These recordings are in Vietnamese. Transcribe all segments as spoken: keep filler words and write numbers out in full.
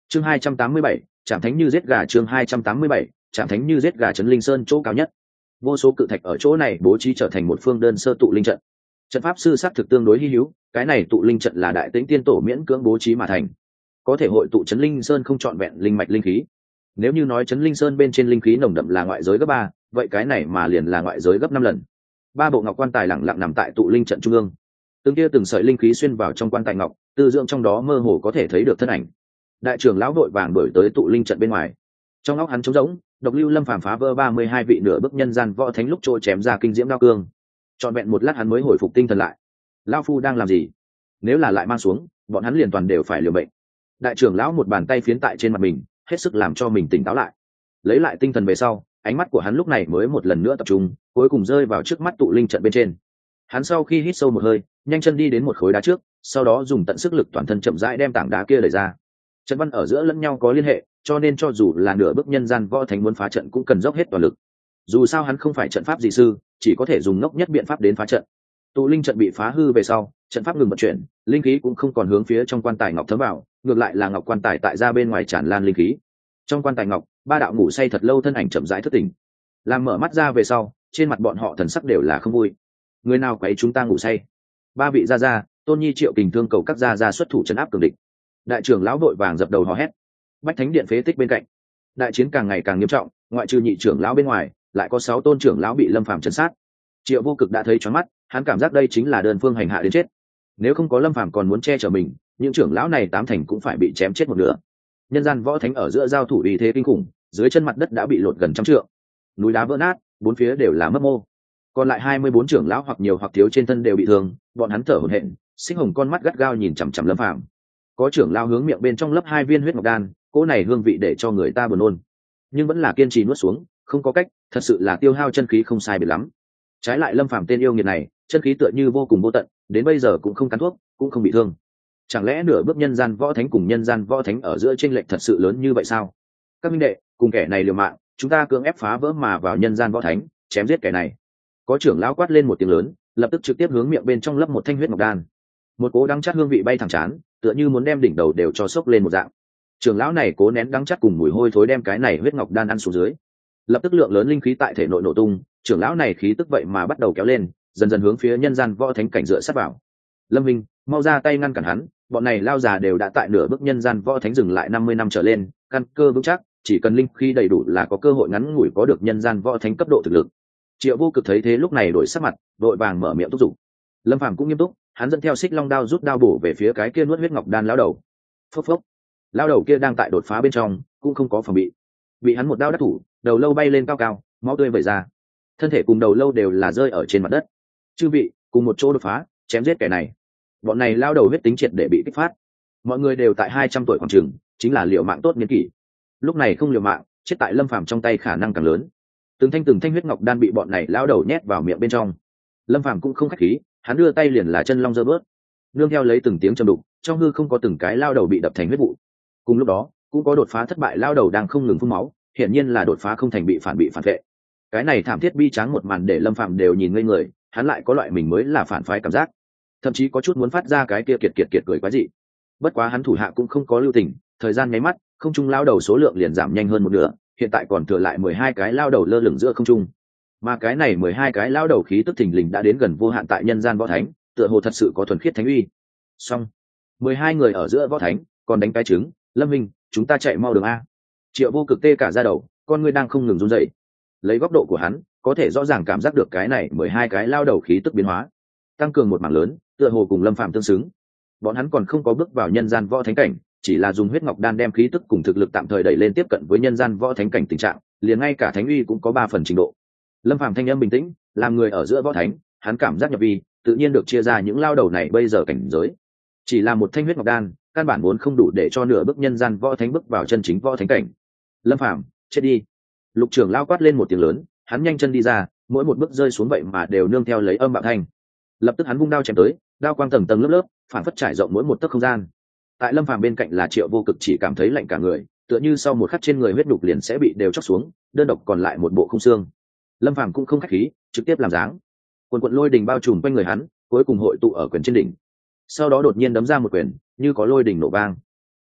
chương hai trăm tám mươi bảy, trạm thánh như giết gà. Chương hai trăm tám mươi bảy, trạm thánh như giết gà. Trấn Linh Sơn chỗ cao nhất, vô số cự thạch ở chỗ này bố trí trở thành một phương đơn sơ tụ linh trận. Trận pháp sư xác thực tương đối hy hữu, cái này tụ linh trận là đại tĩnh tiên tổ miễn cưỡng bố trí mà thành, có thể hội tụ Trấn Linh Sơn không trọn vẹn linh mạch linh khí. Nếu như nói Trấn Linh Sơn bên trên linh khí nồng đậm là ngoại giới gấp ba, vậy cái này mà liền là ngoại giới gấp năm lần. Ba bộ ngọc quan tài lặng lặng nằm tại tụ linh trận trung ương, từng kia từng sợi linh khí xuyên vào trong quan tài ngọc, tư dưỡng trong đó mơ hồ có thể thấy được thân ảnh. Đại trưởng lão vội vàng đuổi tới tụ linh trận bên ngoài, trong óc hắn trống rỗng, độc lưu lâm phàm phá vỡ ba mươi hai vị nửa bước nhân gian võ thánh lúc trôi chém ra kinh diễm đao cương. Trọn vẹn một lát hắn mới hồi phục tinh thần lại. Lão phu đang làm gì? Nếu là lại mang xuống, bọn hắn liền toàn đều phải liều mệnh. Đại trưởng lão một bàn tay phiến tại trên mặt mình, hết sức làm cho mình tỉnh táo lại. Lấy lại tinh thần về sau, ánh mắt của hắn lúc này mới một lần nữa tập trung, cuối cùng rơi vào trước mắt tụ linh trận bên trên. Hắn sau khi hít sâu một hơi, nhanh chân đi đến một khối đá trước, sau đó dùng tận sức lực toàn thân chậm rãi đem tảng đá kia đẩy ra. Trận văn ở giữa lẫn nhau có liên hệ, cho nên cho dù là nửa bước nhân gian võ thánh muốn phá trận cũng cần dốc hết toàn lực. Dù sao hắn không phải trận pháp dị sư, chỉ có thể dùng ngốc nhất biện pháp đến phá trận. Tụ linh trận bị phá hư về sau, trận pháp ngừng vận chuyển, linh khí cũng không còn hướng phía trong quan tài ngọc thấm vào, ngược lại là ngọc quan tài tại ra bên ngoài tràn lan linh khí. Trong quan tài ngọc, ba đạo ngủ say thật lâu thân ảnh chậm rãi thức tỉnh. Làm mở mắt ra về sau, trên mặt bọn họ thần sắc đều là không vui. Người nào quấy chúng ta ngủ say? Ba vị gia gia, Tôn Nhi Triệu Kình Thương cầu các gia gia xuất thủ trấn áp cường địch. Đại trưởng lão vội vàng dập đầu hò hét. Bách Thánh Điện phế tích bên cạnh, đại chiến càng ngày càng nghiêm trọng, ngoại trừ nhị trưởng lão bên ngoài, lại có sáu tôn trưởng lão bị Lâm Phàm trấn sát. Triệu Vô Cực đã thấy choáng mắt, hắn cảm giác đây chính là đơn phương hành hạ đến chết. Nếu không có Lâm Phàm còn muốn che chở mình, những trưởng lão này tám thành cũng phải bị chém chết một nửa. Nhân gian võ thánh ở giữa giao thủ uy thế kinh khủng, dưới chân mặt đất đã bị lột gần trăm trượng, núi đá vỡ nát, bốn phía đều là mấp mô. Còn lại hai mươi bốn trưởng lão hoặc nhiều hoặc thiếu trên thân đều bị thương, bọn hắn thở hổn hển, sinh hồng con mắt gắt gao nhìn chằm chằm Lâm Phàm. Có trưởng lão hướng miệng bên trong lấp hai viên huyết ngọc đan, cỗ này hương vị để cho người ta buồn nôn, nhưng vẫn là kiên trì nuốt xuống, không có cách, thật sự là tiêu hao chân khí không sai biệt lắm. Trái lại Lâm Phàm tên yêu nghiệt này, chân khí tựa như vô cùng vô tận, đến bây giờ cũng không cắn thuốc, cũng không bị thương. Chẳng lẽ nửa bước nhân gian võ thánh cùng nhân gian võ thánh ở giữa chênh lệch thật sự lớn như vậy sao? Các minh đệ, cùng kẻ này liều mạng, chúng ta cưỡng ép phá vỡ mà vào nhân gian võ thánh, chém giết kẻ này. Có trưởng lão quát lên một tiếng lớn, lập tức trực tiếp hướng miệng bên trong lấp một thanh huyết ngọc đan. Một cỗ đắng chát hương vị bay thẳng chán, tựa như muốn đem đỉnh đầu đều cho sốc lên một dạng. Trưởng lão này cố nén đắng chát cùng mùi hôi thối đem cái này huyết ngọc đan ăn xuống dưới. Lập tức lượng lớn linh khí tại thể nội nổ tung, trưởng lão này khí tức vậy mà bắt đầu kéo lên, dần dần hướng phía nhân gian võ thánh cảnh dựa sát vào. Lâm Minh, mau ra tay ngăn cản hắn, bọn này lao già đều đã tại nửa bước nhân gian võ thánh dừng lại năm mươi năm trở lên, căn cơ vững chắc, chỉ cần linh khí đầy đủ là có cơ hội ngắn ngủi có được nhân gian võ thánh cấp độ thực lực. Triệu Vô Cực thấy thế lúc này đổi sắc mặt, đội vàng mở miệng thúc giục. Lâm Phàm cũng nghiêm túc, hắn dẫn theo xích long đao rút đao bổ về phía cái kia nuốt huyết ngọc đan lão đầu. Phốc phốc, lão đầu kia đang tại đột phá bên trong, cũng không có phòng bị, bị hắn một đao đắc thủ, đầu lâu bay lên cao cao, máu tươi vẩy ra, thân thể cùng đầu lâu đều là rơi ở trên mặt đất. Chư vị, cùng một chỗ đột phá, chém giết kẻ này. Bọn này lao đầu huyết tính triệt để bị kích phát, mọi người đều tại hai trăm tuổi khoảng trường, chính là liều mạng tốt niên kỷ. Lúc này không liều mạng, chết tại Lâm Phàm trong tay khả năng càng lớn. Từng thanh từng thanh huyết ngọc đan bị bọn này lao đầu nhét vào miệng bên trong. Lâm Phàm cũng không khách khí, hắn đưa tay liền là chân long giơ bớt, nương theo lấy từng tiếng trầm đục, trong hư không có từng cái lao đầu bị đập thành huyết vụ. Cùng lúc đó, cũng có đột phá thất bại lao đầu đang không ngừng phun máu, hiển nhiên là đột phá không thành bị phản bị phản vệ. Cái này thảm thiết bi tráng một màn để Lâm Phàm đều nhìn ngây người, hắn lại có loại mình mới là phản phái cảm giác, thậm chí có chút muốn phát ra cái kia kiệt kiệt kiệt cười quái dị. Bất quá hắn thủ hạ cũng không có lưu tình, thời gian nháy mắt, không trung lao đầu số lượng liền giảm nhanh hơn một nửa, hiện tại còn thừa lại mười hai cái lao đầu lơ lửng giữa không trung. Mà cái này mười hai cái lao đầu khí tức thình lình đã đến gần vô hạn tại nhân gian võ thánh, tựa hồ thật sự có thuần khiết thánh uy. Xong, mười hai người ở giữa võ thánh, còn đánh cái trứng, Lâm Minh, chúng ta chạy mau đường a. Triệu Vô Cực tê cả da đầu, con ngươi đang không ngừng run rẩy. Lấy góc độ của hắn, có thể rõ ràng cảm giác được cái này mười hai cái lao đầu khí tức biến hóa, tăng cường một mảng lớn, tựa hồ cùng Lâm Phàm tương xứng. Bọn hắn còn không có bước vào nhân gian võ thánh cảnh, chỉ là dùng huyết ngọc đan đem khí tức cùng thực lực tạm thời đẩy lên tiếp cận với nhân gian võ thánh cảnh tình trạng, liền ngay cả thánh uy cũng có ba phần trình độ. Lâm Phàm thanh âm bình tĩnh, làm người ở giữa võ thánh, hắn cảm giác nhập vi, tự nhiên được chia ra những lao đầu này bây giờ cảnh giới. Chỉ là một thanh huyết ngọc đan, căn bản vốn không đủ để cho nửa bước nhân gian võ thánh bước vào chân chính võ thánh cảnh. Lâm Phàm, chết đi. Lục trưởng lao quát lên một tiếng lớn, hắn nhanh chân đi ra, mỗi một bước rơi xuống vậy mà đều nương theo lấy âm bạo thanh. Lập tức hắn vung đao chém tới, đao quang tầng tầng lớp lớp, phản phất trải rộng mỗi một tấc không gian. Tại Lâm Phàm bên cạnh là Triệu Vô Cực, chỉ cảm thấy lạnh cả người, tựa như sau một khắc trên người huyết đục liền sẽ bị đều chóc xuống, đơn độc còn lại một bộ không xương. Lâm Phàm cũng không khách khí, trực tiếp làm dáng, quần quần lôi đình bao trùm quanh người hắn, cuối cùng hội tụ ở quyền trên đỉnh. Sau đó đột nhiên đấm ra một quyền, như có lôi đình nổ vang.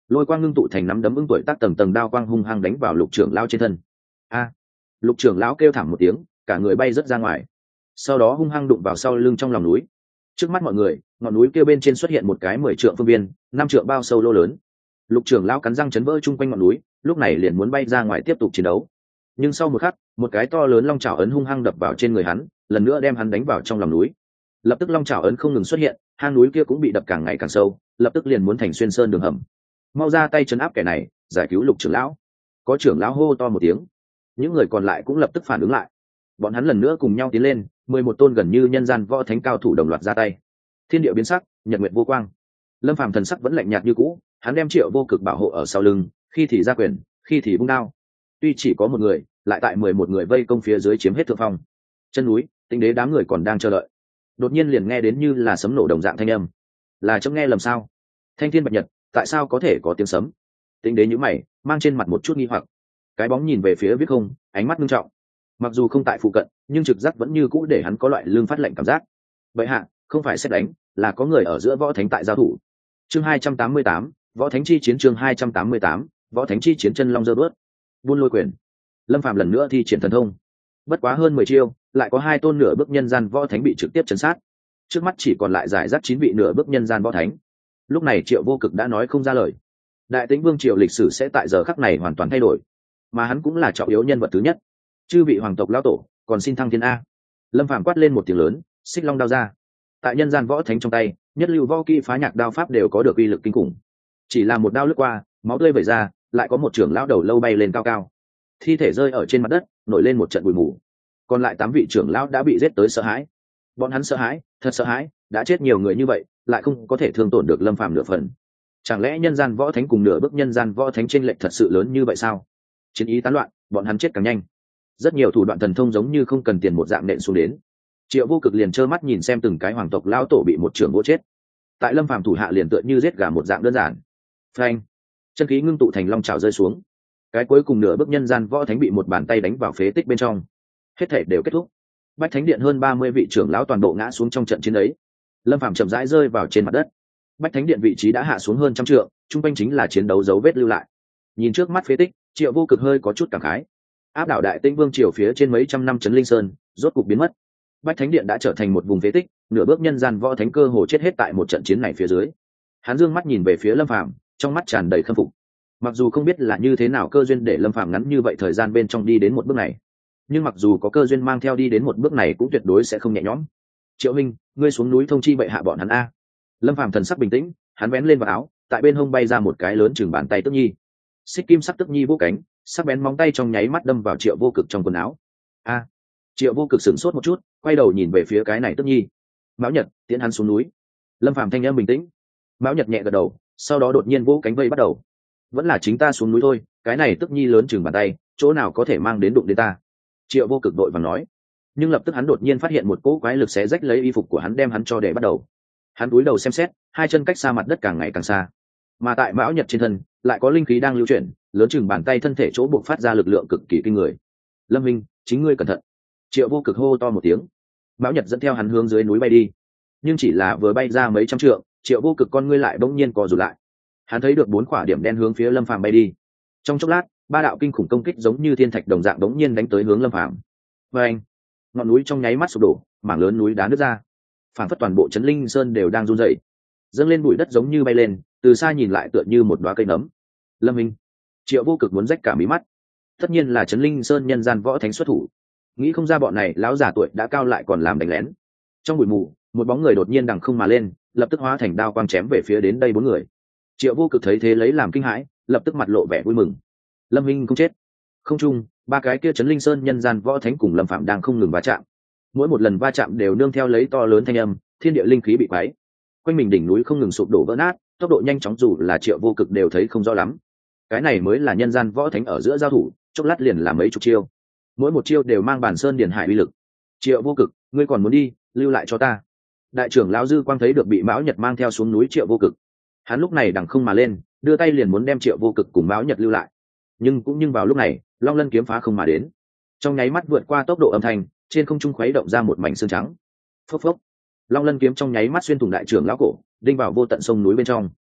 lôi quang ngưng tụ thành nắm đấm ưng tuổi tác tầng tầng đao quang hung hăng đánh vào lục trưởng lão trên thân. A! Lục trưởng lão kêu thảm một tiếng, cả người bay rớt ra ngoài, sau đó hung hăng đụng vào sau lưng trong lòng núi. Trước mắt mọi người, ngọn núi kia bên trên xuất hiện một cái mười trượng phương viên, năm trượng bao sâu lô lớn. Lục trưởng lão cắn răng chấn vỡ chung quanh ngọn núi, lúc này liền muốn bay ra ngoài tiếp tục chiến đấu. Nhưng sau một khắc, một cái to lớn long chảo ấn hung hăng đập vào trên người hắn, lần nữa đem hắn đánh vào trong lòng núi. Lập tức long chảo ấn không ngừng xuất hiện, hang núi kia cũng bị đập càng ngày càng sâu, lập tức liền muốn thành xuyên sơn đường hầm. Mau ra tay chấn áp kẻ này, giải cứu Lục trưởng lão. Có trưởng lão hô to một tiếng, những người còn lại cũng lập tức phản ứng lại. Bọn hắn lần nữa cùng nhau tiến lên, mười một tôn gần như nhân gian võ thánh cao thủ đồng loạt ra tay. Thiên địa biến sắc, nhật nguyệt vô quang. Lâm Phàm thần sắc vẫn lạnh nhạt như cũ, hắn đem Triệu Vô Cực bảo hộ ở sau lưng, khi thì ra quyền, khi thì vung đao. Tuy chỉ có một người, lại tại mười một người vây công phía dưới chiếm hết thượng phong. Chân núi, Tinh Đế đám người còn đang chờ đợi. Đột nhiên liền nghe đến như là sấm nổ đồng dạng thanh âm. Là trông nghe lầm sao? Thanh thiên bạch nhật, tại sao có thể có tiếng sấm? Tinh Đế nhíu mày, mang trên mặt một chút nghi hoặc. Cái bóng nhìn về phía viết không, ánh mắt nghiêm trọng. Mặc dù không tại phụ cận, nhưng trực giác vẫn như cũ để hắn có loại lương phát lệnh cảm giác. Vậy hạ, không phải xét đánh, là có người ở giữa võ thánh tại giao thủ. Chương hai trăm tám mươi tám, võ thánh chi chiến chương hai trăm tám mươi tám, võ thánh chi chiến chân long dơ bớt. Buôn lôi quyền. Lâm Phàm lần nữa thi triển thần thông. Bất quá hơn mười chiêu, lại có hai tôn nửa bước nhân gian võ thánh bị trực tiếp chấn sát. Trước mắt chỉ còn lại giải rác chín vị nửa bước nhân gian võ thánh. Lúc này Triệu Vô Cực đã nói không ra lời. Đại Tĩnh Vương triều lịch sử sẽ tại giờ khắc này hoàn toàn thay đổi, mà hắn cũng là trọng yếu nhân vật thứ nhất. Chư vị hoàng tộc lão tổ, còn xin thăng thiên a. Lâm Phàm quát lên một tiếng lớn, xích long đao ra. Tại nhân gian võ thánh trong tay, nhất lưu võ kỹ phá nhạc đao pháp đều có được uy lực kinh khủng. Chỉ là một đao lướt qua, máu tươi vẩy ra, lại có một trưởng lão đầu lâu bay lên cao cao, thi thể rơi ở trên mặt đất, nổi lên một trận bụi mù. Còn lại tám vị trưởng lão đã bị giết tới sợ hãi. Bọn hắn sợ hãi, thật sợ hãi, đã chết nhiều người như vậy, lại không có thể thương tổn được Lâm Phàm nửa phần. Chẳng lẽ nhân gian võ thánh cùng nửa bước nhân gian võ thánh chênh lệch thật sự lớn như vậy sao? Chiến ý tán loạn, bọn hắn chết càng nhanh. Rất nhiều thủ đoạn thần thông giống như không cần tiền một dạng nện xuống đến. Triệu Vô Cực liền trơ mắt nhìn xem từng cái hoàng tộc lão tổ bị một trưởng vô chết. Tại Lâm Phàm thủ hạ liền tựa như giết gà một dạng đơn giản. Phanh! Chân khí ngưng tụ thành long chảo rơi xuống. Cái cuối cùng nửa bước nhân gian võ thánh bị một bàn tay đánh vào phế tích bên trong. Hết thể đều kết thúc. Bách Thánh Điện hơn ba mươi vị trưởng lão toàn bộ ngã xuống trong trận chiến ấy. Lâm Phàm chậm rãi rơi vào trên mặt đất. Bách Thánh Điện vị trí đã hạ xuống hơn trăm trượng, trung quanh chính là chiến đấu dấu vết lưu lại. Nhìn trước mắt phế tích, Triệu Vô Cực hơi có chút cảm khái. Áp đảo Đại Tĩnh Vương triều phía trên mấy trăm năm trấn Linh Sơn, rốt cục biến mất. Bách Thánh Điện đã trở thành một vùng phế tích, nửa bước nhân gian võ thánh cơ hồ chết hết tại một trận chiến này phía dưới. Hắn dương mắt nhìn về phía Lâm Phàm, trong mắt tràn đầy khâm phục. Mặc dù không biết là như thế nào cơ duyên để Lâm Phàm ngắn như vậy thời gian bên trong đi đến một bước này, nhưng mặc dù có cơ duyên mang theo đi đến một bước này cũng tuyệt đối sẽ không nhẹ nhõm. Triệu Minh, ngươi xuống núi thông chi bệ hạ bọn hắn a. Lâm Phàm thần sắc bình tĩnh, hắn vén lên vào áo, tại bên hông bay ra một cái lớn chừng bàn tay Tức Nhi. Xích kim sắc Tức Nhi vỗ cánh, sắc bén móng tay trong nháy mắt đâm vào Triệu Vô Cực trong quần áo. A! Triệu Vô Cực sửng sốt một chút, quay đầu nhìn về phía cái này Tức Nhi. Mão Nhật, tiễn hắn xuống núi. Lâm Phàm thanh âm bình tĩnh. Mão Nhật nhẹ gật đầu, sau đó đột nhiên vỗ cánh vây bắt đầu. Vẫn là chính ta xuống núi thôi, cái này Tức Nhi lớn chừng bàn tay, chỗ nào có thể mang đến đụng đến ta. Triệu Vô Cực đội vàng nói. Nhưng lập tức hắn đột nhiên phát hiện một cỗ quái lực xé rách lấy y phục của hắn đem hắn cho để bắt đầu. Hắn cúi đầu xem xét, hai chân cách xa mặt đất càng ngày càng xa. Mà tại Mão Nhật trên thân, lại có linh khí đang lưu chuyển, lớn chừng bàn tay thân thể chỗ buộc phát ra lực lượng cực kỳ kinh người. Lâm Minh, chính ngươi cẩn thận. Triệu Vô Cực hô to một tiếng. Mão Nhật dẫn theo hắn hướng dưới núi bay đi. Nhưng chỉ là vừa bay ra mấy trăm trượng, Triệu Vô Cực con ngươi lại bỗng nhiên co rụt lại. Hắn thấy được bốn quả điểm đen hướng phía Lâm Phàm bay đi. Trong chốc lát, ba đạo kinh khủng công kích giống như thiên thạch đồng dạng bỗng nhiên đánh tới hướng Lâm Phàm. Và anh, ngọn núi trong nháy mắt sụp đổ, mảng lớn núi đá nứt ra. Phảng phất toàn bộ trấn Linh Sơn đều đang run rẩy, dâng lên bụi đất giống như bay lên, từ xa nhìn lại tựa như một đóa cây nấm. Lâm Minh, Triệu Vô Cực muốn rách cả mí mắt. Tất nhiên là trấn Linh Sơn nhân gian võ thánh xuất thủ. Nghĩ không ra bọn này lão già tuổi đã cao lại còn làm đánh lén. Trong bụi mù, một bóng người đột nhiên đằng không mà lên, lập tức hóa thành đao quang chém về phía đến đây bốn người. Triệu Vô Cực thấy thế lấy làm kinh hãi, lập tức mặt lộ vẻ vui mừng. Lâm Minh không chết. Không chung, ba cái kia trấn Linh Sơn nhân gian võ thánh cùng Lâm Phạm đang không ngừng va chạm. Mỗi một lần va chạm đều nương theo lấy to lớn thanh âm, thiên địa linh khí bị quấy. Quanh mình đỉnh núi không ngừng sụp đổ vỡ nát, tốc độ nhanh chóng dù là Triệu Vô Cực đều thấy không rõ lắm. Cái này mới là nhân gian võ thánh ở giữa giao thủ, chốc lát liền là mấy chục chiêu. Mỗi một chiêu đều mang bản sơn điển hải uy lực. Triệu Vô Cực, ngươi còn muốn đi, lưu lại cho ta. Đại trưởng lão Dư Quang thấy được bị Mão Nhật mang theo xuống núi Triệu Vô Cực, hắn lúc này đằng không mà lên, đưa tay liền muốn đem Triệu Vô Cực cùng Mão Nhật lưu lại. Nhưng cũng nhưng vào lúc này, Long Lân kiếm phá không mà đến, trong nháy mắt vượt qua tốc độ âm thanh, trên không trung khuấy động ra một mảnh xương trắng. Phốc phốc, Long Lân kiếm trong nháy mắt xuyên thủng đại trưởng lão cổ, đinh vào vô tận sông núi bên trong.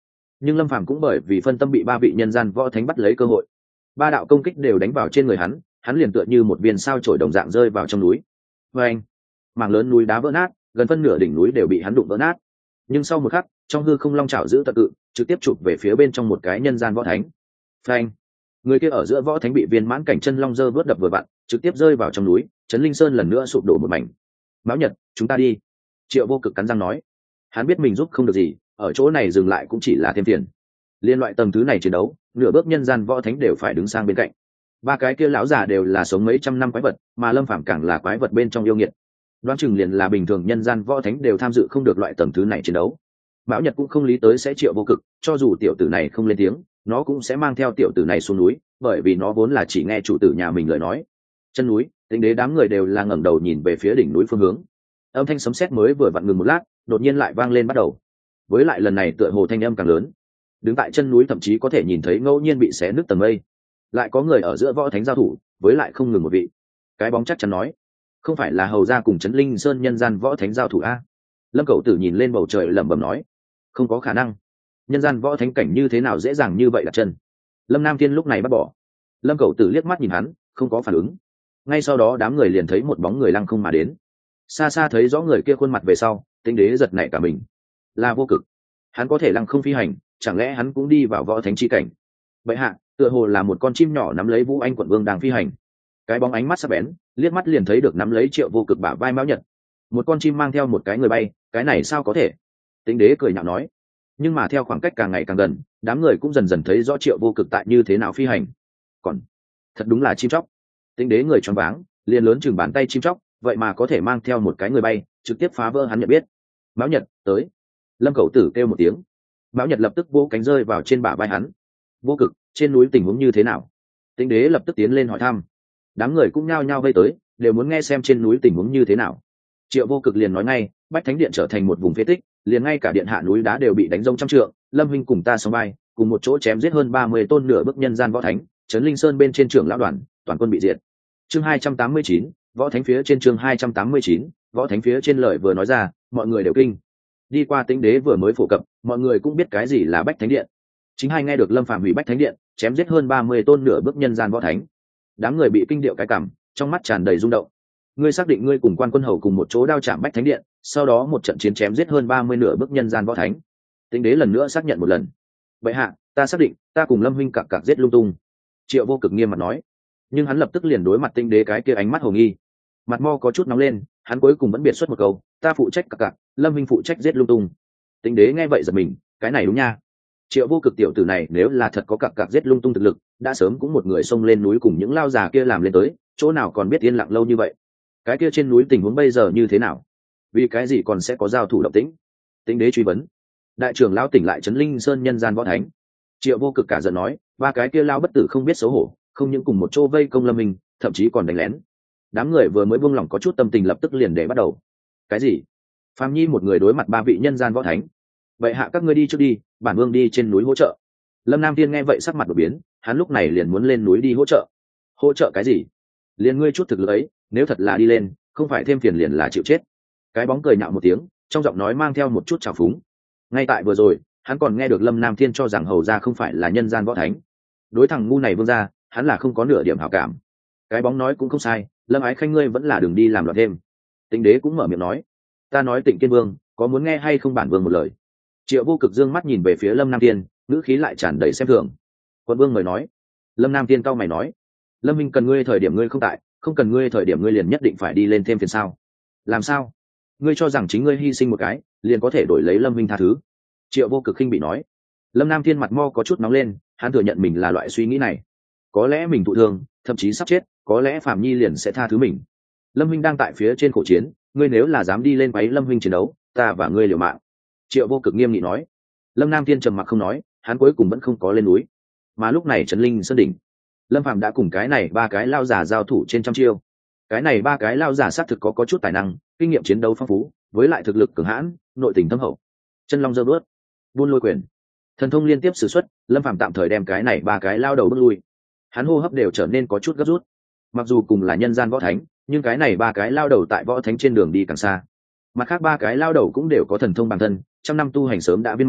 nhưng lâm phàm cũng bởi vì phân tâm bị ba vị nhân gian võ thánh bắt lấy cơ hội, ba đạo công kích đều đánh vào trên người hắn, hắn liền tựa như một viên sao chổi đồng dạng rơi vào trong núi. Và anh, mảng lớn núi đá vỡ nát, gần phân nửa đỉnh núi đều bị hắn đụng vỡ nát. Nhưng sau một khắc, trong hư không long chảo giữ tận cự, trực tiếp chụp về phía bên trong một cái nhân gian võ thánh. Phanh, người kia ở giữa võ thánh bị viên mãn cảnh chân long dơ vớt đập vừa vặn, trực tiếp rơi vào trong núi, Trấn Linh Sơn lần nữa sụp đổ một mảnh. Mão Nhật, chúng ta đi. Triệu Vô Cực cắn răng nói. Hắn biết mình giúp không được gì, ở chỗ này dừng lại cũng chỉ là thêm phiền. Liên loại tầng thứ này chiến đấu, nửa bước nhân gian võ thánh đều phải đứng sang bên cạnh. Ba cái kia lão già đều là sống mấy trăm năm quái vật, mà Lâm Phàm càng là quái vật bên trong yêu nghiệt. Đoán chừng liền là bình thường nhân gian võ thánh đều tham dự không được loại tầng thứ này chiến đấu. Mão Nhật cũng không lý tới sẽ Triệu Vô Cực, cho dù tiểu tử này không lên tiếng, nó cũng sẽ mang theo tiểu tử này xuống núi, bởi vì nó vốn là chỉ nghe chủ tử nhà mình lời nói. Chân núi, Tĩnh Đế đám người đều là ngẩng đầu nhìn về phía đỉnh núi phương hướng. Âm thanh sấm sét mới vừa vặn ngừng một lát, đột nhiên lại vang lên bắt đầu. Với lại lần này tựa hồ thanh âm càng lớn. Đứng tại chân núi thậm chí có thể nhìn thấy ngẫu nhiên bị xé nứt tầng mây. Lại có người ở giữa võ thánh giao thủ, với lại không ngừng một vị. Cái bóng chắc chắn nói, không phải là hầu gia cùng Trấn Linh Sơn nhân gian võ thánh giao thủ a? Lâm Cẩu Tử nhìn lên bầu trời lẩm bẩm nói, không có khả năng. Nhân gian võ thánh cảnh như thế nào dễ dàng như vậy đặt chân? Lâm Nam Thiên lúc này bắt bỏ. Lâm Cẩu Tử liếc mắt nhìn hắn, không có phản ứng. Ngay sau đó đám người liền thấy một bóng người lăng không mà đến. Xa xa thấy rõ người kia khuôn mặt về sau, Tĩnh Đế giật nảy cả mình. Là Vô Cực. Hắn có thể lăng không phi hành, chẳng lẽ hắn cũng đi vào võ thánh chi cảnh? Bệ hạ, tựa hồ là một con chim nhỏ nắm lấy Vũ Anh quận vương đang phi hành. Cái bóng ánh mắt sắc bén, liếc mắt liền thấy được nắm lấy Triệu Vô Cực bả vai Mão Nhật. Một con chim mang theo một cái người bay, cái này sao có thể? Tĩnh Đế cười nhạo nói. Nhưng mà theo khoảng cách càng ngày càng gần, đám người cũng dần dần thấy rõ Triệu Vô Cực tại như thế nào phi hành. Còn thật đúng là chim chóc. Tĩnh Đế người choáng váng, liền lớn chừng bàn tay chim chóc, vậy mà có thể mang theo một cái người bay, trực tiếp phá vỡ hắn nhận biết. Mão Nhật, tới. Lâm Cẩu Tử kêu một tiếng. Mão Nhật lập tức vỗ cánh rơi vào trên bả vai hắn. Vô Cực, trên núi tình huống như thế nào? Tĩnh Đế lập tức tiến lên hỏi thăm. Đám người cũng nhao nhao vây tới, đều muốn nghe xem trên núi tình huống như thế nào. Triệu Vô Cực liền nói ngay, Bách Thánh Điện trở thành một vùng phế tích, liền ngay cả điện hạ núi đá đều bị đánh rông trăm trượng. Lâm huynh cùng ta sống vai, cùng một chỗ chém giết hơn ba mươi tôn nửa bước nhân gian võ thánh, Trấn Linh Sơn bên trên trưởng lão đoàn, toàn quân bị diệt. Chương hai trăm tám mươi chín, võ thánh phía trên chương hai trăm tám mươi chín, võ thánh phía trên lời vừa nói ra, mọi người đều kinh. Đi qua Tĩnh Đế vừa mới phổ cập, mọi người cũng biết cái gì là Bách Thánh Điện. Chính hai nghe được Lâm Phàm hủy Bách Thánh Điện, chém giết hơn ba mươi tôn nửa bước nhân gian võ thánh. Đám người bị kinh điệu cái cảm, trong mắt tràn đầy rung động. Ngươi xác định ngươi cùng Quan Quân Hầu cùng một chỗ đao chạm Bách Thánh Điện, sau đó một trận chiến chém giết hơn ba mươi nửa bước nhân gian võ thánh? Tĩnh Đế lần nữa xác nhận một lần. Vậy hạ, ta xác định, ta cùng Lâm huynh cặc cặc giết lung tung. Triệu Vô Cực nghiêm mặt nói. Nhưng hắn lập tức liền đối mặt Tĩnh Đế cái kia ánh mắt hồ nghi. Mặt mo có chút nóng lên, hắn cuối cùng vẫn biệt xuất một câu, ta phụ trách cặc cặc, Lâm huynh phụ trách giết lung tung. Tĩnh Đế nghe vậy giật mình, cái này đúng nha. Triệu Vô Cực tiểu tử này nếu là thật có cặc cặc giết lung tung thực lực, đã sớm cũng một người xông lên núi cùng những lao già kia làm lên tới, chỗ nào còn biết yên lặng lâu như vậy. Cái kia trên núi tình huống bây giờ như thế nào? Vì cái gì còn sẽ có giao thủ động tĩnh? Tĩnh Đế truy vấn. Đại trưởng lão tỉnh lại Trấn Linh Sơn nhân gian võ thánh. Triệu Vô Cực cả giận nói, ba cái kia lao bất tử không biết xấu hổ, không những cùng một chỗ vây công Lâm Minh, thậm chí còn đánh lén. Đám người vừa mới buông lỏng có chút tâm tình lập tức liền để bắt đầu. Cái gì? Phạm Nhi một người đối mặt ba vị nhân gian võ thánh. Vậy hạ các ngươi đi trước đi, bản vương đi trên núi hỗ trợ. Lâm Nam Thiên nghe vậy sắc mặt đổi biến, hắn lúc này liền muốn lên núi đi hỗ trợ. Hỗ trợ cái gì? Liền ngươi chút thực lực ấy, nếu thật là đi lên, không phải thêm phiền liền là chịu chết. Cái bóng cười nhạo một tiếng, trong giọng nói mang theo một chút trào phúng. Ngay tại vừa rồi, hắn còn nghe được Lâm Nam Thiên cho rằng hầu gia không phải là nhân gian võ thánh. Đối thằng ngu này vương gia, hắn là không có nửa điểm hảo cảm. Cái bóng nói cũng không sai, Lâm Ái Khanh ngươi vẫn là đường đi làm loạn thêm. Tĩnh Đế cũng mở miệng nói, ta nói Tịnh Kiên Vương, có muốn nghe hay không bản vương một lời? Triệu Vô Cực dương mắt nhìn về phía Lâm Nam Thiên, ngữ khí lại tràn đầy xem thường. Quận vương mời nói. Lâm Nam Thiên cau mày nói, Lâm minh cần ngươi thời điểm ngươi không tại, không cần ngươi thời điểm ngươi liền nhất định phải đi lên thêm phiền sao? Làm sao? Ngươi cho rằng chính ngươi hy sinh một cái, liền có thể đổi lấy Lâm minh tha thứ? Triệu Vô Cực khinh bị nói. Lâm Nam Thiên mặt mo có chút nóng lên, hắn thừa nhận mình là loại suy nghĩ này. Có lẽ mình thụ thương, thậm chí sắp chết, có lẽ Phạm Nhi liền sẽ tha thứ mình. Lâm huynh đang tại phía trên khổ chiến, ngươi nếu là dám đi lên quấy Lâm huynh chiến đấu, ta và ngươi liều mạng. Triệu Vô Cực nghiêm nghị nói. Lâm Nam Thiên trầm mặc không nói, hắn cuối cùng vẫn không có lên núi. Mà lúc này Trấn Linh Sơn đỉnh, Lâm Phàm đã cùng cái này ba cái lao giả giao thủ trên trăm chiêu. Cái này ba cái lao giả xác thực có có chút tài năng, kinh nghiệm chiến đấu phong phú, với lại thực lực cường hãn, nội tình thâm hậu. Chân long giơ bước, buôn lôi quyền, thần thông liên tiếp sử xuất, Lâm Phàm tạm thời đem cái này ba cái lao đầu bước lui. Hắn hô hấp đều trở nên có chút gấp rút. Mặc dù cùng là nhân gian võ thánh, nhưng cái này ba cái lao đầu tại võ thánh trên đường đi càng xa. Mặt khác ba cái lao đầu cũng đều có thần thông bản thân, trăm năm tu hành sớm đã viên mãn,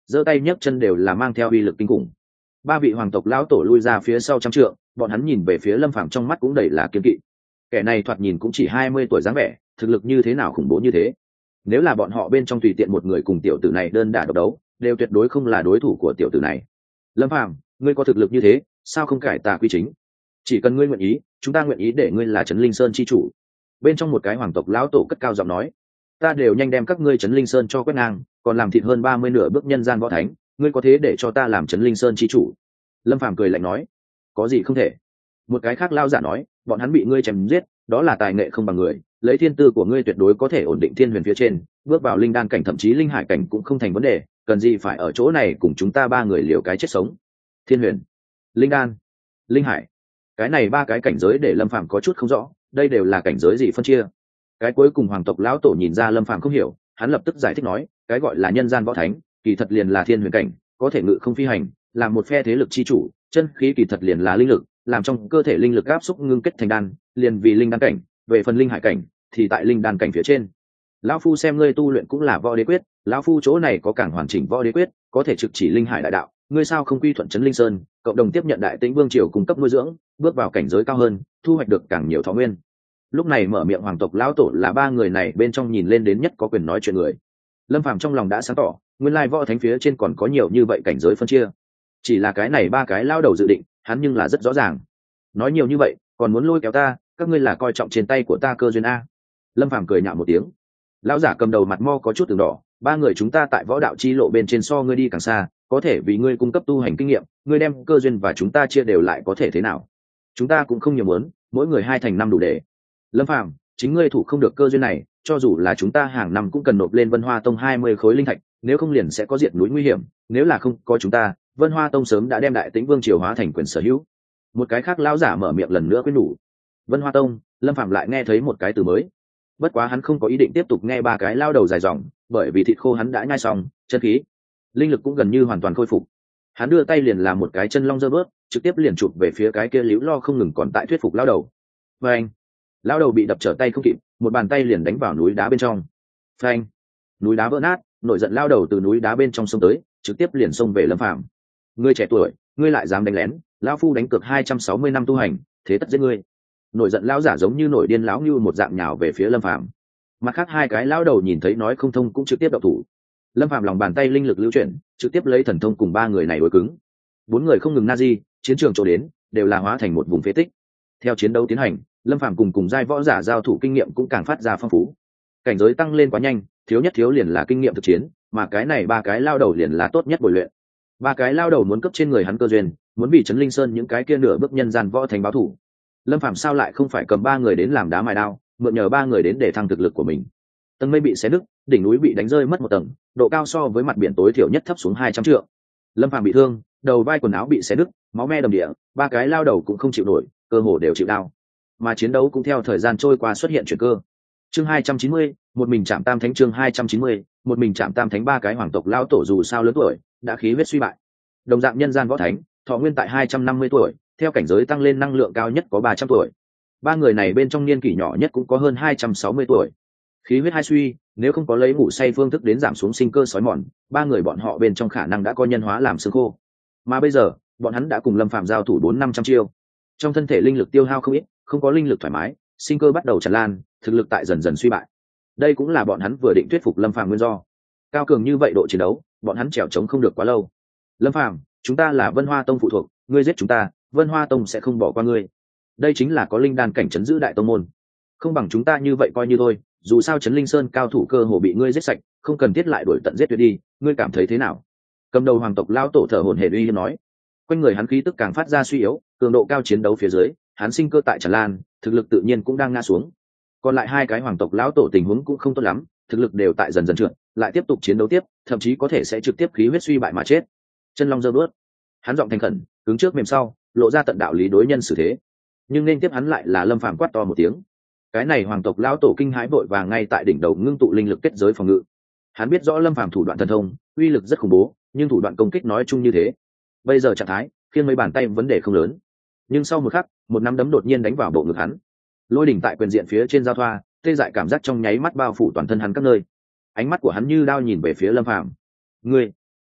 giơ tay nhấc chân đều là mang theo uy lực kinh khủng. Ba vị hoàng tộc lão tổ lui ra phía sau trăm trượng, bọn hắn nhìn về phía Lâm Phàm trong mắt cũng đầy là kiên kỵ. Kẻ này thoạt nhìn cũng chỉ hai mươi tuổi dáng vẻ, thực lực như thế nào khủng bố như thế. Nếu là bọn họ bên trong tùy tiện một người cùng tiểu tử này đơn đả độc đấu, đều tuyệt đối không là đối thủ của tiểu tử này. Lâm Phàm, ngươi có thực lực như thế, sao không cải tà quy chính? Chỉ cần ngươi nguyện ý, chúng ta nguyện ý để ngươi là Trấn Linh Sơn chi chủ. Bên trong một cái hoàng tộc lão tổ cất cao giọng nói, ta đều nhanh đem các ngươi Trấn Linh Sơn cho quét ngang, còn làm thịt hơn ba mươi nửa bước nhân gian võ thánh, ngươi có thế để cho ta làm Trấn Linh Sơn chi chủ? Lâm Phàm cười lạnh nói, có gì không thể. Một cái khác lao giả nói, bọn hắn bị ngươi chém giết, đó là tài nghệ không bằng người, lấy thiên tư của ngươi tuyệt đối có thể ổn định thiên huyền phía trên, bước vào linh đan cảnh thậm chí linh hải cảnh cũng không thành vấn đề, cần gì phải ở chỗ này cùng chúng ta ba người liều cái chết sống. Thiên huyền, linh đan, linh hải, cái này ba cái cảnh giới để Lâm Phàm có chút không rõ, đây đều là cảnh giới gì phân chia. Cái cuối cùng hoàng tộc lão tổ nhìn ra Lâm Phàm không hiểu, hắn lập tức giải thích nói, cái gọi là nhân gian võ thánh kỳ thật liền là thiên huyền cảnh, có thể ngự không phi hành, làm một phe thế lực chi chủ, chân khí kỳ thật liền là linh lực, làm trong cơ thể linh lực áp xúc ngưng kết thành đan, liền vì linh đan cảnh, về phần linh hải cảnh thì tại linh đan cảnh phía trên. Lão phu xem ngươi tu luyện cũng là võ đế quyết, lão phu chỗ này có càng hoàn chỉnh võ đế quyết, có thể trực chỉ linh hải đại đạo, ngươi sao không quy thuận Trấn Linh Sơn, cộng đồng tiếp nhận Đại Tĩnh Vương triều cung cấp nuôi dưỡng, bước vào cảnh giới cao hơn, thu hoạch được càng nhiều thọ nguyên. Lúc này mở miệng hoàng tộc lão tổ là ba người này bên trong nhìn lên đến nhất có quyền nói chuyện người. Lâm Phàm trong lòng đã sáng tỏ, nguyên lai võ thánh phía trên còn có nhiều như vậy cảnh giới phân chia. Chỉ là cái này ba cái lao đầu dự định, hắn nhưng là rất rõ ràng. Nói nhiều như vậy, còn muốn lôi kéo ta, các ngươi là coi trọng trên tay của ta cơ duyên a. Lâm Phàm cười nhạo một tiếng. Lão giả cầm đầu mặt mo có chút từng đỏ, ba người chúng ta tại võ đạo chi lộ bên trên so ngươi đi càng xa, có thể vì ngươi cung cấp tu hành kinh nghiệm, ngươi đem cơ duyên và chúng ta chia đều lại có thể thế nào? Chúng ta cũng không nhiều muốn, mỗi người hai thành năm đủ để. Lâm Phàm, chính ngươi thủ không được cơ duyên này, cho dù là chúng ta hàng năm cũng cần nộp lên Vân Hoa Tông hai mươi khối linh thạch, nếu không liền sẽ có diệt núi nguy hiểm, nếu là không có chúng ta, Vân Hoa Tông sớm đã đem Đại Tĩnh Vương triều hóa thành quyền sở hữu. Một cái khác lão giả mở miệng lần nữa khuyên nhủ. Vân Hoa Tông, Lâm Phàm lại nghe thấy một cái từ mới. Bất quá hắn không có ý định tiếp tục nghe ba cái lao đầu dài dòng, bởi vì thịt khô hắn đã nhai xong, chân khí, linh lực cũng gần như hoàn toàn khôi phục. Hắn đưa tay liền làm một cái chân long giơ bớt, trực tiếp liền chụp về phía cái kia liễu lo không ngừng còn tại thuyết phục lao đầu. Phanh! Lao đầu bị đập trở tay không kịp, một bàn tay liền đánh vào núi đá bên trong. Phanh! Núi đá vỡ nát, nổi giận lao đầu từ núi đá bên trong xông tới, trực tiếp liền xông về Lâm Phàm. Ngươi trẻ tuổi, ngươi lại dám đánh lén, lão phu đánh cược hai trăm sáu mươi năm tu hành, thế tất giết ngươi. Nổi giận lão giả giống như nổi điên lão như một dạng nhào về phía Lâm Phàm. Mặt khác hai cái lão đầu nhìn thấy nói không thông cũng trực tiếp động thủ. Lâm Phàm lòng bàn tay linh lực lưu chuyển, trực tiếp lấy thần thông cùng ba người này đối cứng. Bốn người không ngừng na di, chiến trường chỗ đến đều là hóa thành một vùng phế tích. Theo chiến đấu tiến hành, Lâm Phàm cùng cùng giai võ giả giao thủ kinh nghiệm cũng càng phát ra phong phú. Cảnh giới tăng lên quá nhanh, thiếu nhất thiếu liền là kinh nghiệm thực chiến, mà cái này ba cái lao đầu liền là tốt nhất bồi luyện. Ba cái lao đầu muốn cấp trên người hắn cơ duyên, muốn bị Trấn Linh Sơn những cái kia nửa bước nhân gian võ thành báo thủ. Lâm Phàm sao lại không phải cầm ba người đến làm đá mài đao, mượn nhờ ba người đến để thăng thực lực của mình. Tầng mây bị xé nứt, đỉnh núi bị đánh rơi mất một tầng, độ cao so với mặt biển tối thiểu nhất thấp xuống hai trăm trượng. Lâm Phàm bị thương, đầu vai quần áo bị xé nứt, máu me đầm địa, ba cái lao đầu cũng không chịu nổi, cơ hồ đều chịu đau. Mà chiến đấu cũng theo thời gian trôi qua xuất hiện chuyển cơ. Chương hai trăm chín mươi, một mình chạm tam thánh. Chương hai trăm chín mươi, một mình chạm tam thánh. Ba cái hoàng tộc lao tổ dù sao lớn tuổi, đã khí huyết suy bại. Đồng dạng nhân gian võ thánh, thọ nguyên tại hai trăm năm mươi tuổi, theo cảnh giới tăng lên năng lượng cao nhất có ba trăm tuổi. Ba người này bên trong niên kỷ nhỏ nhất cũng có hơn hai trăm sáu mươi tuổi. Khí huyết hai suy, nếu không có lấy ngủ say phương thức đến giảm xuống sinh cơ sói mòn, ba người bọn họ bên trong khả năng đã có nhân hóa làm xương khô. Mà bây giờ, bọn hắn đã cùng Lâm Phàm giao thủ bốn năm trăm chiêu. Trong thân thể linh lực tiêu hao không ít, không có linh lực thoải mái, sinh cơ bắt đầu tràn lan, thực lực tại dần dần suy bại. Đây cũng là bọn hắn vừa định thuyết phục Lâm Phàm nguyên do. Cao cường như vậy độ chiến đấu, bọn hắn trèo trống không được quá lâu. Lâm Phàm, chúng ta là Vân Hoa Tông phụ thuộc, ngươi giết chúng ta, Vân Hoa Tông sẽ không bỏ qua ngươi. Đây chính là có linh đan cảnh trấn giữ đại tông môn. Không bằng chúng ta như vậy coi như thôi, dù sao Trấn Linh Sơn cao thủ cơ hồ bị ngươi giết sạch, không cần thiết lại đuổi tận giết tuyệt đi, ngươi cảm thấy thế nào? Cầm đầu hoàng tộc lão tổ thở hổn hển uy hiếp nói. Quanh người hắn khí tức càng phát ra suy yếu, cường độ cao chiến đấu phía dưới, hắn sinh cơ tại tràn lan, thực lực tự nhiên cũng đang ngã xuống. Còn lại hai cái hoàng tộc lão tổ tình huống cũng không tốt lắm, thực lực đều tại dần dần trượt, lại tiếp tục chiến đấu tiếp, thậm chí có thể sẽ trực tiếp khí huyết suy bại mà chết. Chân long giơ bước, hắn giọng thành khẩn, cứng trước mềm sau, lộ ra tận đạo lý đối nhân xử thế. Nhưng nên tiếp hắn lại là Lâm Phàm quát to một tiếng. Cái này hoàng tộc lão tổ kinh hãi vội vàng ngay tại đỉnh đầu ngưng tụ linh lực kết giới phòng ngự. Hắn biết rõ Lâm Phàm thủ đoạn thần thông, uy lực rất khủng bố, nhưng thủ đoạn công kích nói chung như thế. Bây giờ trạng thái, khiêng mấy bàn tay vấn đề không lớn. Nhưng sau một khắc, một nắm đấm đột nhiên đánh vào bộ ngực hắn. Lôi đỉnh tại quyền diện phía trên giao thoa, tê dại cảm giác trong nháy mắt bao phủ toàn thân hắn các nơi. Ánh mắt của hắn như đao nhìn về phía Lâm Phàm. "Ngươi,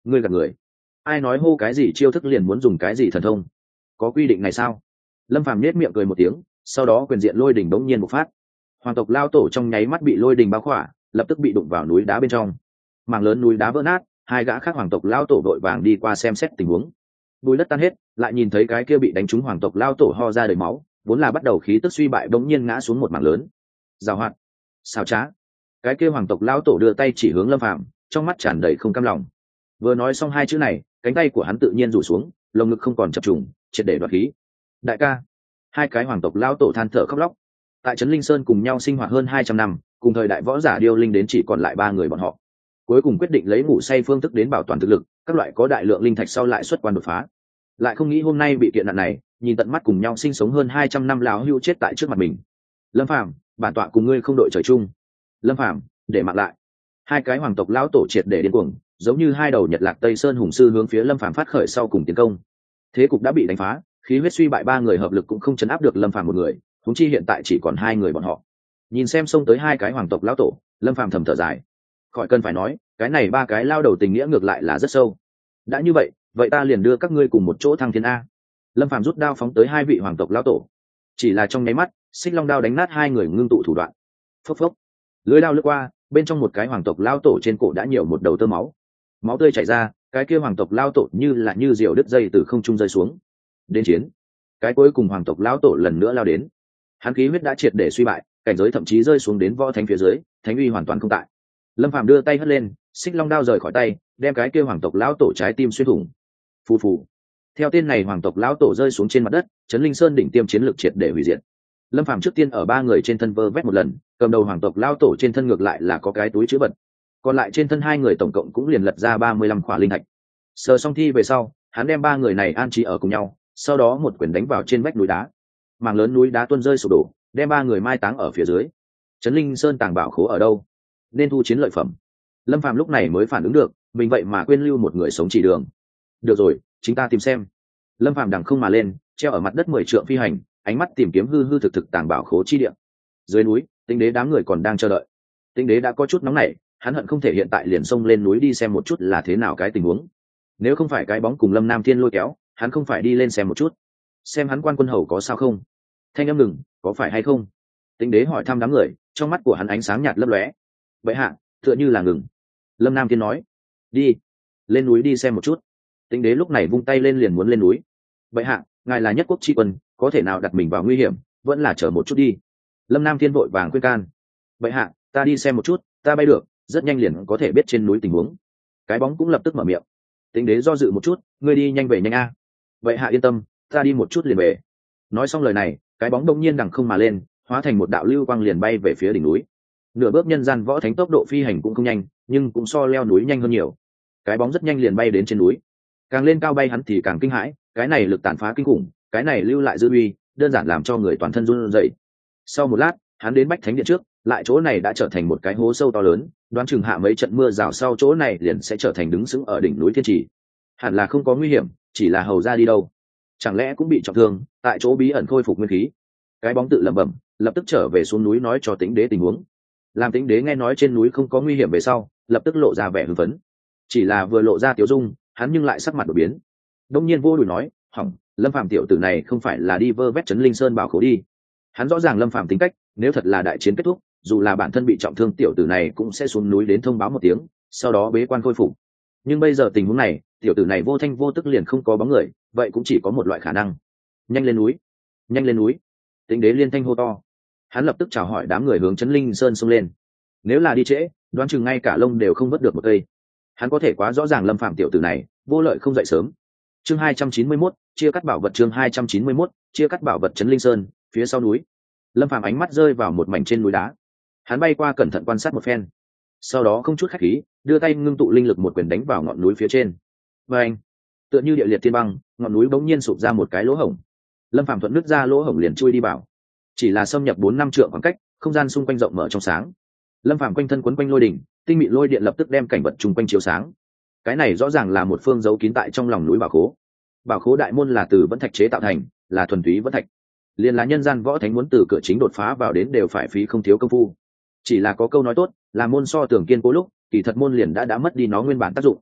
ngươi gạt người. Ai nói hô cái gì chiêu thức liền muốn dùng cái gì thần thông? Có quy định này sao? Lâm Phàm nhếch miệng cười một tiếng, sau đó quyền diện lôi đỉnh bỗng nhiên bộc phát. Hoàng tộc lao tổ trong nháy mắt bị lôi đỉnh bao khỏa, lập tức bị đụng vào núi đá bên trong. Mảng lớn núi đá vỡ nát, hai gã khác hoàng tộc lao tổ vội vàng đi qua xem xét tình huống. Bùi đất tan hết, lại nhìn thấy cái kia bị đánh trúng hoàng tộc lao tổ ho ra đầy máu, vốn là bắt đầu khí tức suy bại bỗng nhiên ngã xuống một mảng lớn. Giàu hoạt, xảo trá. Cái kia hoàng tộc lao tổ đưa tay chỉ hướng Lâm Phàm, trong mắt tràn đầy không cam lòng. Vừa nói xong hai chữ này, cánh tay của hắn tự nhiên rủ xuống, lồng ngực không còn chập trùng, triệt để đoạt khí. Đại ca, hai cái hoàng tộc lao tổ than thở khóc lóc. Tại trấn Linh Sơn cùng nhau sinh hoạt hơn hai trăm năm, cùng thời đại võ giả điêu linh đến chỉ còn lại ba người bọn họ. Cuối cùng quyết định lấy ngủ say phương thức đến bảo toàn thực lực, các loại có đại lượng linh thạch sau lại xuất quan đột phá. Lại không nghĩ hôm nay bị kiện nạn này, nhìn tận mắt cùng nhau sinh sống hơn hai trăm năm lão hưu chết tại trước mặt mình. Lâm Phàm, bản tọa cùng ngươi không đội trời chung. Lâm Phàm, để mặc lại. Hai cái hoàng tộc lão tổ triệt để điên cuồng, giống như hai đầu nhật lạc tây sơn hùng sư hướng phía Lâm Phàm phát khởi sau cùng tiến công. Thế cục đã bị đánh phá, khí huyết suy bại ba người hợp lực cũng không chấn áp được Lâm Phàm một người, huống chi hiện tại chỉ còn hai người bọn họ. Nhìn xem xông tới hai cái hoàng tộc lão tổ, Lâm Phàm thầm thở dài. Khỏi cần phải nói, cái này ba cái lao đầu tình nghĩa ngược lại là rất sâu. Đã như vậy, vậy ta liền đưa các ngươi cùng một chỗ thăng thiên a. Lâm Phàm rút đao phóng tới hai vị hoàng tộc lão tổ. Chỉ là trong nháy mắt, xích long đao đánh nát hai người ngưng tụ thủ đoạn. Phốc phốc, lưỡi đao lướt qua, bên trong một cái hoàng tộc lão tổ trên cổ đã nhiều một đầu tơ máu. Máu tươi chảy ra, cái kia hoàng tộc lão tổ như là như diều đứt dây từ không trung rơi xuống. Đến chiến, cái cuối cùng hoàng tộc lão tổ lần nữa lao đến. Hắn khí huyết đã triệt để suy bại, cảnh giới thậm chí rơi xuống đến võ thánh phía dưới, thánh uy hoàn toàn không tại. Lâm Phàm đưa tay hất lên, xích long đao rời khỏi tay, đem cái kia hoàng tộc lão tổ trái tim xuyên thủng. Phù phù. Theo tên này hoàng tộc lão tổ rơi xuống trên mặt đất, trấn Linh Sơn đỉnh tiêm chiến lược triệt để hủy diệt. Lâm Phàm trước tiên ở ba người trên thân vơ vét một lần, cầm đầu hoàng tộc lão tổ trên thân ngược lại là có cái túi chứa vật, còn lại trên thân hai người tổng cộng cũng liền lật ra ba mươi lăm khỏa linh thạch. Sờ xong thi về sau, hắn đem ba người này an trí ở cùng nhau, sau đó một quyền đánh vào trên vách núi đá. Mảng lớn núi đá tuôn rơi sụp đổ, đem ba người mai táng ở phía dưới. Trấn Linh Sơn tàng bảo khố ở đâu? Nên thu chiến lợi phẩm. Lâm Phàm lúc này mới phản ứng được, mình vậy mà quên lưu một người sống chỉ đường. Được rồi, chúng ta tìm xem. Lâm Phàm đằng không mà lên, treo ở mặt đất mười trượng phi hành, ánh mắt tìm kiếm hư hư thực thực tàng bảo khố chi địa. Dưới núi, Tinh Đế đám người còn đang chờ đợi. Tinh Đế đã có chút nóng nảy, hắn hận không thể hiện tại liền xông lên núi đi xem một chút là thế nào cái tình huống. Nếu không phải cái bóng cùng Lâm Nam Thiên lôi kéo, hắn không phải đi lên xem một chút. Xem hắn quan quân hầu có sao không? Thanh âm ngừng, có phải hay không? Tinh Đế hỏi thăm đám người, trong mắt của hắn ánh sáng nhạt lấp lóe. Vậy hạ, tựa như là ngừng. Lâm Nam Thiên nói, đi, lên núi đi xem một chút. Tinh Đế lúc này vung tay lên liền muốn lên núi. Vậy hạ, ngài là nhất quốc tri quân, có thể nào đặt mình vào nguy hiểm, vẫn là chờ một chút đi. Lâm Nam Thiên vội vàng khuyên can. Vậy hạ, ta đi xem một chút, ta bay được, rất nhanh liền có thể biết trên núi tình huống. Cái bóng cũng lập tức mở miệng. Tinh Đế do dự một chút, ngươi đi nhanh về nhanh a. Vậy hạ yên tâm, ta đi một chút liền về. Nói xong lời này, cái bóng đông nhiên đằng không mà lên, hóa thành một đạo lưu quang liền bay về phía đỉnh núi. Nửa bước nhân gian võ thánh tốc độ phi hành cũng không nhanh, nhưng cũng so leo núi nhanh hơn nhiều. Cái bóng rất nhanh liền bay đến trên núi. Càng lên cao bay hắn thì càng kinh hãi, cái này lực tàn phá kinh khủng, cái này lưu lại dư uy, đơn giản làm cho người toàn thân run rẩy. Sau một lát, hắn đến Bách Thánh Điện trước, lại chỗ này đã trở thành một cái hố sâu to lớn, đoán chừng hạ mấy trận mưa rào sau chỗ này liền sẽ trở thành đứng sững ở đỉnh núi Thiên Trì. Hẳn là không có nguy hiểm, chỉ là hầu ra đi đâu, chẳng lẽ cũng bị trọng thương, tại chỗ bí ẩn khôi phục nguyên khí. Cái bóng tự lẩm bẩm, lập tức trở về xuống núi nói cho Tĩnh Đế tình huống. Làm Tĩnh Đế nghe nói trên núi không có nguy hiểm về sau, lập tức lộ ra vẻ hưng phấn. Chỉ là vừa lộ ra tiểu dung, hắn nhưng lại sắc mặt đổi biến. Đông nhiên vô đùi nói, hỏng, Lâm Phàm tiểu tử này không phải là đi vơ vét trấn Linh Sơn bảo khố đi. Hắn rõ ràng Lâm Phàm tính cách, nếu thật là đại chiến kết thúc, dù là bản thân bị trọng thương tiểu tử này cũng sẽ xuống núi đến thông báo một tiếng, sau đó bế quan khôi phục. Nhưng bây giờ tình huống này, tiểu tử này vô thanh vô tức liền không có bóng người, vậy cũng chỉ có một loại khả năng. Nhanh lên núi, nhanh lên núi. Tĩnh Đế liên thanh hô to. Hắn lập tức chào hỏi đám người hướng trấn Linh Sơn xông lên. Nếu là đi trễ, đoán chừng ngay cả lông đều không vớt được một cây. Hắn có thể quá rõ ràng Lâm Phàm tiểu tử này vô lợi không dậy sớm. Chương hai trăm chín mươi mốt, chia cắt bảo vật. Chương hai trăm chín mươi mốt, chia cắt bảo vật. Trấn Linh Sơn, phía sau núi. Lâm Phàm ánh mắt rơi vào một mảnh trên núi đá. Hắn bay qua cẩn thận quan sát một phen, sau đó không chút khách khí, đưa tay ngưng tụ linh lực một quyền đánh vào ngọn núi phía trên. Và anh, tựa như địa liệt thiên băng, ngọn núi bỗng nhiên sụp ra một cái lỗ hổng. Lâm Phàm thuận nứt ra lỗ hổng liền chui đi vào. Chỉ là xâm nhập bốn năm trượng khoảng cách, không gian xung quanh rộng mở trong sáng. Lâm Phàm quanh thân quấn quanh lôi đỉnh, tinh mịn lôi điện lập tức đem cảnh vật chung quanh chiếu sáng. Cái này rõ ràng là một phương giấu kín tại trong lòng núi bảo khố. Bảo khố đại môn là từ vẫn thạch chế tạo thành, là thuần túy vẫn thạch. Liền là nhân gian võ thánh muốn từ cửa chính đột phá vào đến đều phải phí không thiếu công phu. Chỉ là có câu nói tốt, là môn so tường kiên cố lúc, kỳ thật môn liền đã đã mất đi nó nguyên bản tác dụng.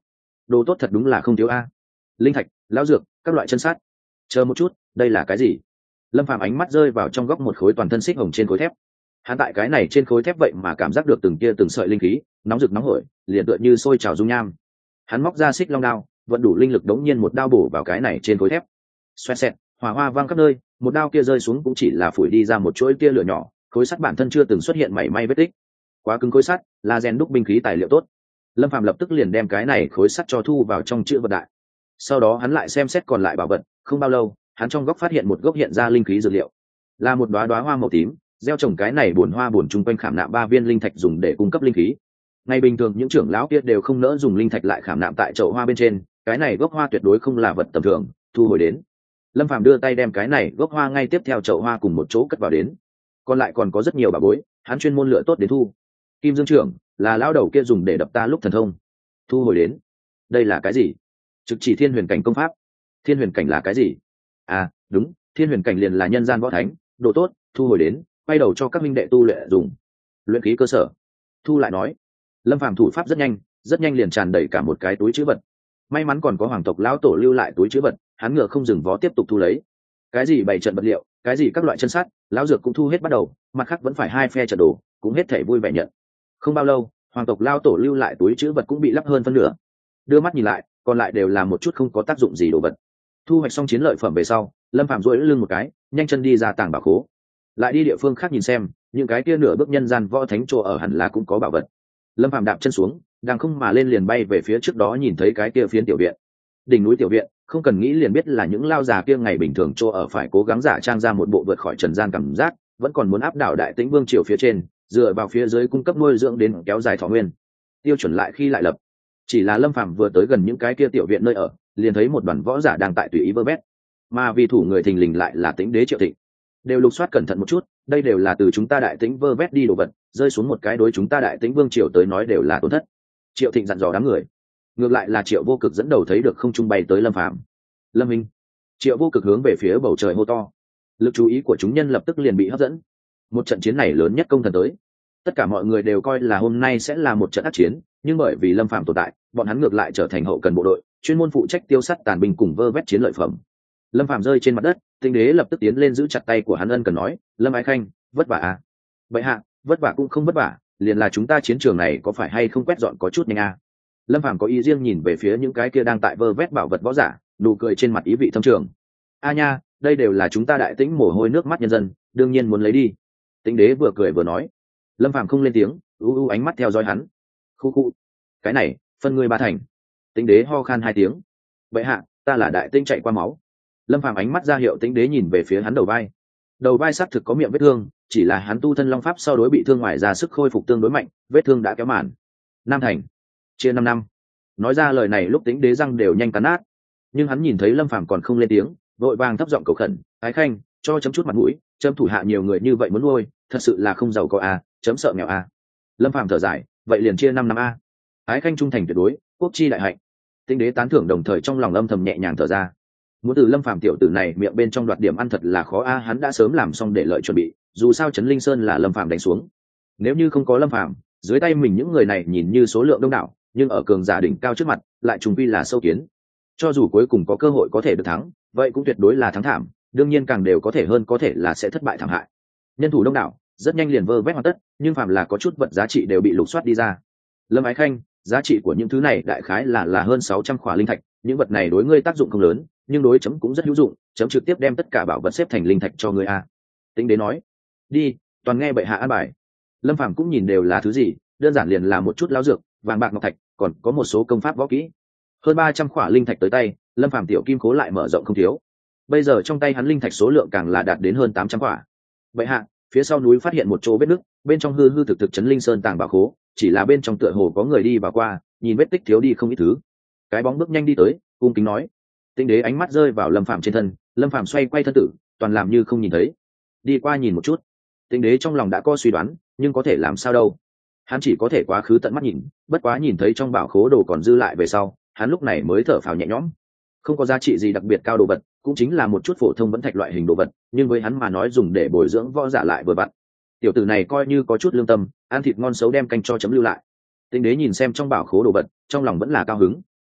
đồ tốt thật đúng là không thiếu a. Linh thạch, lão dược, các loại chân sát. Chờ một chút, đây là cái gì? Lâm Phàm ánh mắt rơi vào trong góc một khối toàn thân xích hồng trên khối thép. Hắn tại cái này trên khối thép vậy mà cảm giác được từng kia từng sợi linh khí nóng rực nóng hổi, liền tựa như sôi trào dung nham. Hắn móc ra xích long đao, vận đủ linh lực đống nhiên một đao bổ vào cái này trên khối thép. Xoẹt xẹt, hỏa hoa vang khắp nơi, một đao kia rơi xuống cũng chỉ là phủi đi ra một chuỗi tia lửa nhỏ, khối sắt bản thân chưa từng xuất hiện mảy may vết tích. Quá cứng khối sắt, là rèn đúc binh khí tài liệu tốt. Lâm Phàm lập tức liền đem cái này khối sắt cho thu vào trong chữ vật đại. Sau đó hắn lại xem xét còn lại bảo vật, không bao lâu, hắn trong góc phát hiện một gốc hiện ra linh khí dược liệu, là một đóa đóa hoa màu tím, gieo trồng cái này buồn hoa buồn chung quanh khảm nạm ba viên linh thạch dùng để cung cấp linh khí. Ngày bình thường những trưởng lão kia đều không nỡ dùng linh thạch lại khảm nạm tại chậu hoa bên trên, cái này gốc hoa tuyệt đối không là vật tầm thường, thu hồi đến. Lâm Phàm đưa tay đem cái này gốc hoa ngay tiếp theo chậu hoa cùng một chỗ cất vào đến. Còn lại còn có rất nhiều bảo bối, hắn chuyên môn lựa tốt đến thu. Kim Dương trưởng là lão đầu kia dùng để đập ta lúc thần thông, thu hồi đến. Đây là cái gì? Trực chỉ thiên huyền cảnh công pháp. Thiên huyền cảnh là cái gì? À đúng, thiên huyền cảnh liền là nhân gian võ thánh, độ tốt, thu hồi đến, quay đầu cho các minh đệ tu luyện dùng. Luyện khí cơ sở, thu lại nói. Lâm Phàm thủ pháp rất nhanh, rất nhanh liền tràn đầy cả một cái túi trữ vật. May mắn còn có hoàng tộc lão tổ lưu lại túi trữ vật, hắn ngựa không dừng vó tiếp tục thu lấy. Cái gì bày trận vật liệu, cái gì các loại chân sát, lão dược cũng thu hết bắt đầu, mặt khác vẫn phải hai phe trận đồ, cũng hết thể vui vẻ nhận. Không bao lâu, hoàng tộc lão tổ lưu lại túi trữ vật cũng bị lắp hơn phân nửa. Đưa mắt nhìn lại, còn lại đều là một chút không có tác dụng gì đồ vật. Thu hoạch xong chiến lợi phẩm về sau, Lâm Phàm duỗi lưng một cái, nhanh chân đi ra tàng bảo khố. Lại đi địa phương khác nhìn xem, những cái kia nửa bước nhân gian võ thánh chỗ ở hẳn là cũng có bảo vật. Lâm Phàm đạp chân xuống, đang không mà lên liền bay về phía trước đó nhìn thấy cái kia phiến tiểu viện. Đỉnh núi tiểu viện, không cần nghĩ liền biết là những lao già kia ngày bình thường chỗ ở phải cố gắng giả trang ra một bộ vượt khỏi trần gian cảm giác, vẫn còn muốn áp đảo Đại Tĩnh Vương triều phía trên, dựa vào phía dưới cung cấp nuôi dưỡng đến kéo dài thọ nguyên. Tiêu chuẩn lại khi lại lập. Chỉ là Lâm Phàm vừa tới gần những cái kia tiểu viện nơi ở, liền thấy một đoàn võ giả đang tại tùy ý vơ vét, mà vì thủ người thình lình lại là Tĩnh đế Triệu Thịnh. Đều lục soát cẩn thận một chút, đây đều là từ chúng ta Đại Tĩnh vơ vét đi đồ vật, rơi xuống một cái đối chúng ta Đại Tĩnh Vương triều tới nói đều là tổn thất. Triệu Thịnh dặn dò đám người. Ngược lại là Triệu Vô Cực dẫn đầu thấy được không trung bay tới Lâm Phàm. Lâm Minh. Triệu Vô Cực hướng về phía bầu trời hô to. Lực chú ý của chúng nhân lập tức liền bị hấp dẫn. Một trận chiến này lớn nhất công thần tới. Tất cả mọi người đều coi là hôm nay sẽ là một trận ác chiến, nhưng bởi vì Lâm Phàm tồn tại, bọn hắn ngược lại trở thành hậu cần bộ đội, chuyên môn phụ trách tiêu sát tàn binh cùng vơ vét chiến lợi phẩm. Lâm Phàm rơi trên mặt đất, Tĩnh đế lập tức tiến lên giữ chặt tay của hắn, ân cần nói, Lâm Ái Khanh, vất vả à? Vậy hạ, vất vả cũng không vất vả, liền là chúng ta chiến trường này có phải hay không quét dọn có chút nhanh à? Lâm Phàm có ý riêng nhìn về phía những cái kia đang tại vơ vét bảo vật võ giả, nụ cười trên mặt ý vị thâm trường. A nha, đây đều là chúng ta Đại Tĩnh mồ hôi nước mắt nhân dân, đương nhiên muốn lấy đi. Tĩnh đế vừa cười vừa nói. Lâm Phàm không lên tiếng, u u ánh mắt theo dõi hắn. Khu khu, cái này, phân ngươi ba thành. Tĩnh đế ho khan hai tiếng. Vậy hạ, ta là Đại Tĩnh chạy qua máu. Lâm Phàm ánh mắt ra hiệu Tĩnh đế nhìn về phía hắn đầu vai. Đầu vai xác thực có miệng vết thương, chỉ là hắn tu thân long pháp sau đối bị thương ngoài ra sức khôi phục tương đối mạnh, vết thương đã kéo màn. Nam thành, chia năm năm. Nói ra lời này lúc Tĩnh đế răng đều nhanh cắn nát, nhưng hắn nhìn thấy Lâm Phàm còn không lên tiếng, vội vàng thấp giọng cầu khẩn, Ái Khanh, cho chấm chút mặt mũi, chấm thủ hạ nhiều người như vậy muốn nuôi, thật sự là không giàu có à, chấm sợ nghèo à. Lâm Phàm thở dài, vậy liền chia năm năm a. Ái Khanh trung thành tuyệt đối, quốc chi đại hạnh. Tĩnh đế tán thưởng đồng thời trong lòng âm thầm nhẹ nhàng thở ra. Muốn từ Lâm Phàm tiểu tử này miệng bên trong đoạt điểm ăn thật là khó a, hắn đã sớm làm xong để lợi chuẩn bị, dù sao Trấn Linh Sơn là Lâm Phàm đánh xuống. Nếu như không có Lâm Phàm, dưới tay mình những người này nhìn như số lượng đông đảo, nhưng ở cường giả đỉnh cao trước mặt, lại trùng quy là sâu kiến. Cho dù cuối cùng có cơ hội có thể được thắng, vậy cũng tuyệt đối là thắng thảm, đương nhiên càng đều có thể hơn có thể là sẽ thất bại thảm hại. Nhân thủ đông đảo, rất nhanh liền vơ vét hoàn tất, nhưng phàm là có chút vật giá trị đều bị lục soát đi ra. Lâm Ái Khanh, giá trị của những thứ này đại khái là là hơn sáu trăm khỏa linh thạch, những vật này đối ngươi tác dụng không lớn, nhưng đối chấm cũng rất hữu dụng, chấm trực tiếp đem tất cả bảo vật xếp thành linh thạch cho ngươi a. Tĩnh đế nói. Đi, toàn nghe bệ hạ an bài. Lâm Phàm cũng nhìn đều là thứ gì, đơn giản liền là một chút lão dược, vàng bạc ngọc thạch, còn có một số công pháp võ kỹ. Hơn ba trăm khỏa linh thạch tới tay, Lâm Phàm tiểu kim cố lại mở rộng không thiếu. Bây giờ trong tay hắn linh thạch số lượng càng là đạt đến hơn tám trăm khỏa. Bệ hạ, phía sau núi phát hiện một chỗ vết nứt, bên trong hư hư thực thực Trấn Linh Sơn tàng bảo khố, chỉ là bên trong tựa hồ có người đi và qua, nhìn vết tích thiếu đi không ít thứ. Cái bóng bước nhanh đi tới, cung kính nói. Tĩnh đế ánh mắt rơi vào Lâm Phàm trên thân, Lâm Phàm xoay quay thân tử, toàn làm như không nhìn thấy. Đi qua nhìn một chút. Tĩnh đế trong lòng đã có suy đoán, nhưng có thể làm sao đâu. Hắn chỉ có thể quá khứ tận mắt nhìn, bất quá nhìn thấy trong bảo khố đồ còn dư lại về sau, hắn lúc này mới thở phào nhẹ nhõm. Không có giá trị gì đặc biệt cao đồ vật, cũng chính là một chút phổ thông vẫn thạch loại hình đồ vật, nhưng với hắn mà nói dùng để bồi dưỡng võ giả lại vừa vặn. Tiểu tử này coi như có chút lương tâm, ăn thịt ngon xấu đem canh cho chấm lưu lại. Tĩnh đế nhìn xem trong bảo khố đồ vật, trong lòng vẫn là cao hứng.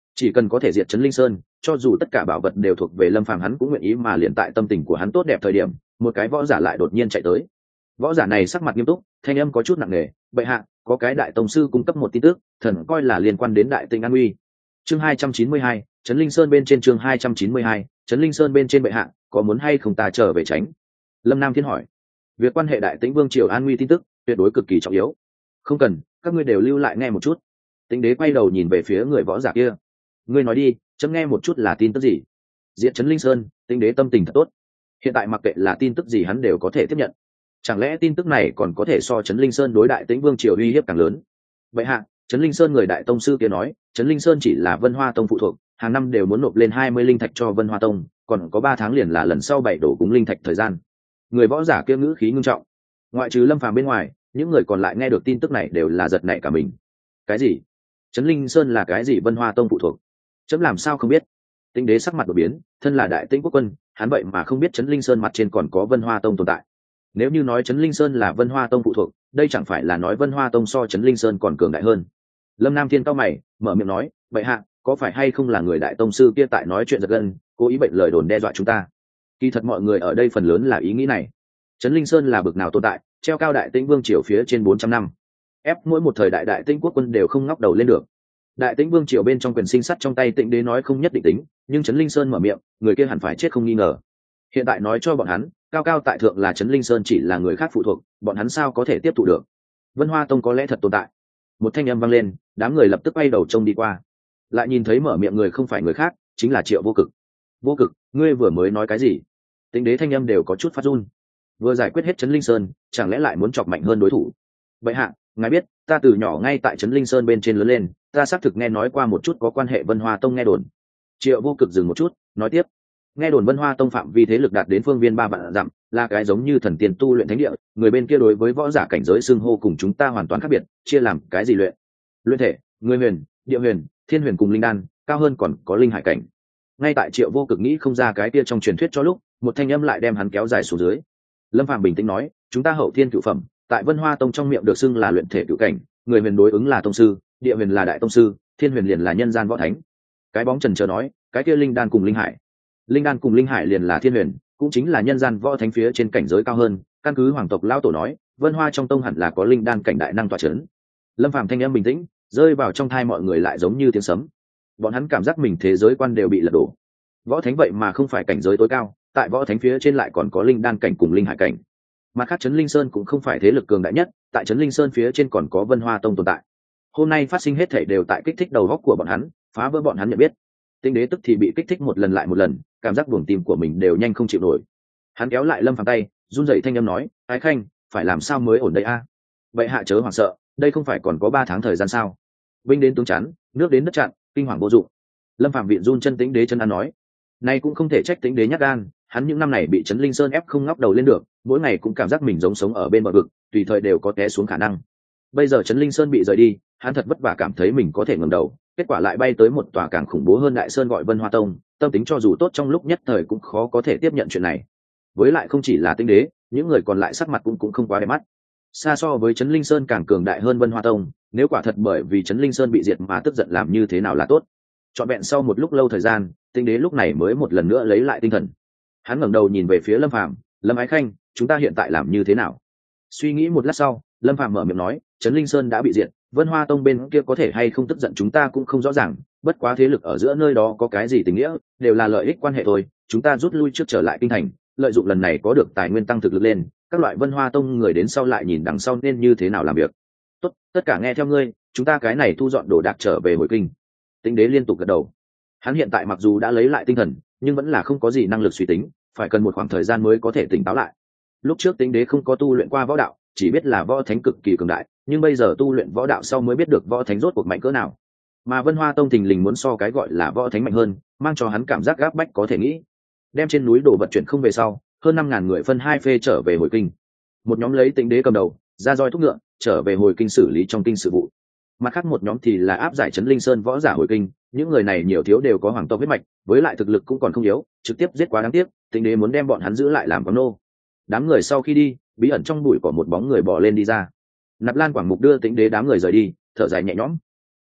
chỉ cần có thể diệt trấn linh sơn, cho dù tất cả bảo vật đều thuộc về Lâm Phàm hắn cũng nguyện ý. Mà liền tại tâm tình của hắn tốt đẹp thời điểm, một cái võ giả lại đột nhiên chạy tới. Võ giả này sắc mặt nghiêm túc, thanh âm có chút nặng nề: bệ hạ, có cái đại tông sư cung cấp một tin tức, thần coi là liên quan đến đại tinh an uy. Chương hai trăm chín mươi hai, trấn linh sơn bên trên. Chương hai trăm chín mươi hai, trấn linh sơn bên trên. Bệ hạ, có muốn hay không ta trở về tránh? Lâm Nam Thiên hỏi. Việc quan hệ đại tĩnh vương triều an nguy tin tức tuyệt đối cực kỳ trọng yếu, không cần, các ngươi đều lưu lại nghe một chút. Tĩnh đế quay đầu nhìn về phía người võ giả kia: ngươi nói đi, chấm nghe một chút là tin tức gì? Diện trấn linh sơn. Tĩnh đế tâm tình thật tốt, hiện tại mặc kệ là tin tức gì hắn đều có thể tiếp nhận. Chẳng lẽ tin tức này còn có thể so trấn linh sơn đối đại tĩnh vương triều uy hiếp càng lớn? Vậy hạ, trấn linh sơn người đại tông sư kia nói, trấn linh sơn chỉ là Vân Hoa tông phụ thuộc, hàng năm đều muốn nộp lên hai mươi linh thạch cho Vân Hoa tông, còn có ba tháng liền là lần sau bảy đổ cúng linh thạch thời gian. Người võ giả kia ngữ khí ngưng trọng. Ngoại trừ Lâm Phàm bên ngoài, những người còn lại nghe được tin tức này đều là giật nảy cả mình. Cái gì? Trấn linh sơn là cái gì Vân Hoa tông phụ thuộc? Chấm làm sao không biết? Tĩnh đế sắc mặt đổi biến, thân là đại tĩnh quốc quân, hắn vậy mà không biết trấn linh sơn mặt trên còn có Vân Hoa tông tồn tại. Nếu như nói trấn linh sơn là Vân Hoa tông phụ thuộc, đây chẳng phải là nói Vân Hoa tông so trấn linh sơn còn cường đại hơn? Lâm Nam Thiên cao mày, mở miệng nói: vậy hạ, có phải hay không là người đại tông sư kia tại nói chuyện giật gân, cố ý bệnh lời đồn đe dọa chúng ta? Kỳ thật mọi người ở đây phần lớn là ý nghĩ này. Trấn linh sơn là bực nào tồn tại, treo cao đại tĩnh vương triều phía trên bốn trăm năm, ép mỗi một thời đại đại tĩnh quốc quân đều không ngóc đầu lên được. Đại tĩnh vương triều bên trong quyền sinh sắt trong tay Tĩnh đế nói không nhất định tính, nhưng trấn linh sơn mở miệng, người kia hẳn phải chết không nghi ngờ. Hiện tại nói cho bọn hắn, cao cao tại thượng là trấn linh sơn chỉ là người khác phụ thuộc, bọn hắn sao có thể tiếp thụ được? Vân Hoa tông có lẽ thật tồn tại. Một thanh âm vang lên, đám người lập tức quay đầu trông đi qua, lại nhìn thấy mở miệng người không phải người khác, chính là Triệu Vô Cực. Vô Cực, ngươi vừa mới nói cái gì? Tĩnh đế thanh âm đều có chút phát run. Vừa giải quyết hết trấn linh sơn, chẳng lẽ lại muốn chọc mạnh hơn đối thủ? Vậy hạ, ngài biết, ta từ nhỏ ngay tại trấn linh sơn bên trên lớn lên, ta xác thực nghe nói qua một chút có quan hệ Vân Hoa tông nghe đồn. Triệu Vô Cực dừng một chút, nói tiếp: nghe đồn Vân Hoa tông phạm vi thế lực đạt đến phương viên ba vạn dặm, là cái giống như thần tiên tu luyện thánh địa, người bên kia đối với võ giả cảnh giới xưng hô cùng chúng ta hoàn toàn khác biệt, chia làm cái gì luyện luyện thể, người huyền, địa huyền, thiên huyền cùng linh đan, cao hơn còn có linh hải cảnh. Ngay tại Triệu Vô Cực nghĩ không ra cái kia trong truyền thuyết cho lúc, một thanh âm lại đem hắn kéo dài xuống dưới. Lâm Phàm bình tĩnh nói: chúng ta hậu thiên cửu phẩm, tại Vân Hoa tông trong miệng được xưng là luyện thể cửu cảnh, người huyền đối ứng là tông sư, địa huyền là đại tông sư, thiên huyền liền là nhân gian võ thánh. Cái bóng trần chờ nói: cái kia linh đan cùng linh hải, linh đan cùng linh hải liền là thiên huyền, cũng chính là nhân gian võ thánh phía trên cảnh giới cao hơn. Căn cứ hoàng tộc lão tổ nói, Vân Hoa trong tông hẳn là có linh đan cảnh đại năng tọa chấn. Lâm Phàm thanh âm bình tĩnh, rơi vào trong thai mọi người lại giống như tiếng sấm. Bọn hắn cảm giác mình thế giới quan đều bị lật đổ. Võ thánh vậy mà không phải cảnh giới tối cao, tại võ thánh phía trên lại còn có linh đan cảnh cùng linh hải cảnh. Mặt khác trấn linh sơn cũng không phải thế lực cường đại nhất, tại trấn linh sơn phía trên còn có Vân Hoa tông tồn tại. Hôm nay phát sinh hết thảy đều tại kích thích đầu óc của bọn hắn, phá vỡ bọn hắn nhận biết. Tinh đế tức thì bị kích thích một lần lại một lần, cảm giác buồng tim của mình đều nhanh không chịu nổi. Hắn kéo lại Lâm Phàm tay, run rẩy thanh âm nói: ái khanh, phải làm sao mới ổn đây a? Vậy hạ chớ hoảng sợ, đây không phải còn có ba tháng thời gian sao? Binh đến tướng chắn, nước đến đất chặn, kinh hoàng vô dụng. Lâm Phàm viện run chân Tĩnh đế chân ăn nói: nay cũng không thể trách Tĩnh đế nhát gan, hắn những năm này bị trấn linh sơn ép không ngóc đầu lên được, mỗi ngày cũng cảm giác mình giống sống ở bên bờ vực, tùy thời đều có té xuống khả năng. Bây giờ trấn linh sơn bị rời đi, hắn thật vất vả cảm thấy mình có thể ngẩng đầu, kết quả lại bay tới một tòa càng khủng bố hơn đại sơn gọi Vân Hoa tông, tâm tính cho dù tốt trong lúc nhất thời cũng khó có thể tiếp nhận chuyện này. Với lại không chỉ là Tĩnh đế, những người còn lại sắc mặt cũng cũng không quá đẹp mắt. Xa so với trấn linh sơn càng cường đại hơn Vân Hoa tông, nếu quả thật bởi vì trấn linh sơn bị diệt mà tức giận làm như thế nào là tốt. Trọn vẹn sau một lúc lâu thời gian, Tĩnh đế lúc này mới một lần nữa lấy lại tinh thần. Hắn ngẩng đầu nhìn về phía Lâm Phàm: Lâm ái khanh, chúng ta hiện tại làm như thế nào? Suy nghĩ một lát sau, Lâm Phàm mở miệng nói: trấn linh sơn đã bị diệt, Vân Hoa tông bên kia có thể hay không tức giận chúng ta cũng không rõ ràng, bất quá thế lực ở giữa nơi đó có cái gì tình nghĩa, đều là lợi ích quan hệ thôi. Chúng ta rút lui trước trở lại kinh thành, lợi dụng lần này có được tài nguyên tăng thực lực lên, các loại Vân Hoa tông người đến sau lại nhìn đằng sau nên như thế nào làm việc. Tốt, tất cả nghe theo ngươi, chúng ta cái này thu dọn đồ đạc trở về hồi kinh. Tĩnh đế liên tục gật đầu. Hắn hiện tại mặc dù đã lấy lại tinh thần, nhưng vẫn là không có gì năng lực suy tính, phải cần một khoảng thời gian mới có thể tỉnh táo lại. Lúc trước Tĩnh đế không có tu luyện qua võ đạo, chỉ biết là võ thánh cực kỳ cường đại, nhưng bây giờ tu luyện võ đạo sau mới biết được võ thánh rốt cuộc mạnh cỡ nào. Mà Vân Hoa tông thình lình muốn so cái gọi là võ thánh mạnh hơn, mang cho hắn cảm giác gáp bách có thể nghĩ. Đem trên núi đồ vật chuyển không về sau, hơn năm ngàn người phân hai phê trở về hồi kinh. Một nhóm lấy Tĩnh đế cầm đầu, ra roi thúc ngựa, trở về hồi kinh xử lý trong kinh sự vụ. Mặt khác một nhóm thì là áp giải trấn linh sơn võ giả hồi kinh, những người này nhiều thiếu đều có hoàng tộc huyết mạch, với lại thực lực cũng còn không yếu, trực tiếp giết quá đáng tiếc, Tĩnh đế muốn đem bọn hắn giữ lại làm con nô. Đám người sau khi đi, bí ẩn trong bụi có một bóng người bò lên đi ra. Nạp Lan Quảng Mục đưa Tĩnh đế đám người rời đi, thở dài nhẹ nhõm.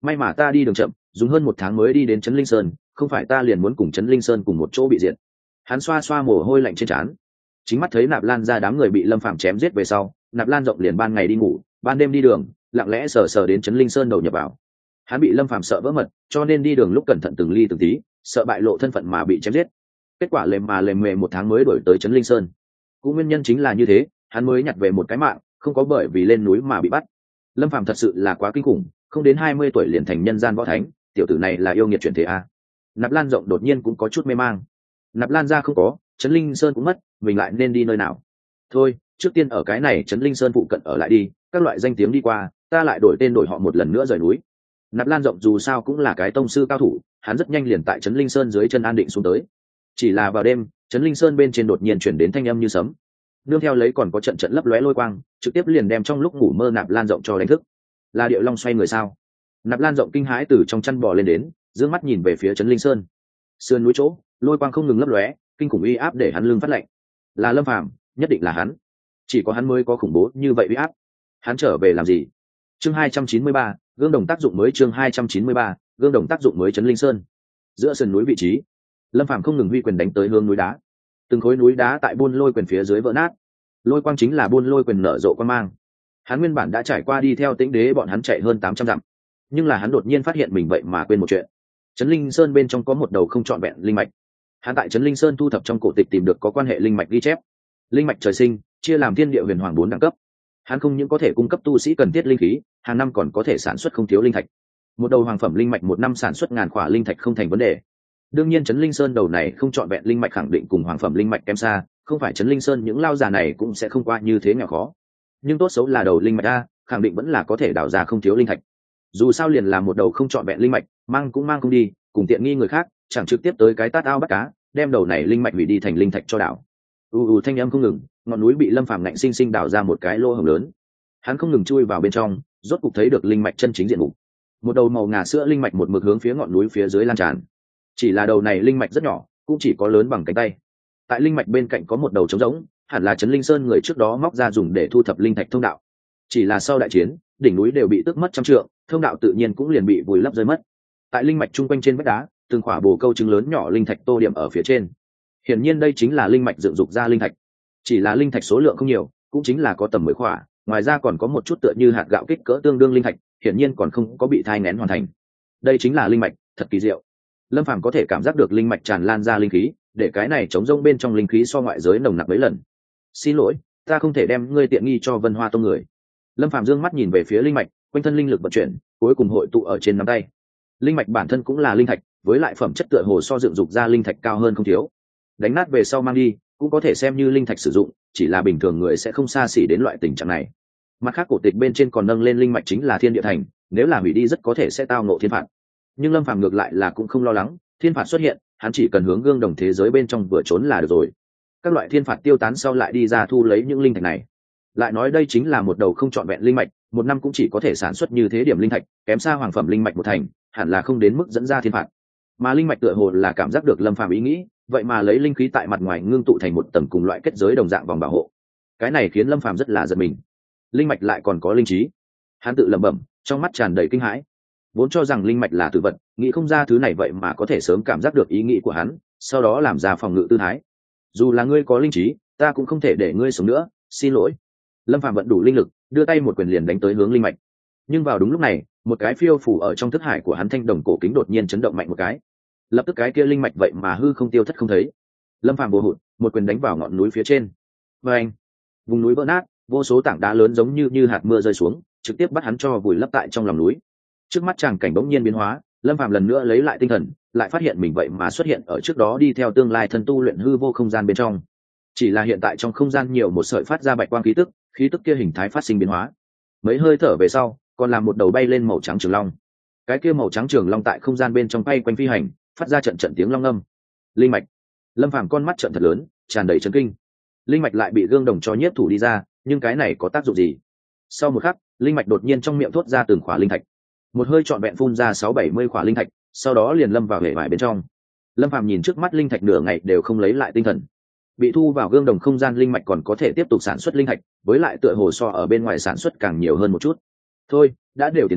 may mà ta đi đường chậm, dùng hơn một tháng mới đi đến trấn Linh Sơn, không phải ta liền muốn cùng trấn Linh Sơn cùng một chỗ bị diệt. Hắn xoa xoa mồ hôi lạnh trên trán, chính mắt thấy Nạp Lan ra đám người bị Lâm Phàm chém giết về sau, Nạp Lan rộng liền ban ngày đi ngủ, ban đêm đi đường, lặng lẽ sờ sờ đến trấn Linh Sơn đầu nhập vào. Hắn bị Lâm Phàm sợ vỡ mật, cho nên đi đường lúc cẩn thận từng ly từng tí, sợ bại lộ thân phận mà bị chém giết. Kết quả lềm mà lềm mề một tháng mới đổi tới trấn Linh Sơn. Cũng nguyên nhân chính là như thế, hắn mới nhặt về một cái mạng, không có bởi vì lên núi mà bị bắt. Lâm Phàm thật sự là quá kinh khủng, không đến hai mươi tuổi liền thành nhân gian võ thánh, tiểu tử này là yêu nghiệt chuyển thế a. Nạp Lan rộng đột nhiên cũng có chút mê mang. Nạp Lan ra không có, trấn Linh Sơn cũng mất, mình lại nên đi nơi nào? Thôi, trước tiên ở cái này trấn Linh Sơn phụ cận ở lại đi, các loại danh tiếng đi qua, ta lại đổi tên đổi họ một lần nữa rời núi. Nạp Lan rộng dù sao cũng là cái tông sư cao thủ, hắn rất nhanh liền tại trấn Linh Sơn dưới chân an định xuống tới. Chỉ là vào đêm, trấn Linh Sơn bên trên đột nhiên chuyển đến thanh âm như sấm, nương theo lấy còn có trận trận lấp lóe lôi quang, trực tiếp liền đem trong lúc ngủ mơ Nạp Lan rộng cho đánh thức. Là Điệu Long xoay người sao? Nạp Lan rộng kinh hãi từ trong chăn bò lên đến, dương mắt nhìn về phía trấn Linh Sơn. Sườn núi chỗ, lôi quang không ngừng lấp lóe, kinh khủng uy áp để hắn lưng phát lạnh. Là Lâm Phàm, nhất định là hắn. Chỉ có hắn mới có khủng bố như vậy uy áp. Hắn trở về làm gì? Chương hai trăm chín mươi ba, gương đồng tác dụng mới. Chương hai trăm chín mươi ba, gương đồng tác dụng mới. Trấn Linh Sơn giữa sườn núi vị trí, Lâm Phàm không ngừng huy quyền đánh tới hướng núi đá. Từng khối núi đá tại buôn lôi quyền phía dưới vỡ nát, lôi quang chính là buôn lôi quyền nở rộ quang mang. Hắn nguyên bản đã trải qua đi theo Tĩnh Đế bọn hắn chạy hơn tám trăm dặm, nhưng là hắn đột nhiên phát hiện mình vậy mà quên một chuyện. Trấn Linh Sơn bên trong có một đầu không trọn vẹn linh mạch. Hắn tại Trấn Linh Sơn thu thập trong cổ tịch tìm được có quan hệ linh mạch ghi chép. Linh mạch trời sinh chia làm thiên địa huyền hoàng bốn đẳng cấp. Hắn không những có thể cung cấp tu sĩ cần thiết linh khí, hàng năm còn có thể sản xuất không thiếu linh thạch. Một đầu hoàng phẩm linh mạch một năm sản xuất ngàn khỏa linh thạch không thành vấn đề. Đương nhiên Trấn Linh Sơn đầu này không trọn vẹn linh mạch khẳng định cùng hoàng phẩm linh mạch kém xa, không phải Trấn Linh Sơn những lao già này cũng sẽ không qua như thế nghèo khó. Nhưng tốt xấu là đầu linh mạch a, khẳng định vẫn là có thể đào ra không thiếu linh thạch. Dù sao liền là một đầu không trọn vẹn linh mạch, mang cũng mang không đi, cùng tiện nghi người khác, chẳng trực tiếp tới cái tát ao bắt cá, đem đầu này linh mạch hủy đi thành linh thạch cho đảo. U u thanh âm không ngừng, ngọn núi bị Lâm Phàm ngạnh sinh sinh đào ra một cái lỗ hổng lớn. Hắn không ngừng chui vào bên trong, rốt cục thấy được linh mạch chân chính diện mục. Một đầu màu ngà sữa linh mạch một mực hướng phía ngọn núi phía dưới lan tràn. Chỉ là đầu này linh mạch rất nhỏ, cũng chỉ có lớn bằng cánh tay. Tại linh mạch bên cạnh có một đầu trống rỗng, hẳn là Trấn Linh Sơn người trước đó móc ra dùng để thu thập linh thạch thông đạo. Chỉ là sau đại chiến, đỉnh núi đều bị tước mất trăm trượng, thông đạo tự nhiên cũng liền bị vùi lấp rơi mất. Tại linh mạch chung quanh trên vách đá, từng khỏa bồ câu trứng lớn nhỏ linh thạch tô điểm ở phía trên. Hiển nhiên đây chính là linh mạch dựng dục ra linh thạch. Chỉ là linh thạch số lượng không nhiều, cũng chính là có tầm mười khỏa, ngoài ra còn có một chút tựa như hạt gạo kích cỡ tương đương linh thạch, hiển nhiên còn không có bị thai nghén hoàn thành. Đây chính là linh mạch, thật kỳ diệu. Lâm Phàm có thể cảm giác được linh mạch tràn lan ra linh khí, để cái này chống rông bên trong linh khí so ngoại giới nồng nặc mấy lần. Xin lỗi, ta không thể đem ngươi tiện nghi cho Vân Hoa tông người. Lâm Phàm dương mắt nhìn về phía linh mạch, quanh thân linh lực vận chuyển, cuối cùng hội tụ ở trên nắm tay. Linh mạch bản thân cũng là linh thạch, với lại phẩm chất tựa hồ so dựng dục ra linh thạch cao hơn không thiếu. Đánh nát về sau mang đi, cũng có thể xem như linh thạch sử dụng, chỉ là bình thường người sẽ không xa xỉ đến loại tình trạng này. Mặt khác cổ tịch bên trên còn nâng lên linh mạch chính là thiên địa thành, nếu là hủy đi rất có thể sẽ tao ngộ thiên phạt. Nhưng Lâm Phàm ngược lại là cũng không lo lắng, thiên phạt xuất hiện, hắn chỉ cần hướng gương đồng thế giới bên trong vừa trốn là được rồi. Các loại thiên phạt tiêu tán sau lại đi ra thu lấy những linh thạch này. Lại nói đây chính là một đầu không trọn vẹn linh mạch, một năm cũng chỉ có thể sản xuất như thế điểm linh thạch, kém xa hoàng phẩm linh mạch một thành, hẳn là không đến mức dẫn ra thiên phạt. Mà linh mạch tựa hồ là cảm giác được Lâm Phàm ý nghĩ, vậy mà lấy linh khí tại mặt ngoài ngưng tụ thành một tầng cùng loại kết giới đồng dạng vòng bảo hộ. Cái này khiến Lâm Phàm rất là giật mình. Linh mạch lại còn có linh trí. Hắn tự lẩm bẩm, trong mắt tràn đầy kinh hãi. Vốn cho rằng linh mạch là tử vật, nghĩ không ra thứ này vậy mà có thể sớm cảm giác được ý nghĩ của hắn, sau đó làm ra phòng ngự tư thái. Dù là ngươi có linh trí, ta cũng không thể để ngươi sống nữa, xin lỗi. Lâm Phàm vận đủ linh lực, đưa tay một quyền liền đánh tới hướng linh mạch. Nhưng vào đúng lúc này, một cái phiêu phủ ở trong thức hải của hắn thanh đồng cổ kính đột nhiên chấn động mạnh một cái. Lập tức cái kia linh mạch vậy mà hư không tiêu thất không thấy. Lâm Phàm bổ hụt, một quyền đánh vào ngọn núi phía trên. Và anh, vùng núi vỡ nát, vô số tảng đá lớn giống như như hạt mưa rơi xuống, trực tiếp bắt hắn cho vùi lấp tại trong lòng núi. Trước mắt chàng cảnh bỗng nhiên biến hóa, Lâm Phàm lần nữa lấy lại tinh thần, lại phát hiện mình vậy mà xuất hiện ở trước đó đi theo tương lai thân tu luyện hư vô không gian bên trong. Chỉ là hiện tại trong không gian nhiều một sợi phát ra bạch quang khí tức, khí tức kia hình thái phát sinh biến hóa. Mấy hơi thở về sau, còn làm một đầu bay lên màu trắng trường long. Cái kia màu trắng trường long tại không gian bên trong bay quanh phi hành, phát ra trận trận tiếng long ngâm. Linh mạch. Lâm Phàm con mắt trợn thật lớn, tràn đầy chấn kinh. Linh mạch lại bị gương đồng cho nhiếp thủ đi ra, nhưng cái này có tác dụng gì? Sau một khắc, linh mạch đột nhiên trong miệng thốt ra từng khỏa linh thạch. Một hơi trọn vẹn phun ra sáu bảy mươi khỏa linh thạch, sau đó liền lâm vào hệ vải bên trong. Lâm Phàm nhìn trước mắt linh thạch nửa ngày đều không lấy lại tinh thần. Bị thu vào gương đồng không gian linh mạch còn có thể tiếp tục sản xuất linh thạch, với lại tựa hồ so ở bên ngoài sản xuất càng nhiều hơn một chút. Thôi, đã đều tiền đến,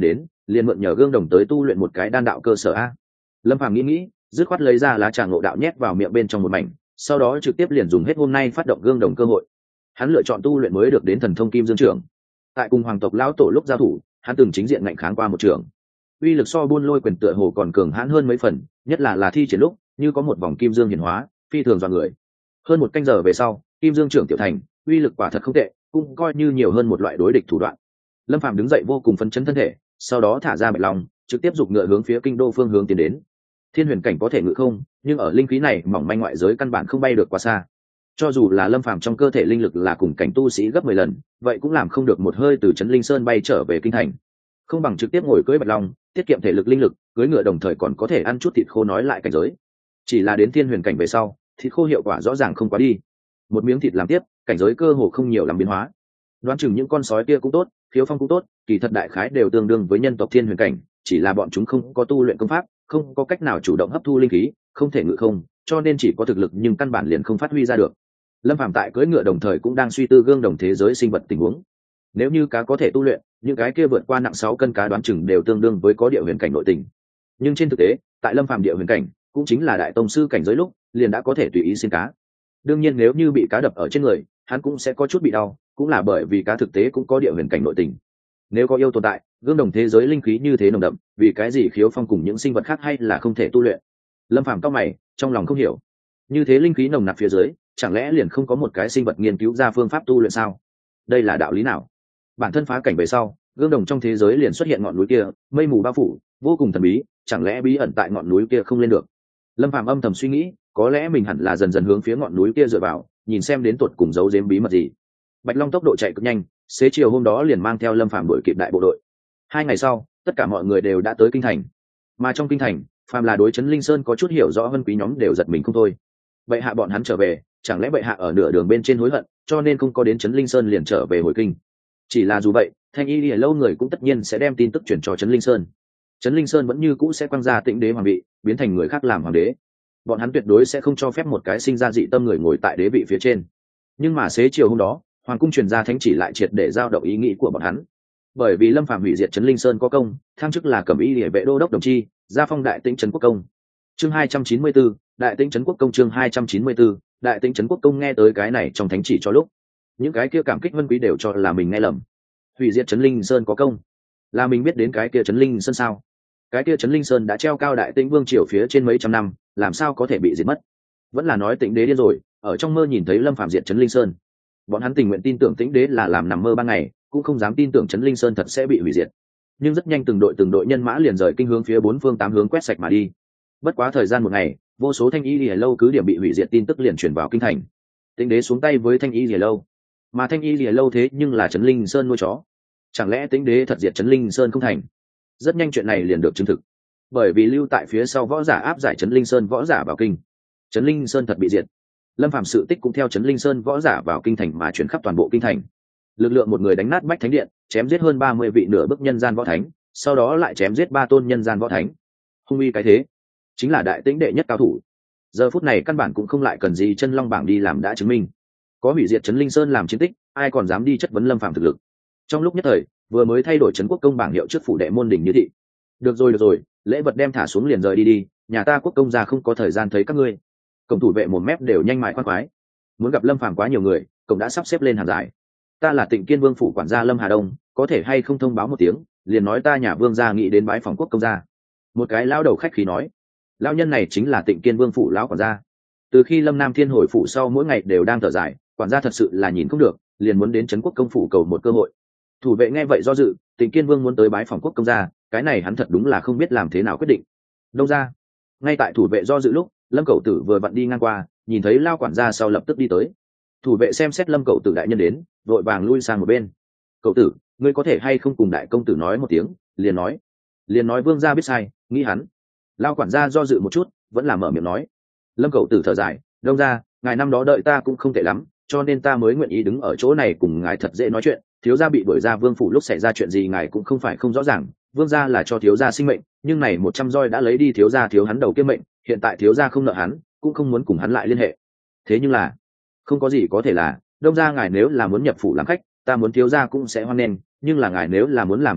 liền mượn nhờ gương đồng tới tu luyện một cái đan đạo cơ sở a. Lâm Phàm nghĩ nghĩ, dứt khoát lấy ra lá trà ngộ đạo nhét vào miệng bên trong một mảnh, sau đó trực tiếp liền dùng hết hôm nay phát động gương đồng cơ hội. Hắn lựa chọn tu luyện mới được đến thần thông kim dương trưởng. Tại cùng hoàng tộc lão tổ lúc giao thủ, hắn từng chính diện ngạnh kháng qua một trường, uy lực so buôn lôi quyền tựa hồ còn cường hãn hơn mấy phần, nhất là là thi triển lúc như có một vòng kim dương hiển hóa, phi thường dọa người. Hơn một canh giờ về sau, kim dương trưởng tiểu thành, uy lực quả thật không tệ, cũng coi như nhiều hơn một loại đối địch thủ đoạn. Lâm Phàm đứng dậy vô cùng phấn chấn thân thể, sau đó thả ra bạch long, trực tiếp giục ngựa hướng phía kinh đô phương hướng tiến đến. Thiên huyền cảnh có thể ngự không, nhưng ở linh khí này mỏng manh ngoại giới căn bản không bay được quá xa. Cho dù là Lâm Phàm trong cơ thể linh lực là cùng cảnh tu sĩ gấp mười lần, vậy cũng làm không được một hơi từ trấn linh sơn bay trở về kinh thành. Không bằng trực tiếp ngồi cưỡi bạch long, tiết kiệm thể lực linh lực, cưỡi ngựa đồng thời còn có thể ăn chút thịt khô nói lại cảnh giới. Chỉ là đến thiên huyền cảnh về sau, thịt khô hiệu quả rõ ràng không quá đi. Một miếng thịt làm tiếp, cảnh giới cơ hồ không nhiều làm biến hóa. Đoán chừng những con sói kia cũng tốt, khiếu phong cũng tốt, kỳ thật đại khái đều tương đương với nhân tộc thiên huyền cảnh, chỉ là bọn chúng không có tu luyện công pháp, không có cách nào chủ động hấp thu linh khí, không thể ngự không, cho nên chỉ có thực lực nhưng căn bản liền không phát huy ra được. Lâm Phàm tại cưỡi ngựa đồng thời cũng đang suy tư gương đồng thế giới sinh vật tình huống. Nếu như cá có thể tu luyện, những cái kia vượt qua nặng sáu cân cá đoán chừng đều tương đương với có địa huyền cảnh nội tình. Nhưng trên thực tế, tại Lâm Phàm địa huyền cảnh, cũng chính là đại tông sư cảnh giới lúc, liền đã có thể tùy ý xin cá. Đương nhiên nếu như bị cá đập ở trên người, hắn cũng sẽ có chút bị đau, cũng là bởi vì cá thực tế cũng có địa huyền cảnh nội tình. Nếu có yêu tồn tại, gương đồng thế giới linh khí như thế nồng đậm, vì cái gì khiếu phong cùng những sinh vật khác hay là không thể tu luyện? Lâm Phàm cau mày, trong lòng không hiểu. Như thế linh khí nồng nặc phía dưới, chẳng lẽ liền không có một cái sinh vật nghiên cứu ra phương pháp tu luyện sao? Đây là đạo lý nào? Bản thân phá cảnh về sau, gương đồng trong thế giới liền xuất hiện ngọn núi kia, mây mù bao phủ, vô cùng thần bí, chẳng lẽ bí ẩn tại ngọn núi kia không lên được? Lâm Phàm âm thầm suy nghĩ, có lẽ mình hẳn là dần dần hướng phía ngọn núi kia dựa vào, nhìn xem đến tột cùng giấu giếm bí mật gì. Bạch Long tốc độ chạy cực nhanh, xế chiều hôm đó liền mang theo Lâm Phàm đuổi kịp đại bộ đội. Hai ngày sau, tất cả mọi người đều đã tới kinh thành. Mà trong kinh thành, phàm là đối trấn Linh Sơn có chút hiểu rõ hơn quý nhóm đều giật mình không thôi. Bệ hạ bọn hắn trở về, chẳng lẽ bệ hạ ở nửa đường bên trên hối hận, cho nên không có đến trấn Linh Sơn liền trở về hồi kinh. Chỉ là dù vậy, Thanh Y Lìa lâu người cũng tất nhiên sẽ đem tin tức chuyển cho trấn Linh Sơn. Trấn Linh Sơn vẫn như cũ sẽ quăng ra Tĩnh đế hoàng vị, biến thành người khác làm hoàng đế. Bọn hắn tuyệt đối sẽ không cho phép một cái sinh ra dị tâm người ngồi tại đế vị phía trên. Nhưng mà xế chiều hôm đó, hoàng cung truyền ra thánh chỉ lại triệt để giao động ý nghĩ của bọn hắn. Bởi vì Lâm Phàm hủy diệt trấn Linh Sơn có công, thăng chức là Cẩm Y Lìa vệ đô đốc đồng chi, gia phong đại tĩnh trấn quốc công. Chương hai trăm chín mươi tư, đại tĩnh trấn quốc công chương hai trăm chín mươi tư, đại tĩnh trấn quốc công nghe tới cái này trong thánh chỉ cho lúc, những cái kia cảm kích vân quý đều cho là mình nghe lầm. Hủy diệt trấn Linh Sơn có công, là mình biết đến cái kia trấn Linh Sơn sao? Cái kia trấn Linh Sơn đã treo cao đại tĩnh vương triều phía trên mấy trăm năm, làm sao có thể bị diệt mất? Vẫn là nói Tĩnh đế điên rồi, ở trong mơ nhìn thấy Lâm Phàm diệt trấn Linh Sơn. Bọn hắn tình nguyện tin tưởng Tĩnh đế là làm nằm mơ ban ngày, cũng không dám tin tưởng trấn Linh Sơn thật sẽ bị hủy diệt. Nhưng rất nhanh từng đội từng đội nhân mã liền rời kinh hướng phía bốn phương tám hướng quét sạch mà đi. Bất quá thời gian một ngày, vô số Thanh Y Lìa lâu cứ điểm bị hủy diệt tin tức liền truyền vào kinh thành. Tĩnh đế xuống tay với Thanh Y Lìa lâu, mà Thanh Y Lìa lâu thế nhưng là trấn Linh Sơn nuôi chó. Chẳng lẽ Tĩnh đế thật diệt trấn Linh Sơn không thành? Rất nhanh chuyện này liền được chứng thực, bởi vì lưu tại phía sau võ giả áp giải trấn Linh Sơn võ giả vào kinh. Trấn Linh Sơn thật bị diệt. Lâm Phàm sự tích cũng theo trấn Linh Sơn võ giả vào kinh thành mà chuyển khắp toàn bộ kinh thành. Lực lượng một người đánh nát Bách Thánh Điện, chém giết hơn ba mươi vị nửa bức nhân gian võ thánh, sau đó lại chém giết ba tôn nhân gian võ thánh. Hung uy cái thế, chính là đại tĩnh đệ nhất cao thủ. Giờ phút này căn bản cũng không lại cần gì chân long bảng đi làm đã chứng minh. Có hủy diệt trấn Linh Sơn làm chiến tích, ai còn dám đi chất vấn Lâm Phàm thực lực. Trong lúc nhất thời, vừa mới thay đổi trấn quốc công bảng hiệu trước phủ đệ môn đình như thị. Được rồi được rồi, lễ vật đem thả xuống liền rời đi đi, nhà ta quốc công gia không có thời gian thấy các ngươi. Cổng thủ vệ một mép đều nhanh mại khoan khoái. Muốn gặp Lâm Phàm quá nhiều người, cổng đã sắp xếp lên hàng dài. Ta là Tịnh Kiên Vương phủ quản gia Lâm Hà Đông, có thể hay không thông báo một tiếng, liền nói ta nhà vương gia nghĩ đến bái phòng quốc công gia. Một cái lão đầu khách khí nói. Lão nhân này chính là Tịnh Kiên Vương phủ lão quản gia. Từ khi Lâm Nam Thiên hồi phủ sau mỗi ngày đều đang thở dài, quản gia thật sự là nhìn không được, liền muốn đến trấn quốc công phủ cầu một cơ hội. Thủ vệ nghe vậy do dự, Tịnh Kiên Vương muốn tới bái phòng quốc công gia, cái này hắn thật đúng là không biết làm thế nào quyết định. Đông ra. Ngay tại thủ vệ do dự lúc, Lâm Cẩu Tử vừa vặn đi ngang qua, nhìn thấy lao quản gia sau lập tức đi tới. Thủ vệ xem xét Lâm Cẩu Tử đại nhân đến, vội vàng lui sang một bên. Cậu tử, ngươi có thể hay không cùng đại công tử nói một tiếng? Liền nói, liền nói vương gia biết sai, nghĩ hắn. Lao quản gia do dự một chút, vẫn là mở miệng nói. Lâm Cẩu Tử thở dài, đông ra, ngài năm đó đợi ta cũng không tệ lắm, cho nên ta mới nguyện ý đứng ở chỗ này cùng ngài thật dễ nói chuyện. Thiếu gia bị đuổi ra vương phủ lúc xảy ra chuyện gì ngài cũng không phải không rõ ràng, vương gia là cho thiếu gia sinh mệnh, nhưng này một trăm roi đã lấy đi thiếu gia thiếu hắn đầu kiếp mệnh, hiện tại thiếu gia không nợ hắn, cũng không muốn cùng hắn lại liên hệ. Thế nhưng là, không có gì có thể là, đông gia ngài nếu là muốn nhập phủ làm khách, ta muốn thiếu gia cũng sẽ hoan nghênh, nhưng là ngài nếu là muốn làm thuyết khách,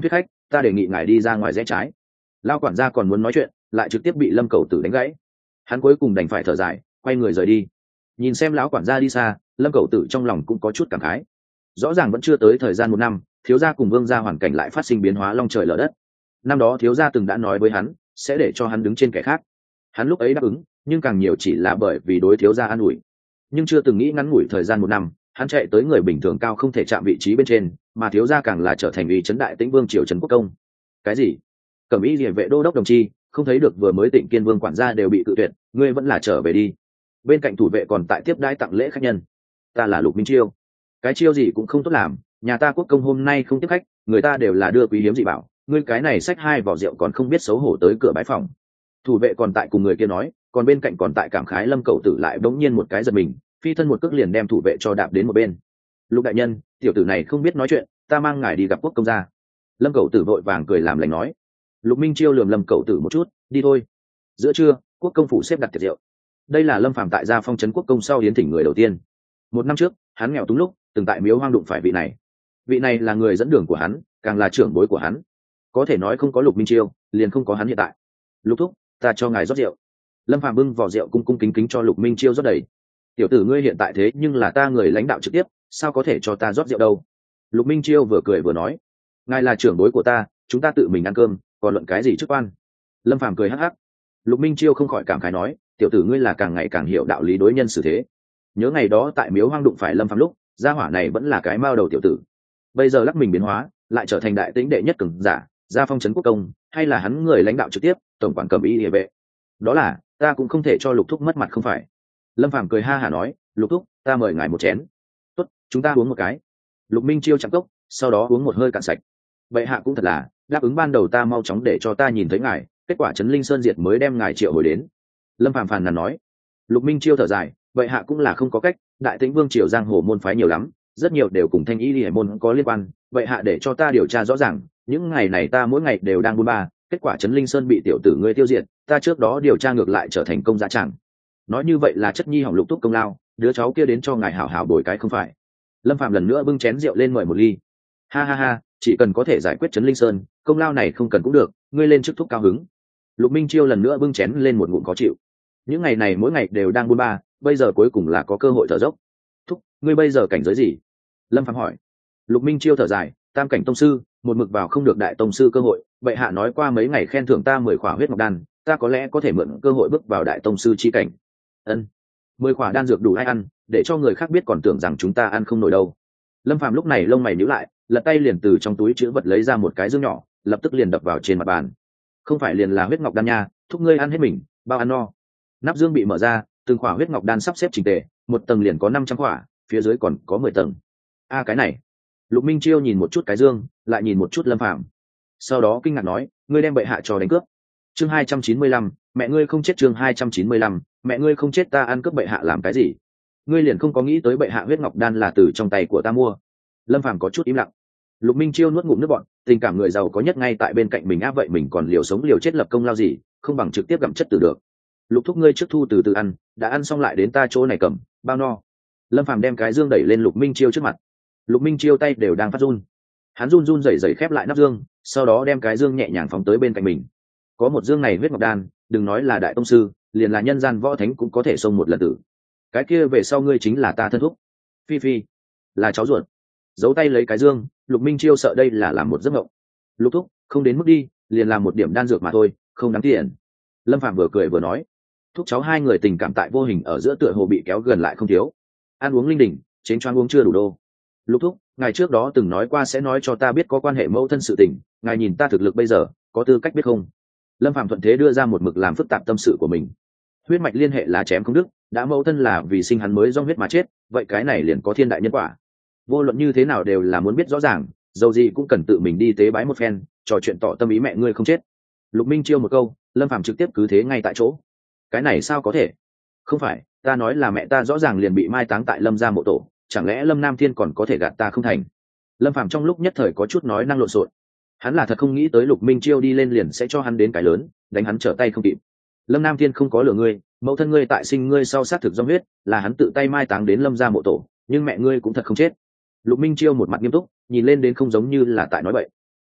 ta đề nghị ngài đi ra ngoài rẽ trái. Lao quản gia còn muốn nói chuyện, lại trực tiếp bị Lâm Cẩu Tử đánh gãy. Hắn cuối cùng đành phải thở dài, quay người rời đi. Nhìn xem lão quản gia đi xa, Lâm Cẩu Tử trong lòng cũng có chút cảm khái. Rõ ràng vẫn chưa tới thời gian một năm, thiếu gia cùng vương gia hoàn cảnh lại phát sinh biến hóa long trời lở đất. Năm đó thiếu gia từng đã nói với hắn sẽ để cho hắn đứng trên kẻ khác, hắn lúc ấy đáp ứng, nhưng càng nhiều chỉ là bởi vì đối thiếu gia an ủi, nhưng chưa từng nghĩ ngắn ngủi thời gian một năm, hắn chạy tới người bình thường cao không thể chạm vị trí bên trên, mà thiếu gia càng là trở thành uy chấn đại tĩnh vương triều trấn quốc công. Cái gì? Cẩm y liễu vệ đô đốc đồng chi, không thấy được vừa mới Tịnh Kiên vương quản gia đều bị cự tuyệt, ngươi vẫn là trở về đi. Bên cạnh thủ vệ còn tại tiếp đãi tặng lễ khách nhân. Ta là Lục Minh Chiêu. Cái chiêu gì cũng không tốt làm, nhà ta quốc công hôm nay không tiếp khách, người ta đều là đưa quý hiếm dị bảo, ngươi cái này xách hai vỏ rượu còn không biết xấu hổ tới cửa bái phòng. Thủ vệ còn tại cùng người kia nói, còn bên cạnh còn tại cảm khái Lâm Cẩu Tử lại bỗng nhiên một cái giật mình, phi thân một cước liền đem thủ vệ cho đạp đến một bên. Lục đại nhân, tiểu tử này không biết nói chuyện, ta mang ngài đi gặp quốc công gia. Lâm Cẩu Tử vội vàng cười làm lành nói. Lục Minh Chiêu lườm Lâm Cẩu Tử một chút, đi thôi. Giữa trưa, quốc công phủ xếp đặt tiệc rượu. Đây là Lâm Phàm tại gia phong trấn quốc công sau hiến thỉnh người đầu tiên. Một năm trước, hắn nghèo túng lúc từng tại miếu hoang đụng phải vị này. Vị này là người dẫn đường của hắn, càng là trưởng bối của hắn. Có thể nói không có Lục Minh Chiêu, liền không có hắn hiện tại. Lục thúc, ta cho ngài rót rượu. Lâm Phàm bưng vỏ rượu cung cung kính kính cho Lục Minh Chiêu rót đầy. Tiểu tử ngươi hiện tại thế nhưng là ta người lãnh đạo trực tiếp, sao có thể cho ta rót rượu đâu? Lục Minh Chiêu vừa cười vừa nói, ngài là trưởng bối của ta, chúng ta tự mình ăn cơm, còn luận cái gì chức quan? Lâm Phàm cười hắc hắc. Lục Minh Chiêu không khỏi cảm khái nói, tiểu tử ngươi là càng ngày càng hiểu đạo lý đối nhân xử thế. Nhớ ngày đó tại miếu hoang đụng phải Lâm Phàm lúc, gia hỏa này vẫn là cái mao đầu tiểu tử, bây giờ lắc mình biến hóa, lại trở thành đại tĩnh đệ nhất cường giả, gia phong trấn quốc công, hay là hắn người lãnh đạo trực tiếp, tổng quản Cẩm y liễu vệ. Đó là, ta cũng không thể cho Lục thúc mất mặt không phải? Lâm Phàm cười ha hả nói, Lục thúc, ta mời ngài một chén. Tốt, chúng ta uống một cái. Lục Minh Chiêu chạm cốc, sau đó uống một hơi cạn sạch. Vậy hạ cũng thật là, đáp ứng ban đầu ta mau chóng để cho ta nhìn thấy ngài, kết quả trấn Linh Sơn diệt mới đem ngài triệu hồi đến. Lâm Phàm phàn nàn nói. Lục Minh Chiêu thở dài, vậy hạ cũng là không có cách, đại tĩnh vương triều giang hồ môn phái nhiều lắm, rất nhiều đều cùng thanh y liễu môn có liên quan, vậy hạ để cho ta điều tra rõ ràng, những ngày này ta mỗi ngày đều đang buôn ba, kết quả trấn Linh Sơn bị tiểu tử ngươi tiêu diệt, ta trước đó điều tra ngược lại trở thành công giá chẳng. Nói như vậy là chất nhi hỏng Lục thúc công lao, đứa cháu kia đến cho ngài hảo hảo bồi cái không phải? Lâm Phạm lần nữa bưng chén rượu lên mời một ly. Ha ha ha, chỉ cần có thể giải quyết trấn Linh Sơn, công lao này không cần cũng được, ngươi lên chức thúc cao hứng. Lục Minh Chiêu lần nữa bưng chén lên một ngụm khó chịu. Những ngày này mỗi ngày đều đang buôn ba, bây giờ cuối cùng là có cơ hội thở dốc. Thúc, ngươi bây giờ cảnh giới gì? Lâm Phạm hỏi. Lục Minh Chiêu thở dài, tam cảnh tông sư, một mực vào không được đại tông sư cơ hội, bệ hạ nói qua mấy ngày khen thưởng ta mười khỏa huyết ngọc đan, ta có lẽ có thể mượn cơ hội bước vào đại tông sư chi cảnh. Ân, mười khỏa đan dược đủ ai ăn, để cho người khác biết còn tưởng rằng chúng ta ăn không nổi đâu. Lâm Phạm lúc này lông mày nhíu lại, lật tay liền từ trong túi chữ vật lấy ra một cái dương nhỏ, lập tức liền đập vào trên mặt bàn. Không phải liền là huyết ngọc đan nha, thúc ngươi ăn hết mình, bao ăn no. Nắp dương bị mở ra, từng khỏa huyết ngọc đan sắp xếp chỉnh tề, một tầng liền có năm trăm khỏa, phía dưới còn có mười tầng. A cái này. Lục Minh Chiêu nhìn một chút cái dương, lại nhìn một chút Lâm Phạm, sau đó kinh ngạc nói, ngươi đem bệ hạ cho đánh cướp. Chương hai trăm chín mươi lăm, mẹ ngươi không chết. Chương hai trăm chín mươi lăm, mẹ ngươi không chết, ta ăn cướp bệ hạ làm cái gì? Ngươi liền không có nghĩ tới bệ hạ huyết ngọc đan là từ trong tay của ta mua? Lâm Phàm có chút im lặng. Lục Minh Chiêu nuốt ngụm nước bọt, tình cảm người giàu có nhất ngay tại bên cạnh mình á, vậy mình còn liều sống liều chết lập công lao gì, không bằng trực tiếp gặm chất tử được. Lục thúc ngươi trước thu từ từ ăn, đã ăn xong lại đến ta chỗ này cầm, bao no. Lâm Phàm đem cái dương đẩy lên Lục Minh Chiêu trước mặt. Lục Minh Chiêu tay đều đang phát run, hắn run run rẩy rẩy khép lại nắp dương, sau đó đem cái dương nhẹ nhàng phóng tới bên cạnh mình. Có một dương này huyết ngọc đan, đừng nói là đại tông sư, liền là nhân gian võ thánh cũng có thể xông một lần tử. Cái kia về sau ngươi chính là ta thân thúc. Phi Phi là cháu ruột. Giấu tay lấy cái dương, Lục Minh Chiêu sợ đây là làm một giấc mộng. Lục thúc, không đến mức đi, liền làm một điểm đan dược mà thôi, không đáng tiền. Lâm Phạm vừa cười vừa nói. Thúc cháu hai người tình cảm tại vô hình ở giữa tựa hồ bị kéo gần lại không thiếu. Ăn uống linh đình, chén choáng uống chưa đủ đô. Lục thúc, ngài trước đó từng nói qua sẽ nói cho ta biết có quan hệ mẫu thân sự tình, ngài nhìn ta thực lực bây giờ, có tư cách biết không? Lâm Phạm thuận thế đưa ra một mực làm phức tạp tâm sự của mình. Huyết mạch liên hệ là chém không đứt, đã mẫu thân là vì sinh hắn mới do huyết mà chết, vậy cái này liền có thiên đại nhân quả. Vô luận như thế nào đều là muốn biết rõ ràng, dầu gì cũng cần tự mình đi tế bái một phen, trò chuyện tỏ tâm ý mẹ ngươi không chết. Lục Minh Chiêu một câu, Lâm Phạm trực tiếp cứ thế ngay tại chỗ. Cái này sao có thể? Không phải, ta nói là mẹ ta rõ ràng liền bị mai táng tại Lâm gia mộ tổ, chẳng lẽ Lâm Nam Thiên còn có thể gạt ta không thành? Lâm Phạm trong lúc nhất thời có chút nói năng lộn xộn. Hắn là thật không nghĩ tới Lục Minh Chiêu đi lên liền sẽ cho hắn đến cái lớn, đánh hắn trở tay không kịp. Lâm Nam Thiên không có lừa ngươi, mẫu thân ngươi tại sinh ngươi sau sát thực do huyết, là hắn tự tay mai táng đến Lâm gia mộ tổ, nhưng mẹ ngươi cũng thật không chết. Lục Minh Chiêu một mặt nghiêm túc, nhìn lên đến không giống như là tại nói bậy.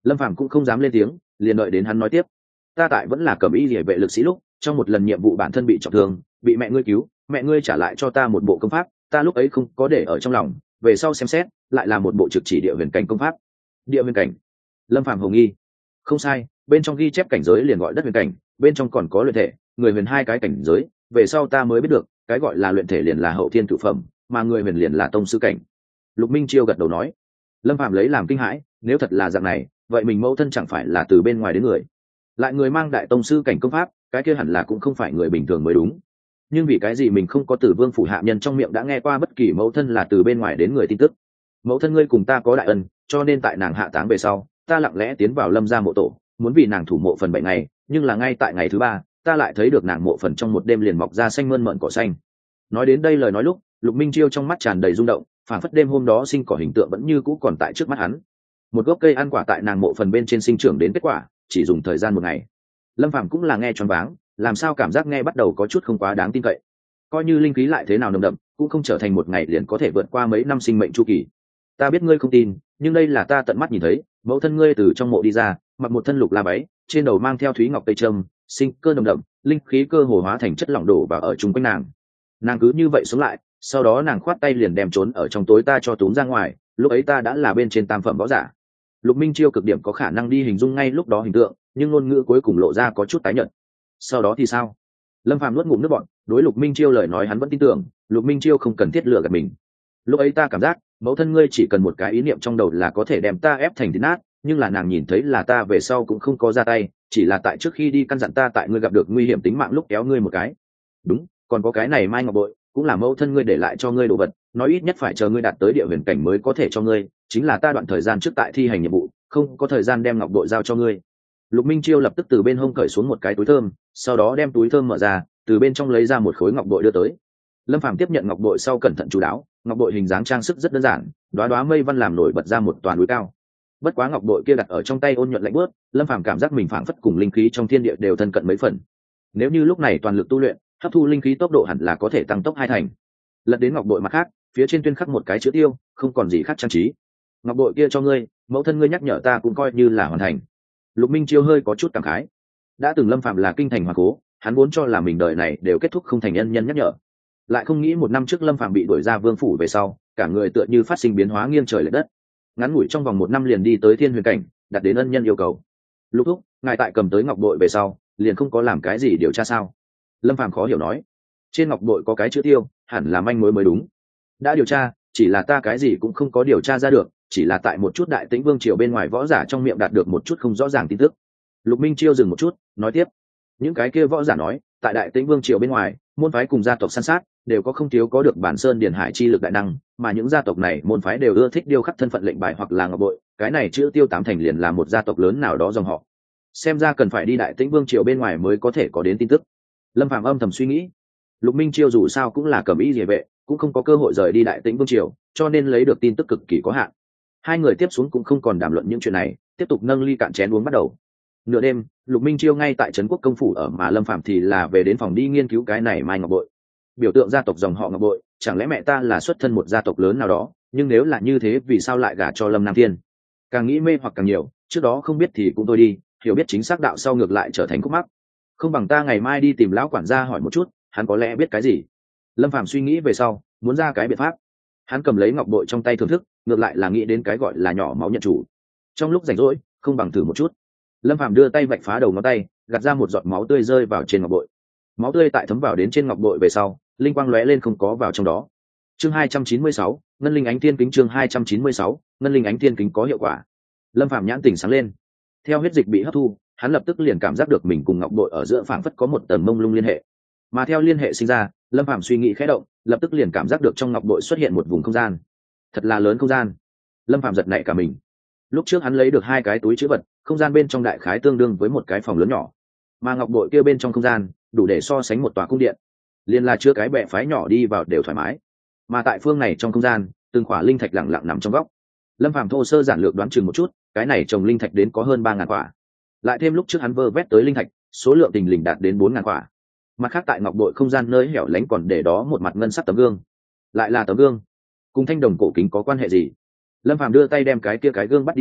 Lâm Phàm cũng không dám lên tiếng, liền đợi đến hắn nói tiếp. Ta tại vẫn là cẩm y liề vệ lực sĩ lúc, trong một lần nhiệm vụ bản thân bị trọng thương, bị mẹ ngươi cứu, mẹ ngươi trả lại cho ta một bộ công pháp, ta lúc ấy không có để ở trong lòng, về sau xem xét lại là một bộ trực chỉ địa huyền cảnh công pháp. Địa huyền cảnh? Lâm Phàm hồ nghi. Không sai, bên trong ghi chép cảnh giới liền gọi đất huyền cảnh, bên trong còn có luyện thể, người huyền hai cái cảnh giới, về sau ta mới biết được, cái gọi là luyện thể liền là hậu thiên cửu phẩm, mà người huyền liền là tông sư cảnh. Lục Minh Chiêu gật đầu nói. Lâm Phàm lấy làm kinh hãi, nếu thật là dạng này, vậy mình mẫu thân chẳng phải là từ bên ngoài đến người, lại người mang đại tông sư cảnh công pháp, cái kia hẳn là cũng không phải người bình thường mới đúng. Nhưng vì cái gì mình không có từ vương phủ hạ nhân trong miệng đã nghe qua bất kỳ mẫu thân là từ bên ngoài đến người tin tức? Mẫu thân ngươi cùng ta có đại ân, cho nên tại nàng hạ táng về sau, ta lặng lẽ tiến vào Lâm gia mộ tổ, muốn vì nàng thủ mộ phần bảy ngày, nhưng là ngay tại ngày thứ ba, ta lại thấy được nàng mộ phần trong một đêm liền mọc ra xanh mơn mởn cỏ xanh. Nói đến đây lời nói lúc, Lục Minh Chiêu trong mắt tràn đầy rung động, phảng phất đêm hôm đó sinh cỏ hình tượng vẫn như cũ còn tại trước mắt hắn. Một gốc cây ăn quả tại nàng mộ phần bên trên sinh trưởng đến kết quả, chỉ dùng thời gian một ngày. Lâm Phàm cũng là nghe choáng váng, làm sao cảm giác nghe bắt đầu có chút không quá đáng tin cậy. Coi như linh khí lại thế nào nồng đậm, cũng không trở thành một ngày liền có thể vượt qua mấy năm sinh mệnh chu kỳ. Ta biết ngươi không tin, nhưng đây là ta tận mắt nhìn thấy, mẫu thân ngươi từ trong mộ đi ra, mặc một thân lục la váy, trên đầu mang theo thúy ngọc tây trâm, sinh cơ nồng đậm, linh khí cơ hồ hóa thành chất lỏng đổ vào ở chung quanh nàng. Nàng cứ như vậy sống lại, sau đó nàng khoát tay liền đem trốn ở trong tối ta cho túm ra ngoài, lúc ấy ta đã là bên trên tam phẩm võ giả. Lục Minh Chiêu cực điểm có khả năng đi hình dung ngay lúc đó hình tượng, nhưng ngôn ngữ cuối cùng lộ ra có chút tái nhợt. Sau đó thì sao? Lâm Phàm nuốt ngụm nước bọt, đối Lục Minh Chiêu lời nói hắn vẫn tin tưởng, Lục Minh Chiêu không cần thiết lừa gạt mình. Lúc ấy ta cảm giác, mẫu thân ngươi chỉ cần một cái ý niệm trong đầu là có thể đem ta ép thành thịt nát, nhưng là nàng nhìn thấy là ta về sau cũng không có ra tay, chỉ là tại trước khi đi căn dặn ta tại ngươi gặp được nguy hiểm tính mạng lúc kéo ngươi một cái. Đúng, còn có cái này Mai Ngọc Bội, cũng là mẫu thân ngươi để lại cho ngươi đồ vật, nói ít nhất phải chờ ngươi đạt tới địa huyền cảnh mới có thể cho ngươi, chính là ta đoạn thời gian trước tại thi hành nhiệm vụ, không có thời gian đem ngọc bội giao cho ngươi. Lục Minh Chiêu lập tức từ bên hông cởi xuống một cái túi thơm, sau đó đem túi thơm mở ra, từ bên trong lấy ra một khối ngọc bội đưa tới. Lâm Phàm tiếp nhận ngọc bội sau cẩn thận chú đáo, ngọc bội hình dáng trang sức rất đơn giản, đóa đóa mây văn làm nổi bật ra một toàn núi cao. Bất quá ngọc bội kia đặt ở trong tay ôn nhuận lạnh bớt, Lâm Phàm cảm giác mình phảng phất cùng linh khí trong thiên địa đều thân cận mấy phần. Nếu như lúc này toàn lực tu luyện, hấp thu linh khí tốc độ hẳn là có thể tăng tốc hai thành. Lật đến ngọc bội mặt khác, phía trên tuyên khắc một cái chữ tiêu, không còn gì khác trang trí. Ngọc bội kia cho ngươi, mẫu thân ngươi nhắc nhở ta cũng coi như là hoàn thành. Lục Minh Chiêu hơi có chút cảm khái. Đã từng Lâm Phạm là kinh thành hoàng cố, hắn vốn cho là mình đời này đều kết thúc không thành nhân nhân nhắc nhở, lại không nghĩ một năm trước Lâm Phạm bị đuổi ra vương phủ về sau, cả người tựa như phát sinh biến hóa nghiêng trời lệch đất. Ngắn ngủi trong vòng một năm liền đi tới thiên huyền cảnh, đặt đến ân nhân yêu cầu. Lục thúc, ngài tại cầm tới ngọc bội về sau, liền không có làm cái gì điều tra sao? Lâm Phạm khó hiểu nói. Trên ngọc bội có cái chữ tiêu, hẳn là manh mối mới đúng. Đã điều tra, chỉ là ta cái gì cũng không có điều tra ra được, chỉ là tại một chút đại tĩnh vương triều bên ngoài võ giả trong miệng đạt được một chút không rõ ràng tin tức. Lục Minh Chiêu dừng một chút, nói tiếp. Những cái kia võ giả nói, tại đại tĩnh vương triều bên ngoài, môn phái cùng gia tộc săn sát, đều có không thiếu có được bản sơn điển hải chi lực đại năng, mà những gia tộc này môn phái đều ưa thích điêu khắc thân phận lệnh bài hoặc là ngọc bội, cái này chữ tiêu tám thành liền là một gia tộc lớn nào đó dòng họ. Xem ra cần phải đi đại tĩnh vương triều bên ngoài mới có thể có đến tin tức. Lâm Phàm âm thầm suy nghĩ. Lục Minh Chiêu dù sao cũng là cẩm y liề vệ, cũng không có cơ hội rời đi đại tĩnh vương triều, cho nên lấy được tin tức cực kỳ có hạn. Hai người tiếp xuống cũng không còn đàm luận những chuyện này, tiếp tục nâng ly cạn chén uống bắt đầu. Nửa đêm, Lục Minh Chiêu ngay tại trấn quốc công phủ ở mà Lâm Phàm thì là về đến phòng đi nghiên cứu cái này mai ngọc bội. Biểu tượng gia tộc dòng họ ngọc bội, chẳng lẽ mẹ ta là xuất thân một gia tộc lớn nào đó, nhưng nếu là như thế vì sao lại gả cho Lâm Nam Thiên? Càng nghĩ mê hoặc càng nhiều, trước đó không biết thì cũng thôi đi, hiểu biết chính xác đạo sau ngược lại trở thành khúc mắc. Không bằng ta ngày mai đi tìm lão quản gia hỏi một chút, hắn có lẽ biết cái gì. Lâm Phàm suy nghĩ về sau, muốn ra cái biện pháp. Hắn cầm lấy ngọc bội trong tay thưởng thức, ngược lại là nghĩ đến cái gọi là nhỏ máu nhận chủ. Trong lúc rảnh rỗi, không bằng thử một chút. Lâm Phàm đưa tay vạch phá đầu ngón tay, gạt ra một giọt máu tươi rơi vào trên ngọc bội. Máu tươi tại thấm vào đến trên ngọc bội về sau, linh quang lóe lên không có vào trong đó. Chương hai trăm chín mươi sáu, ngân linh ánh thiên kính. Chương hai trăm chín mươi sáu, ngân linh ánh thiên kính có hiệu quả. Lâm Phàm nhãn tỉnh sáng lên. Theo huyết dịch bị hấp thu, hắn lập tức liền cảm giác được mình cùng ngọc bội ở giữa phảng phất có một tầng mông lung liên hệ. Mà theo liên hệ sinh ra, Lâm Phàm suy nghĩ khẽ động, lập tức liền cảm giác được trong ngọc bội xuất hiện một vùng không gian. Thật là lớn không gian. Lâm Phàm giật nảy cả mình. Lúc trước hắn lấy được hai cái túi trữ vật, không gian bên trong đại khái tương đương với một cái phòng lớn nhỏ, mà ngọc bội kia bên trong không gian đủ để so sánh một tòa cung điện, liền là chưa cái bè phái nhỏ đi vào đều thoải mái. Mà tại phương này trong không gian, từng khỏa linh thạch lặng lặng nằm trong góc. Lâm Phàm thô sơ giản lược đoán chừng một chút, cái này trồng linh thạch đến có hơn ba ngàn quả, lại thêm lúc trước hắn vơ vét tới linh thạch, số lượng tình lình đạt đến bốn ngàn quả. Mặt khác tại ngọc bội không gian nơi hẻo lánh còn để đó một mặt ngân sắc tấm gương, lại là tấm gương, cùng thanh đồng cổ kính có quan hệ gì? Lâm Phàm đưa tay đem cái kia cái gương bắt đi ra,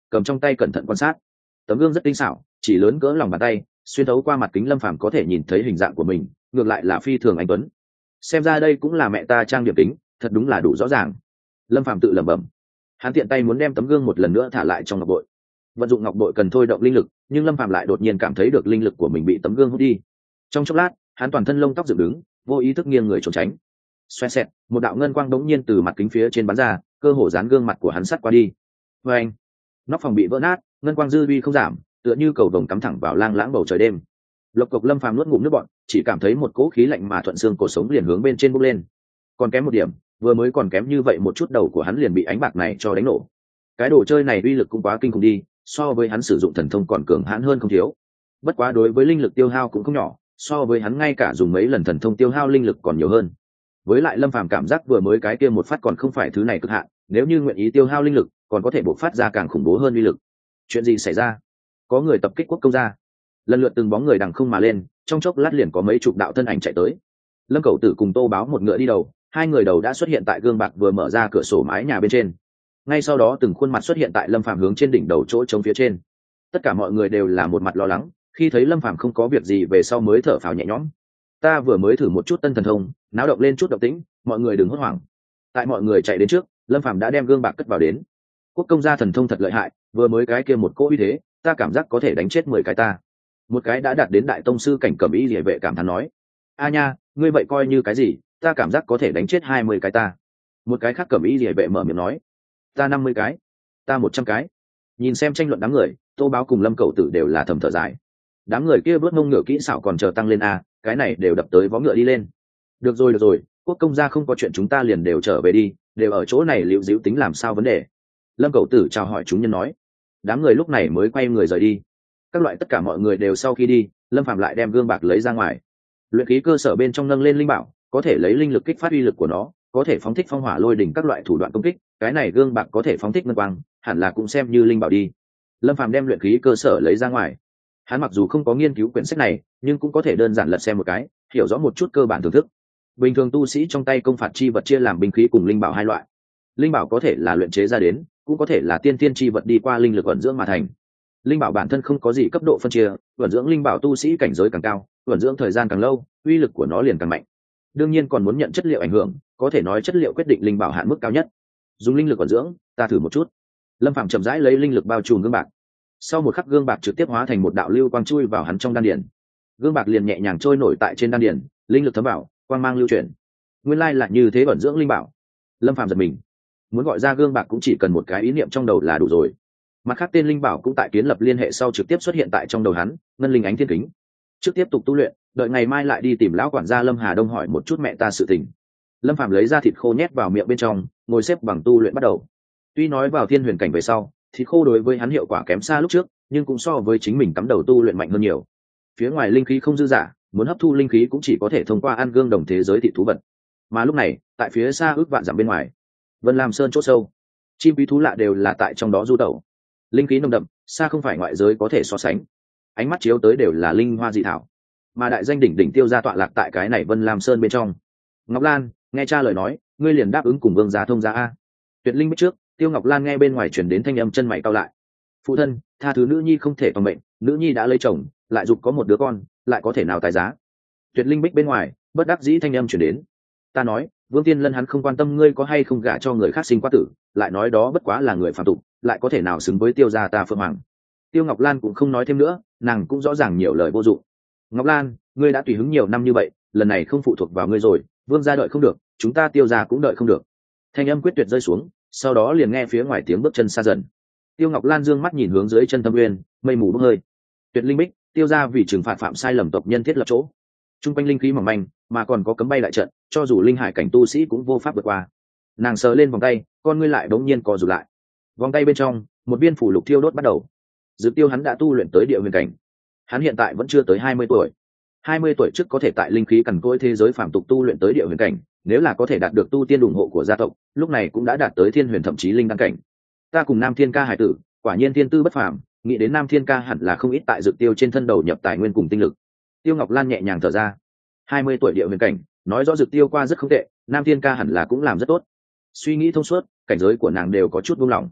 cầm trong tay cẩn thận quan sát. Tấm gương rất tinh xảo, chỉ lớn cỡ lòng bàn tay, xuyên thấu qua mặt kính Lâm Phàm có thể nhìn thấy hình dạng của mình, ngược lại là phi thường anh tuấn. Xem ra đây cũng là mẹ ta trang điểm tính, thật đúng là đủ rõ ràng. Lâm Phàm tự lẩm bẩm. Hắn tiện tay muốn đem tấm gương một lần nữa thả lại trong ngọc bội. Vận dụng ngọc bội cần thôi động linh lực, nhưng Lâm Phàm lại đột nhiên cảm thấy được linh lực của mình bị tấm gương hút đi. Trong chốc lát, hắn toàn thân lông tóc dựng đứng, vô ý thức nghiêng người trốn tránh. Xoẹt xẹt, một đạo ngân quang đống nhiên từ mặt kính phía trên bắn ra, cơ hồ dán gương mặt của hắn sát qua đi. Và anh, nóc phòng bị vỡ nát, ngân quang dư vi không giảm, tựa như cầu vồng cắm thẳng vào lang lãng bầu trời đêm. Lộc cộc Lâm Phàm nuốt ngụm nước bọt, chỉ cảm thấy một cỗ khí lạnh mà thuận xương cổ sống liền hướng bên trên bốc lên. Còn kém một điểm, vừa mới còn kém như vậy một chút đầu của hắn liền bị ánh bạc này cho đánh nổ. Cái đồ chơi này uy lực cũng quá kinh khủng đi, so với hắn sử dụng thần thông còn cường hãn hơn không thiếu. Bất quá đối với linh lực tiêu hao cũng không nhỏ, so với hắn ngay cả dùng mấy lần thần thông tiêu hao linh lực còn nhiều hơn. Với lại Lâm Phàm cảm giác vừa mới cái kia một phát còn không phải thứ này cực hạn, nếu như nguyện ý tiêu hao linh lực, còn có thể bộc phát ra càng khủng bố hơn uy lực. Chuyện gì xảy ra? Có người tập kích quốc công gia. Lần lượt từng bóng người đằng không mà lên, trong chốc lát liền có mấy chục đạo thân ảnh chạy tới. Lâm Cẩu Tử cùng Tô Báo một ngựa đi đầu, hai người đầu đã xuất hiện tại gương bạc vừa mở ra cửa sổ mái nhà bên trên. Ngay sau đó từng khuôn mặt xuất hiện tại Lâm Phàm hướng trên đỉnh đầu chỗ trống phía trên. Tất cả mọi người đều là một mặt lo lắng, khi thấy Lâm Phàm không có việc gì về sau mới thở phào nhẹ nhõm. Ta vừa mới thử một chút tân thần thông, náo động lên chút động tĩnh, mọi người đừng hốt hoảng. Tại mọi người chạy đến trước, Lâm Phàm đã đem gương bạc cất vào đến. Quốc công gia thần thông thật lợi hại, vừa mới cái kia một cỗ uy thế, ta cảm giác có thể đánh chết mười cái ta. Một cái đã đạt đến đại tông sư cảnh cẩm y liễu vệ cảm thán nói. A nha, ngươi vậy coi như cái gì, ta cảm giác có thể đánh chết hai mươi cái ta. Một cái khác cẩm y liễu vệ mở miệng nói. Ta năm mươi cái, ta một trăm cái. Nhìn xem tranh luận đám người, Tô Báo cùng Lâm Cẩu Tử đều là thầm thở dài. Đám người kia bước mông ngựa kỹ xảo còn chờ tăng lên a, cái này đều đập tới vó ngựa đi lên. Được rồi được rồi, quốc công gia không có chuyện chúng ta liền đều trở về đi, đều ở chỗ này liễu díu tính làm sao vấn đề. Lâm Cẩu Tử chào hỏi chúng nhân nói. Đám người lúc này mới quay người rời đi. Các loại tất cả mọi người đều sau khi đi, Lâm Phàm lại đem gương bạc lấy ra ngoài. Luyện khí cơ sở bên trong nâng lên linh bảo, có thể lấy linh lực kích phát uy lực của nó, có thể phóng thích phong hỏa lôi đỉnh các loại thủ đoạn công kích, cái này gương bạc có thể phóng thích ngân quang, hẳn là cũng xem như linh bảo đi. Lâm Phàm đem luyện khí cơ sở lấy ra ngoài. Hắn mặc dù không có nghiên cứu quyển sách này, nhưng cũng có thể đơn giản lật xem một cái, hiểu rõ một chút cơ bản thưởng thức. Bình thường tu sĩ trong tay công phạt chi vật chia làm binh khí cùng linh bảo hai loại. Linh bảo có thể là luyện chế ra đến, cũng có thể là tiên tiên chi vật đi qua linh lực ẩn dưỡng mà thành. Linh bảo bản thân không có gì cấp độ phân chia, ẩn dưỡng linh bảo tu sĩ cảnh giới càng cao, ẩn dưỡng thời gian càng lâu, uy lực của nó liền càng mạnh. Đương nhiên còn muốn nhận chất liệu ảnh hưởng, có thể nói chất liệu quyết định linh bảo hạn mức cao nhất. Dùng linh lực ẩn dưỡng, ta thử một chút. Lâm Phàm chậm rãi lấy linh lực bao trùm gương bạc. Sau một khắc gương bạc trực tiếp hóa thành một đạo lưu quang chui vào hắn trong đan điền. Gương bạc liền nhẹ nhàng trôi nổi tại trên đan điền, linh lực thấm vào, quang mang lưu chuyển. Nguyên lai là như thế ẩn dưỡng linh bảo. Lâm Phàm giật mình. Muốn gọi ra gương bạc cũng chỉ cần một cái ý niệm trong đầu là đủ rồi. Mặt khác tên linh bảo cũng tại kiến lập liên hệ sau trực tiếp xuất hiện tại trong đầu hắn, ngân linh ánh thiên kính. Trước tiếp tục tu luyện, đợi ngày mai lại đi tìm lão quản gia Lâm Hà Đông hỏi một chút mẹ ta sự tình. Lâm Phàm lấy ra thịt khô nhét vào miệng bên trong, ngồi xếp bằng tu luyện bắt đầu. Tuy nói vào thiên huyền cảnh về sau, thịt khô đối với hắn hiệu quả kém xa lúc trước, nhưng cũng so với chính mình cắm đầu tu luyện mạnh hơn nhiều. Phía ngoài linh khí không dư dả, muốn hấp thu linh khí cũng chỉ có thể thông qua ăn gương đồng thế giới thị thú vật. Mà lúc này, tại phía xa ước vạn dặm bên ngoài, Vân Lam Sơn chỗ sâu, chim quý thú lạ đều là tại trong đó du tẩu. Linh khí nồng đậm, xa không phải ngoại giới có thể so sánh. Ánh mắt chiếu tới đều là linh hoa dị thảo, mà đại danh đỉnh đỉnh Tiêu gia tọa lạc tại cái này Vân Lam Sơn bên trong. Ngọc Lan, nghe cha lời nói, ngươi liền đáp ứng cùng vương gia thông gia a. Tuyệt linh biết trước, Tiêu Ngọc Lan nghe bên ngoài truyền đến thanh âm chân mày cau lại. Phụ thân, tha thứ nữ nhi không thể phòng bệnh, nữ nhi đã lấy chồng, lại dục có một đứa con, lại có thể nào tài giá. Tuyệt linh bích bên ngoài, bất đắc dĩ thanh âm truyền đến. Ta nói, Vương Tiên Lân hắn không quan tâm ngươi có hay không gả cho người khác sinh quá tử, lại nói đó bất quá là người phàm tục, lại có thể nào xứng với Tiêu gia ta Phượng Hoàng. Tiêu Ngọc Lan cũng không nói thêm nữa, nàng cũng rõ ràng nhiều lời vô dụng. Ngọc Lan, ngươi đã tùy hứng nhiều năm như vậy, lần này không phụ thuộc vào ngươi rồi, Vương gia đợi không được, chúng ta Tiêu gia cũng đợi không được. Thanh âm quyết tuyệt rơi xuống, sau đó liền nghe phía ngoài tiếng bước chân xa dần. Tiêu Ngọc Lan dương mắt nhìn hướng dưới chân Thâm Uyên, mây mù bốc hơi. Tuyệt linh bích, Tiêu gia vì trừng phạt phạm sai lầm tộc nhân thiết lập chỗ. Trung quanh linh khí mỏng manh, mà còn có cấm bay lại trận, cho dù linh hải cảnh tu sĩ cũng vô pháp vượt qua. Nàng sờ lên vòng tay, con ngươi lại đống nhiên co rụt lại. Vòng tay bên trong, một viên phủ lục thiêu đốt bắt đầu. Dự Tiêu hắn đã tu luyện tới địa huyền cảnh. Hắn hiện tại vẫn chưa tới hai mươi tuổi. hai mươi tuổi trước có thể tại linh khí cằn cỗi thế giới phàm tục tu luyện tới địa huyền cảnh, nếu là có thể đạt được tu tiên ủng hộ của gia tộc, lúc này cũng đã đạt tới thiên huyền thậm chí linh đăng cảnh. Ta cùng Nam Thiên Ca hải tử, quả nhiên thiên tư bất phàm, nghĩ đến Nam Thiên Ca hẳn là không ít tại Dự Tiêu trên thân đầu nhập tài nguyên cùng tinh lực. Tiêu Ngọc Lan nhẹ nhàng thở ra. hai mươi tuổi địa huyền cảnh, nói rõ Dự Tiêu qua rất không tệ, Nam Thiên Ca hẳn là cũng làm rất tốt. Suy nghĩ thông suốt, cảnh giới của nàng đều có chút buông lỏng.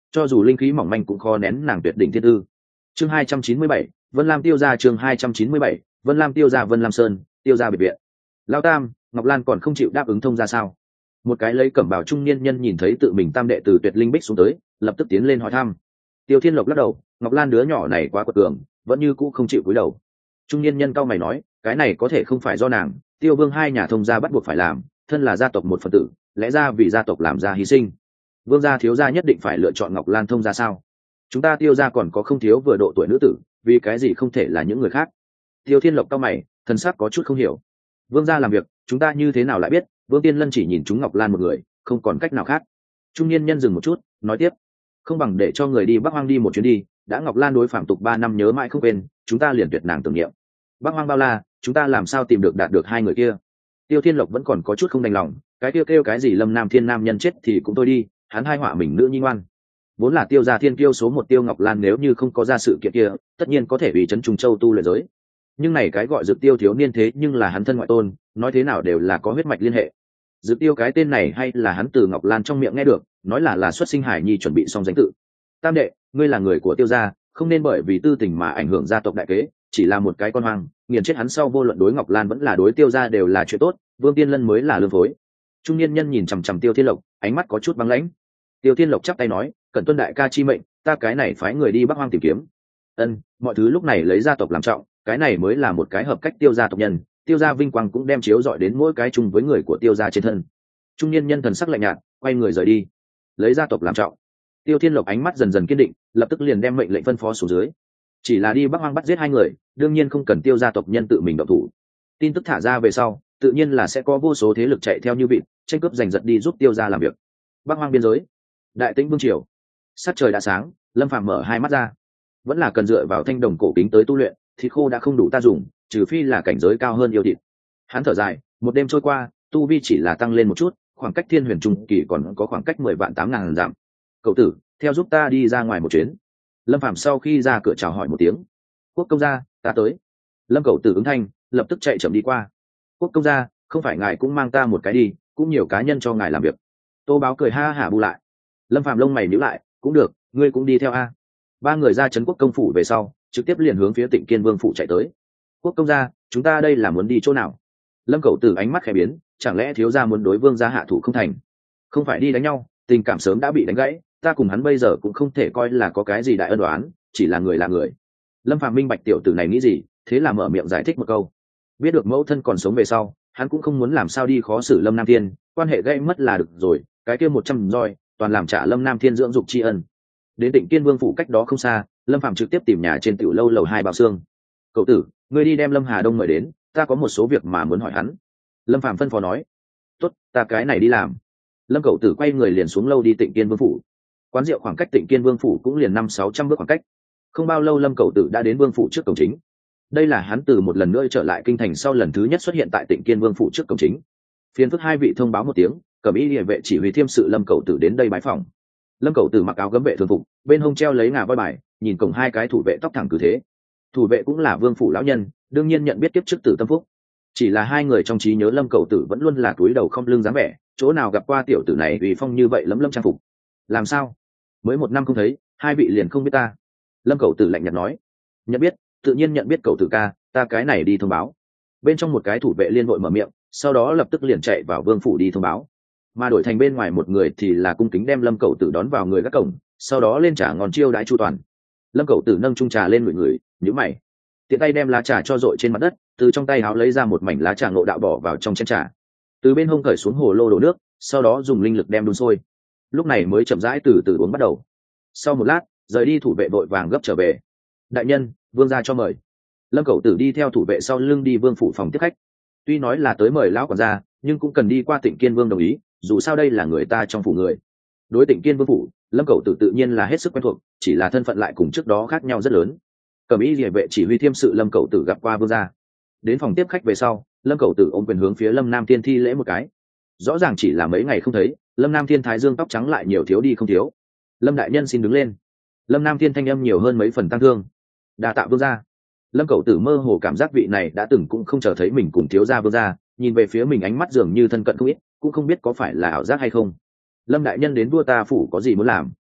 cho dù linh khí mỏng manh cũng khó nén nàng tuyệt đỉnh thiên tư. Chương hai trăm chín mươi bảy, Vân Lam tiêu gia. Chương hai trăm chín mươi bảy, Vân Lam tiêu gia. Vân Lam Sơn, tiêu gia biệt viện. Lao Tam, Ngọc Lan còn không chịu đáp ứng thông ra sao? Một cái lấy cẩm bào trung niên nhân nhìn thấy tự mình tam đệ từ tuyệt linh bích xuống tới, lập tức tiến lên hỏi thăm. Tiêu Thiên Lộc lắc đầu, Ngọc Lan đứa nhỏ này quá quật cường, vẫn như cũ không chịu cúi đầu. Trung niên nhân cau mày nói, cái này có thể không phải do nàng, Tiêu Vương hai nhà thông gia bắt buộc phải làm, thân là gia tộc một phần tử, lẽ ra vì gia tộc làm ra hy sinh. Vương gia thiếu gia nhất định phải lựa chọn Ngọc Lan thông gia sao? Chúng ta Tiêu gia còn có không thiếu vừa độ tuổi nữ tử, vì cái gì không thể là những người khác? Tiêu Thiên Lộc cau mày, thần sắc có chút không hiểu. Vương gia làm việc, chúng ta như thế nào lại biết? Vương Tiên Lân chỉ nhìn chúng Ngọc Lan một người, không còn cách nào khác. Trung niên nhân dừng một chút, nói tiếp, không bằng để cho người đi Bắc Hoang đi một chuyến đi, đã Ngọc Lan đối phạm tục ba năm nhớ mãi không quên, chúng ta liền tuyệt nàng tưởng niệm. Bắc Hoang bao la, chúng ta làm sao tìm được đạt được hai người kia? Tiêu Thiên Lộc vẫn còn có chút không đành lòng, cái kêu kêu cái gì Lâm Nam Thiên nam nhân chết thì cũng thôi đi, hắn hai họa mình nữ nhi ngoan. Vốn là Tiêu gia thiên kiêu số một Tiêu Ngọc Lan nếu như không có ra sự kiện kia, tất nhiên có thể bị trấn Trung Châu tu luyện giới. Nhưng này cái gọi Dực Tiêu thiếu niên thế nhưng là hắn thân ngoại tôn, nói thế nào đều là có huyết mạch liên hệ. Dực Tiêu cái tên này hay là hắn từ Ngọc Lan trong miệng nghe được, nói là là xuất sinh hải nhi chuẩn bị xong danh tự. Tam đệ, ngươi là người của Tiêu gia, không nên bởi vì tư tình mà ảnh hưởng gia tộc đại kế, chỉ là một cái con hoang, nghiền chết hắn sau vô luận đối Ngọc Lan vẫn là đối Tiêu gia đều là chuyện tốt, Vương Tiên Lân mới là lương phối. Trung niên nhân nhìn chằm chằm Tiêu Thiên Lộc, ánh mắt có chút băng lãnh. Tiêu Thiên Lộc chắp tay nói, cẩn tuân đại ca chi mệnh, ta cái này phái người đi Bắc Hoang tìm kiếm. Ân, mọi thứ lúc này lấy gia tộc làm trọng, cái này mới là một cái hợp cách Tiêu gia tộc nhân, Tiêu gia vinh quang cũng đem chiếu dọi đến mỗi cái chung với người của Tiêu gia trên thân. Trung niên nhân thần sắc lạnh nhạt, quay người rời đi. Lấy gia tộc làm trọng. Tiêu Thiên Lộc ánh mắt dần dần kiên định, lập tức liền đem mệnh lệnh phân phó xuống dưới. Chỉ là đi Bắc Hoang bắt giết hai người, đương nhiên không cần Tiêu gia tộc nhân tự mình động thủ. Tin tức thả ra về sau, tự nhiên là sẽ có vô số thế lực chạy theo như vịt, tranh cướp giành giật đi giúp Tiêu gia làm việc. Bắc Hoang biên giới, Đại Tĩnh vương triều. Sắc trời đã sáng, Lâm Phàm mở hai mắt ra. Vẫn là cần dựa vào thanh đồng cổ kính tới tu luyện, thịt khô đã không đủ ta dùng, trừ phi là cảnh giới cao hơn yêu thịt. Hắn thở dài, một đêm trôi qua, tu vi chỉ là tăng lên một chút, khoảng cách thiên huyền trung kỳ còn có khoảng cách mười vạn tám ngàn dặm. Cậu tử, theo giúp ta đi ra ngoài một chuyến. Lâm Phàm sau khi ra cửa chào hỏi một tiếng. Quốc công gia, ta tới. Lâm Cậu tử ứng thanh, lập tức chạy chậm đi qua. Quốc công gia, không phải ngài cũng mang ta một cái đi, cũng nhiều cá nhân cho ngài làm việc. Tô Báo cười ha hả bù lại. Lâm Phàm lông mày nhíu lại, cũng được, ngươi cũng đi theo a. Ba người ra trấn quốc công phủ về sau, trực tiếp liền hướng phía Tịnh Kiên Vương phủ chạy tới. Quốc công gia, chúng ta đây là muốn đi chỗ nào? Lâm Cậu tử ánh mắt khẽ biến, chẳng lẽ thiếu gia muốn đối vương gia hạ thủ không thành? Không phải đi đánh nhau, tình cảm sớm đã bị đánh gãy, ta cùng hắn bây giờ cũng không thể coi là có cái gì đại ân oán, chỉ là người là người. Lâm Phàm minh bạch tiểu tử này nghĩ gì, thế là mở miệng giải thích một câu. Biết được mẫu thân còn sống về sau, hắn cũng không muốn làm sao đi khó xử Lâm Nam Thiên, quan hệ gãy mất là được rồi, cái kia một trăm roi, toàn làm trả Lâm Nam Thiên dưỡng dục tri ân. Đến Tịnh Kiên Vương phủ cách đó không xa, Lâm Phàm trực tiếp tìm nhà trên tiểu lâu lầu hai Bảo Xương. Cậu tử, ngươi đi đem Lâm Hà Đông mời đến, ta có một số việc mà muốn hỏi hắn. Lâm Phàm phân phó nói. Tốt, ta cái này đi làm. Lâm Cậu tử quay người liền xuống lâu đi Tịnh Kiên Vương phủ. Quán rượu khoảng cách Tịnh Kiên Vương phủ cũng liền năm sáu trăm bước khoảng cách. Không bao lâu Lâm Cậu tử đã đến Vương phủ trước cổng chính. Đây là hắn từ một lần nữa trở lại kinh thành sau lần thứ nhất xuất hiện tại Tịnh Kiên Vương phủ trước cổng chính. Phiền phức hai vị thông báo một tiếng, cẩm y liề vệ chỉ huy thiêm sự Lâm Cậu tử đến đây bái phòng. Lâm Cậu tử mặc áo gấm vệ thường phục, bên hông treo lấy ngà voi bài, nhìn cổng hai cái thủ vệ tóc thẳng cứ thế. Thủ vệ cũng là Vương phủ lão nhân, đương nhiên nhận biết tiếp chức tử tâm phúc. Chỉ là hai người trong trí nhớ Lâm Cậu tử vẫn luôn là cúi đầu không lưng dáng vẻ, chỗ nào gặp qua tiểu tử này uy phong như vậy lấm lâm trang phục. Làm sao? Mới một năm không thấy, hai vị liền không biết ta? Lâm Cậu tử lạnh nhạt nói. Nhận biết, tự nhiên nhận biết Cậu tử ca, ta cái này đi thông báo. Bên trong một cái thủ vệ liên vội mở miệng, sau đó lập tức liền chạy vào Vương phủ đi thông báo. Mà đổi thành bên ngoài một người thì là cung kính đem Lâm Cậu tử đón vào người các cổng, sau đó lên trả ngon chiêu đãi chu toàn. Lâm Cậu tử nâng chung trà lên người người, nhíu mày, tiện tay đem lá trà cho dội trên mặt đất, từ trong tay háo lấy ra một mảnh lá trà ngộ đạo bỏ vào trong chén trà, từ bên hông cởi xuống hồ lô đổ nước, sau đó dùng linh lực đem đun sôi, lúc này mới chậm rãi từ từ uống bắt đầu. Sau một lát, rời đi thủ vệ vội vàng gấp trở về. Đại nhân, vương gia cho mời. Lâm Cậu tử đi theo thủ vệ sau lưng đi vương phủ phòng tiếp khách. Tuy nói là tới mời lão quản gia, nhưng cũng cần đi qua Tịnh Kiên Vương đồng ý, dù sao đây là người ta trong phủ người. Đối Tịnh Kiên Vương phủ, Lâm Cậu tử tự nhiên là hết sức quen thuộc, chỉ là thân phận lại cùng trước đó khác nhau rất lớn. Cẩm y liề vệ chỉ huy thiêm sự Lâm Cậu tử gặp qua vương gia. Đến phòng tiếp khách về sau, Lâm Cậu tử ôm quyền hướng phía Lâm Nam Thiên thi lễ một cái. Rõ ràng chỉ là mấy ngày không thấy, Lâm Nam Thiên thái dương tóc trắng lại nhiều thiếu đi không thiếu. Lâm đại nhân xin đứng lên. Lâm Nam Thiên thanh âm nhiều hơn mấy phần tăng thương. Đa tạ vương gia. Lâm Cậu tử mơ hồ cảm giác vị này đã từng cũng không chờ thấy mình cùng thiếu gia vương gia, nhìn về phía mình ánh mắt dường như thân cận không ít, cũng không biết có phải là ảo giác hay không. Lâm đại nhân đến vua ta phủ có gì muốn làm?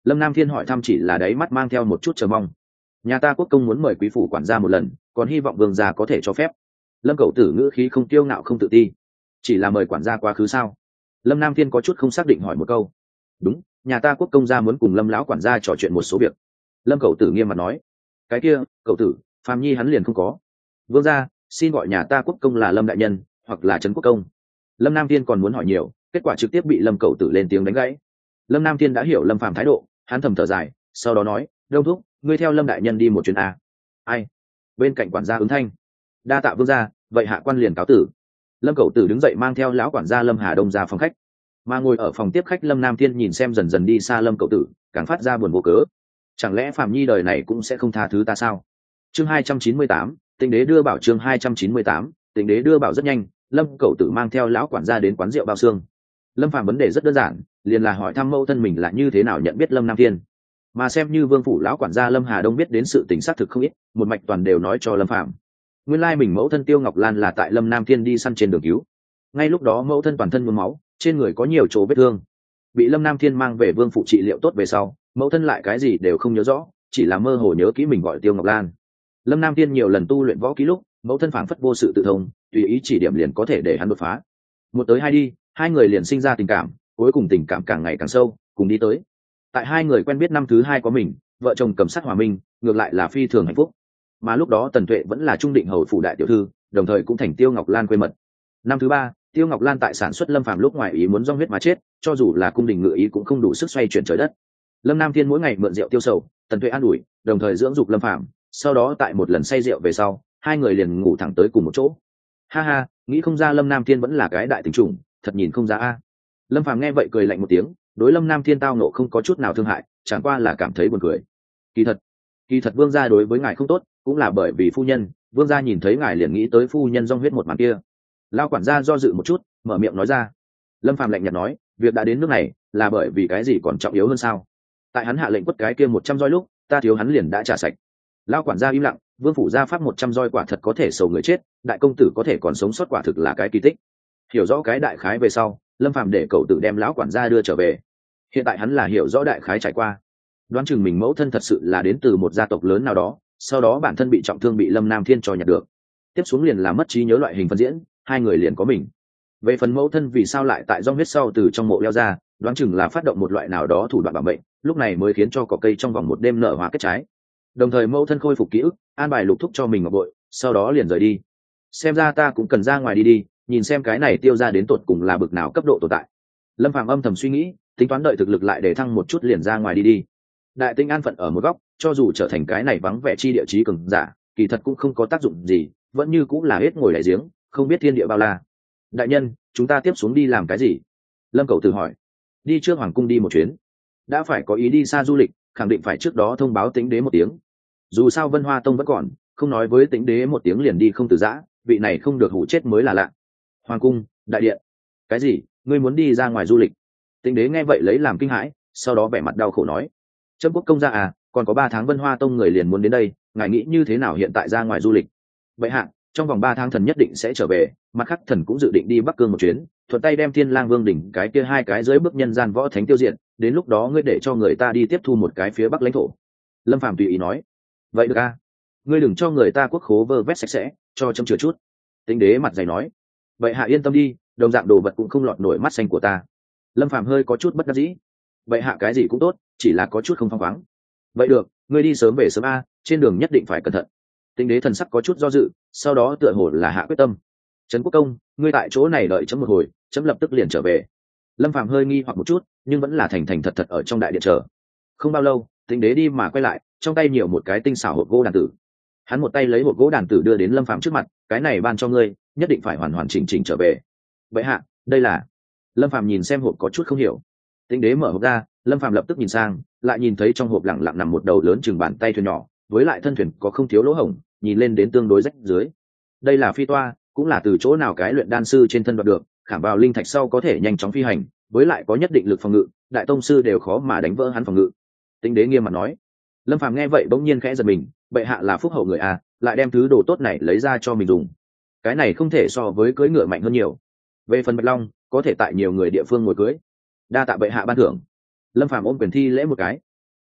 Lâm Nam Thiên hỏi thăm chỉ là đáy mắt mang theo một chút chờ mong. Nhà ta quốc công muốn mời quý phủ quản gia một lần, còn hy vọng vương gia có thể cho phép. Lâm Cẩu Tử ngữ khí không tiêu ngạo không tự ti. Chỉ là mời quản gia quá khứ sao? Lâm Nam Thiên có chút không xác định hỏi một câu. Đúng, nhà ta quốc công gia muốn cùng Lâm lão quản gia trò chuyện một số việc. Lâm Cẩu Tử nghiêm mặt nói. Cái kia, Cẩu Tử, Phàm Nhi hắn liền không có. Vương gia, xin gọi nhà ta quốc công là Lâm đại nhân, hoặc là Trấn quốc công. Lâm Nam Thiên còn muốn hỏi nhiều, kết quả trực tiếp bị Lâm Cẩu Tử lên tiếng đánh gãy. Lâm Nam Thiên đã hiểu Lâm Phàm thái độ, hắn thầm thở dài, sau đó nói, đông thúc, ngươi theo Lâm đại nhân đi một chuyến a. Ai? Bên cạnh quản gia ứng thanh. Đa tạ vương gia, vậy hạ quan liền cáo tử. Lâm Cẩu Tử đứng dậy mang theo lão quản gia Lâm Hà Đông ra phòng khách, mà ngồi ở phòng tiếp khách Lâm Nam Thiên nhìn xem dần dần đi xa Lâm Cẩu Tử, càng phát ra buồn vô cớ. Chẳng lẽ Phạm Nhi đời này cũng sẽ không tha thứ ta sao? Chương hai trăm chín mươi tám, Tịnh đế đưa bảo. Chương hai trăm chín mươi tám, Tịnh đế đưa bảo. Rất nhanh, Lâm Cẩu Tử mang theo lão quản gia đến quán rượu Bao Xương. Lâm Phàm vấn đề rất đơn giản, liền là hỏi thăm mẫu thân mình là như thế nào nhận biết Lâm Nam Thiên. Mà xem như vương phủ lão quản gia Lâm Hà Đông biết đến sự tình xác thực không ít, một mạch toàn đều nói cho Lâm Phàm. Nguyên lai mình mẫu thân Tiêu Ngọc Lan là tại Lâm Nam Thiên đi săn trên đường cứu. Ngay lúc đó mẫu thân toàn thân nhuốm máu, trên người có nhiều chỗ vết thương. Bị Lâm Nam Thiên mang về vương phủ trị liệu tốt về sau, mẫu thân lại cái gì đều không nhớ rõ, chỉ là mơ hồ nhớ kỹ mình gọi Tiêu Ngọc Lan. Lâm Nam Thiên nhiều lần tu luyện võ ký lúc, mẫu thân phảng phất vô sự tự thông, tùy ý chỉ điểm liền có thể để hắn đột phá. Một tới hai đi, hai người liền sinh ra tình cảm, cuối cùng tình cảm càng ngày càng sâu, cùng đi tới. Tại hai người quen biết năm thứ hai có mình, vợ chồng cầm sát hòa minh, ngược lại là phi thường hạnh phúc. Mà lúc đó Tần Tuệ vẫn là trung định hầu phủ đại tiểu thư, đồng thời cũng thành Tiêu Ngọc Lan quê mật. Năm thứ ba, Tiêu Ngọc Lan tại sản xuất Lâm Phàm lúc ngoài ý muốn rong huyết mà chết, cho dù là cung đình ngự ý cũng không đủ sức xoay chuyển trời đất. Lâm Nam Thiên mỗi ngày mượn rượu tiêu sầu, Tần Tuệ an ủi, đồng thời dưỡng dục Lâm Phàm, sau đó tại một lần say rượu về sau, hai người liền ngủ thẳng tới cùng một chỗ. Ha ha, nghĩ không ra Lâm Nam Thiên vẫn là cái đại tình trùng, thật nhìn không ra a. Lâm Phàm nghe vậy cười lạnh một tiếng, đối Lâm Nam Thiên tao nộ không có chút nào thương hại, chẳng qua là cảm thấy buồn cười. Kỳ thật, kỳ thật vương gia đối với ngài không tốt, cũng là bởi vì phu nhân, vương gia nhìn thấy ngài liền nghĩ tới phu nhân rong huyết một màn kia. Lao quản gia do dự một chút, mở miệng nói ra. Lâm Phàm lạnh nhạt nói, việc đã đến nước này, là bởi vì cái gì còn trọng yếu hơn sao? Tại hắn hạ lệnh quất cái kia một trăm roi lúc, ta thiếu hắn liền đã trả sạch. Lao quản gia im lặng, vương phủ gia pháp một trăm roi quả thật có thể sầu người chết, đại công tử có thể còn sống sót quả thực là cái kỳ tích. Hiểu rõ cái đại khái về sau, Lâm Phàm để cậu tự đem lão quản gia đưa trở về. Hiện tại hắn là hiểu rõ đại khái trải qua, đoán chừng mình mẫu thân thật sự là đến từ một gia tộc lớn nào đó, sau đó bản thân bị trọng thương bị Lâm Nam Thiên cho nhặt được. Tiếp xuống liền là mất trí nhớ loại hình phân diễn, hai người liền có mình. Về phần mẫu thân vì sao lại tại rong huyết sau từ trong mộ leo ra, đoán chừng là phát động một loại nào đó thủ đoạn bảo mệnh, lúc này mới khiến cho cỏ cây trong vòng một đêm nở hoa kết trái. Đồng thời mẫu thân khôi phục ký ức, an bài lục thúc cho mình ngọc bội, sau đó liền rời đi. Xem ra ta cũng cần ra ngoài đi đi, nhìn xem cái này Tiêu ra đến tột cùng là bực nào cấp độ tồn tại. Lâm Phàm âm thầm suy nghĩ, tính toán đợi thực lực lại để thăng một chút liền ra ngoài đi đi. Đại tinh an phận ở một góc, cho dù trở thành cái này vắng vẻ chi địa chí cường giả, kỳ thật cũng không có tác dụng gì, vẫn như cũng là hết ngồi đại giếng, không biết thiên địa bao la. Đại nhân, chúng ta tiếp xuống đi làm cái gì? Lâm Cẩu Tử hỏi. Đi trước hoàng cung đi một chuyến. Đã phải có ý đi xa du lịch, khẳng định phải trước đó thông báo Tĩnh đế một tiếng. Dù sao Vân Hoa Tông vẫn còn, không nói với Tĩnh đế một tiếng liền đi không từ giã, vị này không được hủ chết mới là lạ. Hoàng cung, đại điện. Cái gì? Ngươi muốn đi ra ngoài du lịch? Tĩnh đế nghe vậy lấy làm kinh hãi, sau đó vẻ mặt đau khổ nói: Trâm quốc công gia à, còn có ba tháng Vân Hoa Tông người liền muốn đến đây, ngài nghĩ như thế nào hiện tại ra ngoài du lịch? Vậy hạ, trong vòng ba tháng thần nhất định sẽ trở về, mặt khác thần cũng dự định đi Bắc Cương một chuyến, thuận tay đem Thiên Lang Vương đỉnh cái kia hai cái dưới bước nhân gian võ thánh tiêu diệt, đến lúc đó ngươi để cho người ta đi tiếp thu một cái phía Bắc lãnh thổ. Lâm Phàm tùy ý nói. Vậy được a, à? Ngươi đừng cho người ta quốc khố vơ vét sạch sẽ, cho châm chừa chút. Tĩnh đế mặt dày nói. Vậy hạ yên tâm đi, đồng dạng đồ vật cũng không lọt nổi mắt xanh của ta. Lâm Phàm hơi có chút bất đắc dĩ. Vậy hạ cái gì cũng tốt, chỉ là có chút không phăng khoáng. Vậy được, ngươi đi sớm về sớm a, trên đường nhất định phải cẩn thận. Tĩnh đế thần sắc có chút do dự, sau đó tựa hồ là hạ quyết tâm. Trấn quốc công, ngươi tại chỗ này đợi chấm một hồi, chấm lập tức liền trở về. Lâm Phàm hơi nghi hoặc một chút, nhưng vẫn là thành thành thật thật ở trong đại điện chờ. Không bao lâu, Tĩnh đế đi mà quay lại, trong tay nhiều một cái tinh xảo hộp gỗ đàn tử. Hắn một tay lấy hộp gỗ đàn tử đưa đến Lâm Phàm trước mặt, cái này ban cho ngươi, nhất định phải hoàn hoàn chỉnh chỉnh trở về. Vậy hạ, đây là. Lâm Phàm nhìn xem hộp có chút không hiểu. Tĩnh đế mở hộp ra, Lâm Phàm lập tức nhìn sang, lại nhìn thấy trong hộp lặng lặng nằm một đầu lớn chừng bàn tay thuyền nhỏ, với lại thân thuyền có không thiếu lỗ hổng, nhìn lên đến tương đối rách dưới. Đây là phi toa, cũng là từ chỗ nào cái luyện đan sư trên thân đoạt được, khảm vào linh thạch sau có thể nhanh chóng phi hành, với lại có nhất định lực phòng ngự, đại tông sư đều khó mà đánh vỡ hắn phòng ngự. Tĩnh đế nghiêm mặt nói. Lâm Phàm nghe vậy bỗng nhiên khẽ giật mình, bệ hạ là phúc hậu người à, lại đem thứ đồ tốt này lấy ra cho mình dùng. Cái này không thể so với cưỡi ngựa mạnh hơn nhiều. Về phần Bạch Long, có thể tại nhiều người địa phương ngồi cưỡi. Đa tạ bệ hạ ban thưởng. Lâm Phàm ôm quyền thi lễ một cái.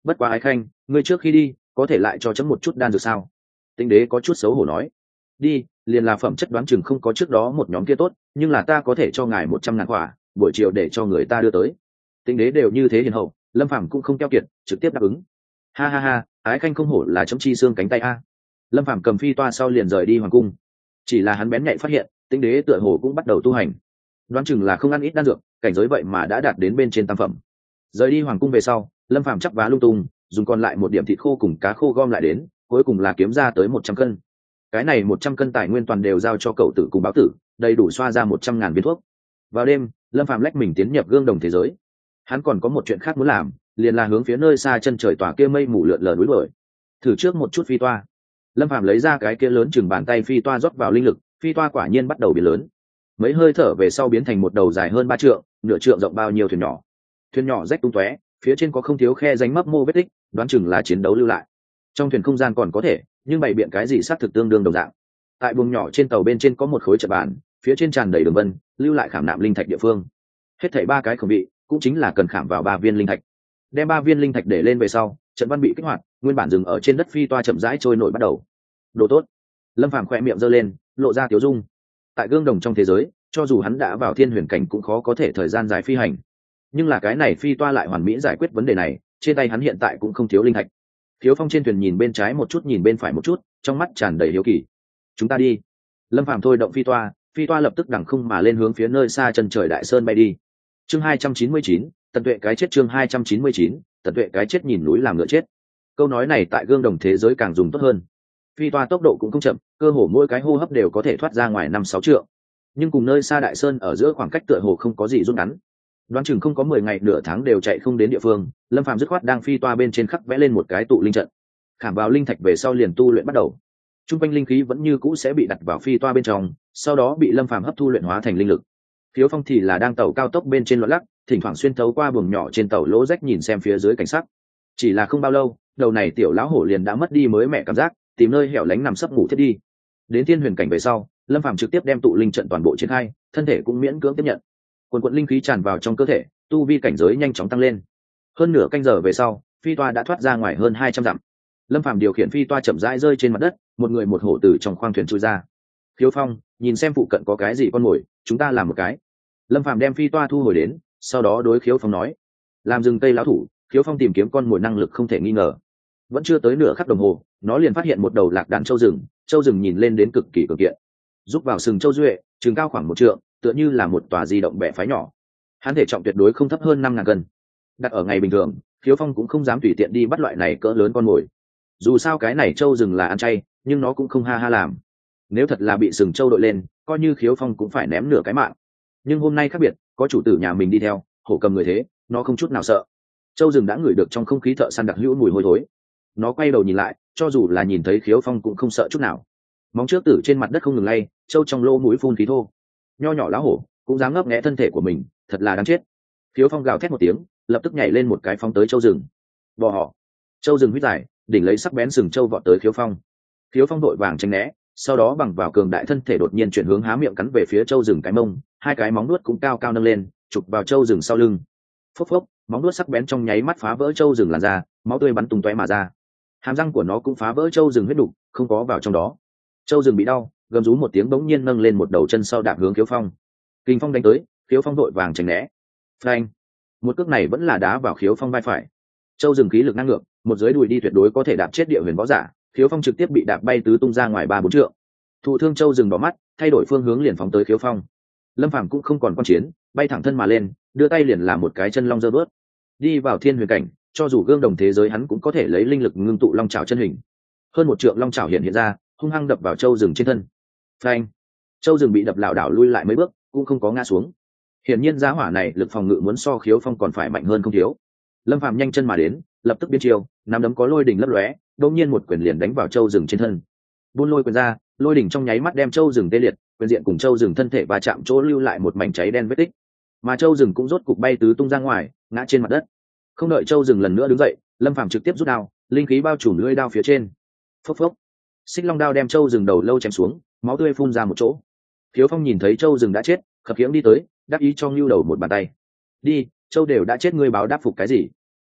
bất quá ái khanh, ngươi trước khi đi có thể lại cho chấm một chút đan dược sao? Tĩnh đế có chút xấu hổ nói. Đi, liền là phẩm chất đoán chừng không có trước đó một nhóm kia tốt, nhưng là ta có thể cho ngài một trăm ngàn quả, buổi chiều để cho người ta đưa tới. Tĩnh đế đều như thế hiền hậu, Lâm Phàm cũng không keo kiệt, trực tiếp đáp ứng. Ha ha ha, ái khanh không hổ là chấm chi xương cánh tay a. Lâm Phàm cầm phi toa sau liền rời đi hoàng cung. Chỉ là hắn bén nhạy phát hiện, Tĩnh đế tựa hồ cũng bắt đầu tu hành, đoán chừng là không ăn ít đan dược, cảnh giới vậy mà đã đạt đến bên trên tam phẩm. Rời đi hoàng cung về sau, Lâm Phàm chắp vá lung tung, dùng còn lại một điểm thịt khô cùng cá khô gom lại đến, cuối cùng là kiếm ra tới một trăm cân. Cái này một trăm cân tài nguyên toàn đều giao cho cậu tử cùng báo tử, đầy đủ xoa ra một trăm ngàn viên thuốc. Vào đêm, Lâm Phàm lách mình tiến nhập gương đồng thế giới. Hắn còn có một chuyện khác muốn làm, liền là hướng phía nơi xa chân trời tòa kia mây mù lượn lờ núi bời. Thử trước một chút phi toa. Lâm Phàm lấy ra cái kia lớn chừng bàn tay phi toa rót vào linh lực, phi toa quả nhiên bắt đầu biến lớn. Mấy hơi thở về sau biến thành một đầu dài hơn ba trượng, nửa trượng rộng bao nhiêu thuyền nhỏ. Thuyền nhỏ rách tung tóe, phía trên có không thiếu khe rãnh mấp mô vết tích, đoán chừng là chiến đấu lưu lại. Trong thuyền không gian còn có thể, nhưng bày biện cái gì xác thực tương đương đồng dạng. Tại buồng nhỏ trên tàu bên trên có một khối trận bàn, phía trên tràn đầy đường vân, lưu lại khảm nạm linh thạch địa phương. Hết thảy ba cái khổng vị, cũng chính là cần khảm vào ba viên linh thạch. Đem ba viên linh thạch để lên về sau, trận văn bị kích hoạt, nguyên bản dừng ở trên đất phi toa chậm rãi trôi nổi bắt đầu. Đồ tốt. Lâm Phàm khẽ miệng giơ lên, lộ ra tiếu dung. Tại gương đồng trong thế giới, cho dù hắn đã vào thiên huyền cảnh cũng khó có thể thời gian dài phi hành, nhưng là cái này phi toa lại hoàn mỹ giải quyết vấn đề này, trên tay hắn hiện tại cũng không thiếu linh thạch. Thiếu Phong trên thuyền nhìn bên trái một chút nhìn bên phải một chút, trong mắt tràn đầy hiếu kỳ. Chúng ta đi. Lâm Phàm thôi động phi toa, phi toa lập tức đằng không mà lên hướng phía nơi xa chân trời đại sơn bay đi. Chương hai trăm chín mươi chín, Tần Tuệ cái chết. Chương hai trăm chín mươi chín, Tần Tuệ cái chết. Nhìn núi làm ngựa chết. Câu nói này tại gương đồng thế giới càng dùng tốt hơn. Phi toa tốc độ cũng không chậm, cơ hồ mỗi cái hô hấp đều có thể thoát ra ngoài năm sáu trượng. Nhưng cùng nơi xa đại sơn ở giữa khoảng cách tựa hồ không có gì rút ngắn. Đoán chừng không có mười ngày nửa tháng đều chạy không đến địa phương, Lâm Phàm dứt khoát đang phi toa bên trên khắc vẽ lên một cái tụ linh trận. Khảm vào linh thạch về sau liền tu luyện bắt đầu. Trung quanh linh khí vẫn như cũ sẽ bị đặt vào phi toa bên trong, sau đó bị Lâm Phàm hấp thu luyện hóa thành linh lực. Khiếu Phong thì là đang tàu cao tốc bên trên loạn lắc, thỉnh thoảng xuyên thấu qua buồng nhỏ trên tàu lỗ rách nhìn xem phía dưới cảnh sắc. Chỉ là không bao lâu, đầu này tiểu lão hổ liền đã mất đi mới mẹ cảm giác, tìm nơi hẻo lánh nằm sấp ngủ thiết đi. Đến thiên huyền cảnh về sau, Lâm Phàm trực tiếp đem tụ linh trận toàn bộ triển khai, thân thể cũng miễn cưỡng tiếp nhận. Quần quần linh khí tràn vào trong cơ thể, tu vi cảnh giới nhanh chóng tăng lên. Hơn nửa canh giờ về sau, phi toa đã thoát ra ngoài hơn hai trăm dặm. Lâm Phàm điều khiển phi toa chậm rãi rơi trên mặt đất, một người một hổ từ trong khoang thuyền chui ra. Khiếu Phong, nhìn xem phụ cận có cái gì con mồi, chúng ta làm một cái. Lâm Phàm đem phi toa thu hồi đến, sau đó đối Khiếu Phong nói: làm rừng tây lão thủ, Khiếu Phong tìm kiếm con mồi năng lực không thể nghi ngờ. Vẫn chưa tới nửa khắc đồng hồ, nó liền phát hiện một đầu lạc đàn châu rừng, châu rừng nhìn lên đến cực kỳ cường kiện, giúp vào sừng châu duệ, chừng cao khoảng một trượng, tựa như là một tòa di động bè phái nhỏ. Hắn thể trọng tuyệt đối không thấp hơn năm ngàn cân. Đặt ở ngày bình thường, Khiếu Phong cũng không dám tùy tiện đi bắt loại này cỡ lớn con mồi. Dù sao cái này châu rừng là ăn chay, nhưng nó cũng không ha ha làm. Nếu thật là bị sừng châu đội lên, coi như Khiếu Phong cũng phải ném nửa cái mạng. Nhưng hôm nay khác biệt, có chủ tử nhà mình đi theo, hổ cầm người thế, nó không chút nào sợ. Châu rừng đã ngửi được trong không khí thợ săn đặc hữu mùi hôi thối. Nó quay đầu nhìn lại, cho dù là nhìn thấy Khiếu Phong cũng không sợ chút nào. Móng trước tử trên mặt đất không ngừng lay, châu trong lỗ mũi phun khí thô. Nho nhỏ lá hổ cũng dám ngấp nghé thân thể của mình, thật là đáng chết. Khiếu Phong gào thét một tiếng, lập tức nhảy lên một cái phóng tới châu rừng. Bò họ. Châu rừng huyết dài, đỉnh lấy sắc bén sừng châu vọt tới Khiếu Phong. Khiếu Phong đội vàng tránh né, sau đó bằng vào cường đại thân thể đột nhiên chuyển hướng há miệng cắn về phía châu rừng cái mông, hai cái móng nuốt cũng cao cao nâng lên, chụp vào châu rừng sau lưng. Phốc phốc, móng nuốt sắc bén trong nháy mắt phá vỡ châu rừng làn da, máu tươi bắn tung tóe mà ra. Hàm răng của nó cũng phá vỡ châu rừng huyết đục, không có vào trong đó. Châu rừng bị đau, gầm rú một tiếng bỗng nhiên nâng lên một đầu chân sau đạp hướng Khiếu Phong. Kình phong đánh tới, Khiếu Phong đội vàng tránh né. Phanh! Một cước này vẫn là đá vào Khiếu Phong vai phải. Châu rừng khí lực năng ngược, một dưới đùi đi tuyệt đối có thể đạp chết địa huyền võ giả, Khiếu Phong trực tiếp bị đạp bay tứ tung ra ngoài ba bốn trượng. Thụ thương Châu rừng đỏ mắt, thay đổi phương hướng liền phóng tới Khiếu Phong. Lâm Phàm cũng không còn quan chiến, bay thẳng thân mà lên, đưa tay liền làm một cái chân long giơ bớt. Đi vào thiên huyền cảnh, cho dù gương đồng thế giới hắn cũng có thể lấy linh lực ngưng tụ long trảo chân hình. Hơn một trượng long trảo hiện hiện ra, hung hăng đập vào Châu rừng trên thân. Phanh! Châu rừng bị đập lảo đảo lui lại mấy bước, cũng không có ngã xuống. Hiển nhiên giá hỏa này lực phòng ngự muốn so Khiếu Phong còn phải mạnh hơn không thiếu. Lâm Phàm nhanh chân mà đến, lập tức biến chiêu, nắm đấm có lôi đỉnh lấp lóe, đột nhiên một quyền liền đánh vào Châu rừng trên thân. Buôn lôi quyền ra, lôi đỉnh trong nháy mắt đem Châu rừng tê liệt, quyền diện cùng Châu rừng thân thể va chạm chỗ lưu lại một mảnh cháy đen vết tích. Mà Châu rừng cũng rốt cục bay tứ tung ra ngoài, ngã trên mặt đất. Không đợi Châu rừng lần nữa đứng dậy, Lâm Phàm trực tiếp rút đao, linh khí bao trùm lưỡi đao phía trên. Phốc phốc. Xích long đao đem Châu rừng đầu lâu chém xuống, máu tươi phun ra một chỗ. Khiếu Phong nhìn thấy Châu rừng đã chết, khập khiễng đi tới, đáp ý cho Ngưu Đầu một bàn tay. Đi, Châu đều đã chết ngươi báo đáp phục cái gì?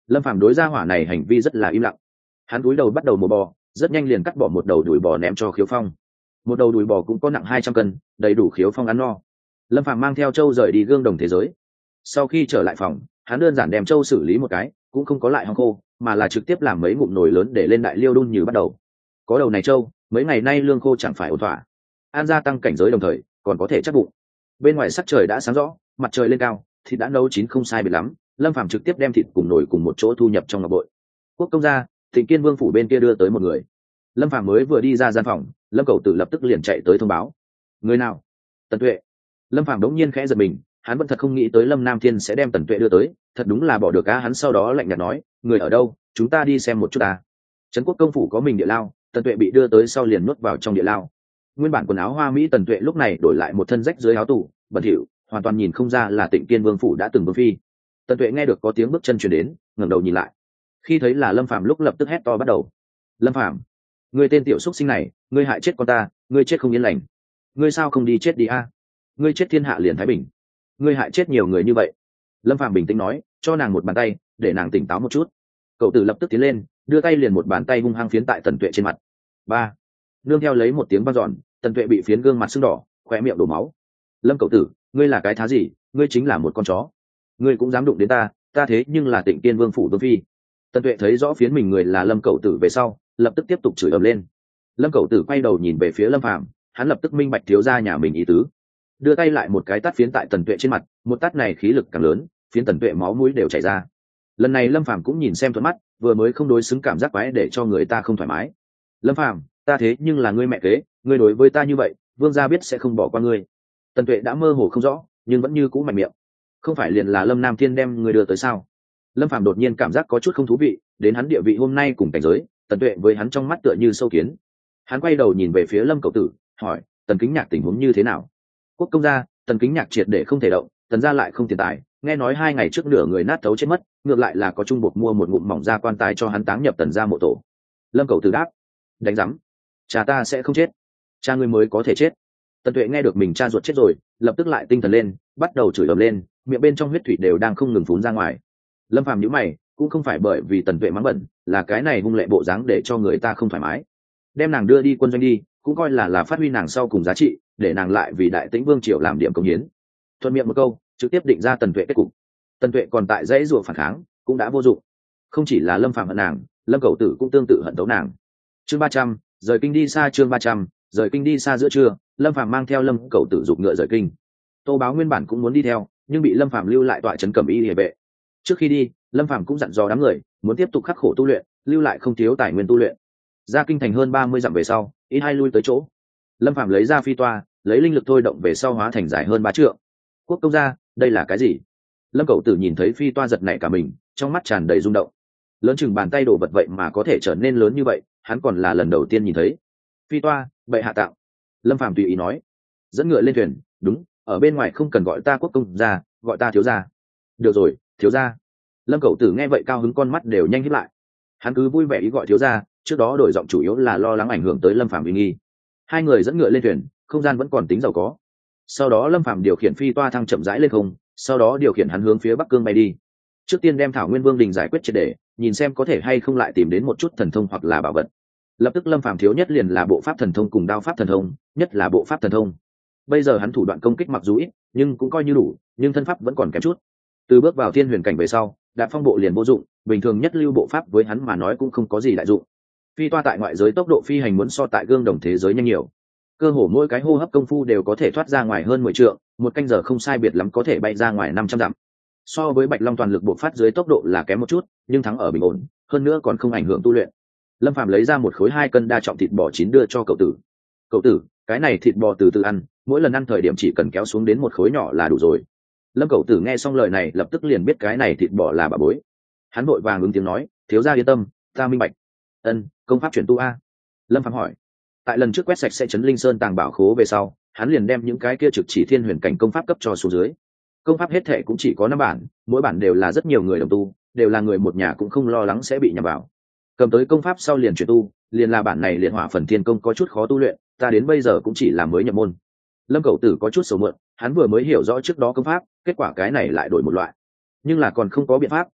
Lâm Phàm đối gia hỏa này hành vi rất là im lặng. Hắn cúi đầu bắt đầu mổ bò, rất nhanh liền cắt bỏ một đầu đùi bò ném cho Khiếu Phong. Một đầu đùi bò cũng có nặng hai trăm cân, đầy đủ Khiếu Phong ăn no. Lâm Phàm mang theo Châu rời đi gương đồng thế giới. Sau khi trở lại phòng, hắn đơn giản đem Châu xử lý một cái, cũng không có lại hong khô, mà là trực tiếp làm mấy ngụm nồi lớn để lên đại liêu đun như bắt đầu. Có đầu này Châu, mấy ngày nay lương khô chẳng phải ổn thỏa. An gia tăng cảnh giới đồng thời, còn có thể chắc bụng. Bên ngoài sắc trời đã sáng rõ, mặt trời lên cao, thịt đã nấu chín không sai biệt lắm. Lâm Phàm trực tiếp đem thịt cùng nồi cùng một chỗ thu nhập trong ngọc bội. Quốc công gia, Thịnh Kiên Vương phủ bên kia đưa tới một người. Lâm Phàm mới vừa đi ra gian phòng, Lâm Cẩu Tử lập tức liền chạy tới thông báo. Người nào? Tần Tuệ. Lâm Phàm đống nhiên khẽ giật mình, hắn vẫn thật không nghĩ tới Lâm Nam Thiên sẽ đem Tần Tuệ đưa tới, thật đúng là bỏ được cá. Hắn sau đó lạnh nhạt nói, người ở đâu, chúng ta đi xem một chút ta. Trấn Quốc công phủ có mình địa lao, Tần Tuệ bị đưa tới sau liền nuốt vào trong địa lao. Nguyên bản quần áo hoa mỹ Tần Tuệ lúc này đổi lại một thân rách dưới áo tủ, bẩn thỉu, hoàn toàn nhìn không ra là Tịnh Kiên Vương phủ đã từng vương phi. Tần Tuệ nghe được có tiếng bước chân truyền đến, ngẩng đầu nhìn lại. Khi thấy là Lâm Phàm lúc lập tức hét to bắt đầu. Lâm Phàm, ngươi tên tiểu xúc sinh này, ngươi hại chết con ta, ngươi chết không yên lành. Ngươi sao không đi chết đi a? Ngươi chết thiên hạ liền thái bình. Ngươi hại chết nhiều người như vậy. Lâm Phàm bình tĩnh nói, cho nàng một bàn tay, để nàng tỉnh táo một chút. Cậu tử lập tức tiến lên, đưa tay liền một bàn tay hung hăng phiến tại Tần Tuệ trên mặt. Ba. Nương theo lấy một tiếng vang dọn, Tần Tuệ bị phiến gương mặt sưng đỏ, khóe miệng đổ máu. Lâm cậu tử, ngươi là cái thá gì? Ngươi chính là một con chó. Ngươi cũng dám đụng đến ta, ta thế nhưng là Tịnh Kiên Vương phủ vương phi. Tần Tuệ thấy rõ phiến mình người là Lâm cậu tử về sau, lập tức tiếp tục chửi ầm lên. Lâm cậu tử quay đầu nhìn về phía Lâm Phàm, hắn lập tức minh bạch thiếu gia nhà mình ý tứ, đưa tay lại một cái tát phiến tại Tần Tuệ trên mặt, một tát này khí lực càng lớn, phiến Tần Tuệ máu mũi đều chảy ra. Lần này Lâm Phàm cũng nhìn xem thuận mắt, vừa mới không đối xứng cảm giác quái để cho người ta không thoải mái. Lâm Phàm, ta thế nhưng là ngươi mẹ kế, ngươi đối với ta như vậy, vương gia biết sẽ không bỏ qua ngươi. Tần Tuệ đã mơ hồ không rõ, nhưng vẫn như cũ mạnh miệng. Không phải liền là Lâm Nam Thiên đem người đưa tới sao? Lâm Phàm đột nhiên cảm giác có chút không thú vị, đến hắn địa vị hôm nay cùng cảnh giới, Tần Tuệ với hắn trong mắt tựa như sâu kiến. Hắn quay đầu nhìn về phía Lâm cậu tử, hỏi, Tần Kính Nhạc tình huống như thế nào? Quốc công gia, Tần Kính Nhạc triệt để không thể động, Tần gia lại không tiền tài, nghe nói hai ngày trước nửa người nát thấu chết mất, ngược lại là có trung buộc mua một ngụm mỏng da quan tài cho hắn táng nhập Tần gia mộ tổ. Lâm cậu tử đáp, đánh rắm, cha ta sẽ không chết, cha ngươi mới có thể chết. Tần Tuệ nghe được mình cha ruột chết rồi, lập tức lại tinh thần lên, bắt đầu chửi ầm lên, miệng bên trong huyết thủy đều đang không ngừng phún ra ngoài. Lâm Phàm nhíu mày, cũng không phải bởi vì Tần Tuệ mắng bẩn, là cái này hung lệ bộ dáng để cho người ta không thoải mái. Đem nàng đưa đi quân doanh đi, cũng coi là là phát huy nàng sau cùng giá trị, để nàng lại vì Đại Tĩnh Vương triều làm điểm công hiến. Thuận miệng một câu, trực tiếp định ra Tần Tuệ kết cục. Tần Tuệ còn tại dãy rủa phản kháng, cũng đã vô dụng. Không chỉ là Lâm Phàm hận nàng, Lâm Cẩu Tử cũng tương tự hận tấu nàng. Chương ba trăm, rời kinh đi xa. Chương ba trăm, rời kinh đi xa. Giữa trưa, Lâm Phàm mang theo Lâm Cẩu Tử giục ngựa rời kinh. Tô Báo nguyên bản cũng muốn đi theo, nhưng bị Lâm Phàm lưu lại tọa trấn Cẩm Y Liề vệ. Trước khi đi, Lâm Phàm cũng dặn dò đám người, muốn tiếp tục khắc khổ tu luyện, lưu lại không thiếu tài nguyên tu luyện. Ra kinh thành hơn ba mươi dặm về sau, ít hai lui tới chỗ. Lâm Phàm lấy ra phi toa, lấy linh lực thôi động về sau hóa thành dài hơn ba trượng. Quốc công gia, đây là cái gì? Lâm Cẩu Tử nhìn thấy phi toa giật nảy cả mình, trong mắt tràn đầy rung động. Lớn chừng bàn tay đồ vật vậy mà có thể trở nên lớn như vậy, hắn còn là lần đầu tiên nhìn thấy. Phi toa, bệ hạ tạo. Lâm Phàm tùy ý nói. Dẫn ngựa lên thuyền, đúng, ở bên ngoài không cần gọi ta quốc công gia, gọi ta thiếu gia. Được rồi, thiếu gia. Lâm Cẩu Tử nghe vậy cao hứng, con mắt đều nhanh híp lại. Hắn cứ vui vẻ ý gọi thiếu gia, trước đó đổi giọng chủ yếu là lo lắng ảnh hưởng tới Lâm Phàm uy nghi. Hai người dẫn ngựa lên thuyền, không gian vẫn còn tính giàu có. Sau đó Lâm Phàm điều khiển phi toa thăng chậm rãi lên không, sau đó điều khiển hắn hướng phía Bắc Cương bay đi. Trước tiên đem Thảo Nguyên Vương đình giải quyết triệt để, nhìn xem có thể hay không lại tìm đến một chút thần thông hoặc là bảo vật. Lập tức Lâm Phàm thiếu nhất liền là bộ pháp thần thông cùng đao pháp thần thông, nhất là bộ pháp thần thông. Bây giờ hắn thủ đoạn công kích mặc dù ít, nhưng cũng coi như đủ, nhưng thân pháp vẫn còn kém chút. Từ bước vào thiên huyền cảnh về sau, đạp phong bộ liền vô dụng, bình thường nhất lưu bộ pháp với hắn mà nói cũng không có gì đại dụng. Phi toa tại ngoại giới tốc độ phi hành muốn so tại gương đồng thế giới nhanh nhiều, cơ hồ mỗi cái hô hấp công phu đều có thể thoát ra ngoài hơn mười trượng, một canh giờ không sai biệt lắm có thể bay ra ngoài năm trăm dặm. So với Bạch Long toàn lực bộ phát dưới tốc độ là kém một chút, nhưng thắng ở bình ổn, hơn nữa còn không ảnh hưởng tu luyện. Lâm Phàm lấy ra một khối hai cân đa trọng thịt bò chín đưa cho cậu tử. Cậu tử, cái này thịt bò từ từ ăn, mỗi lần ăn thời điểm chỉ cần kéo xuống đến một khối nhỏ là đủ rồi. Lâm Cẩu Tử nghe xong lời này lập tức liền biết cái này thịt bò là bà bối. Hắn vội vàng ứng tiếng nói, thiếu gia yên tâm, ta minh bạch. Ân, công pháp chuyển tu a? Lâm Phàm hỏi. Tại lần trước quét sạch sẽ chấn Linh Sơn tàng bảo khố về sau, hắn liền đem những cái kia trực chỉ thiên huyền cảnh công pháp cấp cho xuống dưới. Công pháp hết thệ cũng chỉ có năm bản, mỗi bản đều là rất nhiều người đồng tu, đều là người một nhà cũng không lo lắng sẽ bị nhầm vào. Cầm tới công pháp sau liền chuyển tu, liền là bản này liệt hỏa phần thiên công có chút khó tu luyện, ta đến bây giờ cũng chỉ là mới nhập môn. Lâm Cẩu Tử có chút sầu mượn, hắn vừa mới hiểu rõ trước đó công pháp, kết quả cái này lại đổi một loại. Nhưng là còn không có biện pháp,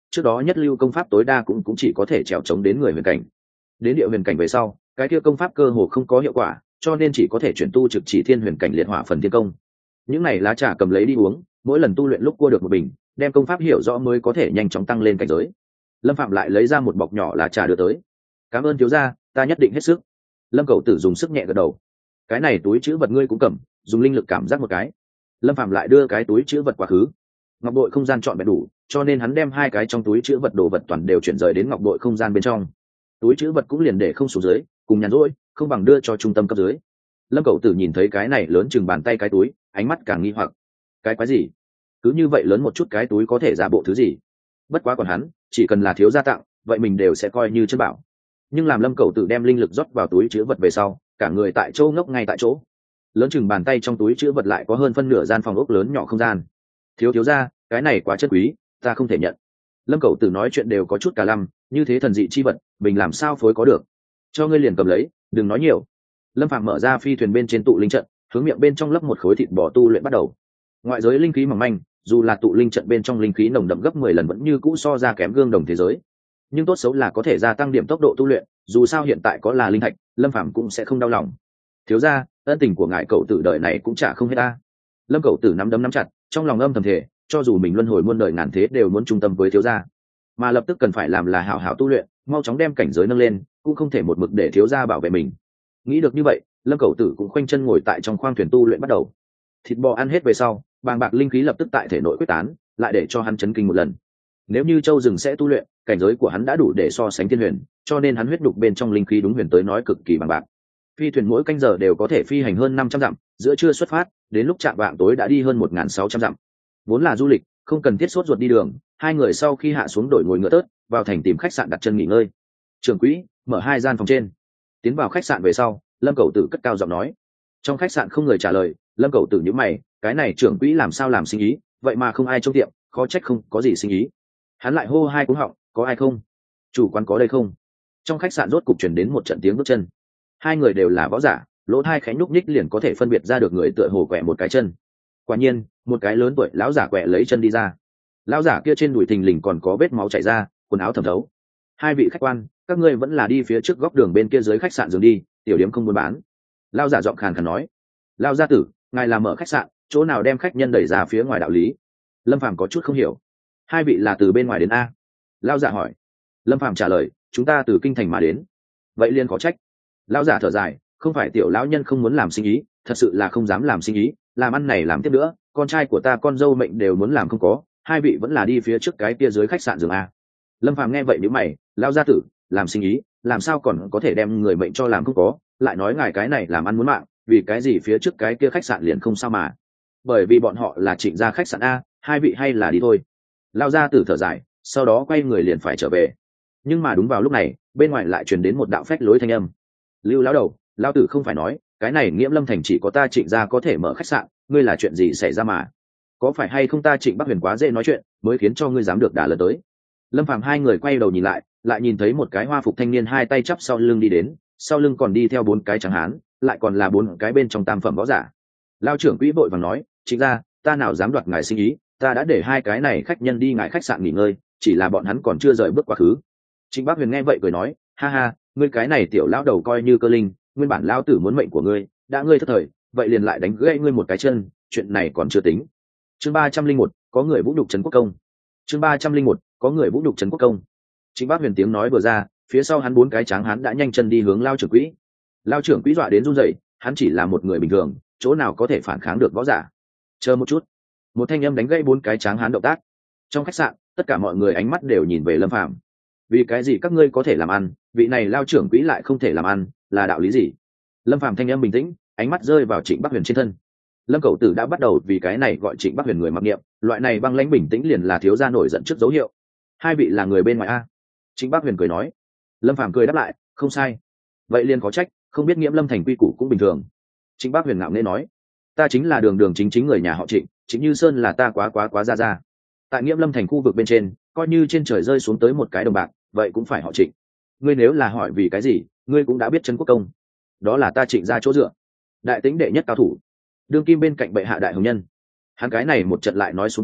trước đó nhất lưu công pháp tối đa cũng cũng chỉ có thể trèo trống đến người huyền cảnh. Đến địa huyền cảnh về sau, cái kia công pháp cơ hồ không có hiệu quả, cho nên chỉ có thể chuyển tu trực chỉ thiên huyền cảnh liệt hỏa phần thiên công. Những này lá trà cầm lấy đi uống, mỗi lần tu luyện lúc cua được một bình, đem công pháp hiểu rõ mới có thể nhanh chóng tăng lên cảnh giới. Lâm Phạm lại lấy ra một bọc nhỏ lá trà đưa tới. Cảm ơn thiếu gia, ta nhất định hết sức. Lâm Cẩu Tử dùng sức nhẹ gật đầu. Cái này túi chữ vật ngươi cũng cầm, dùng linh lực cảm giác một cái. Lâm Phạm lại đưa cái túi chữ vật quá khứ. Ngọc bội không gian chọn vẹn đủ, cho nên hắn đem hai cái trong túi chữ vật đồ vật toàn đều chuyển rời đến ngọc bội không gian bên trong. Túi chữ vật cũng liền để không xuống dưới, cùng nhàn rỗi, không bằng đưa cho trung tâm cấp dưới. Lâm Cẩu Tử nhìn thấy cái này lớn chừng bàn tay cái túi, ánh mắt càng nghi hoặc. Cái quái gì? Cứ như vậy lớn một chút cái túi có thể giả bộ thứ gì? Bất quá còn hắn, chỉ cần là thiếu gia tặng, vậy mình đều sẽ coi như chân bảo. Nhưng làm Lâm Cẩu Tử đem linh lực rót vào túi chữ vật về sau, cả người tại chỗ ngốc ngay tại chỗ. Lớn chừng bàn tay trong túi chữ vật lại có hơn phân nửa gian phòng ốc lớn nhỏ không gian. Thiếu thiếu gia, cái này quá chất quý, ta không thể nhận. Lâm Cẩu Tử nói chuyện đều có chút cả lăm, như thế thần dị chi vật, mình làm sao phối có được? Cho ngươi liền cầm lấy, đừng nói nhiều. Lâm Phạm mở ra phi thuyền bên trên tụ linh trận, hướng miệng bên trong lấp một khối thịt bò tu luyện bắt đầu. Ngoại giới linh khí mỏng manh, dù là tụ linh trận bên trong linh khí nồng đậm gấp mười lần vẫn như cũ so ra kém gương đồng thế giới. Nhưng tốt xấu là có thể gia tăng điểm tốc độ tu luyện, dù sao hiện tại có là linh thạch, Lâm Phạm cũng sẽ không đau lòng. Thiếu gia, ân tình của ngài cậu tử đời này cũng chả không hết ta. Lâm Cẩu Tử nắm đấm nắm chặt, trong lòng âm thầm thể, cho dù mình luân hồi muôn đời ngàn thế đều muốn trung tâm với thiếu gia, mà lập tức cần phải làm là hảo hảo tu luyện, mau chóng đem cảnh giới nâng lên, cũng không thể một mực để thiếu gia bảo vệ mình. Nghĩ được như vậy, Lâm Cẩu Tử cũng khoanh chân ngồi tại trong khoang thuyền tu luyện bắt đầu. Thịt bò ăn hết về sau, bàng bạc linh khí lập tức tại thể nội quyết tán, lại để cho hắn chấn kinh một lần. Nếu như châu rừng sẽ tu luyện, cảnh giới của hắn đã đủ để so sánh thiên huyền, cho nên hắn huyết đục bên trong linh khí đúng huyền tới nói cực kỳ bàng bạc. Phi thuyền mỗi canh giờ đều có thể phi hành hơn năm trăm dặm, giữa trưa xuất phát, đến lúc chạm vạng tối đã đi hơn một nghìn sáu trăm dặm. Vốn là du lịch, không cần thiết sốt ruột đi đường, hai người sau khi hạ xuống đổi ngồi ngựa tớt, vào thành tìm khách sạn đặt chân nghỉ ngơi. Trưởng quỹ, mở hai gian phòng trên. Tiến vào khách sạn về sau, Lâm Cẩu Tử cất cao giọng nói. Trong khách sạn không người trả lời, Lâm Cẩu Tử nhíu mày, cái này trưởng quỹ làm sao làm sinh ý, vậy mà không ai trong tiệm, khó trách không có gì sinh ý. Hắn lại hô hai cú họng, có ai không? Chủ quán có đây không? Trong khách sạn rốt cục truyền đến một trận tiếng bước chân. Hai người đều là võ giả, lỗ hai khẽ nhúc nhích liền có thể phân biệt ra được người tựa hồ quẹ một cái chân. Quả nhiên, một cái lớn tuổi lão giả quẹ lấy chân đi ra. Lão giả kia trên đùi thình lình còn có vết máu chảy ra, quần áo thẩm thấu. Hai vị khách quan, các ngươi vẫn là đi phía trước góc đường bên kia dưới khách sạn dừng đi, tiểu điểm không buôn bán. Lão giả giọng khàn khàn nói. Lão gia tử, ngài làm mở khách sạn, chỗ nào đem khách nhân đẩy ra phía ngoài đạo lý? Lâm Phàm có chút không hiểu. Hai vị là từ bên ngoài đến a? Lão giả hỏi. Lâm Phàm trả lời, chúng ta từ kinh thành mà đến. Vậy liền có trách. Lão giả thở dài, không phải tiểu lão nhân không muốn làm sinh ý, thật sự là không dám làm sinh ý, làm ăn này làm tiếp nữa, con trai của ta con dâu mệnh đều muốn làm không có, hai vị vẫn là đi phía trước cái kia dưới khách sạn giường a. Lâm Phàm nghe vậy nhíu mày, lão gia tử, làm sinh ý, làm sao còn có thể đem người mệnh cho làm không có, lại nói ngài cái này làm ăn muốn mạng, vì cái gì phía trước cái kia khách sạn liền không sao mà? Bởi vì bọn họ là Trịnh gia khách sạn a, hai vị hay là đi thôi. Lão gia tử thở dài, sau đó quay người liền phải trở về. Nhưng mà đúng vào lúc này, bên ngoài lại truyền đến một đạo phách lối thanh âm. Lưu lão đầu, lão tử không phải nói, cái này Nghiễm Lâm thành chỉ có ta Trịnh gia có thể mở khách sạn, ngươi là chuyện gì xảy ra mà? Có phải hay không ta Trịnh Bắc Huyền quá dễ nói chuyện, mới khiến cho ngươi dám được đả lần tới? Lâm Phàm hai người quay đầu nhìn lại, lại nhìn thấy một cái hoa phục thanh niên hai tay chắp sau lưng đi đến, sau lưng còn đi theo bốn cái trắng hán, lại còn là bốn cái bên trong tam phẩm võ giả. Lão trưởng quỹ vội vàng nói, Trịnh gia, ta nào dám đoạt ngài sinh ý, ta đã để hai cái này khách nhân đi ngài khách sạn nghỉ ngơi, chỉ là bọn hắn còn chưa rời bước quá khứ. Trịnh Bắc Huyền nghe vậy cười nói, ha ha, ngươi cái này tiểu lão đầu coi như cơ linh, nguyên bản lão tử muốn mệnh của ngươi, đã ngươi thất thời, vậy liền lại đánh gãy ngươi một cái chân, chuyện này còn chưa tính. Chương ba trăm linh một, có người vũ nhục trấn quốc công. Chương ba trăm linh một, có người vũ nhục trấn quốc công. Trịnh Bắc Huyền tiếng nói vừa ra, phía sau hắn bốn cái tráng hắn đã nhanh chân đi hướng Lão trưởng quỹ. Lão trưởng quỹ dọa đến run rẩy, hắn chỉ là một người bình thường, chỗ nào có thể phản kháng được võ giả. Chờ một chút. Một thanh âm đánh gãy bốn cái tráng hắn động tác. Trong khách sạn, tất cả mọi người ánh mắt đều nhìn về Lâm Phàm. Vì cái gì các ngươi có thể làm ăn, vị này Lão trưởng quỹ lại không thể làm ăn, là đạo lý gì? Lâm Phàm thanh âm bình tĩnh, ánh mắt rơi vào Trịnh Bắc Huyền trên thân. Lâm Cẩu Tử đã bắt đầu vì cái này gọi Trịnh Bắc Huyền người mặc niệm, loại này băng lãnh bình tĩnh liền là thiếu gia nổi giận trước dấu hiệu. Hai vị là người bên ngoài a? Trịnh Bắc Huyền cười nói. Lâm Phàm cười đáp lại, không sai. Vậy liền có trách, không biết Nghiễm Lâm thành quy củ cũng bình thường. Trịnh Bắc Huyền ngạo nghễ nói, ta chính là đường đường chính chính người nhà họ Trịnh, Trịnh Như Sơn là ta quá quá quá ra ra. Tại Nghiễm Lâm thành khu vực bên trên, coi như trên trời rơi xuống tới một cái đồng bạc, vậy cũng phải họ Trịnh. Ngươi nếu là hỏi vì cái gì, ngươi cũng đã biết trấn quốc công, đó là ta Trịnh ra chỗ dựa, đại tĩnh đệ nhất cao thủ, đương kim bên cạnh bệ hạ đại hồng nhân. Hắn cái này một trận lại nói xuống tới,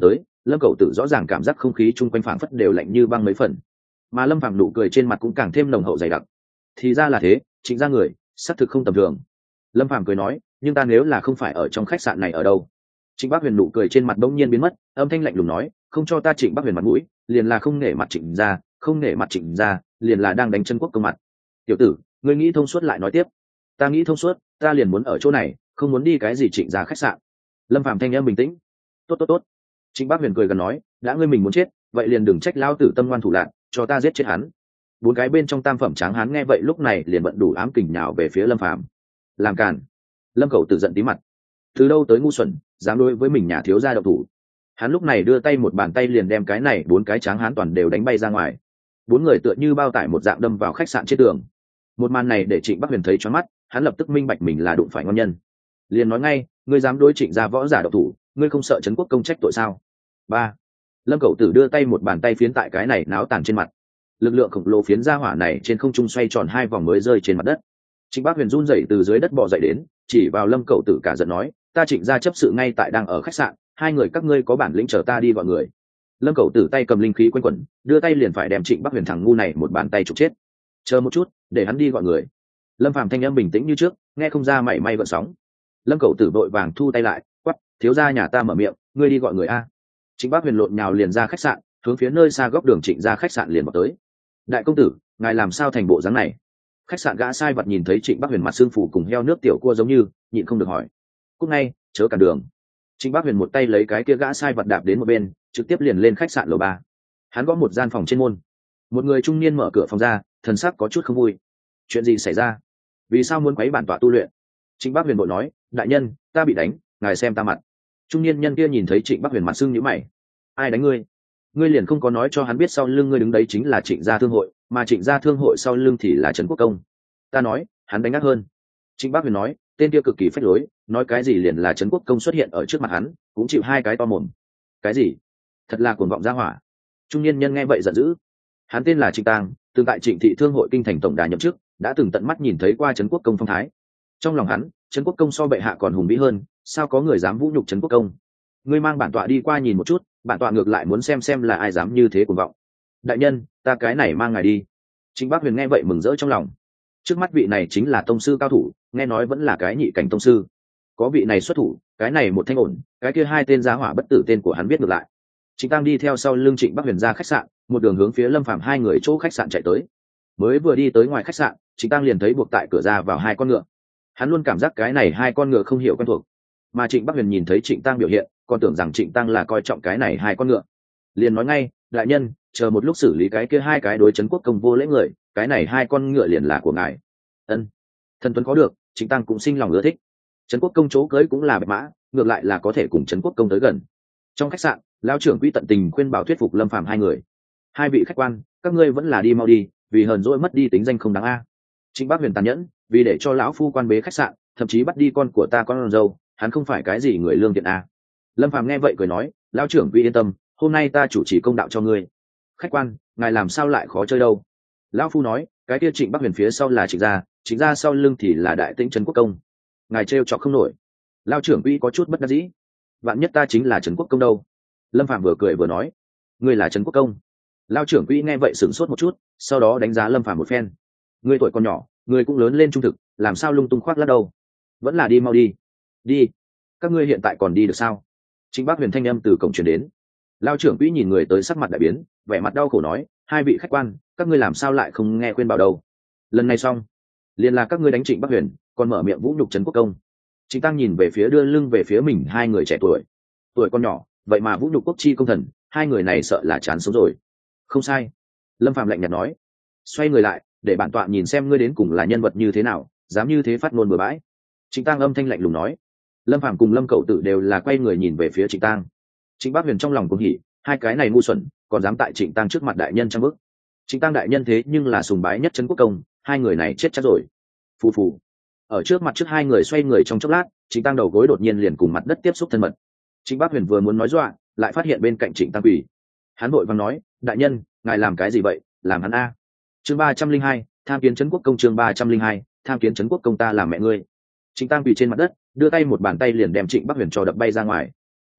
lâm cẩu tử rõ ràng cảm giác không khí chung quanh phảng phất đều lạnh như băng mấy phần, mà lâm phàm nụ cười trên mặt cũng càng thêm nồng hậu dày đặc. Thì ra là thế, Trịnh gia người xác thực không tầm thường. Lâm phàm cười nói, nhưng ta nếu là không phải ở trong khách sạn này ở đâu? Trịnh Bắc Huyền nụ cười trên mặt bỗng nhiên biến mất, âm thanh lạnh lùng nói, không cho ta Trịnh Bắc Huyền mặt mũi, liền là không nể mặt Trịnh gia, không nể mặt Trịnh gia, liền là đang đánh chân quốc công mặt. Tiểu tử, ngươi nghĩ thông suốt lại nói tiếp. Ta nghĩ thông suốt, ta liền muốn ở chỗ này, không muốn đi cái gì Trịnh gia khách sạn. Lâm phàm thanh âm bình tĩnh. Tốt tốt tốt. Trịnh Bắc Huyền cười gần nói, đã ngươi mình muốn chết, vậy liền đừng trách lao tử tâm ngoan thủ lạn, cho ta giết chết hắn. Bốn cái bên trong tam phẩm tráng hán nghe vậy lúc này liền bận đủ ám kình nhào về phía Lâm phàm. Làm càn. Lâm Cẩu tự giận tí mặt. Từ đâu tới ngu xuẩn, dám đối với mình nhà thiếu gia độc thủ. Hắn lúc này đưa tay một bàn tay liền đem cái này bốn cái tráng hán toàn đều đánh bay ra ngoài. Bốn người tựa như bao tải một dạng đâm vào khách sạn trên tường. Một màn này để Trịnh Bắc Huyền thấy choáng mắt, hắn lập tức minh bạch mình là đụng phải ngon nhân. Liền nói ngay, ngươi dám đối Trịnh gia võ giả độc thủ, ngươi không sợ trấn quốc công trách tội sao? Ba. Lâm Cẩu Tử đưa tay một bàn tay phiến tại cái này náo tàn trên mặt. Lực lượng khổng lồ phiến ra hỏa này trên không trung xoay tròn hai vòng mới rơi trên mặt đất. Trịnh Bắc Huyền run rẩy từ dưới đất bò dậy đến, chỉ vào Lâm Cẩu Tử cả giận nói, ta Trịnh gia chấp sự ngay tại đang ở khách sạn, hai người các ngươi có bản lĩnh chờ ta đi gọi người. Lâm Cẩu Tử tay cầm linh khí quanh quẩn, đưa tay liền phải đem Trịnh Bắc Huyền thằng ngu này một bàn tay trục chết. Chờ một chút, để hắn đi gọi người. Lâm Phàm thanh âm bình tĩnh như trước, nghe không ra mảy may gợn sóng. Lâm Cẩu Tử vội vàng thu tay lại, quát, thiếu gia nhà ta mở miệng, ngươi đi gọi người a. Trịnh Bắc Huyền lộn nhào liền ra khách sạn, hướng phía nơi xa góc đường Trịnh gia khách sạn liền vào tới. Đại công tử, ngài làm sao thành bộ dáng này? Khách sạn gã sai vật nhìn thấy Trịnh Bắc Huyền mặt xương phủ cùng heo nước tiểu cua giống như, nhịn không được hỏi. Cúc ngay, chớ cản đường. Trịnh Bắc Huyền một tay lấy cái kia gã sai vật đạp đến một bên, trực tiếp liền lên khách sạn lầu ba. Hắn gõ một gian phòng trên môn. Một người trung niên mở cửa phòng ra, thần sắc có chút không vui. Chuyện gì xảy ra? Vì sao muốn quấy bản tọa tu luyện? Trịnh Bắc Huyền bội nói, đại nhân, ta bị đánh, ngài xem ta mặt. Trung niên nhân kia nhìn thấy Trịnh Bắc Huyền mặt sưng nhíu mày. Ai đánh ngươi? Ngươi liền không có nói cho hắn biết sau lưng ngươi đứng đấy chính là Trịnh gia thương hội, mà Trịnh gia thương hội sau lưng thì là Trấn Quốc công. Ta nói, hắn đánh ác hơn. Trịnh Bắc Huyền nói, tên kia cực kỳ phách lối, nói cái gì liền là Trấn Quốc công xuất hiện ở trước mặt hắn, cũng chịu hai cái to mồm. Cái gì? Thật là cuồng vọng gia hỏa. Trung niên nhân nghe vậy giận dữ. Hắn tên là Trịnh Tang, từng tại Trịnh thị thương hội kinh thành tổng đà nhậm chức, đã từng tận mắt nhìn thấy qua Trấn Quốc công phong thái. Trong lòng hắn, Trấn Quốc công so bệ hạ còn hùng vĩ hơn, sao có người dám vũ nhục Trấn Quốc công? Ngươi mang bản tọa đi qua nhìn một chút, bản tọa ngược lại muốn xem xem là ai dám như thế cuồng vọng. Đại nhân, ta cái này mang ngài đi. Trịnh Bắc Huyền nghe vậy mừng rỡ trong lòng. Trước mắt vị này chính là tông sư cao thủ, nghe nói vẫn là cái nhị cảnh tông sư. Có vị này xuất thủ, cái này một thanh ổn, cái kia hai tên giá hỏa bất tử tên của hắn biết ngược lại. Trịnh Tăng đi theo sau lưng Trịnh Bắc Huyền ra khách sạn, một đường hướng phía Lâm Phàm hai người chỗ khách sạn chạy tới. Mới vừa đi tới ngoài khách sạn, Trịnh Tăng liền thấy buộc tại cửa ra vào hai con ngựa. Hắn luôn cảm giác cái này hai con ngựa không hiểu quen thuộc, mà Trịnh Bắc Huyền nhìn thấy Trịnh Tăng biểu hiện, còn tưởng rằng Trịnh Tăng là coi trọng cái này hai con ngựa, liền nói ngay, đại nhân, chờ một lúc xử lý cái kia hai cái đối Trấn Quốc công vô lễ người, cái này hai con ngựa liền là của ngài. Ân, thần tuấn có được, Trịnh Tăng cũng sinh lòng ưa thích. Trấn Quốc công chỗ cưới cũng là bạch mã, ngược lại là có thể cùng Trấn Quốc công tới gần. Trong khách sạn, lão trưởng quỹ tận tình khuyên bảo thuyết phục Lâm Phàm hai người. Hai vị khách quan, các ngươi vẫn là đi mau đi, vì hờn dỗi mất đi tính danh không đáng a. Trịnh Bắc Huyền tàn nhẫn, vì để cho lão phu quan bế khách sạn, thậm chí bắt đi con của ta con dâu, hắn không phải cái gì người lương thiện a. Lâm Phàm nghe vậy cười nói, lão trưởng quỹ yên tâm, hôm nay ta chủ trì công đạo cho ngươi. Khách quan, ngài làm sao lại khó chơi đâu? Lão phu nói, cái kia Trịnh Bắc Huyền phía sau là Trịnh gia, Trịnh gia sau lưng thì là Đại Tĩnh Trấn Quốc công. Ngài trêu chọc không nổi. Lão trưởng quỹ có chút bất đắc dĩ. Vạn nhất ta chính là Trấn Quốc công đâu? Lâm Phàm vừa cười vừa nói, ngươi là Trấn Quốc công. Lão trưởng quỹ nghe vậy sửng sốt một chút, sau đó đánh giá Lâm Phàm một phen. Ngươi tuổi còn nhỏ, ngươi cũng lớn lên trung thực, làm sao lung tung khoác lác đâu? Vẫn là đi mau đi. Đi. Các ngươi hiện tại còn đi được sao? Trịnh Bắc Huyền thanh âm từ cổng truyền đến. Lão trưởng quỹ nhìn người tới sắc mặt đại biến, vẻ mặt đau khổ nói, hai vị khách quan, các ngươi làm sao lại không nghe khuyên bảo đâu? Lần này xong, liền là các ngươi đánh Trịnh Bắc Huyền, còn mở miệng vũ nhục Trấn Quốc công. Trịnh Tăng nhìn về phía đưa lưng về phía mình hai người trẻ tuổi, tuổi còn nhỏ, vậy mà vũ nhục quốc chi công thần, hai người này sợ là chán sống rồi. Không sai. Lâm Phàm lạnh nhạt nói, xoay người lại, để bản tọa nhìn xem ngươi đến cùng là nhân vật như thế nào, dám như thế phát ngôn bừa bãi. Trịnh Tăng âm thanh lạnh lùng nói. Lâm Phàm cùng Lâm Cẩu Tử đều là quay người nhìn về phía Trịnh Tăng. Trịnh Bắc Huyền trong lòng cũng hỉ, hai cái này ngu xuẩn, còn dám tại Trịnh Tăng trước mặt đại nhân trăm bước. Trịnh Tăng đại nhân thế nhưng là sùng bái nhất Trấn Quốc công, hai người này chết chắc rồi. Phù phù. Ở trước mặt trước hai người xoay người trong chốc lát, Trịnh Tăng đầu gối đột nhiên liền cùng mặt đất tiếp xúc thân mật. Trịnh Bắc Huyền vừa muốn nói dọa, lại phát hiện bên cạnh Trịnh Tăng quỳ. Hắn vội vàng nói, đại nhân, ngài làm cái gì vậy? Làm hắn a. Chương ba trăm linh hai, tham kiến Trấn Quốc công. Chương ba trăm linh hai, tham kiến Trấn Quốc công. Ta làm mẹ ngươi. Trịnh Tăng quỳ trên mặt đất, đưa tay một bàn tay liền đem Trịnh Bắc Huyền cho đập bay ra ngoài.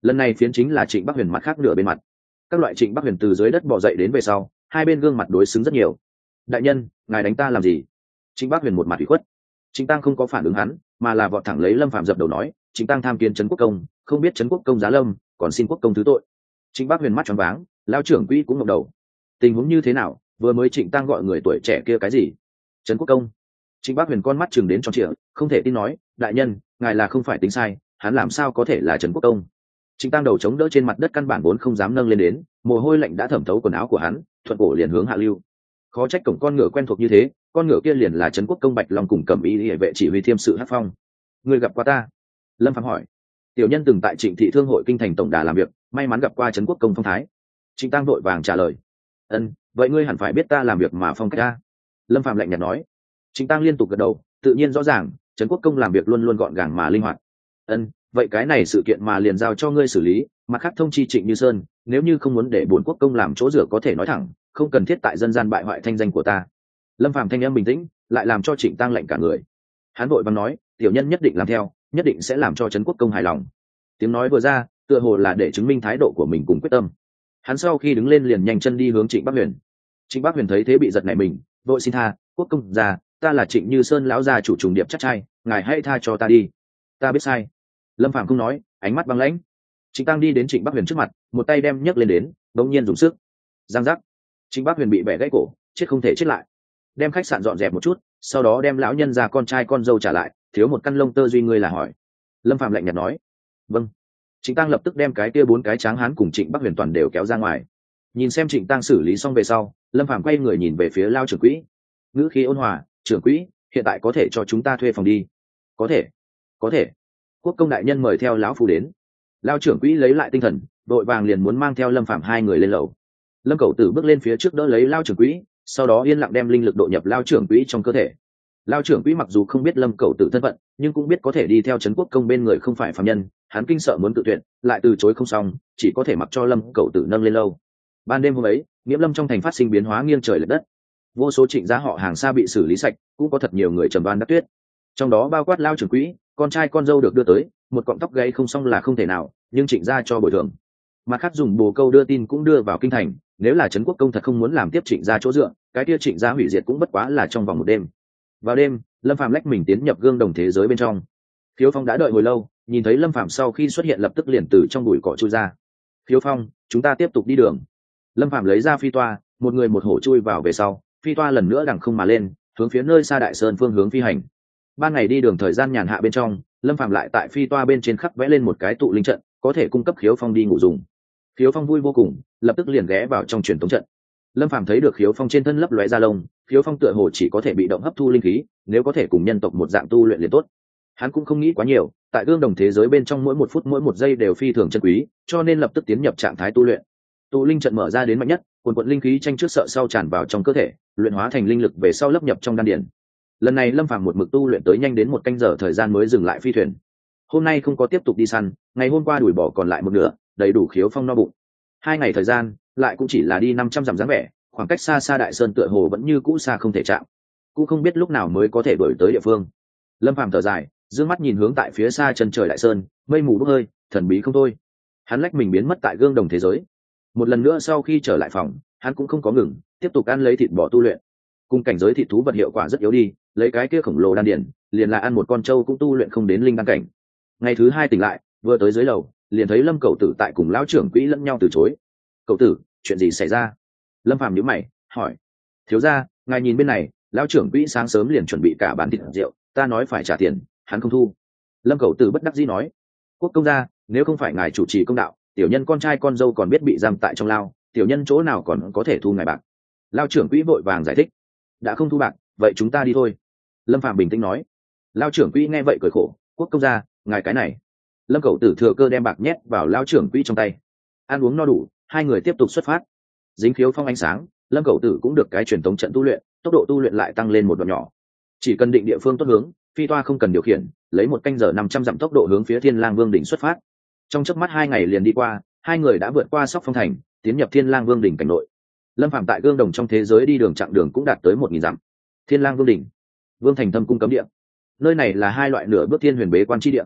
lần này phiến chính là Trịnh Bắc Huyền mặt khác nửa bên mặt. Các loại Trịnh Bắc Huyền từ dưới đất bò dậy đến về sau, hai bên gương mặt đối xứng rất nhiều. Đại nhân, ngài đánh ta làm gì? Trịnh Bắc Huyền một mặt ủy khuất. Trịnh Tăng không có phản ứng hắn, mà là vọt thẳng lấy Lâm Phàm dập đầu nói, Trịnh Tăng tham kiến trấn quốc công, không biết trấn quốc công giá lâm, còn xin quốc công thứ tội. Trịnh Bắc Huyền mắt tròn váng, lao trưởng quỹ cũng ngẩng đầu. Tình huống như thế nào? Vừa mới Trịnh Tăng gọi người tuổi trẻ kia cái gì? Trấn quốc công? Trịnh Bắc Huyền con mắt chừng đến tròn trịa, không thể tin nói, đại nhân, ngài là không phải tính sai, hắn làm sao có thể là trấn quốc công? Trịnh Tăng đầu chống đỡ trên mặt đất căn bản vốn không dám nâng lên đến, mồ hôi lạnh đã thẩm thấu quần áo của hắn, thuận cổ liền hướng hạ lưu. Khó trách cổng con ngựa quen thuộc như thế, con ngựa kia liền là trấn quốc công Bạch Long cùng Cẩm Y Liễu vệ chỉ huy thiêm sự Hát Phong. Người gặp qua ta? Lâm Phàm hỏi. Tiểu nhân từng tại Trịnh thị thương hội kinh thành tổng đà làm việc, may mắn gặp qua trấn quốc công phong thái. Trịnh Tăng vội vàng trả lời. Ân, vậy ngươi hẳn phải biết ta làm việc mà phong cách ta. Lâm Phàm lạnh nhạt nói. Trịnh Tăng liên tục gật đầu, tự nhiên rõ ràng, trấn quốc công làm việc luôn luôn gọn gàng mà linh hoạt. Ân, vậy cái này sự kiện mà liền giao cho ngươi xử lý, mặt khác thông chi Trịnh Như Sơn, nếu như không muốn để bổn quốc công làm chỗ dựa có thể nói thẳng, không cần thiết tại dân gian bại hoại thanh danh của ta. Lâm Phàm thanh âm bình tĩnh, lại làm cho Trịnh Tăng lạnh cả người. Hắn vội vàng nói, tiểu nhân nhất định làm theo, nhất định sẽ làm cho trấn quốc công hài lòng. Tiếng nói vừa ra, tựa hồ là để chứng minh thái độ của mình cùng quyết tâm. Hắn sau khi đứng lên liền nhanh chân đi hướng Trịnh Bắc Huyền. Trịnh Bắc Huyền thấy thế bị giật nảy mình, vội xin tha, quốc công già, ta là Trịnh Như Sơn lão gia chủ trùng điệp chắc trai, ngài hãy tha cho ta đi. Ta biết sai. Lâm Phàm không nói, ánh mắt băng lãnh. Trịnh Tăng đi đến Trịnh Bắc Huyền trước mặt, một tay đem nhấc lên đến, đống nhiên dùng sức. Giang giác. Trịnh Bắc Huyền bị bẻ gãy cổ, chết không thể chết lại. Đem khách sạn dọn dẹp một chút, sau đó đem lão nhân già con trai con dâu trả lại, thiếu một căn lông tơ duy ngươi là hỏi. Lâm Phàm lạnh nhạt nói. Vâng. Trịnh Tăng lập tức đem cái kia bốn cái tráng hán cùng Trịnh Bắc Huyền toàn đều kéo ra ngoài. Nhìn xem Trịnh Tăng xử lý xong về sau, Lâm Phàm quay người nhìn về phía Lao trưởng quỹ. Ngữ khí ôn hòa, trưởng quỹ, hiện tại có thể cho chúng ta thuê phòng đi. Có thể, có thể. Quốc công đại nhân mời theo lão phu đến. Lao trưởng quỹ lấy lại tinh thần, đội vàng liền muốn mang theo Lâm Phàm hai người lên lầu. Lâm Cẩu Tử bước lên phía trước đỡ lấy Lao trưởng quỹ, sau đó yên lặng đem linh lực độ nhập Lao trưởng quỹ trong cơ thể. Lao trưởng quỹ mặc dù không biết Lâm Cẩu Tử thân phận, nhưng cũng biết có thể đi theo trấn quốc công bên người không phải phàm nhân, hắn kinh sợ muốn tự tuyệt, lại từ chối không xong, chỉ có thể mặc cho Lâm Cẩu Tử nâng lên lâu. Ban đêm hôm ấy, Nghiễm Lâm trong thành phát sinh biến hóa nghiêng trời lệch đất. Vô số Trịnh gia họ hàng xa bị xử lý sạch, cũng có thật nhiều người trầm đoan đắc tuyết. Trong đó bao quát Lao trưởng quỹ, con trai con dâu được đưa tới, một cọng tóc gáy không xong là không thể nào, nhưng Trịnh gia cho bồi thường. Mặt khác dùng bồ câu đưa tin cũng đưa vào kinh thành, nếu là trấn quốc công thật không muốn làm tiếp Trịnh gia chỗ dựa, cái kia Trịnh gia hủy diệt cũng bất quá là trong vòng một đêm. Vào đêm, Lâm Phàm lách mình tiến nhập gương đồng thế giới bên trong. Khiếu Phong đã đợi hồi lâu, nhìn thấy Lâm Phàm sau khi xuất hiện lập tức liền từ trong bụi cỏ chui ra. Khiếu Phong, chúng ta tiếp tục đi đường. Lâm Phàm lấy ra phi toa, một người một hổ chui vào về sau, phi toa lần nữa đằng không mà lên, hướng phía nơi xa Đại Sơn phương hướng phi hành. Ban ngày đi đường thời gian nhàn hạ bên trong, Lâm Phàm lại tại phi toa bên trên khắc vẽ lên một cái tụ linh trận, có thể cung cấp Khiếu Phong đi ngủ dùng. Khiếu Phong vui vô cùng, lập tức liền ghé vào trong truyền tống trận. Lâm Phàm thấy được Khiếu Phong trên thân lấp lóe da lông, Khiếu Phong tựa hồ chỉ có thể bị động hấp thu linh khí, nếu có thể cùng nhân tộc một dạng tu luyện liền tốt. Hắn cũng không nghĩ quá nhiều, tại gương đồng thế giới bên trong mỗi một phút mỗi một giây đều phi thường chân quý, cho nên lập tức tiến nhập trạng thái tu luyện. Tụ linh trận mở ra đến mạnh nhất, quần quần linh khí tranh trước sợ sau tràn vào trong cơ thể, luyện hóa thành linh lực về sau lấp nhập trong đan điền. Lần này Lâm Phàm một mực tu luyện tới nhanh đến một canh giờ thời gian mới dừng lại phi thuyền. Hôm nay không có tiếp tục đi săn, ngày hôm qua đuổi bỏ còn lại một nửa, đầy đủ Khiếu Phong no bụng. Hai ngày thời gian, lại cũng chỉ là đi năm trăm dặm dáng vẻ, khoảng cách xa xa Đại Sơn tựa hồ vẫn như cũ xa không thể chạm, cũng không biết lúc nào mới có thể đuổi tới địa phương. Lâm Phàm thở dài, dương mắt nhìn hướng tại phía xa chân trời Đại Sơn, mây mù bốc hơi, thần bí không thôi. Hắn lách mình biến mất tại gương đồng thế giới. Một lần nữa sau khi trở lại phòng, hắn cũng không có ngừng, tiếp tục ăn lấy thịt bò tu luyện. Cùng cảnh giới thịt thú vật hiệu quả rất yếu đi, lấy cái kia khổng lồ đan điển, liền là ăn một con trâu cũng tu luyện không đến linh đan cảnh. Ngày thứ hai tỉnh lại, vừa tới dưới lầu, liền thấy Lâm Cẩu Tử tại cùng lão trưởng quỹ lẫn nhau từ chối. Cậu tử, chuyện gì xảy ra? Lâm Phàm nhíu mày, hỏi. Thiếu gia, ngài nhìn bên này, lão trưởng quỹ sáng sớm liền chuẩn bị cả bàn thịt rượu, ta nói phải trả tiền, hắn không thu. Lâm Cẩu Tử bất đắc dĩ nói. Quốc công gia, nếu không phải ngài chủ trì công đạo, tiểu nhân con trai con dâu còn biết bị giam tại trong lao, tiểu nhân chỗ nào còn có thể thu ngài bạc? Lão trưởng quỹ vội vàng giải thích. Đã không thu bạc, vậy chúng ta đi thôi. Lâm Phàm bình tĩnh nói. Lão trưởng quỹ nghe vậy cười khổ, quốc công gia, ngài cái này. Lâm Cẩu Tử thừa cơ đem bạc nhét vào lão trưởng quỹ trong tay. Ăn uống no đủ, hai người tiếp tục xuất phát. Dính Khiếu Phong ánh sáng, Lâm Cẩu Tử cũng được cái truyền thống trận tu luyện, tốc độ tu luyện lại tăng lên một đoạn nhỏ. Chỉ cần định địa phương tốt hướng, phi toa không cần điều khiển, lấy một canh giờ năm trăm dặm tốc độ hướng phía Thiên Lang Vương đỉnh xuất phát. Trong chớp mắt hai ngày liền đi qua, hai người đã vượt qua Sóc Phong thành, tiến nhập Thiên Lang Vương đỉnh cảnh nội. Lâm Phàm tại gương đồng trong thế giới đi đường chặng đường cũng đạt tới một nghìn dặm. Thiên Lang Vương đỉnh, Vương thành thâm cung cấm địa. Nơi này là hai loại nửa bước thiên huyền bế quan chi địa.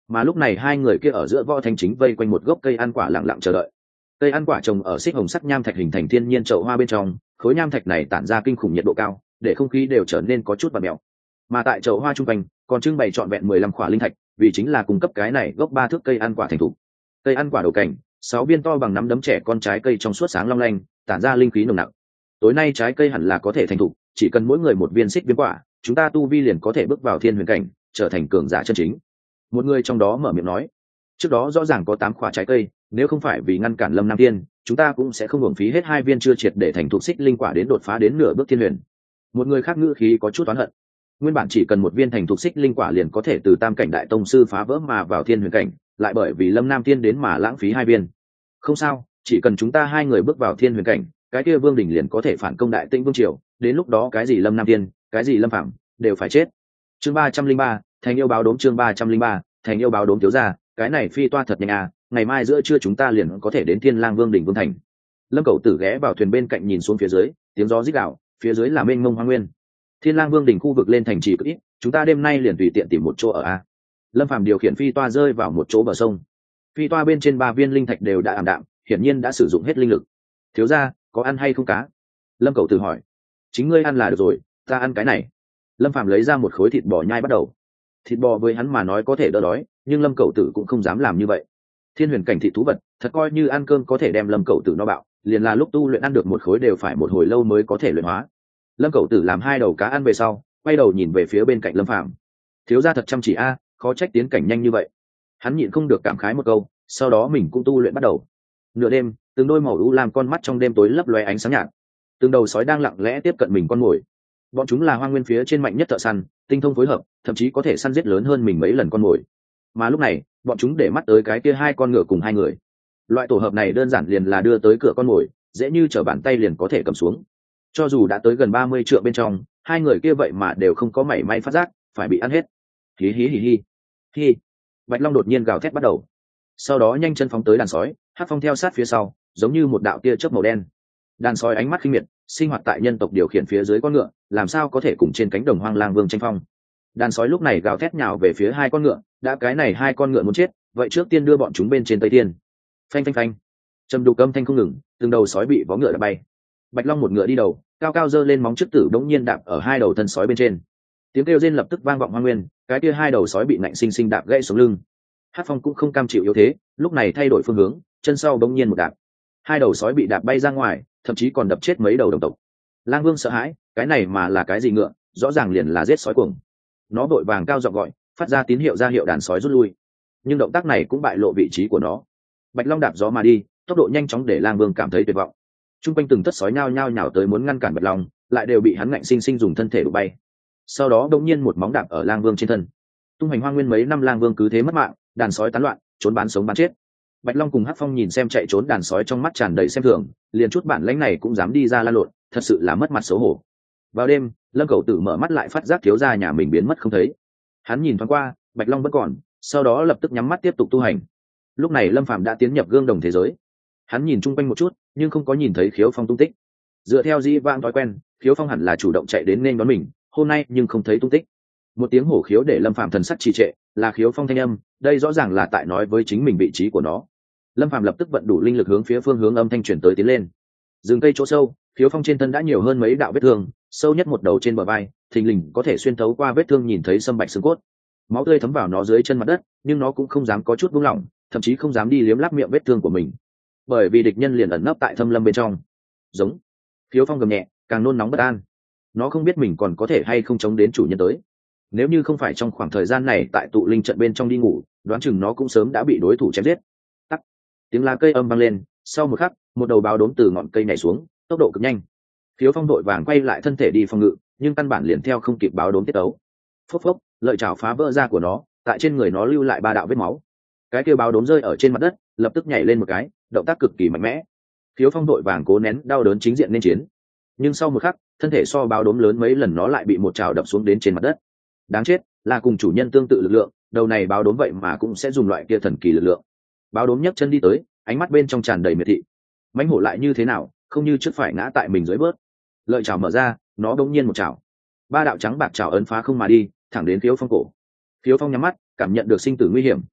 mà lúc này hai người kia ở giữa võ thanh chính vây quanh một gốc cây ăn quả lặng lặng chờ đợi. Cây ăn quả trồng ở xích hồng sắc nham thạch hình thành thiên nhiên chậu hoa bên trong, khối nham thạch này tản ra kinh khủng nhiệt độ cao, để không khí đều trở nên có chút bạt mèo. Mà tại chậu hoa trung quanh còn trưng bày trọn vẹn mười lăm khỏa linh thạch, vì chính là cung cấp cái này gốc ba thước cây ăn quả thành thục. Cây ăn quả đầu cảnh, sáu viên to bằng nắm đấm trẻ con trái cây trong suốt sáng long lanh, tản ra linh khí nồng nặc. Tối nay trái cây hẳn là có thể thành thục, chỉ cần mỗi người một viên xích viêm quả, chúng ta tu vi liền có thể bước vào thiên huyền cảnh, trở thành cường giả chân chính. Một người trong đó mở miệng nói, trước đó rõ ràng có tám quả trái cây, nếu không phải vì ngăn cản Lâm Nam Tiên, chúng ta cũng sẽ không hưởng phí hết hai viên chưa triệt để thành thục xích linh quả đến đột phá đến nửa bước thiên huyền. Một người khác ngữ khí có chút oán hận, nguyên bản chỉ cần một viên thành thục xích linh quả liền có thể từ tam cảnh đại tông sư phá vỡ mà vào thiên huyền cảnh, lại bởi vì Lâm Nam Tiên đến mà lãng phí hai viên. Không sao, chỉ cần chúng ta hai người bước vào thiên huyền cảnh, cái kia Vương Đình liền có thể phản công Đại Tĩnh Vương triều, đến lúc đó cái gì Lâm Nam Tiên, cái gì Lâm Phạm, đều phải chết. Chương ba trăm linh ba, thành yêu báo đốm. Chương ba trăm linh ba, thành yêu báo đốm. Thiếu gia, cái này phi toa thật nhanh à, ngày mai giữa trưa chúng ta liền có thể đến Thiên Lang Vương đỉnh Vương thành. Lâm Cẩu Tử ghé vào thuyền bên cạnh nhìn xuống phía dưới, tiếng gió rít gào, phía dưới là mênh mông hoang nguyên. Thiên Lang Vương đỉnh khu vực lên thành trì cực ít, chúng ta đêm nay liền tùy tiện tìm một chỗ ở a. Lâm Phàm điều khiển phi toa rơi vào một chỗ bờ sông. Phi toa bên trên ba viên linh thạch đều đã ảm đạm, hiển nhiên đã sử dụng hết linh lực. Thiếu gia, có ăn hay không cá? Lâm Cẩu Tử hỏi. Chính ngươi ăn là được rồi, ta ăn cái này. Lâm Phàm lấy ra một khối thịt bò nhai bắt đầu. Thịt bò với hắn mà nói có thể đỡ đói, nhưng Lâm Cẩu Tử cũng không dám làm như vậy. Thiên huyền cảnh thịt thú vật, thật coi như ăn cơm có thể đem Lâm Cẩu Tử no bạo, liền là lúc tu luyện ăn được một khối đều phải một hồi lâu mới có thể luyện hóa. Lâm Cẩu Tử làm hai đầu cá ăn về sau, quay đầu nhìn về phía bên cạnh Lâm Phàm. Thiếu gia thật chăm chỉ a, khó trách tiến cảnh nhanh như vậy. Hắn nhịn không được cảm khái một câu, sau đó mình cũng tu luyện bắt đầu. Nửa đêm, từng đôi màu u lam con mắt trong đêm tối lấp lóe ánh sáng nhạt. Từng đầu sói đang lặng lẽ tiếp cận mình con mồi. Bọn chúng là hoang nguyên phía trên mạnh nhất thợ săn, tinh thông phối hợp, thậm chí có thể săn giết lớn hơn mình mấy lần con mồi. Mà lúc này, bọn chúng để mắt tới cái kia hai con ngựa cùng hai người. Loại tổ hợp này đơn giản liền là đưa tới cửa con mồi, dễ như trở bàn tay liền có thể cầm xuống. Cho dù đã tới gần ba mươi trượng bên trong, hai người kia vậy mà đều không có mảy may phát giác, phải bị ăn hết. Hí hí hí hí. Hí. Bạch Long đột nhiên gào thét bắt đầu. Sau đó nhanh chân phóng tới đàn sói, Hắc Phong theo sát phía sau, giống như một đạo tia chớp màu đen. Đàn sói ánh mắt khinh miệt, sinh hoạt tại nhân tộc điều khiển phía dưới con ngựa, làm sao có thể cùng trên cánh đồng hoang lang vương tranh phong. Đàn sói lúc này gào thét nhào về phía hai con ngựa, đã cái này hai con ngựa muốn chết, vậy trước tiên đưa bọn chúng bên trên Tây Tiên. Phanh phanh phanh. Trầm đục âm thanh không ngừng, từng đầu sói bị vó ngựa đạp bay. Bạch Long một ngựa đi đầu, cao cao giơ lên móng trước tử đống nhiên đạp ở hai đầu thân sói bên trên. Tiếng kêu rên lập tức vang vọng hoang nguyên, cái kia hai đầu sói bị nạnh sinh sinh đạp gãy xuống lưng. Hắc Phong cũng không cam chịu yếu thế, lúc này thay đổi phương hướng, chân sau đống nhiên một đạp. Hai đầu sói bị đạp bay ra ngoài, thậm chí còn đập chết mấy đầu đồng tộc. Lang Vương sợ hãi, cái này mà là cái gì ngựa, rõ ràng liền là giết sói cuồng. Nó vội vàng cao giọng gọi, phát ra tín hiệu ra hiệu đàn sói rút lui. Nhưng động tác này cũng bại lộ vị trí của nó. Bạch Long đạp gió mà đi, tốc độ nhanh chóng để Lang Vương cảm thấy tuyệt vọng. Trung quanh từng tất sói nhao nhao nhào tới muốn ngăn cản Bạch Long, lại đều bị hắn ngạnh sinh sinh dùng thân thể đụng bay. Sau đó đột nhiên một móng đạp ở Lang Vương trên thân. Tung hành hoang nguyên mấy năm, Lang Vương cứ thế mất mạng, đàn sói tán loạn, trốn bán sống bán chết. Bạch Long cùng Hắc Phong nhìn xem chạy trốn đàn sói trong mắt tràn đầy xem thường, liền chút bản lãnh này cũng dám đi ra la lộn, thật sự là mất mặt xấu hổ. Vào đêm, Lâm Cẩu Tử mở mắt lại phát giác thiếu gia nhà mình biến mất không thấy. Hắn nhìn thoáng qua, Bạch Long vẫn còn, sau đó lập tức nhắm mắt tiếp tục tu hành. Lúc này Lâm Phàm đã tiến nhập gương đồng thế giới. Hắn nhìn chung quanh một chút, nhưng không có nhìn thấy Khiếu Phong tung tích. Dựa theo dĩ vãng thói quen, Khiếu Phong hẳn là chủ động chạy đến nên đón mình, hôm nay nhưng không thấy tung tích. Một tiếng hổ khiếu để Lâm Phàm thần sắc trì trệ, là Khiếu Phong thanh âm, đây rõ ràng là tại nói với chính mình vị trí của nó. Lâm Phàm lập tức vận đủ linh lực hướng phía phương hướng âm thanh truyền tới tiến lên. Rừng cây chỗ sâu, Khiếu Phong trên thân đã nhiều hơn mấy đạo vết thương, sâu nhất một đầu trên bờ vai, thình lình có thể xuyên thấu qua vết thương nhìn thấy sâm bạch xương cốt. Máu tươi thấm vào nó dưới chân mặt đất, nhưng nó cũng không dám có chút buông lỏng, thậm chí không dám đi liếm láp miệng vết thương của mình, bởi vì địch nhân liền ẩn nấp tại thâm lâm bên trong. Giống. Khiếu Phong gầm nhẹ, càng nôn nóng bất an. Nó không biết mình còn có thể hay không chống đến chủ nhân tới. Nếu như không phải trong khoảng thời gian này tại tụ linh trận bên trong đi ngủ, đoán chừng nó cũng sớm đã bị đối thủ chém giết. Tắc. Tiếng lá cây âm vang lên, sau một khắc, một đầu báo đốm từ ngọn cây nhảy xuống, tốc độ cực nhanh. Khiếu Phong đội vàng quay lại thân thể đi phòng ngự, nhưng căn bản liền theo không kịp báo đốm tiết tấu. Phốc phốc, lợi chảo phá vỡ da của nó, tại trên người nó lưu lại ba đạo vết máu. Cái kia báo đốm rơi ở trên mặt đất, lập tức nhảy lên một cái, động tác cực kỳ mạnh mẽ. Khiếu Phong đội vàng cố nén đau đớn chính diện nên chiến, nhưng sau một khắc, thân thể so báo đốm lớn mấy lần, nó lại bị một chảo đập xuống đến trên mặt đất. Đáng chết, là cùng chủ nhân tương tự lực lượng, đầu này báo đốm vậy mà cũng sẽ dùng loại kia thần kỳ lực lượng. Báo đốm nhấc chân đi tới, ánh mắt bên trong tràn đầy miệt thị. Mãnh hổ lại như thế nào, không như trước phải ngã tại mình dưới bớt. Lợi chảo mở ra, nó bỗng nhiên một chảo, ba đạo trắng bạc chảo ấn phá không mà đi, thẳng đến Khiếu Phong cổ. Khiếu Phong nhắm mắt, cảm nhận được sinh tử nguy hiểm,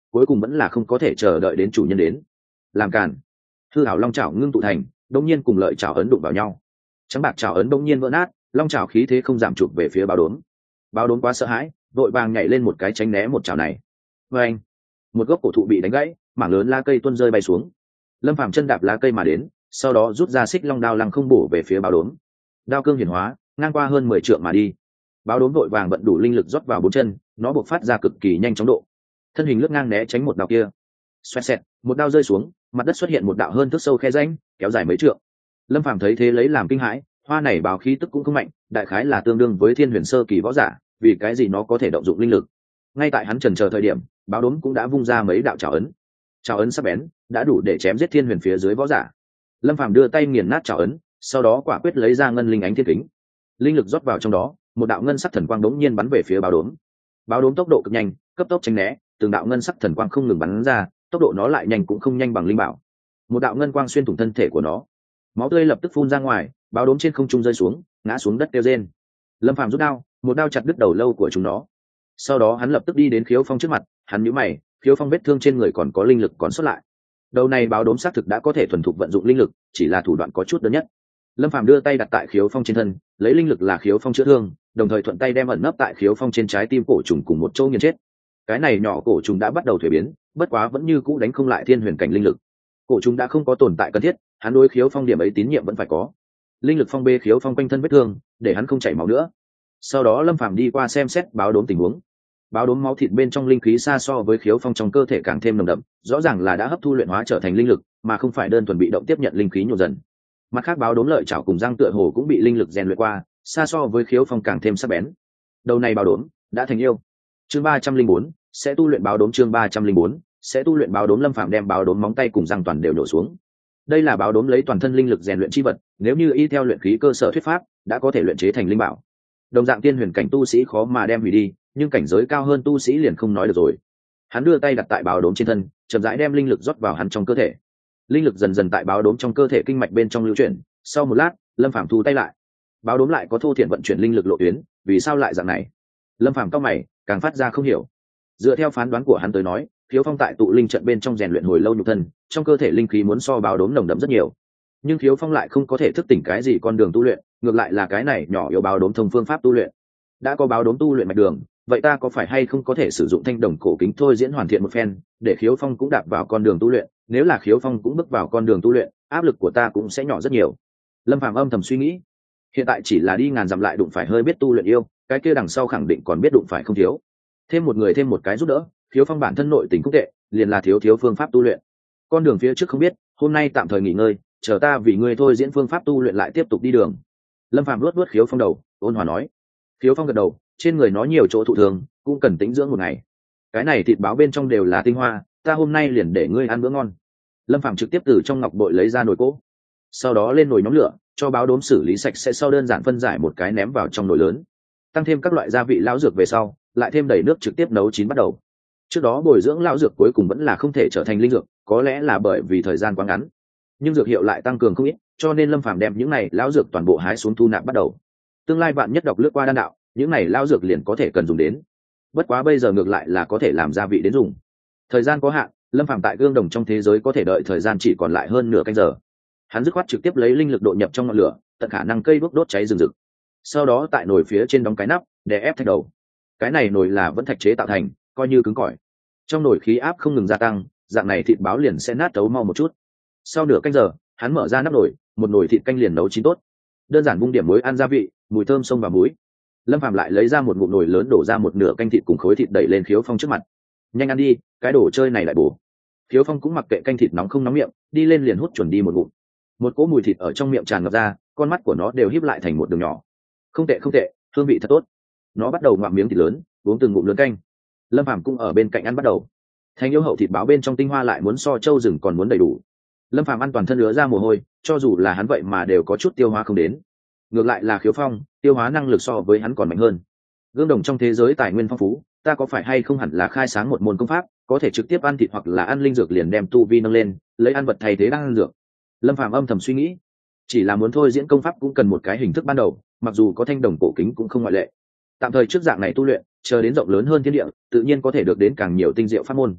cuối cùng vẫn là không có thể chờ đợi đến chủ nhân đến. Làm càn. Hư hảo long chảo ngưng tụ thành, đông nhiên cùng lợi chảo ấn đụng vào nhau. Trắng bạc chảo ấn đông nhiên vỡ nát, long chảo khí thế không giảm chụp về phía báo đốm. Báo đốm quá sợ hãi, vội vàng nhảy lên một cái tránh né một chảo này. Và anh, một gốc cổ thụ bị đánh gãy, mảng lớn lá cây tuôn rơi bay xuống. Lâm Phàm chân đạp lá cây mà đến, sau đó rút ra xích long đao lăng không bổ về phía báo đốm. Đao cương hiển hóa, ngang qua hơn mười trượng mà đi. Báo đốm vội vàng vận đủ linh lực rót vào bốn chân, nó bộc phát ra cực kỳ nhanh chóng độ. Thân hình lướt ngang né tránh một đao kia. Xoẹt xẹt, một đao rơi xuống, mặt đất xuất hiện một đạo hơn thước sâu khe rãnh, kéo dài mấy trượng. Lâm Phàm thấy thế lấy làm kinh hãi, hoa này báo khí tức cũng không mạnh, đại khái là tương đương với thiên huyền sơ kỳ võ giả, vì cái gì nó có thể động dụng linh lực. Ngay tại hắn chần chờ thời điểm, báo đốm cũng đã vung ra mấy đạo trảo ấn. Trảo ấn sắc bén, đã đủ để chém giết thiên huyền phía dưới võ giả. Lâm Phàm đưa tay nghiền nát trảo ấn, sau đó quả quyết lấy ra ngân linh ánh thiên kính, linh lực rót vào trong đó, một đạo ngân sắc thần quang đống nhiên bắn về phía báo đốm. Báo đốm tốc độ cực nhanh, cấp tốc tránh né, từng đạo ngân sắc thần quang không ngừng bắn ra, tốc độ nó lại nhanh cũng không nhanh bằng linh bảo. Một đạo ngân quang xuyên thủng thân thể của nó, máu tươi lập tức phun ra ngoài, báo đốm trên không trung rơi xuống, ngã xuống đất kêu rên. Lâm Phàm rút đao, một đao chặt đứt đầu lâu của chúng nó. Sau đó hắn lập tức đi đến Khiếu Phong trước mặt, hắn nhíu mày, Khiếu Phong vết thương trên người còn có linh lực còn sót lại. Đầu này báo đốm xác thực đã có thể thuần thục vận dụng linh lực, chỉ là thủ đoạn có chút đơn nhất. Lâm Phàm đưa tay đặt tại Khiếu Phong trên thân, lấy linh lực là Khiếu Phong chữa thương, đồng thời thuận tay đem ẩn nấp tại Khiếu Phong trên trái tim cổ trùng cùng một chỗ nghiền chết. Cái này nhỏ cổ trùng đã bắt đầu thuế biến, bất quá vẫn như cũ đánh không lại thiên huyền cảnh linh lực. Cổ trùng đã không có tồn tại cần thiết, hắn đối Khiếu Phong điểm ấy tín nhiệm vẫn phải có. Linh lực phong bê Khiếu Phong quanh thân vết thương, để hắn không chảy máu nữa. Sau đó Lâm Phàm đi qua xem xét báo đốm tình huống. Báo đốm máu thịt bên trong linh khí xa so với Khiếu Phong trong cơ thể càng thêm nồng đậm, rõ ràng là đã hấp thu luyện hóa trở thành linh lực, mà không phải đơn thuần bị động tiếp nhận linh khí nhồi dần. Mặt khác báo đốm lợi chảo cùng răng tựa hồ cũng bị linh lực rèn luyện qua, xa so với Khiếu Phong càng thêm sắc bén. Đầu này báo đốm đã thành yêu. Chương ba trăm linh bốn sẽ tu luyện báo đốm, chương ba trăm linh bốn sẽ tu luyện báo đốm. Lâm Phàm đem báo đốm móng tay cùng răng toàn đều nổ xuống. Đây là báo đốm lấy toàn thân linh lực rèn luyện chi vật, nếu như y theo luyện khí cơ sở thuyết pháp, đã có thể luyện chế thành linh bảo. Đồng dạng tiên huyền cảnh tu sĩ khó mà đem hủy đi, nhưng cảnh giới cao hơn tu sĩ liền không nói được rồi. Hắn đưa tay đặt tại báo đốm trên thân, chậm rãi đem linh lực rót vào hắn trong cơ thể. Linh lực dần dần tại báo đốm trong cơ thể kinh mạch bên trong lưu chuyển, sau một lát, Lâm Phàm thu tay lại. Báo đốm lại có thô thiện vận chuyển linh lực lộ tuyến, vì sao lại dạng này? Lâm Phàm cau mày, càng phát ra không hiểu. Dựa theo phán đoán của hắn tới nói, Khiếu Phong tại tụ linh trận bên trong rèn luyện hồi lâu nhục thân, trong cơ thể linh khí muốn so báo đốm nồng đậm rất nhiều. Nhưng Khiếu Phong lại không có thể thức tỉnh cái gì con đường tu luyện, ngược lại là cái này nhỏ yếu báo đốm thông phương pháp tu luyện. Đã có báo đốm tu luyện mạch đường, vậy ta có phải hay không có thể sử dụng thanh đồng cổ kính thôi diễn hoàn thiện một phen, để Khiếu Phong cũng đạp vào con đường tu luyện, nếu là Khiếu Phong cũng bước vào con đường tu luyện, áp lực của ta cũng sẽ nhỏ rất nhiều. Lâm Phàm âm thầm suy nghĩ, hiện tại chỉ là đi ngàn dặm lại đụng phải hơi biết tu luyện yêu, cái kia đằng sau khẳng định còn biết đụng phải không thiếu. Thêm một người thêm một cái giúp đỡ, Khiếu Phong bản thân nội tình cũng tệ, liền là thiếu thiếu phương pháp tu luyện. Con đường phía trước không biết, hôm nay tạm thời nghỉ ngơi, chờ ta vì ngươi thôi diễn phương pháp tu luyện lại tiếp tục đi đường. Lâm Phàm luốt luốt Khiếu Phong đầu, ôn hòa nói. Khiếu Phong gật đầu, trên người nó nhiều chỗ thụ thường, cũng cần tĩnh dưỡng một ngày. Cái này thịt báo bên trong đều là tinh hoa, ta hôm nay liền để ngươi ăn bữa ngon. Lâm Phàm trực tiếp từ trong ngọc bội lấy ra nồi cỗ, sau đó lên nồi nhóm lửa, cho báo đốm xử lý sạch sẽ, sau đơn giản phân giải một cái ném vào trong nồi lớn, tăng thêm các loại gia vị lão dược về sau, lại thêm đầy nước trực tiếp nấu chín bắt đầu. Trước đó bồi dưỡng lão dược cuối cùng vẫn là không thể trở thành linh dược, có lẽ là bởi vì thời gian quá ngắn, nhưng dược hiệu lại tăng cường không ít, cho nên Lâm Phàm đem những này lão dược toàn bộ hái xuống thu nạp bắt đầu. Tương lai bạn nhất đọc lướt qua đan đạo, những này lão dược liền có thể cần dùng đến. Bất quá bây giờ ngược lại là có thể làm gia vị đến dùng. Thời gian có hạn, Lâm Phàm tại gương đồng trong thế giới có thể đợi thời gian chỉ còn lại hơn nửa canh giờ. Hắn dứt khoát trực tiếp lấy linh lực độ nhập trong ngọn lửa, tận khả năng cây đuốc đốt cháy rừng rực. Sau đó tại nồi phía trên đóng cái nắp, để ép thạch đầu. Cái này nồi là vẫn thạch chế tạo thành, coi như cứng cỏi. Trong nồi khí áp không ngừng gia tăng, dạng này thịt báo liền sẽ nát tấu mau một chút. Sau nửa canh giờ, hắn mở ra nắp nồi, một nồi thịt canh liền nấu chín tốt. Đơn giản vung điểm muối ăn gia vị, mùi thơm xông vào muối. Lâm Phàm lại lấy ra một ngụm nồi lớn đổ ra một nửa canh thịt cùng khối thịt đẩy lên Khiếu Phong trước mặt. Nhanh ăn đi, cái đồ chơi này lại bổ. Khiếu Phong cũng mặc kệ canh thịt nóng không nóng miệng, đi lên liền hút chuẩn đi một ngụm. Một cỗ mùi thịt ở trong miệng tràn ngập ra, con mắt của nó đều híp lại thành một đường nhỏ. Không tệ không tệ, hương vị thật tốt. Nó bắt đầu ngoạm miếng thịt lớn, uống từng ngụm lớn canh. Lâm Phàm cũng ở bên cạnh ăn bắt đầu. Thành yêu hậu thịt báo bên trong tinh hoa lại muốn so trâu rừng còn muốn đầy đủ. Lâm Phàm ăn toàn thân ứa ra mồ hôi, cho dù là hắn vậy mà đều có chút tiêu hóa không đến. Ngược lại là Khiếu Phong, tiêu hóa năng lực so với hắn còn mạnh hơn. Gương đồng trong thế giới tài nguyên phong phú, ta có phải hay không hẳn là khai sáng một môn công pháp, có thể trực tiếp ăn thịt hoặc là ăn linh dược liền đem tu vi nâng lên, lấy ăn vật thay thế đang ăn dược. Lâm Phàm âm thầm suy nghĩ, chỉ là muốn thôi diễn công pháp cũng cần một cái hình thức ban đầu, mặc dù có thanh đồng cổ kính cũng không ngoại lệ. Tạm thời trước dạng này tu luyện, chờ đến rộng lớn hơn thiên địa, tự nhiên có thể được đến càng nhiều tinh diệu pháp môn.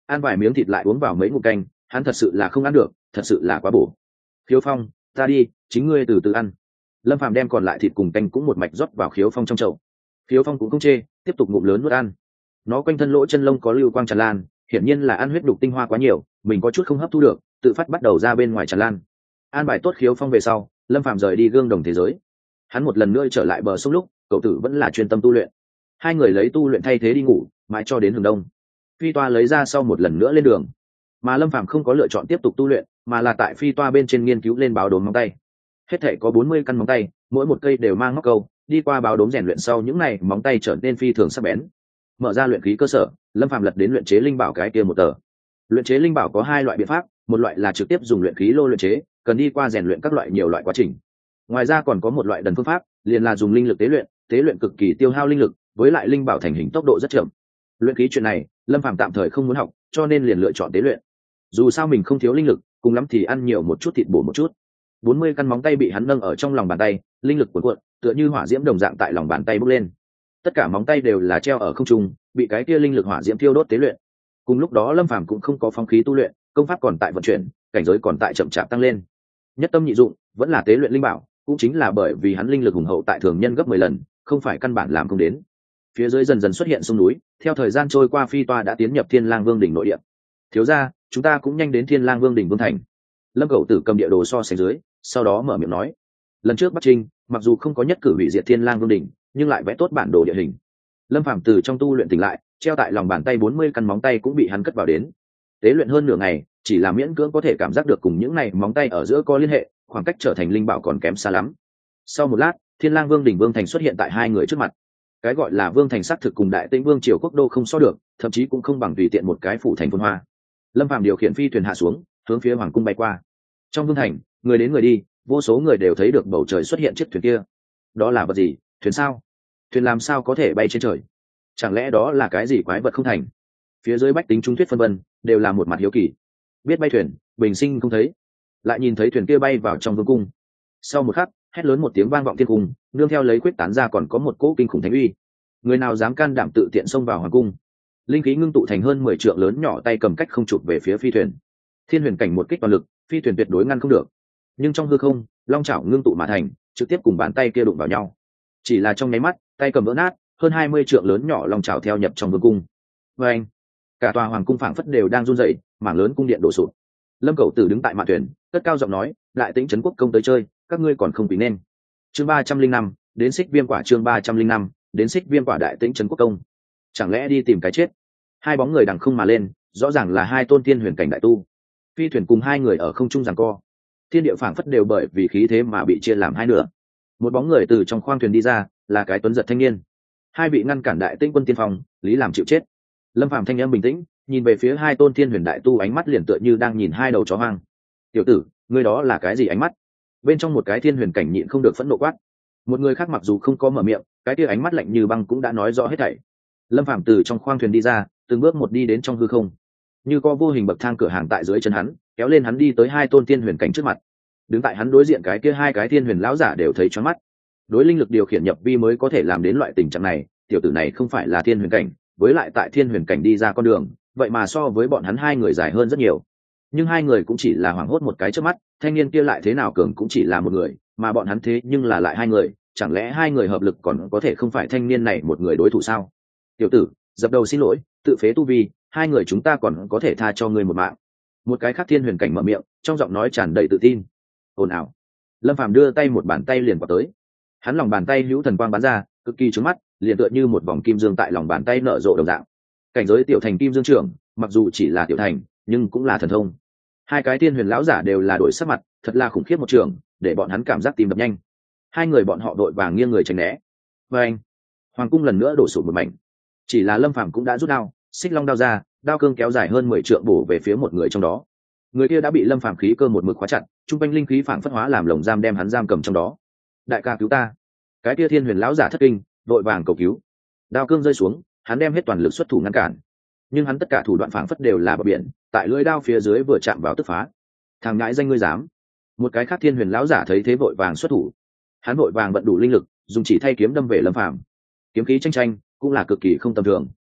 ăn vài miếng thịt lại uống vào mấy ngụm canh, hắn thật sự là không ăn được, thật sự là quá bổ. Khiếu Phong, ta đi, chính ngươi từ từ ăn. Lâm Phàm đem còn lại thịt cùng canh cũng một mạch rót vào Khiếu Phong trong chậu. Khiếu Phong cũng không chê, tiếp tục ngụm lớn nuốt ăn. Nó quanh thân lỗ chân lông có lưu quang tràn lan, hiển nhiên là ăn huyết đục tinh hoa quá nhiều, mình có chút không hấp thu được, tự phát bắt đầu ra bên ngoài tràn lan. An bài tốt Khiếu Phong về sau, Lâm Phàm rời đi gương đồng thế giới. Hắn một lần nữa trở lại bờ sông lúc, cậu tử vẫn là chuyên tâm tu luyện. Hai người lấy tu luyện thay thế đi ngủ, mãi cho đến hừng đông. Phi toa lấy ra sau một lần nữa lên đường, mà Lâm Phàm không có lựa chọn tiếp tục tu luyện, mà là tại phi toa bên trên nghiên cứu lên báo đốm móng tay. Hết thể có bốn mươi căn móng tay, mỗi một cây đều mang móc câu, đi qua báo đốm rèn luyện sau những này móng tay trở nên phi thường sắc bén. Mở ra luyện khí cơ sở, Lâm Phàm lật đến luyện chế linh bảo cái kia một tờ. Luyện chế linh bảo có hai loại biện pháp, một loại là trực tiếp dùng luyện khí lô luyện chế, cần đi qua rèn luyện các loại nhiều loại quá trình. Ngoài ra còn có một loại đần phương pháp, liền là dùng linh lực tế luyện, tế luyện cực kỳ tiêu hao linh lực, với lại linh bảo thành hình tốc độ rất chậm. Luyện khí chuyện này, Lâm Phàm tạm thời không muốn học, cho nên liền lựa chọn tế luyện. Dù sao mình không thiếu linh lực, cùng lắm thì ăn nhiều một chút thịt bổ một chút. bốn mươi căn móng tay bị hắn nâng ở trong lòng bàn tay, linh lực cuộn cuộn, tựa như hỏa diễm đồng dạng tại lòng bàn tay bốc lên. Tất cả móng tay đều là treo ở không trung, bị cái kia linh lực hỏa diễm thiêu đốt tế luyện. Cùng lúc đó Lâm Phàm cũng không có phong khí tu luyện, công pháp còn tại vận chuyển, cảnh giới còn tại chậm chạp tăng lên. Nhất tâm nhị dụng, vẫn là tế luyện linh bảo, cũng chính là bởi vì hắn linh lực hùng hậu tại thường nhân gấp mười lần, không phải căn bản làm không đến. Phía dưới dần dần xuất hiện sông núi, theo thời gian trôi qua phi toa đã tiến nhập Thiên Lang Vương đỉnh nội địa. Thiếu gia, chúng ta cũng nhanh đến Thiên Lang Vương đỉnh vương thành. Lâm Cẩu Tử cầm địa đồ so sánh dưới, sau đó mở miệng nói: lần trước Bắc Trinh, mặc dù không có nhất cử hủy diệt Thiên Lang Vương đỉnh, nhưng lại vẽ tốt bản đồ địa hình. Lâm Phàm từ trong tu luyện tỉnh lại, treo tại lòng bàn tay bốn mươi căn móng tay cũng bị hắn cất vào đến. Tế luyện hơn nửa ngày, chỉ là miễn cưỡng có thể cảm giác được cùng những này móng tay ở giữa có liên hệ, khoảng cách trở thành linh bảo còn kém xa lắm. Sau một lát, Thiên Lang Vương đỉnh vương thành xuất hiện tại hai người trước mặt. Cái gọi là vương thành xác thực cùng Đại Tĩnh Vương triều quốc đô không so được, thậm chí cũng không bằng tùy tiện một cái phủ thành phồn hoa. Lâm Phàm điều khiển phi thuyền hạ xuống, hướng phía hoàng cung bay qua. Trong vương thành, người đến người đi, vô số người đều thấy được bầu trời xuất hiện chiếc thuyền kia. Đó là vật gì? Thuyền sao? Thuyền làm sao có thể bay trên trời? Chẳng lẽ đó là cái gì quái vật không thành? Phía dưới bách tính trung thuyết phân vân, đều là một mặt hiếu kỳ. Biết bay thuyền, bình sinh không thấy, lại nhìn thấy thuyền kia bay vào trong vương cung. Sau một khắc, hét lớn một tiếng vang vọng thiên cung, nương theo lấy quyết tán ra còn có một cỗ kinh khủng thánh uy. Người nào dám can đảm tự tiện xông vào hoàng cung? Linh khí ngưng tụ thành hơn mười trượng lớn nhỏ tay cầm cách không chụp về phía phi thuyền. Thiên huyền cảnh một kích toàn lực, phi thuyền tuyệt đối ngăn không được. Nhưng trong hư không, long chảo ngưng tụ mà thành, trực tiếp cùng bàn tay kia đụng vào nhau. Chỉ là trong nháy mắt, tay cầm vỡ nát, hơn hai mươi trượng lớn nhỏ long chảo theo nhập trong vương cung. Và anh, cả tòa hoàng cung phảng phất đều đang run rẩy, mảng lớn cung điện đổ sụp. Lâm Cẩu Tử đứng tại mạn thuyền, cất cao giọng nói: Đại Tĩnh trấn quốc công tới chơi, các ngươi còn không quý nên. Chương ba trăm linh năm, đến xích viêm quả. Chương ba trăm linh năm, đến xích viêm quả. Đại Tĩnh trấn quốc công, chẳng lẽ đi tìm cái chết? Hai bóng người đằng không mà lên, rõ ràng là hai tôn thiên huyền cảnh đại tu. Phi thuyền cùng hai người ở không trung giằng co, thiên địa phảng phất đều bởi vì khí thế mà bị chia làm hai nửa. Một bóng người từ trong khoang thuyền đi ra, là cái tuấn giật thanh niên. Hai vị ngăn cản Đại Tĩnh quân tiên phong, lý làm chịu chết. Lâm Phàm thanh âm bình tĩnh, nhìn về phía hai tôn thiên huyền đại tu, ánh mắt liền tựa như đang nhìn hai đầu chó hoang. Tiểu tử, ngươi đó là cái gì ánh mắt? Bên trong một cái thiên huyền cảnh nhịn không được phẫn nộ quát. Một người khác mặc dù không có mở miệng, cái kia ánh mắt lạnh như băng cũng đã nói rõ hết thảy. Lâm Phàm từ trong khoang thuyền đi ra, từng bước một đi đến trong hư không, như có vô hình bậc thang cửa hàng tại dưới chân hắn, kéo lên hắn đi tới hai tôn thiên huyền cảnh trước mặt. Đứng tại hắn đối diện cái kia hai cái thiên huyền lão giả đều thấy choáng mắt. Đối linh lực điều khiển nhập vi mới có thể làm đến loại tình trạng này, tiểu tử này không phải là thiên huyền cảnh, với lại tại thiên huyền cảnh đi ra con đường, vậy mà so với bọn hắn hai người dài hơn rất nhiều. Nhưng hai người cũng chỉ là hoảng hốt một cái trước mắt, thanh niên kia lại thế nào cường cũng chỉ là một người, mà bọn hắn thế nhưng là lại hai người, chẳng lẽ hai người hợp lực còn có thể không phải thanh niên này một người đối thủ sao? Tiểu tử, dập đầu xin lỗi, tự phế tu vi, hai người chúng ta còn có thể tha cho ngươi một mạng. Một cái khác thiên huyền cảnh mở miệng, trong giọng nói tràn đầy tự tin. Ồn ào. Lâm Phàm đưa tay một bàn tay liền vào tới. Hắn lòng bàn tay hữu thần quang bắn ra, cực kỳ trướng mắt, liền tựa như một vòng kim dương tại lòng bàn tay nở rộ đồng dạng. Cảnh giới tiểu thành kim dương trưởng, mặc dù chỉ là tiểu thành, nhưng cũng là thần thông. Hai cái thiên huyền lão giả đều là đổi sắc mặt, thật là khủng khiếp một trường, để bọn hắn cảm giác tim đập nhanh. Hai người bọn họ đội vàng nghiêng người tránh né. Và anh, hoàng cung lần nữa đổ sụp một mảnh. Chỉ là Lâm Phàm cũng đã rút đao, xích long đao ra, đao cương kéo dài hơn mười trượng bổ về phía một người trong đó. Người kia đã bị Lâm Phàm khí cơ một mực khóa chặt, trung quanh linh khí phản phất hóa làm lồng giam đem hắn giam cầm trong đó. Đại ca cứu ta! Cái kia thiên huyền lão giả thất kinh, đội vàng cầu cứu. Đao cương rơi xuống, hắn đem hết toàn lực xuất thủ ngăn cản. Nhưng hắn tất cả thủ đoạn phản phất đều là bờ biển, tại lưỡi đao phía dưới vừa chạm vào tức phá. Thằng ngãi danh ngươi dám! Một cái khác thiên huyền lão giả thấy thế vội vàng xuất thủ. Hắn vội vàng vận đủ linh lực, dùng chỉ thay kiếm đâm về Lâm Phàm. Kiếm khí tranh tranh, cũng là cực kỳ không tầm thường.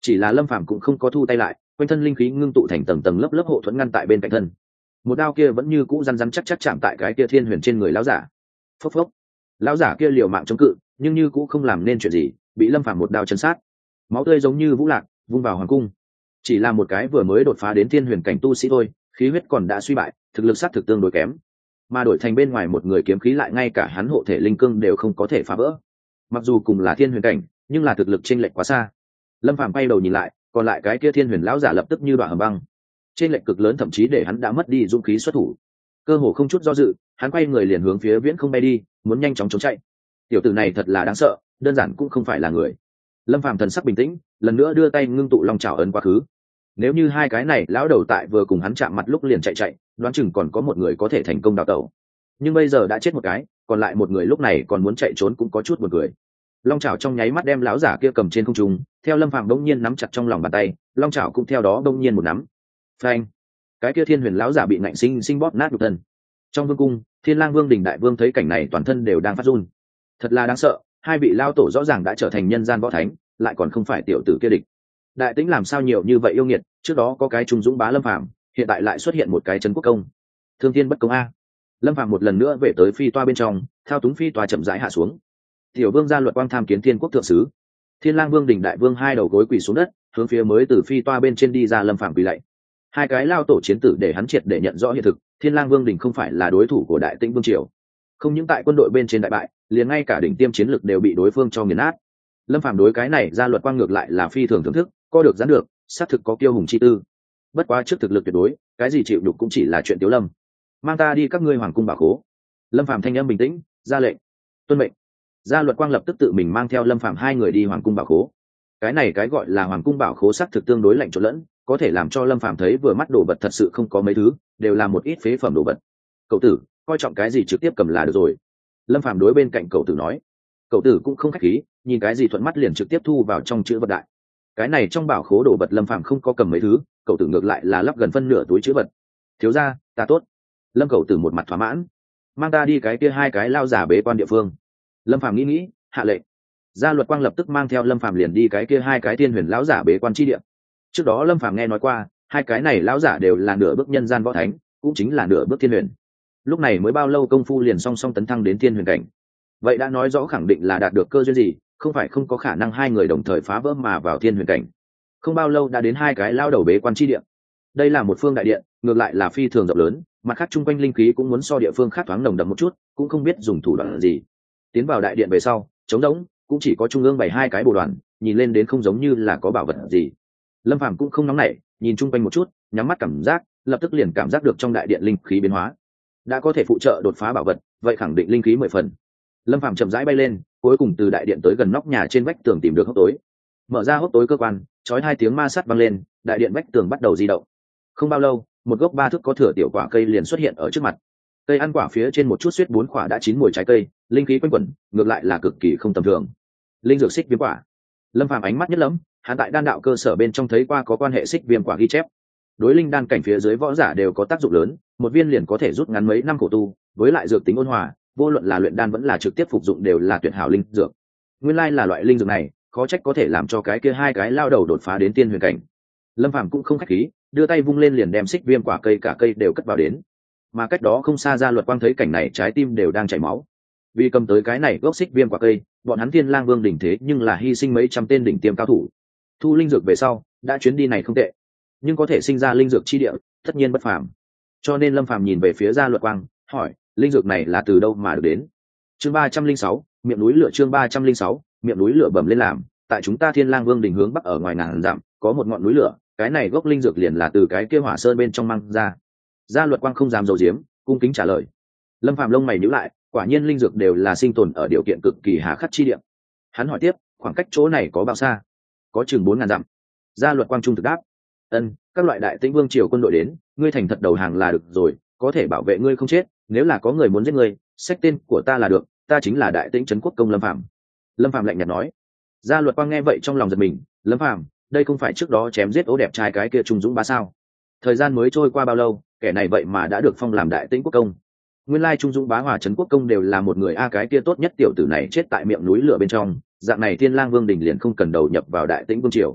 chỉ là Lâm Phàm cũng không có thu tay lại, quanh thân linh khí ngưng tụ thành tầng tầng lớp lớp hộ thuẫn ngăn tại bên cạnh thân. Một đao kia vẫn như cũ rắn rắn chắc chắc chạm tại cái kia thiên huyền trên người lão giả. Phốc phốc. Lão giả kia liều mạng chống cự, nhưng như cũ không làm nên chuyện gì, bị Lâm Phàm một đao chấn sát. Máu tươi giống như vũ lạc, vung vào hoàng cung. Chỉ là một cái vừa mới đột phá đến thiên huyền cảnh tu sĩ thôi, khí huyết còn đã suy bại, thực lực sát thực tương đối kém. Mà đổi thành bên ngoài một người kiếm khí lại ngay cả hắn hộ thể linh cương đều không có thể phá vỡ. Mặc dù cùng là thiên huyền cảnh, nhưng là thực lực chênh lệch quá xa. Lâm Phàm quay đầu nhìn lại, còn lại cái kia thiên huyền lão giả lập tức như đoạn hầm băng. Chênh lệch cực lớn thậm chí để hắn đã mất đi dũng khí xuất thủ. Cơ hồ không chút do dự, hắn quay người liền hướng phía viễn không bay đi, muốn nhanh chóng trốn chạy. Tiểu tử này thật là đáng sợ, đơn giản cũng không phải là người. Lâm Phàm thần sắc bình tĩnh, lần nữa đưa tay ngưng tụ long trảo ấn quá khứ. Nếu như hai cái này lão đầu tại vừa cùng hắn chạm mặt lúc liền chạy chạy, đoán chừng còn có một người có thể thành công đào tẩu. Nhưng bây giờ đã chết một cái, còn lại một người lúc này còn muốn chạy trốn cũng có chút buồn cười. Long chảo trong nháy mắt đem lão giả kia cầm trên không trung, theo Lâm Phàm đống nhiên nắm chặt trong lòng bàn tay, long chảo cũng theo đó đống nhiên một nắm. Phanh! Cái kia thiên huyền lão giả bị nạnh sinh sinh bóp nát nhục thân. Trong vương cung, Thiên Lang Vương Đình Đại Vương thấy cảnh này toàn thân đều đang phát run. Thật là đáng sợ, hai vị lao tổ rõ ràng đã trở thành nhân gian võ thánh, lại còn không phải tiểu tử kia địch. Đại Tĩnh làm sao nhiều như vậy yêu nghiệt, trước đó có cái trung dũng bá Lâm Phàm, hiện tại lại xuất hiện một cái trấn quốc công. Thương thiên bất công a. Lâm Phàm một lần nữa về tới phi toa bên trong, thao túng phi toa chậm rãi hạ xuống. Tiểu vương gia Luật Quang tham kiến thiên quốc thượng sứ. Thiên Lang Vương Đình Đại Vương hai đầu gối quỳ xuống đất, hướng phía mới từ phi toa bên trên đi ra Lâm Phàm quỳ lạy. Hai cái lao tổ chiến tử để hắn triệt để nhận rõ hiện thực, Thiên Lang Vương Đình không phải là đối thủ của Đại Tĩnh Vương triều. Không những tại quân đội bên trên đại bại, liền ngay cả đỉnh tiêm chiến lực đều bị đối phương cho nghiền nát. Lâm Phàm đối cái này ra Luật Quang ngược lại là phi thường thưởng thức, co được giãn được, xác thực có kiêu hùng chi tư. Bất quá trước thực lực tuyệt đối, cái gì chịu đục cũng chỉ là chuyện tiểu lâm. Mang ta đi các ngươi hoàng cung bảo khố. Lâm Phàm thanh âm bình tĩnh, ra lệnh. Tuân mệnh. Gia Luật Quang lập tức tự mình mang theo Lâm Phàm hai người đi hoàng cung bảo khố. Cái này cái gọi là hoàng cung bảo khố xác thực tương đối lạnh trộn lẫn, có thể làm cho Lâm Phàm thấy vừa mắt đồ vật thật sự không có mấy thứ, đều là một ít phế phẩm đồ vật. Cậu tử, coi trọng cái gì trực tiếp cầm là được rồi. Lâm Phàm đối bên cạnh cậu tử nói. Cậu tử cũng không khách khí, nhìn cái gì thuận mắt liền trực tiếp thu vào trong chữ vật đại. Cái này trong bảo khố đồ vật Lâm Phàm không có cầm mấy thứ, cậu tử ngược lại là lắp gần phân nửa túi chữ vật. Thiếu gia, ta tốt. Lâm cậu tử một mặt thỏa mãn. Mang ta đi cái kia hai cái lao giả bế quan địa phương. Lâm Phàm nghĩ nghĩ, hạ lệnh. Gia Luật Quang lập tức mang theo Lâm Phàm liền đi cái kia hai cái tiên huyền lão giả bế quan chi địa. Trước đó Lâm Phàm nghe nói qua, hai cái này lão giả đều là nửa bước nhân gian võ thánh, cũng chính là nửa bước thiên huyền. Lúc này mới bao lâu công phu liền song song tấn thăng đến thiên huyền cảnh. Vậy đã nói rõ khẳng định là đạt được cơ duyên gì, không phải không có khả năng hai người đồng thời phá vỡ mà vào thiên huyền cảnh. Không bao lâu đã đến hai cái lao đầu bế quan chi địa. Đây là một phương đại điện, ngược lại là phi thường rộng lớn, mặt khác chung quanh linh khí cũng muốn so địa phương khác thoáng nồng đậm một chút, cũng không biết dùng thủ đoạn gì. Tiến vào đại điện về sau, trống rỗng, cũng chỉ có trung ương bảy hai cái bồ đoàn, nhìn lên đến không giống như là có bảo vật gì. Lâm Phàm cũng không nóng nảy, nhìn chung quanh một chút, nhắm mắt cảm giác, lập tức liền cảm giác được trong đại điện linh khí biến hóa. Đã có thể phụ trợ đột phá bảo vật, vậy khẳng định linh khí mười phần. Lâm Phàm chậm rãi bay lên, cuối cùng từ đại điện tới gần nóc nhà trên vách tường tìm được hốc tối. Mở ra hốc tối cơ quan, chói hai tiếng ma sát vang lên, đại điện vách tường bắt đầu di động. Không bao lâu, một gốc ba thước có thửa tiểu quả cây liền xuất hiện ở trước mặt. Cây ăn quả phía trên một chút suýt bốn quả đã chín mùi trái cây, linh khí quanh quẩn, ngược lại là cực kỳ không tầm thường. Linh dược xích viêm quả. Lâm Phàm ánh mắt nhất lẫm, hắn tại đan đạo cơ sở bên trong thấy qua có quan hệ xích viêm quả ghi chép. Đối linh đan cảnh phía dưới võ giả đều có tác dụng lớn, một viên liền có thể rút ngắn mấy năm khổ tu, với lại dược tính ôn hòa, vô luận là luyện đan vẫn là trực tiếp phục dụng đều là tuyệt hảo linh dược. Nguyên lai là loại linh dược này, khó trách có thể làm cho cái kia hai cái lao đầu đột phá đến tiên huyền cảnh. Lâm Phàm cũng không khách khí, đưa tay vung lên liền đem xích viêm quả cây cả cây đều cất vào đến. Mà cách đó không xa Gia Luật Quang thấy cảnh này trái tim đều đang chảy máu. Vì cầm tới cái này gốc xích viêm quả cây, bọn hắn Thiên Lang Vương đỉnh thế nhưng là hy sinh mấy trăm tên đỉnh tiêm cao thủ. Thu linh dược về sau, đã chuyến đi này không tệ, nhưng có thể sinh ra linh dược chi địa, tất nhiên bất phàm. Cho nên Lâm Phàm nhìn về phía Gia Luật Quang, hỏi, linh dược này là từ đâu mà được đến? Chương ba trăm linh sáu, miệng núi lửa chương ba trăm linh sáu, miệng núi lửa bẩm lên làm, tại chúng ta Thiên Lang Vương đỉnh hướng bắc ở ngoài ngàn dặm, có một ngọn núi lửa, cái này gốc linh dược liền là từ cái kia hỏa sơn bên trong mang ra. Gia Luật Quang không dám giấu giếm, cung kính trả lời. Lâm Phàm lông mày nhíu lại, quả nhiên linh dược đều là sinh tồn ở điều kiện cực kỳ hà khắc chi địa. Hắn hỏi tiếp, khoảng cách chỗ này có bao xa? Có chừng bốn ngàn dặm. Gia Luật Quang trung thực đáp. Ân, các loại Đại Tĩnh Vương triều quân đội đến, ngươi thành thật đầu hàng là được rồi, có thể bảo vệ ngươi không chết, nếu là có người muốn giết ngươi, xách tên của ta là được, ta chính là Đại Tĩnh trấn quốc công Lâm Phàm. Lâm Phàm lạnh nhạt nói. Gia Luật Quang nghe vậy trong lòng giật mình, Lâm Phàm, đây không phải trước đó chém giết ố đẹp trai cái kia trung dũng bá sao? Thời gian mới trôi qua bao lâu, kẻ này vậy mà đã được phong làm Đại Tĩnh quốc công. Nguyên lai trung dũng bá hòa trấn quốc công đều là một người a, cái kia tốt nhất tiểu tử này chết tại miệng núi lửa bên trong, dạng này Thiên Lang Vương đỉnh liền không cần đầu nhập vào Đại Tĩnh vương triều.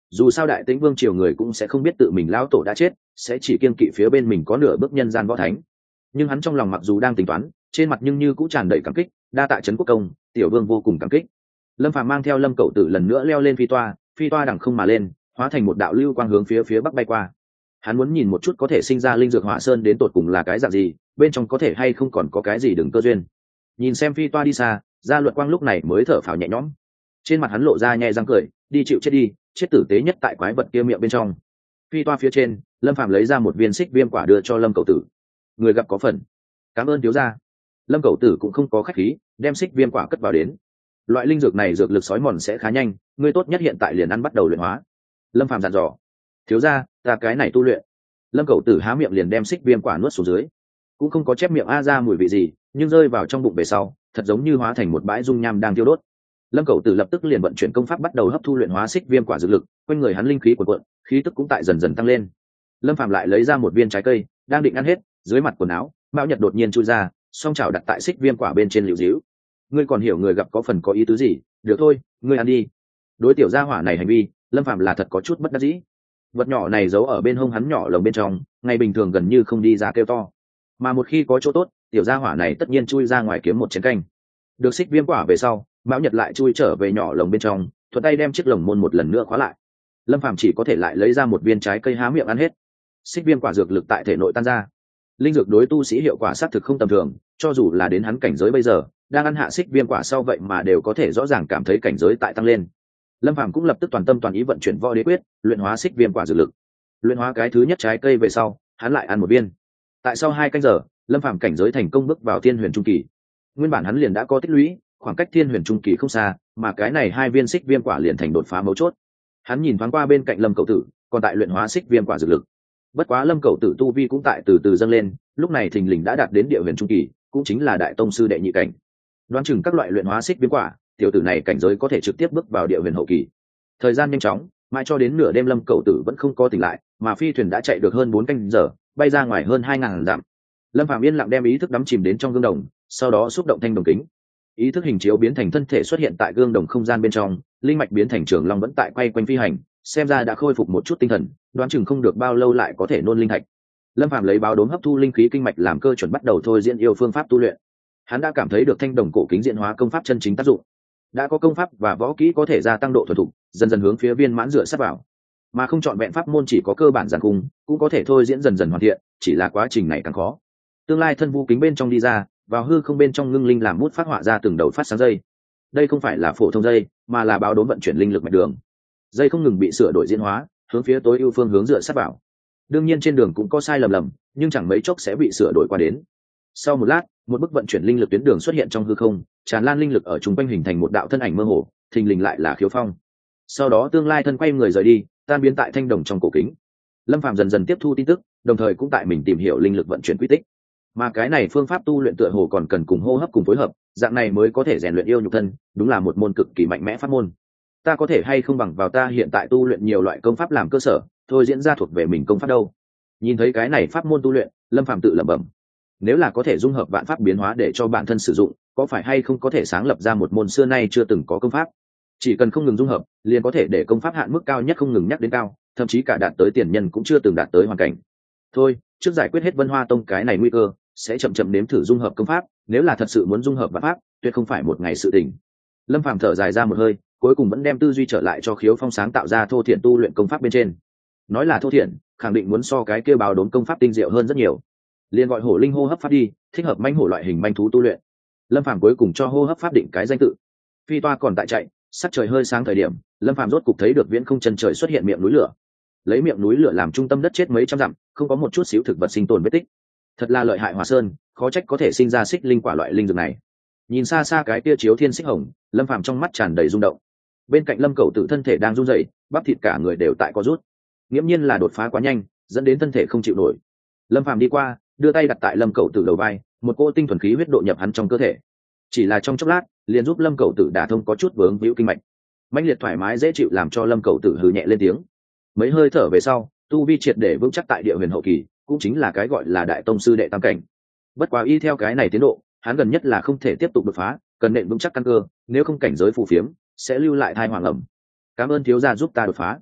dù sao đại tĩnh vương triều người cũng sẽ không biết tự mình lão tổ đã chết, sẽ chỉ kiêng kỵ phía bên mình có nửa bước nhân gian võ thánh. Nhưng hắn trong lòng mặc dù đang tính toán, trên mặt nhưng như cũng tràn đầy cảm kích, đa tạ trấn quốc công, tiểu vương vô cùng cảm kích. Lâm Phàm mang theo Lâm Cẩu Tử lần nữa leo lên phi toa, phi toa đằng không mà lên, hóa thành một đạo lưu quang hướng phía phía bắc bay qua. Hắn muốn nhìn một chút có thể sinh ra linh dược hỏa sơn đến tột cùng là cái dạng gì, bên trong có thể hay không còn có cái gì đừng cơ duyên. Nhìn xem phi toa đi xa, Gia Luật Quang lúc này mới thở phào nhẹ nhõm. Trên mặt hắn lộ ra nhẹ răng cười, đi chịu chết đi, chết tử tế nhất tại quái vật kia miệng bên trong. Phi toa phía trên, Lâm Phàm lấy ra một viên xích viêm quả đưa cho Lâm Cẩu Tử. Người gặp có phần, cảm ơn thiếu gia. Lâm Cẩu Tử cũng không có khách khí, đem xích viêm quả cất vào đến. Loại linh dược này dược lực sói mòn sẽ khá nhanh, ngươi tốt nhất hiện tại liền ăn bắt đầu luyện hóa. Lâm Phàm dặn dò. Thiếu gia, ta cái này tu luyện. Lâm Cẩu Tử há miệng liền đem xích viêm quả nuốt xuống dưới, cũng không có chép miệng a ra mùi vị gì, nhưng rơi vào trong bụng về sau, thật giống như hóa thành một bãi dung nham đang thiêu đốt. Lâm Cẩu Tử lập tức liền vận chuyển công pháp bắt đầu hấp thu luyện hóa xích viêm quả dược lực, quanh người hắn linh khí cuộn cuộn, khí tức cũng tại dần dần tăng lên. Lâm Phàm lại lấy ra một viên trái cây, đang định ăn hết, dưới mặt quần áo, Mao Nhật đột nhiên chui ra, song chảo đặt tại xích viêm quả bên trên liễu díu. Ngươi còn hiểu người gặp có phần có ý tứ gì, được thôi, ngươi ăn đi. Đối tiểu gia hỏa này hành vi, Lâm Phàm là thật có chút bất đắc dĩ. Vật nhỏ này giấu ở bên hông hắn nhỏ lồng bên trong, ngày bình thường gần như không đi ra kêu to, mà một khi có chỗ tốt, tiểu gia hỏa này tất nhiên chui ra ngoài kiếm một chén canh. Được xích viêm quả về sau, Mão Nhật lại chui trở về nhỏ lồng bên trong, thuận tay đem chiếc lồng môn một lần nữa khóa lại. Lâm Phàm chỉ có thể lại lấy ra một viên trái cây há miệng ăn hết. Xích viêm quả dược lực tại thể nội tan ra, linh dược đối tu sĩ hiệu quả xác thực không tầm thường, cho dù là đến hắn cảnh giới bây giờ, đang ăn hạ xích viêm quả sau vậy mà đều có thể rõ ràng cảm thấy cảnh giới tại tăng lên. Lâm Phàm cũng lập tức toàn tâm toàn ý vận chuyển võ đế quyết, luyện hóa xích viêm quả dược lực. Luyện hóa cái thứ nhất trái cây về sau, hắn lại ăn một viên. Tại sau hai canh giờ, Lâm Phàm cảnh giới thành công bước vào thiên huyền trung kỳ. Nguyên bản hắn liền đã có tích lũy, khoảng cách thiên huyền trung kỳ không xa, mà cái này hai viên xích viêm quả liền thành đột phá mấu chốt. Hắn nhìn thoáng qua bên cạnh Lâm Cẩu Tử, còn tại luyện hóa xích viêm quả dược lực. Bất quá Lâm Cẩu Tử tu vi cũng tại từ từ dâng lên, lúc này thình lình đã đạt đến địa huyền trung kỳ, cũng chính là đại tông sư đệ nhị cảnh. Đoán chừng các loại luyện hóa xích viêm quả, tiểu tử này cảnh giới có thể trực tiếp bước vào địa huyền hậu kỳ. Thời gian nhanh chóng, mãi cho đến nửa đêm Lâm Cẩu Tử vẫn không có tỉnh lại, mà phi thuyền đã chạy được hơn bốn canh giờ, bay ra ngoài hơn hai ngàn dặm. Lâm Phàm yên lặng đem ý thức đắm chìm đến trong gương đồng, sau đó xúc động thanh đồng kính. Ý thức hình chiếu biến thành thân thể xuất hiện tại gương đồng không gian bên trong, linh mạch biến thành trường long vẫn tại quay quanh phi hành, xem ra đã khôi phục một chút tinh thần, đoán chừng không được bao lâu lại có thể nôn linh thạch. Lâm Phàm lấy báo đốm hấp thu linh khí kinh mạch làm cơ chuẩn bắt đầu thôi diễn yêu phương pháp tu luyện. Hắn đã cảm thấy được thanh đồng cổ kính diễn hóa công pháp chân chính tác dụng, đã có công pháp và võ kỹ có thể gia tăng độ thuần thục, dần dần hướng phía viên mãn dựa sát vào. Mà không chọn vẹn pháp môn chỉ có cơ bản giản cung, cũng có thể thôi diễn dần dần hoàn thiện, chỉ là quá trình này càng khó. Tương lai thân vũ kính bên trong đi ra, vào hư không bên trong ngưng linh làm mút phát họa ra từng đầu phát sáng dây. Đây không phải là phổ thông dây, mà là báo đốm vận chuyển linh lực mạch đường. Dây không ngừng bị sửa đổi diễn hóa, hướng phía tối ưu phương hướng dựa sát vào. Đương nhiên trên đường cũng có sai lầm lầm, nhưng chẳng mấy chốc sẽ bị sửa đổi qua đến. Sau một lát, một bức vận chuyển linh lực tuyến đường xuất hiện trong hư không, tràn lan linh lực ở trung quanh hình thành một đạo thân ảnh mơ hồ, thình lình lại là Khiếu Phong. Sau đó tương lai thân quay người rời đi, tan biến tại thanh đồng trong cổ kính. Lâm Phàm dần dần tiếp thu tin tức, đồng thời cũng tại mình tìm hiểu linh lực vận chuyển quy tích. Mà cái này phương pháp tu luyện tựa hồ còn cần cùng hô hấp cùng phối hợp, dạng này mới có thể rèn luyện yêu nhục thân, đúng là một môn cực kỳ mạnh mẽ pháp môn. Ta có thể hay không bằng vào ta hiện tại tu luyện nhiều loại công pháp làm cơ sở, thôi diễn ra thuộc về mình công pháp đâu. Nhìn thấy cái này pháp môn tu luyện, Lâm Phàm tự lẩm bẩm, nếu là có thể dung hợp vạn pháp biến hóa để cho bản thân sử dụng, có phải hay không có thể sáng lập ra một môn xưa nay chưa từng có công pháp. Chỉ cần không ngừng dung hợp, liền có thể để công pháp hạn mức cao nhất không ngừng nhắc đến cao, thậm chí cả đạt tới tiền nhân cũng chưa từng đạt tới hoàn cảnh. Thôi, trước giải quyết hết Vân Hoa Tông cái này nguy cơ, sẽ chậm chậm nếm thử dung hợp công pháp, nếu là thật sự muốn dung hợp vạn pháp, tuyệt không phải một ngày sự tình. Lâm Phàm thở dài ra một hơi, cuối cùng vẫn đem tư duy trở lại cho Khiếu Phong sáng tạo ra thô thiện tu luyện công pháp bên trên. Nói là thô thiện, khẳng định muốn so cái kêu báo đốn công pháp tinh diệu hơn rất nhiều. Liền gọi hổ linh hô hấp pháp đi, thích hợp manh hổ loại hình manh thú tu luyện. Lâm Phàm cuối cùng cho hô hấp pháp định cái danh tự. Phi toa còn tại chạy, sắc trời hơi sáng thời điểm, Lâm Phàm rốt cục thấy được viễn không chân trời xuất hiện miệng núi lửa. Lấy miệng núi lửa làm trung tâm đất chết mấy trăm dặm, không có một chút xíu thực vật sinh tồn vết tích. Thật là lợi hại Hỏa Sơn, khó trách có thể sinh ra xích linh quả loại linh dược này. Nhìn xa xa cái tia chiếu thiên xích hồng, Lâm Phàm trong mắt tràn đầy rung động. Bên cạnh Lâm Cẩu tự thân thể đang run rẩy, bắp thịt cả người đều tại co rút. Nghiễm nhiên là đột phá quá nhanh, dẫn đến thân thể không chịu nổi. Lâm Phàm đi qua, đưa tay đặt tại Lâm Cẩu Tử đầu vai, một cỗ tinh thuần khí huyết độ nhập hắn trong cơ thể. Chỉ là trong chốc lát, liền giúp Lâm Cẩu Tử đả thông có chút vướng víu kinh mạch. Mãnh liệt thoải mái dễ chịu làm cho Lâm Cẩu Tử hừ nhẹ lên tiếng. Mấy hơi thở về sau, tu vi triệt để vững chắc tại địa huyền hậu kỳ, cũng chính là cái gọi là đại tông sư đệ tam cảnh. Bất quá y theo cái này tiến độ, hắn gần nhất là không thể tiếp tục đột phá, cần nện vững chắc căn cơ, nếu không cảnh giới phù phiếm sẽ lưu lại thai hoàng ẩm. Cảm ơn thiếu gia giúp ta đột phá.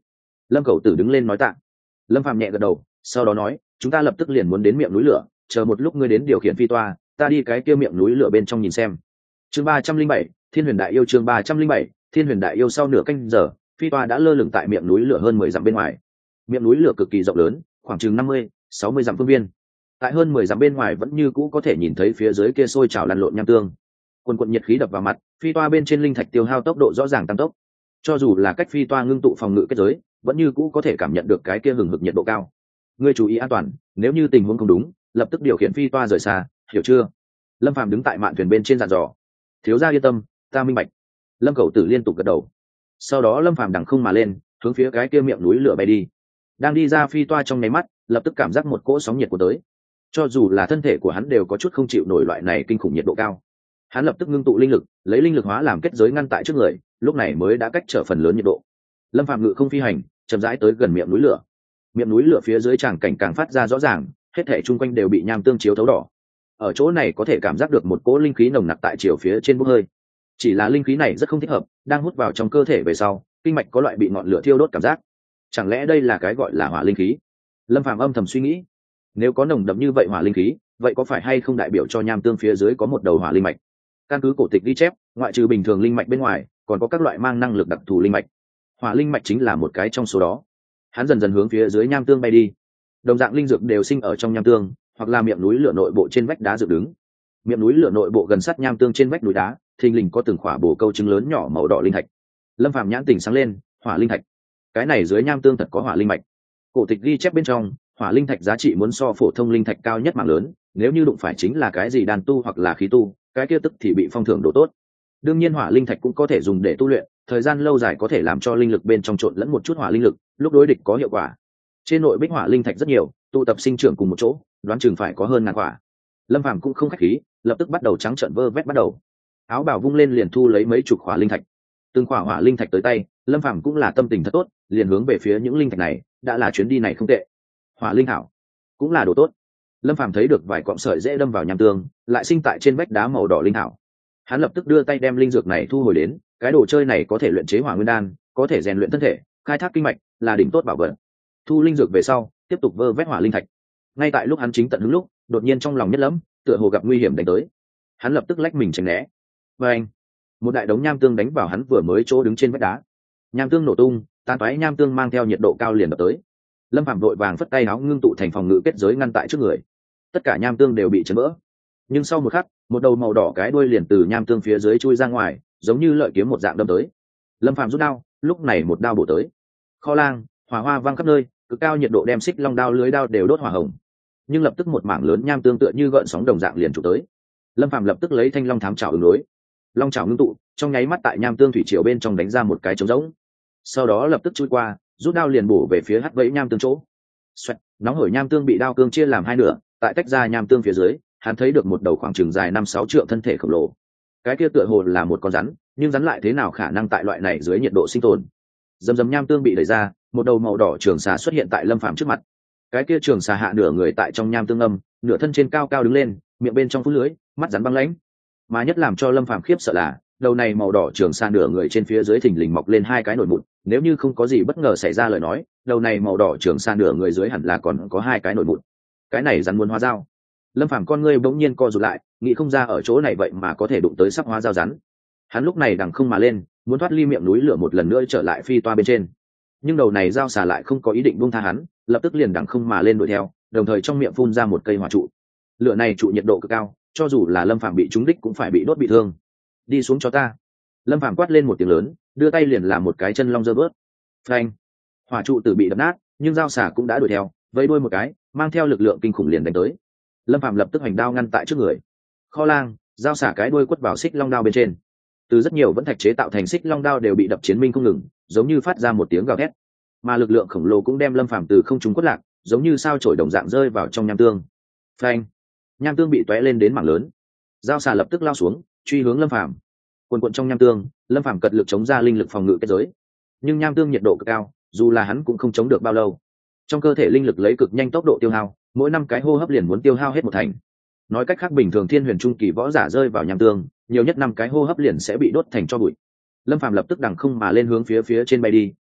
Lâm Cẩu Tử đứng lên nói tạ. Lâm Phàm nhẹ gật đầu, sau đó nói, chúng ta lập tức liền muốn đến miệng núi lửa, chờ một lúc ngươi đến điều khiển phi toa, ta đi cái kia miệng núi lửa bên trong nhìn xem. Chương ba trăm linh bảy, Thiên Huyền Đại Yêu. Chương ba trăm linh bảy, Thiên Huyền Đại Yêu. Sau nửa canh giờ, phi toa đã lơ lửng tại miệng núi lửa hơn mười dặm bên ngoài. Miệng núi lửa cực kỳ rộng lớn, khoảng chừng năm mươi, sáu mươi dặm phương viên. Tại hơn mười dặm bên ngoài vẫn như cũ có thể nhìn thấy phía dưới kia sôi trào lăn lộn nham tương. Quần quần nhiệt khí đập vào mặt, phi toa bên trên linh thạch tiêu hao tốc độ rõ ràng tăng tốc. Cho dù là cách phi toa ngưng tụ phòng ngự kết giới, vẫn như cũ có thể cảm nhận được cái kia hừng hực nhiệt độ cao. Ngươi chú ý an toàn, nếu như tình huống không đúng, lập tức điều khiển phi toa rời xa, hiểu chưa? Lâm Phàm đứng tại mạn thuyền bên trên dàn dò. Thiếu gia yên tâm, ta minh bạch. Lâm Cẩu Tử liên tục gật đầu. Sau đó Lâm Phàm đằng không mà lên, hướng phía cái kia miệng núi lửa bay đi. Đang đi ra phi toa trong nháy mắt, lập tức cảm giác một cỗ sóng nhiệt của tới. Cho dù là thân thể của hắn đều có chút không chịu nổi loại này kinh khủng nhiệt độ cao. Hắn lập tức ngưng tụ linh lực, lấy linh lực hóa làm kết giới ngăn tại trước người, lúc này mới đã cách trở phần lớn nhiệt độ. Lâm Phàm ngự không phi hành, chậm rãi tới gần miệng núi lửa. Miệng núi lửa phía dưới tràng cảnh càng phát ra rõ ràng, hết thảy chung quanh đều bị nham tương chiếu thấu đỏ. Ở chỗ này có thể cảm giác được một cỗ linh khí nồng nặc tại chiều phía trên bốc hơi. Chỉ là linh khí này rất không thích hợp, đang hút vào trong cơ thể về sau, kinh mạch có loại bị ngọn lửa thiêu đốt cảm giác. Chẳng lẽ đây là cái gọi là hỏa linh khí? Lâm Phàm âm thầm suy nghĩ. Nếu có nồng đậm như vậy hỏa linh khí, vậy có phải hay không đại biểu cho nham tương phía dưới có một đầu hỏa linh mạch? Căn cứ cổ tịch ghi chép, ngoại trừ bình thường linh mạch bên ngoài, còn có các loại mang năng lực đặc thù linh mạch. Hỏa linh mạch chính là một cái trong số đó. Hắn dần dần hướng phía dưới nham tương bay đi. Đồng dạng linh dược đều sinh ở trong nham tương, hoặc là miệng núi lửa nội bộ trên vách đá dựng đứng. Miệng núi lửa nội bộ gần sát nham tương trên vách núi đá, thình lình có từng khỏa bồ câu trứng lớn nhỏ màu đỏ linh thạch. Lâm Phàm nhãn tình sáng lên, hỏa linh thạch. Cái này dưới nham tương thật có hỏa linh mạch. Cổ tịch ghi chép bên trong, hỏa linh thạch giá trị muốn so phổ thông linh thạch cao nhất mạng lớn, nếu như đụng phải chính là cái gì đan tu hoặc là khí tu, cái kia tức thì bị phong thưởng độ tốt. Đương nhiên hỏa linh thạch cũng có thể dùng để tu luyện, thời gian lâu dài có thể làm cho linh lực bên trong trộn lẫn một chút hỏa linh lực, lúc đối địch có hiệu quả. Trên nội bích hỏa linh thạch rất nhiều, tụ tập sinh trưởng cùng một chỗ, đoán chừng phải có hơn ngàn quả. Lâm Phàm cũng không khách khí, lập tức bắt đầu trắng trợn vơ vét bắt đầu. Áo bào vung lên liền thu lấy mấy chục hỏa linh thạch. Từng quả hỏa linh thạch tới tay, Lâm Phàm cũng là tâm tình thật tốt, liền hướng về phía những linh thạch này, đã là chuyến đi này không tệ. Hỏa linh hảo, cũng là đồ tốt. Lâm Phàm thấy được vài cọng sợi dễ đâm vào nham tương, lại sinh tại trên vách đá màu đỏ linh hảo. Hắn lập tức đưa tay đem linh dược này thu hồi đến, cái đồ chơi này có thể luyện chế hỏa nguyên đan, có thể rèn luyện thân thể, khai thác kinh mạch, là đỉnh tốt bảo vật. Thu linh dược về sau, tiếp tục vơ vét hỏa linh thạch. Ngay tại lúc hắn chính tận hứng lúc, đột nhiên trong lòng nhất lẫm, tựa hồ gặp nguy hiểm đánh tới. Hắn lập tức lách mình tránh né. Và anh, một đại đống nham tương đánh vào hắn vừa mới chỗ đứng trên vách đá. Nham tương nổ tung, tan toái nham tương mang theo nhiệt độ cao liền đập tới. Lâm Phàm vội vàng phất tay áo ngưng tụ thành phòng ngự kết giới ngăn tại trước người. Tất cả nham tương đều bị chấn vỡ. Nhưng sau một khắc, một đầu màu đỏ cái đuôi liền từ nham tương phía dưới chui ra ngoài, giống như lợi kiếm một dạng đâm tới. Lâm Phàm rút đao, lúc này một đao bổ tới. Kho lang, hỏa hoa vang khắp nơi, cực cao nhiệt độ đem xích long đao lưới đao đều đốt hỏa hồng. Nhưng lập tức một mảng lớn nham tương tựa như gợn sóng đồng dạng liền trụ tới. Lâm Phàm lập tức lấy thanh long thám trảo ứng đối. Long trảo ngưng tụ, trong nháy mắt tại nham tương thủy triều bên trong đánh ra một cái trống rỗng. Sau đó lập tức chui qua, rút đao liền bổ về phía hắc vẫy nham tương chỗ. Xoẹt, nóng hổi nham tương bị đao cương chia làm hai nửa, tại tách ra nham tương phía dưới, hắn thấy được một đầu khoảng chừng dài năm sáu trượng thân thể khổng lồ. Cái kia tựa hồ là một con rắn, nhưng rắn lại thế nào khả năng tại loại này dưới nhiệt độ sinh tồn. Dầm dầm nham tương bị đẩy ra, một đầu màu đỏ trường xà xuất hiện tại Lâm Phàm trước mặt. Cái kia trường xà hạ nửa người tại trong nham tương âm, nửa thân trên cao cao đứng lên, miệng bên trong phút lưới, mắt rắn băng lãnh. Mà nhất làm cho Lâm Phàm khiếp sợ là, đầu này màu đỏ trường xà nửa người trên phía dưới thình lình mọc lên hai cái nổi mụn, nếu như không có gì bất ngờ xảy ra lời nói, đầu này màu đỏ trường xà nửa người dưới hẳn là còn có hai cái nổi mụn. Cái này rắn muốn hóa dao. Lâm Phàm con ngươi bỗng nhiên co rụt lại, nghĩ không ra ở chỗ này vậy mà có thể đụng tới sắp hóa dao rắn. Hắn lúc này đằng không mà lên, muốn thoát ly miệng núi lửa một lần nữa trở lại phi toa bên trên. Nhưng đầu này dao xà lại không có ý định buông tha hắn, lập tức liền đằng không mà lên đuổi theo, đồng thời trong miệng phun ra một cây hỏa trụ. Lửa này trụ nhiệt độ cực cao, cho dù là Lâm Phàm bị trúng đích cũng phải bị đốt bị thương. Đi xuống cho ta. Lâm Phàm quát lên một tiếng lớn, đưa tay liền làm một cái chân long giơ bớt. Phanh. Hỏa trụ từ bị đập nát, nhưng dao xà cũng đã đuổi theo, vẫy đuôi một cái, mang theo lực lượng kinh khủng liền đánh tới. Lâm Phàm lập tức hành đao ngăn tại trước người. Kho lang, dao xả cái đuôi quất vào xích long đao bên trên. Từ rất nhiều vẫn thạch chế tạo thành xích long đao đều bị đập chiến minh không ngừng, giống như phát ra một tiếng gào thét. Mà lực lượng khổng lồ cũng đem Lâm Phàm từ không trung quất lạc, giống như sao chổi đồng dạng rơi vào trong nham tương. Phanh, nham tương bị tóe lên đến mảng lớn. Dao xà lập tức lao xuống, truy hướng Lâm Phàm. Cuồn cuộn trong nham tương, Lâm Phàm cật lực chống ra linh lực phòng ngự kết giới. Nhưng nham tương nhiệt độ cực cao, dù là hắn cũng không chống được bao lâu. Trong cơ thể linh lực lấy cực nhanh tốc độ tiêu hao, mỗi năm cái hô hấp liền muốn tiêu hao hết một thành. Nói cách khác bình thường thiên huyền trung kỳ võ giả rơi vào nham tương, nhiều nhất năm cái hô hấp liền sẽ bị đốt thành tro bụi. Lâm Phàm lập tức đằng không mà lên hướng phía phía trên bay đi,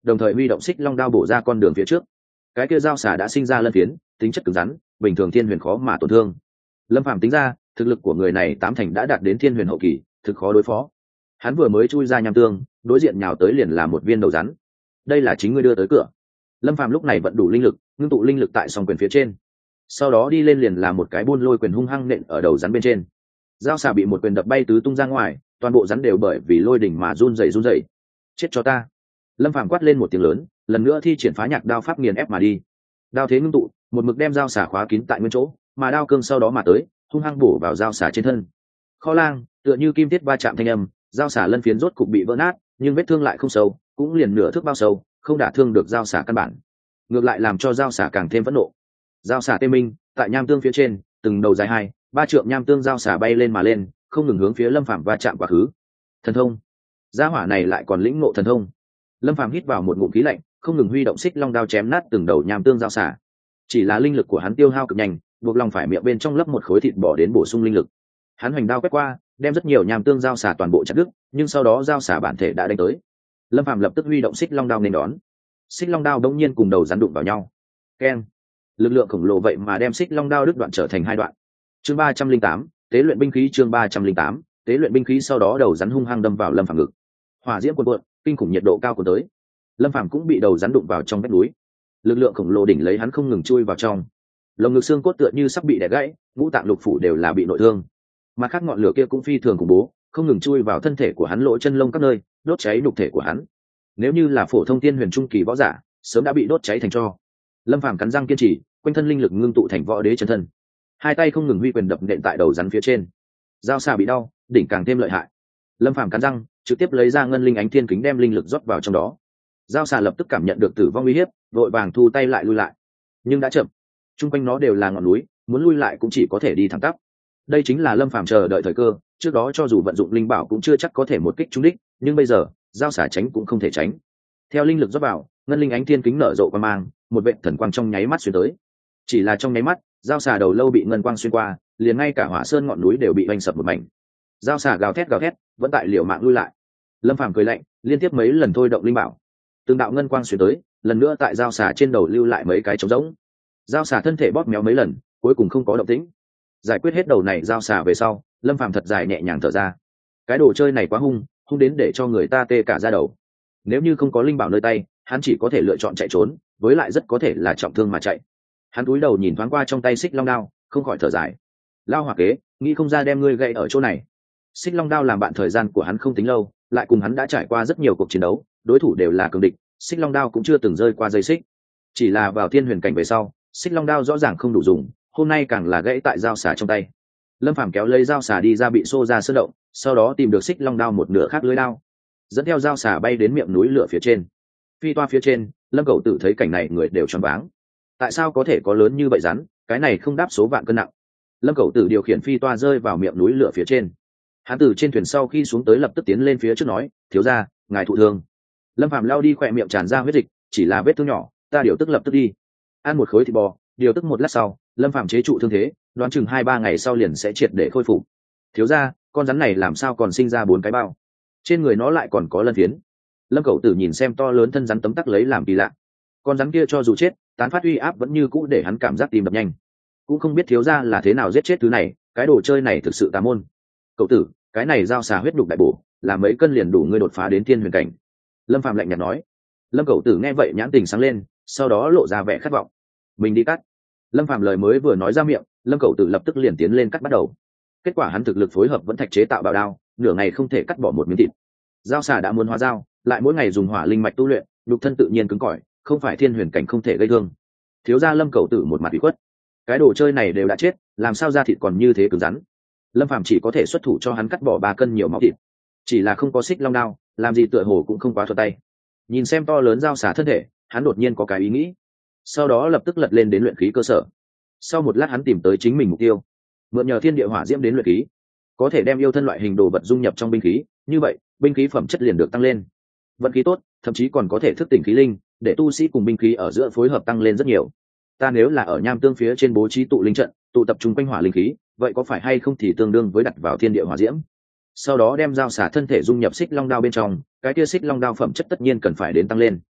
đồng thời huy động xích long đao bổ ra con đường phía trước. Cái kia dao xả đã sinh ra lân phiến, tính chất cứng rắn, bình thường thiên huyền khó mà tổn thương. Lâm Phàm tính ra, thực lực của người này tám thành đã đạt đến thiên huyền hậu kỳ, thực khó đối phó. Hắn vừa mới chui ra nham tương, đối diện nhào tới liền là một viên đầu rắn. Đây là chính ngươi đưa tới cửa. Lâm Phàm lúc này vận đủ linh lực, ngưng tụ linh lực tại song quyền phía trên, sau đó đi lên liền là một cái buôn lôi quyền hung hăng nện ở đầu rắn bên trên. Dao xà bị một quyền đập bay tứ tung ra ngoài, toàn bộ rắn đều bởi vì lôi đỉnh mà run rẩy run rẩy. Chết cho ta! Lâm Phàm quát lên một tiếng lớn, lần nữa thi triển phá nhạc đao pháp nghiền ép mà đi. Đao thế ngưng tụ, một mực đem dao xà khóa kín tại nguyên chỗ, mà đao cương sau đó mà tới, hung hăng bổ vào dao xà trên thân. Kho lang, tựa như kim tiết va chạm thanh âm, dao xà lân phiến rốt cục bị vỡ nát, nhưng vết thương lại không sâu, cũng liền nửa thước bao sâu, không đả thương được dao xà căn bản, ngược lại làm cho dao xà càng thêm phẫn nộ. Dao xà tê minh, tại nham tương phía trên, từng đầu dài hai ba trượng nham tương dao xà bay lên mà lên, không ngừng hướng phía Lâm Phàm va chạm quá khứ. Thần thông, gia hỏa này lại còn lĩnh ngộ thần thông. Lâm Phàm hít vào một ngụm khí lạnh, không ngừng huy động xích long đao chém nát từng đầu nham tương dao xà. Chỉ là linh lực của hắn tiêu hao cực nhanh, buộc lòng phải miệng bên trong lấp một khối thịt bỏ đến bổ sung linh lực. Hắn hoành đao quét qua, đem rất nhiều nham tương dao xà toàn bộ chặt đứt, nhưng sau đó dao xà bản thể đã đánh tới. Lâm Phàm lập tức huy động xích long đao nên đón. Xích long đao đống nhiên cùng đầu rắn đụng vào nhau. Keng! Lực lượng khổng lồ vậy mà đem xích long đao đứt đoạn trở thành hai đoạn. Chương ba trăm linh tám, tế luyện binh khí. Chương ba trăm linh tám, tế luyện binh khí. Sau đó đầu rắn hung hăng đâm vào Lâm Phàm ngực. Hỏa diễm cuồn cuộn, kinh khủng nhiệt độ cao cuốn tới. Lâm Phàm cũng bị đầu rắn đụng vào trong vách núi. Lực lượng khổng lồ đỉnh lấy hắn không ngừng chui vào trong. Lồng ngực xương cốt tựa như sắp bị đè gãy, ngũ tạng lục phủ đều là bị nội thương. Mà khác ngọn lửa kia cũng phi thường khủng bố, không ngừng chui vào thân thể của hắn, lỗ chân lông các nơi, đốt cháy nhục thể của hắn. Nếu như là phổ thông tiên huyền trung kỳ võ giả, sớm đã bị đốt cháy thành tro. Lâm Phàm cắn răng kiên trì, quanh thân linh lực ngưng tụ thành võ đế chân thân, hai tay không ngừng huy quyền đập nện tại đầu rắn phía trên. Dao xà bị đau, đỉnh càng thêm lợi hại. Lâm Phàm cắn răng, trực tiếp lấy ra ngân linh ánh thiên kính đem linh lực rót vào trong đó. Dao xà lập tức cảm nhận được tử vong uy hiếp, vội vàng thu tay lại lui lại. Nhưng đã chậm, chung quanh nó đều là ngọn núi, muốn lui lại cũng chỉ có thể đi thẳng tắp. Đây chính là Lâm Phàm chờ đợi thời cơ, trước đó cho dù vận dụng linh bảo cũng chưa chắc có thể một kích trúng đích, nhưng bây giờ, dao xà tránh cũng không thể tránh. Theo linh lực rót vào, ngân linh ánh thiên kính nở rộ qua mang, một vệt thần quang trong nháy mắt xuyên tới. Chỉ là trong nháy mắt, dao xà đầu lâu bị ngân quang xuyên qua, liền ngay cả hỏa sơn ngọn núi đều bị vành sập một mảnh. Dao xà gào thét gào thét, vẫn tại liều mạng lui lại. Lâm Phàm cười lạnh, liên tiếp mấy lần thôi động linh bảo, từng đạo ngân quang xuyên tới, lần nữa tại dao xà trên đầu lưu lại mấy cái trống rỗng. Dao xà thân thể bóp méo mấy lần, cuối cùng không có động tĩnh. Giải quyết hết đầu này dao xà về sau, Lâm Phàm thật dài nhẹ nhàng thở ra. Cái đồ chơi này quá hung, hung đến để cho người ta tê cả da đầu. Nếu như không có linh bảo nơi tay, hắn chỉ có thể lựa chọn chạy trốn, với lại rất có thể là trọng thương mà chạy. Hắn cúi đầu nhìn thoáng qua trong tay xích long đao, không khỏi thở dài. Lao hỏa kế, nghĩ không ra đem ngươi gậy ở chỗ này. Xích long đao làm bạn thời gian của hắn không tính lâu, lại cùng hắn đã trải qua rất nhiều cuộc chiến đấu, đối thủ đều là cường địch, xích long đao cũng chưa từng rơi qua dây xích. Chỉ là vào thiên huyền cảnh về sau, xích long đao rõ ràng không đủ dùng, hôm nay càng là gãy tại dao xà trong tay. Lâm Phàm kéo lấy dao xà đi ra bị xô ra sơn động, sau đó tìm được xích long đao một nửa khác lưới đao, dẫn theo dao xà bay đến miệng núi lửa phía trên. Phi toa phía trên, Lâm Cẩu Tử thấy cảnh này người đều choáng váng. Tại sao có thể có lớn như vậy rắn, cái này không đáp số vạn cân nặng. Lâm Cẩu Tử điều khiển phi toa rơi vào miệng núi lửa phía trên. Hắn từ trên thuyền sau khi xuống tới lập tức tiến lên phía trước nói, thiếu gia, ngài thụ thương. Lâm Phàm lao đi khỏe miệng tràn ra huyết dịch, chỉ là vết thương nhỏ, ta điều tức lập tức đi. Ăn một khối thịt bò, điều tức một lát sau, Lâm Phàm chế trụ thương thế, đoán chừng hai ba ngày sau liền sẽ triệt để khôi phục. Thiếu gia, con rắn này làm sao còn sinh ra bốn cái bao? Trên người nó lại còn có lân phiến. Lâm Cẩu Tử nhìn xem to lớn thân rắn tấm tắc lấy làm kỳ lạ. Con rắn kia cho dù chết, tán phát uy áp vẫn như cũ để hắn cảm giác tim đập nhanh. Cũng không biết thiếu gia là thế nào giết chết thứ này, cái đồ chơi này thực sự tà môn. Cậu tử, cái này giao xà huyết đục đại bổ, là mấy cân liền đủ ngươi đột phá đến thiên huyền cảnh. Lâm Phàm lạnh nhạt nói. Lâm Cẩu Tử nghe vậy nhãn tình sáng lên, sau đó lộ ra vẻ khát vọng. Mình đi cắt. Lâm Phàm lời mới vừa nói ra miệng, Lâm Cẩu Tử lập tức liền tiến lên cắt bắt đầu. Kết quả hắn thực lực phối hợp vẫn thạch chế tạo bảo đao, nửa ngày không thể cắt bỏ một miếng thịt. Giao xà đã muốn hóa dao, lại mỗi ngày dùng hỏa linh mạch tu luyện, nhục thân tự nhiên cứng cỏi, không phải thiên huyền cảnh không thể gây thương. Thiếu gia Lâm Cẩu Tử một mặt ủy khuất. Cái đồ chơi này đều đã chết, làm sao da thịt còn như thế cứng rắn? Lâm Phàm chỉ có thể xuất thủ cho hắn cắt bỏ ba cân nhiều máu thịt. Chỉ là không có xích long đao, làm gì tựa hồ cũng không quá thuận tay. Nhìn xem to lớn dao xà thân thể, hắn đột nhiên có cái ý nghĩ. Sau đó lập tức lật lên đến luyện khí cơ sở. Sau một lát hắn tìm tới chính mình mục tiêu, mượn nhờ thiên địa hỏa diễm đến luyện khí, có thể đem yêu thân loại hình đồ vật dung nhập trong binh khí, như vậy binh khí phẩm chất liền được tăng lên. Vận khí tốt, thậm chí còn có thể thức tỉnh khí linh, để tu sĩ cùng binh khí ở giữa phối hợp tăng lên rất nhiều. Ta nếu là ở nham tương phía trên bố trí tụ linh trận, tụ tập trung quanh hỏa linh khí, vậy có phải hay không thì tương đương với đặt vào thiên địa hỏa diễm. Sau đó đem dao xả thân thể dung nhập xích long đao bên trong, cái kia xích long đao phẩm chất tất nhiên cần phải đến tăng lên.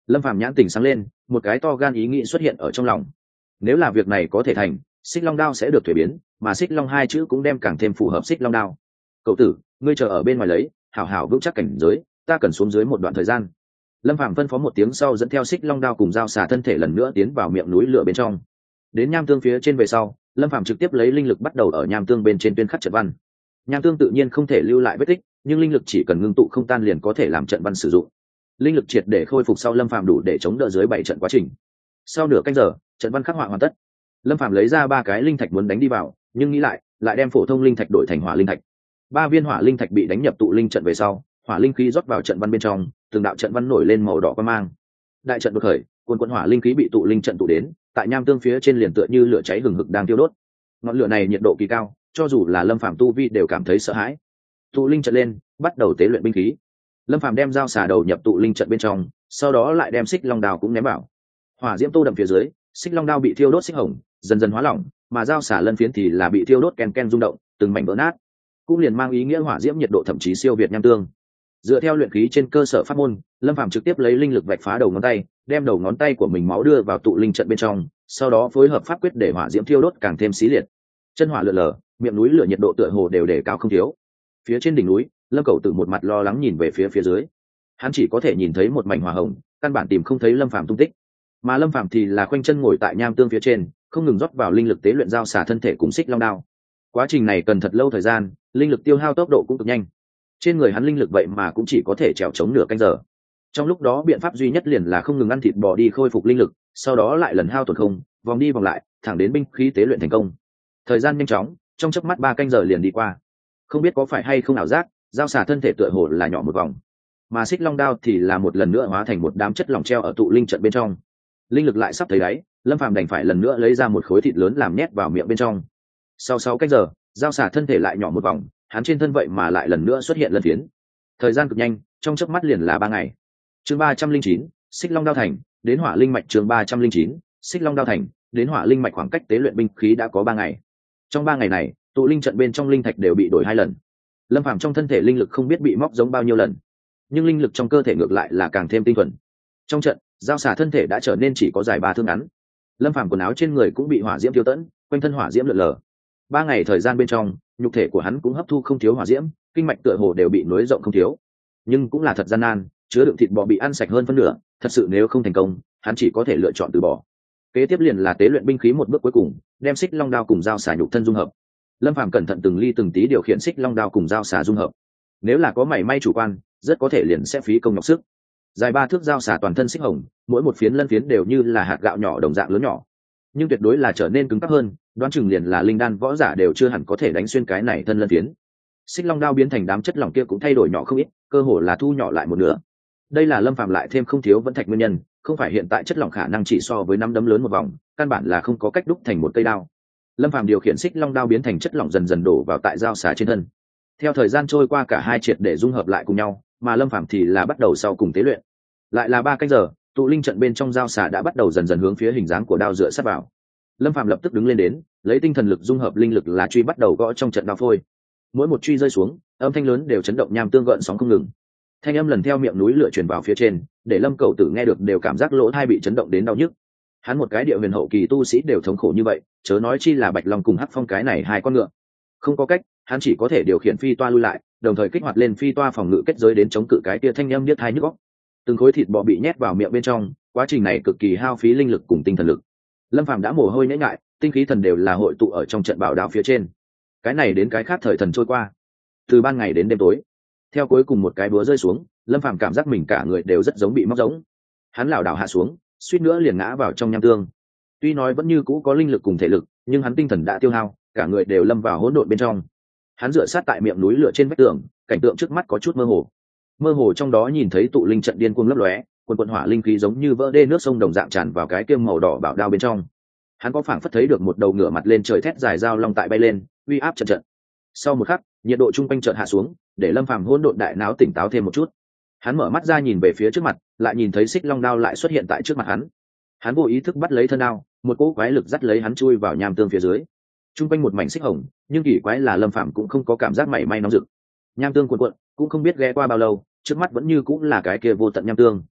Lâm Phàm nhãn tình sáng lên, một cái to gan ý nghĩ xuất hiện ở trong lòng. Nếu là việc này có thể thành, xích long đao sẽ được thuế biến, mà xích long hai chữ cũng đem càng thêm phù hợp xích long đao. Cậu tử, ngươi chờ ở bên ngoài lấy, hảo hảo vững chắc cảnh giới, ta cần xuống dưới một đoạn thời gian. Lâm Phàm phân phó một tiếng sau dẫn theo xích long đao cùng dao xà thân thể lần nữa tiến vào miệng núi lửa bên trong. Đến nham tương phía trên về sau, Lâm Phàm trực tiếp lấy linh lực bắt đầu ở nham tương bên trên tuyên khắc trận văn. Nham tương tự nhiên không thể lưu lại vết tích, nhưng linh lực chỉ cần ngưng tụ không tan liền có thể làm trận văn sử dụng. Linh lực triệt để khôi phục sau, Lâm Phàm đủ để chống đỡ dưới bảy trận quá trình. Sau nửa canh giờ, trận văn khắc họa hoàn tất. Lâm Phàm lấy ra ba cái linh thạch muốn đánh đi vào, nhưng nghĩ lại, lại đem phổ thông linh thạch đổi thành hỏa linh thạch. Ba viên hỏa linh thạch bị đánh nhập tụ linh trận về sau, hỏa linh khí rót vào trận văn bên trong, từng đạo trận văn nổi lên màu đỏ quang mang. Đại trận đột khởi, cuồn cuộn hỏa linh khí bị tụ linh trận tụ đến, tại nham tương phía trên liền tựa như lửa cháy hừng hực đang tiêu đốt. Ngọn lửa này nhiệt độ kỳ cao, cho dù là Lâm Phàm tu vi đều cảm thấy sợ hãi. Tụ linh trận lên, bắt đầu tế luyện binh khí. Lâm Phàm đem dao xả đầu nhập tụ linh trận bên trong, sau đó lại đem xích long đao cũng ném vào. Hỏa diễm tô đậm phía dưới, xích long đao bị thiêu đốt xích hồng, dần dần hóa lỏng, mà dao xả lân phiến thì là bị thiêu đốt ken ken rung động, từng mảnh vỡ nát. Cũng liền mang ý nghĩa hỏa diễm nhiệt độ thậm chí siêu việt nham tương. Dựa theo luyện khí trên cơ sở pháp môn, Lâm Phàm trực tiếp lấy linh lực vạch phá đầu ngón tay, đem đầu ngón tay của mình máu đưa vào tụ linh trận bên trong, sau đó phối hợp pháp quyết để hỏa diễm thiêu đốt càng thêm xí liệt. Chân hỏa lượn lờ, miệng núi lửa nhiệt độ tựa hồ đều đề cao không thiếu. Phía trên đỉnh núi, Lâm Cẩu Tử một mặt lo lắng nhìn về phía phía dưới. Hắn chỉ có thể nhìn thấy một mảnh hỏa hồng, căn bản tìm không thấy Lâm Phàm tung tích. Mà Lâm Phàm thì là khoanh chân ngồi tại nham tương phía trên, không ngừng rót vào linh lực tế luyện dao xả thân thể cùng xích long đao. Quá trình này cần thật lâu thời gian, linh lực tiêu hao tốc độ cũng cực nhanh. Trên người hắn linh lực vậy mà cũng chỉ có thể trèo chống nửa canh giờ. Trong lúc đó biện pháp duy nhất liền là không ngừng ăn thịt bò đi khôi phục linh lực, sau đó lại lần hao tổn không, vòng đi vòng lại, thẳng đến binh khí tế luyện thành công. Thời gian nhanh chóng, trong chớp mắt ba canh giờ liền đi qua. Không biết có phải hay không ảo giác, dao xả thân thể tựa hồ là nhỏ một vòng, mà xích long đao thì là một lần nữa hóa thành một đám chất lỏng treo ở tụ linh trận bên trong. Linh lực lại sắp thấy đáy, Lâm Phàm đành phải lần nữa lấy ra một khối thịt lớn làm nhét vào miệng bên trong. Sau sáu canh giờ, dao xả thân thể lại nhỏ một vòng, hắn trên thân vậy mà lại lần nữa xuất hiện lân phiến. Thời gian cực nhanh, trong chớp mắt liền là ba ngày. Chương ba trăm linh chín, xích long đao thành, đến hỏa linh mạch. Chương ba trăm linh chín, xích long đao thành, đến hỏa linh mạch. Khoảng cách tế luyện binh khí đã có ba ngày. Trong ba ngày này, tụ linh trận bên trong linh thạch đều bị đổi hai lần. Lâm Phàm trong thân thể linh lực không biết bị móc giống bao nhiêu lần, nhưng linh lực trong cơ thể ngược lại là càng thêm tinh thuần. Trong trận, dao xả thân thể đã trở nên chỉ có dài ba thước ngắn. Lâm Phàm quần áo trên người cũng bị hỏa diễm tiêu tẫn, quanh thân hỏa diễm lượn lờ. Ba ngày thời gian bên trong, nhục thể của hắn cũng hấp thu không thiếu hỏa diễm, kinh mạch tựa hồ đều bị nối rộng không thiếu. Nhưng cũng là thật gian nan, chứa đựng thịt bò bị ăn sạch hơn phân nửa, thật sự nếu không thành công, hắn chỉ có thể lựa chọn từ bỏ. Kế tiếp liền là tế luyện binh khí một bước cuối cùng, đem xích long đao cùng dao xả nhục thân dung hợp. Lâm Phàm cẩn thận từng ly từng tí điều khiển xích long đao cùng dao xả dung hợp. Nếu là có mảy may chủ quan, rất có thể liền sẽ phí công nhọc sức. Dài ba thước dao xả toàn thân xích hồng, mỗi một phiến lân phiến đều như là hạt gạo nhỏ đồng dạng lớn nhỏ, nhưng tuyệt đối là trở nên cứng cáp hơn, đoán chừng liền là linh đan võ giả đều chưa hẳn có thể đánh xuyên cái này thân lân phiến. Xích long đao biến thành đám chất lỏng kia cũng thay đổi nhỏ không ít, cơ hồ là thu nhỏ lại một nửa. Đây là Lâm Phàm lại thêm không thiếu vẫn thạch nguyên nhân, không phải hiện tại chất lỏng khả năng chỉ so với năm đấm lớn một vòng, căn bản là không có cách đúc thành một cây đao. Lâm Phàm điều khiển xích long đao biến thành chất lỏng dần dần đổ vào tại dao xả trên thân. Theo thời gian trôi qua, cả hai triệt để dung hợp lại cùng nhau, mà Lâm Phàm thì là bắt đầu sau cùng tế luyện. Lại là ba canh giờ, tụ linh trận bên trong dao xả đã bắt đầu dần dần hướng phía hình dáng của đao dựa sát vào. Lâm Phàm lập tức đứng lên đến, lấy tinh thần lực dung hợp linh lực là truy bắt đầu gõ trong trận đao phôi. Mỗi một truy rơi xuống, âm thanh lớn đều chấn động nham tương gợn sóng không ngừng. Thanh âm lần theo miệng núi lửa truyền vào phía trên, để Lâm Cẩu Tử nghe được đều cảm giác lỗ tai bị chấn động đến đau nhức. Hắn một cái địa huyền hậu kỳ tu sĩ đều thống khổ như vậy, chớ nói chi là Bạch Long cùng Hắc Phong cái này hai con ngựa. Không có cách, hắn chỉ có thể điều khiển phi toa lui lại, đồng thời kích hoạt lên phi toa phòng ngự kết giới đến chống cự cái kia thanh âm điếc tai nhức óc. Từng khối thịt bò bị nhét vào miệng bên trong, quá trình này cực kỳ hao phí linh lực cùng tinh thần lực. Lâm Phàm đã mồ hôi nhễ ngại, tinh khí thần đều là hội tụ ở trong trận bảo đạo phía trên. Cái này đến cái khác thời thần trôi qua, từ ban ngày đến đêm tối. Theo cuối cùng một cái búa rơi xuống, Lâm Phàm cảm giác mình cả người đều rất giống bị móc giống. Hắn lảo đảo hạ xuống, suýt nữa liền ngã vào trong nham tương. Tuy nói vẫn như cũ có linh lực cùng thể lực, nhưng hắn tinh thần đã tiêu hao, cả người đều lâm vào hỗn độn bên trong. Hắn dựa sát tại miệng núi lửa trên vách tường, cảnh tượng trước mắt có chút mơ hồ. Mơ hồ trong đó nhìn thấy tụ linh trận điên cuồng lấp lóe, quần quần hỏa linh khí giống như vỡ đê nước sông đồng dạng tràn vào cái kiêm màu đỏ bảo đao bên trong. Hắn có phảng phất thấy được một đầu ngựa mặt lên trời thét dài dao long tại bay lên, uy áp trận trận. Sau một khắc, nhiệt độ trung quanh chợt hạ xuống, để Lâm Phàm hỗn độn đại não tỉnh táo thêm một chút. Hắn mở mắt ra nhìn về phía trước mặt, lại nhìn thấy xích long đao lại xuất hiện tại trước mặt hắn. Hắn vô ý thức bắt lấy thân đao, một cỗ quái lực dắt lấy hắn chui vào nham tương phía dưới. Trung quanh một mảnh xích hồng, nhưng kỳ quái là Lâm Phàm cũng không có cảm giác mảy may nóng rực. Nham tương cuộn cuộn, cũng không biết ghé qua bao lâu, trước mắt vẫn như cũng là cái kia vô tận nham tương.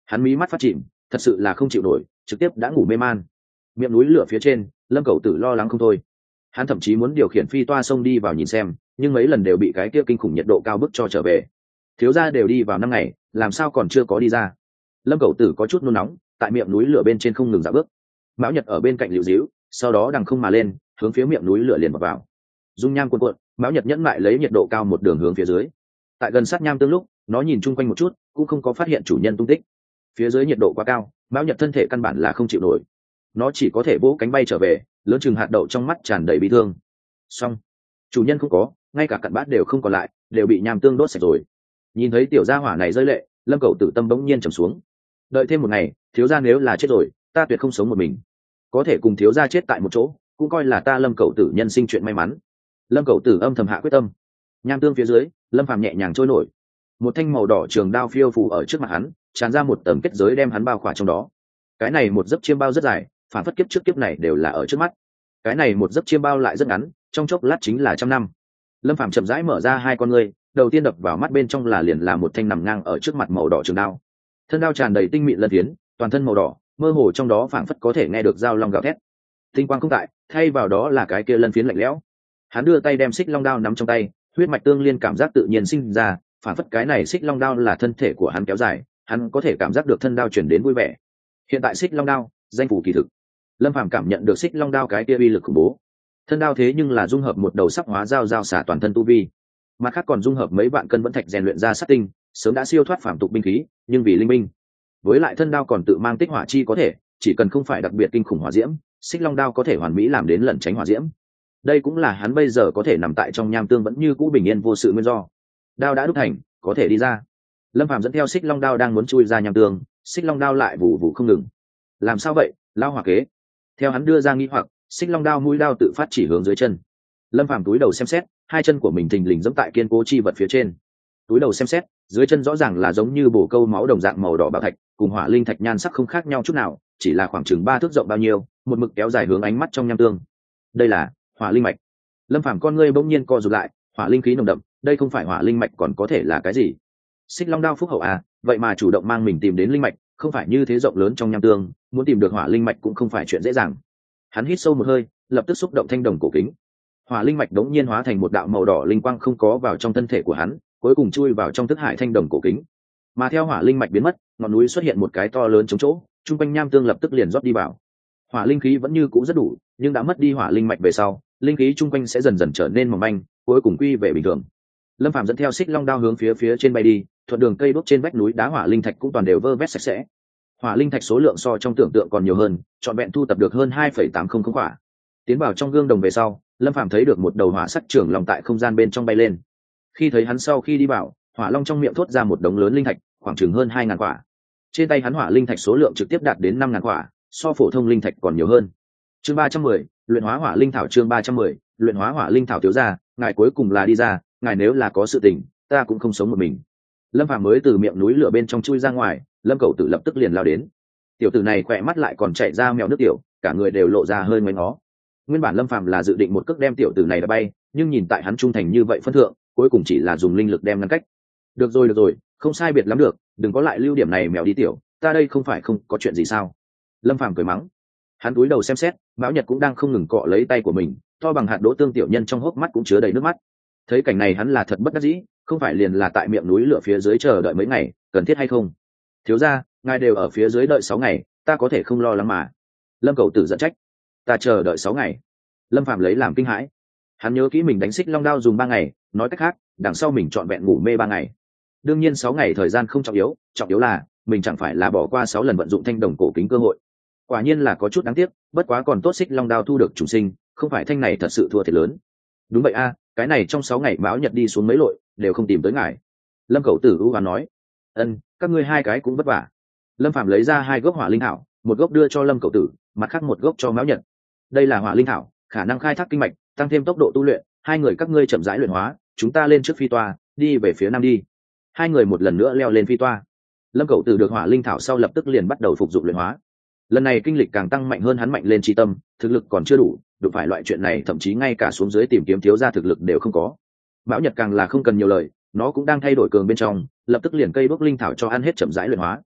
Hắn mí mắt phát chìm, thật sự là không chịu nổi, trực tiếp đã ngủ mê man. Miệng núi lửa phía trên, Lâm Cẩu Tử lo lắng không thôi. Hắn thậm chí muốn điều khiển phi toa sông đi vào nhìn xem, nhưng mấy lần đều bị cái kia kinh khủng nhiệt độ cao bức cho trở về. Thiếu gia đều đi vào năm ngày, làm sao còn chưa có đi ra? Lâm Cẩu Tử có chút nôn nóng, tại miệng núi lửa bên trên không ngừng dạo bước. Mão Nhật ở bên cạnh liễu díu, sau đó đằng không mà lên, hướng phía miệng núi lửa liền vào vào. Dung nham cuộn cuộn, Mão Nhật nhẫn mại lấy nhiệt độ cao một đường hướng phía dưới. Tại gần sát nham tương lúc, nó nhìn chung quanh một chút, cũng không có phát hiện chủ nhân tung tích. Phía dưới nhiệt độ quá cao, Mão Nhật thân thể căn bản là không chịu nổi, nó chỉ có thể vỗ cánh bay trở về, lớn chừng hạt đậu trong mắt tràn đầy bi thương. Xong, chủ nhân không có, ngay cả cặn bát đều không còn lại, đều bị nham tương đốt sạch rồi. Nhìn thấy tiểu gia hỏa này rơi lệ, Lâm Cẩu Tử tâm bỗng nhiên trầm xuống. Đợi thêm một ngày, thiếu gia nếu là chết rồi, ta tuyệt không sống một mình. Có thể cùng thiếu gia chết tại một chỗ, cũng coi là ta Lâm Cẩu Tử nhân sinh chuyện may mắn. Lâm Cẩu Tử âm thầm hạ quyết tâm. Nham tương phía dưới, Lâm Phàm nhẹ nhàng trôi nổi. Một thanh màu đỏ trường đao phiêu phù ở trước mặt hắn, tràn ra một tầng kết giới đem hắn bao khỏa trong đó. Cái này một giấc chiêm bao rất dài, phản phất kiếp trước kiếp này đều là ở trước mắt. Cái này một giấc chiêm bao lại rất ngắn, trong chốc lát chính là trăm năm. Lâm Phàm chậm rãi mở ra hai con ngươi, đầu tiên đập vào mắt bên trong là liền là một thanh nằm ngang ở trước mặt màu đỏ trường đao. Thân đao tràn đầy tinh mịn lân phiến, toàn thân màu đỏ, mơ hồ trong đó phảng phất có thể nghe được dao long gào thét. Tinh quang không tại, thay vào đó là cái kia lân phiến lạnh lẽo. Hắn đưa tay đem xích long đao nắm trong tay, huyết mạch tương liên cảm giác tự nhiên sinh ra, phảng phất cái này xích long đao là thân thể của hắn kéo dài, hắn có thể cảm giác được thân đao chuyển đến vui vẻ. Hiện tại xích long đao, danh phủ kỳ thực. Lâm Phàm cảm nhận được xích long đao cái kia uy lực khủng bố. Thân đao thế nhưng là dung hợp một đầu sắc hóa dao dao xả toàn thân tu vi, mặt khác còn dung hợp mấy vạn cân vẫn thạch rèn luyện ra sát tinh, sớm đã siêu thoát phàm tục binh khí, nhưng vì linh binh. Với lại thân đao còn tự mang tích hỏa chi có thể, chỉ cần không phải đặc biệt kinh khủng hỏa diễm, xích long đao có thể hoàn mỹ làm đến lẩn tránh hỏa diễm. Đây cũng là hắn bây giờ có thể nằm tại trong nham tương vẫn như cũ bình yên vô sự nguyên do. Đao đã đúc thành, có thể đi ra. Lâm Phàm dẫn theo xích long đao đang muốn chui ra nham tương, xích long đao lại vụ vụ không ngừng. Làm sao vậy? Lao hỏa kế. Theo hắn đưa ra nghi hoặc, xích long đao mũi đao tự phát chỉ hướng dưới chân. Lâm Phàm túi đầu xem xét, hai chân của mình thình lình giẫm tại kiên cố chi vật phía trên. Túi đầu xem xét, dưới chân rõ ràng là giống như bổ câu máu đồng dạng màu đỏ bảo thạch, cùng hỏa linh thạch nhan sắc không khác nhau chút nào, chỉ là khoảng chừng ba thước rộng bao nhiêu, một mực kéo dài hướng ánh mắt trong nham tương. Đây là hỏa linh mạch. Lâm Phàm con ngươi bỗng nhiên co rụt lại, hỏa linh khí nồng đậm, đây không phải hỏa linh mạch còn có thể là cái gì? Xích long đao phúc hậu à, vậy mà chủ động mang mình tìm đến linh mạch, không phải như thế rộng lớn trong nham tương, muốn tìm được hỏa linh mạch cũng không phải chuyện dễ dàng. Hắn hít sâu một hơi, lập tức xúc động thanh đồng cổ kính. Hỏa linh mạch đống nhiên hóa thành một đạo màu đỏ linh quang không có vào trong thân thể của hắn, cuối cùng chui vào trong thức hải thanh đồng cổ kính. Mà theo hỏa linh mạch biến mất, ngọn núi xuất hiện một cái to lớn chống chỗ, trung quanh nham tương lập tức liền rót đi vào. Hỏa linh khí vẫn như cũ rất đủ, nhưng đã mất đi hỏa linh mạch về sau, linh khí trung quanh sẽ dần dần trở nên mỏng manh, cuối cùng quy về bình thường. Lâm Phàm dẫn theo xích long đao hướng phía phía trên bay đi, thuận đường cây đốt trên vách núi đá hỏa linh thạch cũng toàn đều vơ vét sạch sẽ. Hỏa linh thạch số lượng so trong tưởng tượng còn nhiều hơn, trọn vẹn thu tập được hơn hai phẩy tám không không quả. Tiến vào trong gương đồng về sau, Lâm Phàm thấy được một đầu hỏa sắc trưởng long tại không gian bên trong bay lên. Khi thấy hắn sau khi đi vào, hỏa long trong miệng thốt ra một đống lớn linh thạch, khoảng chừng hơn hai ngàn quả. Trên tay hắn hỏa linh thạch số lượng trực tiếp đạt đến năm ngàn quả, so phổ thông linh thạch còn nhiều hơn. Chương ba trăm mười, luyện hóa hỏa linh thảo. Chương ba trăm mười, luyện hóa hỏa linh thảo. Thiếu gia, ngài cuối cùng là đi ra, ngài nếu là có sự tình, ta cũng không sống một mình. Lâm Phàm mới từ miệng núi lửa bên trong chui ra ngoài, Lâm Cẩu Tử lập tức liền lao đến. Tiểu tử này khỏe mắt lại còn chạy ra mèo nước tiểu, cả người đều lộ ra hơi ngoáy ngó. Nguyên bản Lâm Phàm là dự định một cước đem tiểu tử này đã bay, nhưng nhìn tại hắn trung thành như vậy phân thượng, cuối cùng chỉ là dùng linh lực đem ngăn cách. Được rồi được rồi, không sai biệt lắm được, đừng có lại lưu điểm này mèo đi tiểu, ta đây không phải không có chuyện gì sao? Lâm Phàm cười mắng. Hắn cúi đầu xem xét, Mão Nhật cũng đang không ngừng cọ lấy tay của mình, to bằng hạt đỗ tương tiểu nhân trong hốc mắt cũng chứa đầy nước mắt. Thấy cảnh này hắn là thật bất đắc dĩ, không phải liền là tại miệng núi lửa phía dưới chờ đợi mấy ngày, cần thiết hay không? Thiếu gia, ngài đều ở phía dưới đợi sáu ngày, ta có thể không lo lắng mà. Lâm Cẩu Tử giận trách. Ta chờ đợi sáu ngày. Lâm Phàm lấy làm kinh hãi. Hắn nhớ kỹ mình đánh xích long đao dùng ba ngày, nói cách khác, đằng sau mình trọn vẹn ngủ mê ba ngày. Đương nhiên sáu ngày thời gian không trọng yếu, trọng yếu là mình chẳng phải là bỏ qua sáu lần vận dụng thanh đồng cổ kính cơ hội. Quả nhiên là có chút đáng tiếc, bất quá còn tốt xích long đao thu được chủ sinh, không phải thanh này thật sự thua thiệt lớn. Đúng vậy a, cái này trong sáu ngày Mão Nhật đi xuống mấy lội, đều không tìm tới ngài. Lâm Cẩu Tử u hoán nói. Ân, các ngươi hai cái cũng vất vả. Lâm Phàm lấy ra hai gốc hỏa linh thảo, một gốc đưa cho Lâm Cẩu Tử, mặt khác một gốc cho Mão Nhật. Đây là hỏa linh thảo, khả năng khai thác kinh mạch, tăng thêm tốc độ tu luyện, hai người các ngươi chậm rãi luyện hóa, chúng ta lên trước phi toa, đi về phía nam đi. Hai người một lần nữa leo lên phi toa. Lâm Cẩu Tử được hỏa linh thảo sau lập tức liền bắt đầu phục dụng luyện hóa. Lần này kinh lịch càng tăng mạnh hơn hắn mạnh lên chi tâm, thực lực còn chưa đủ, đụng phải loại chuyện này thậm chí ngay cả xuống dưới tìm kiếm thiếu gia thực lực đều không có. Mão Nhật càng là không cần nhiều lời, nó cũng đang thay đổi cường bên trong, lập tức liền cây bốc linh thảo cho ăn hết chậm rãi luyện hóa.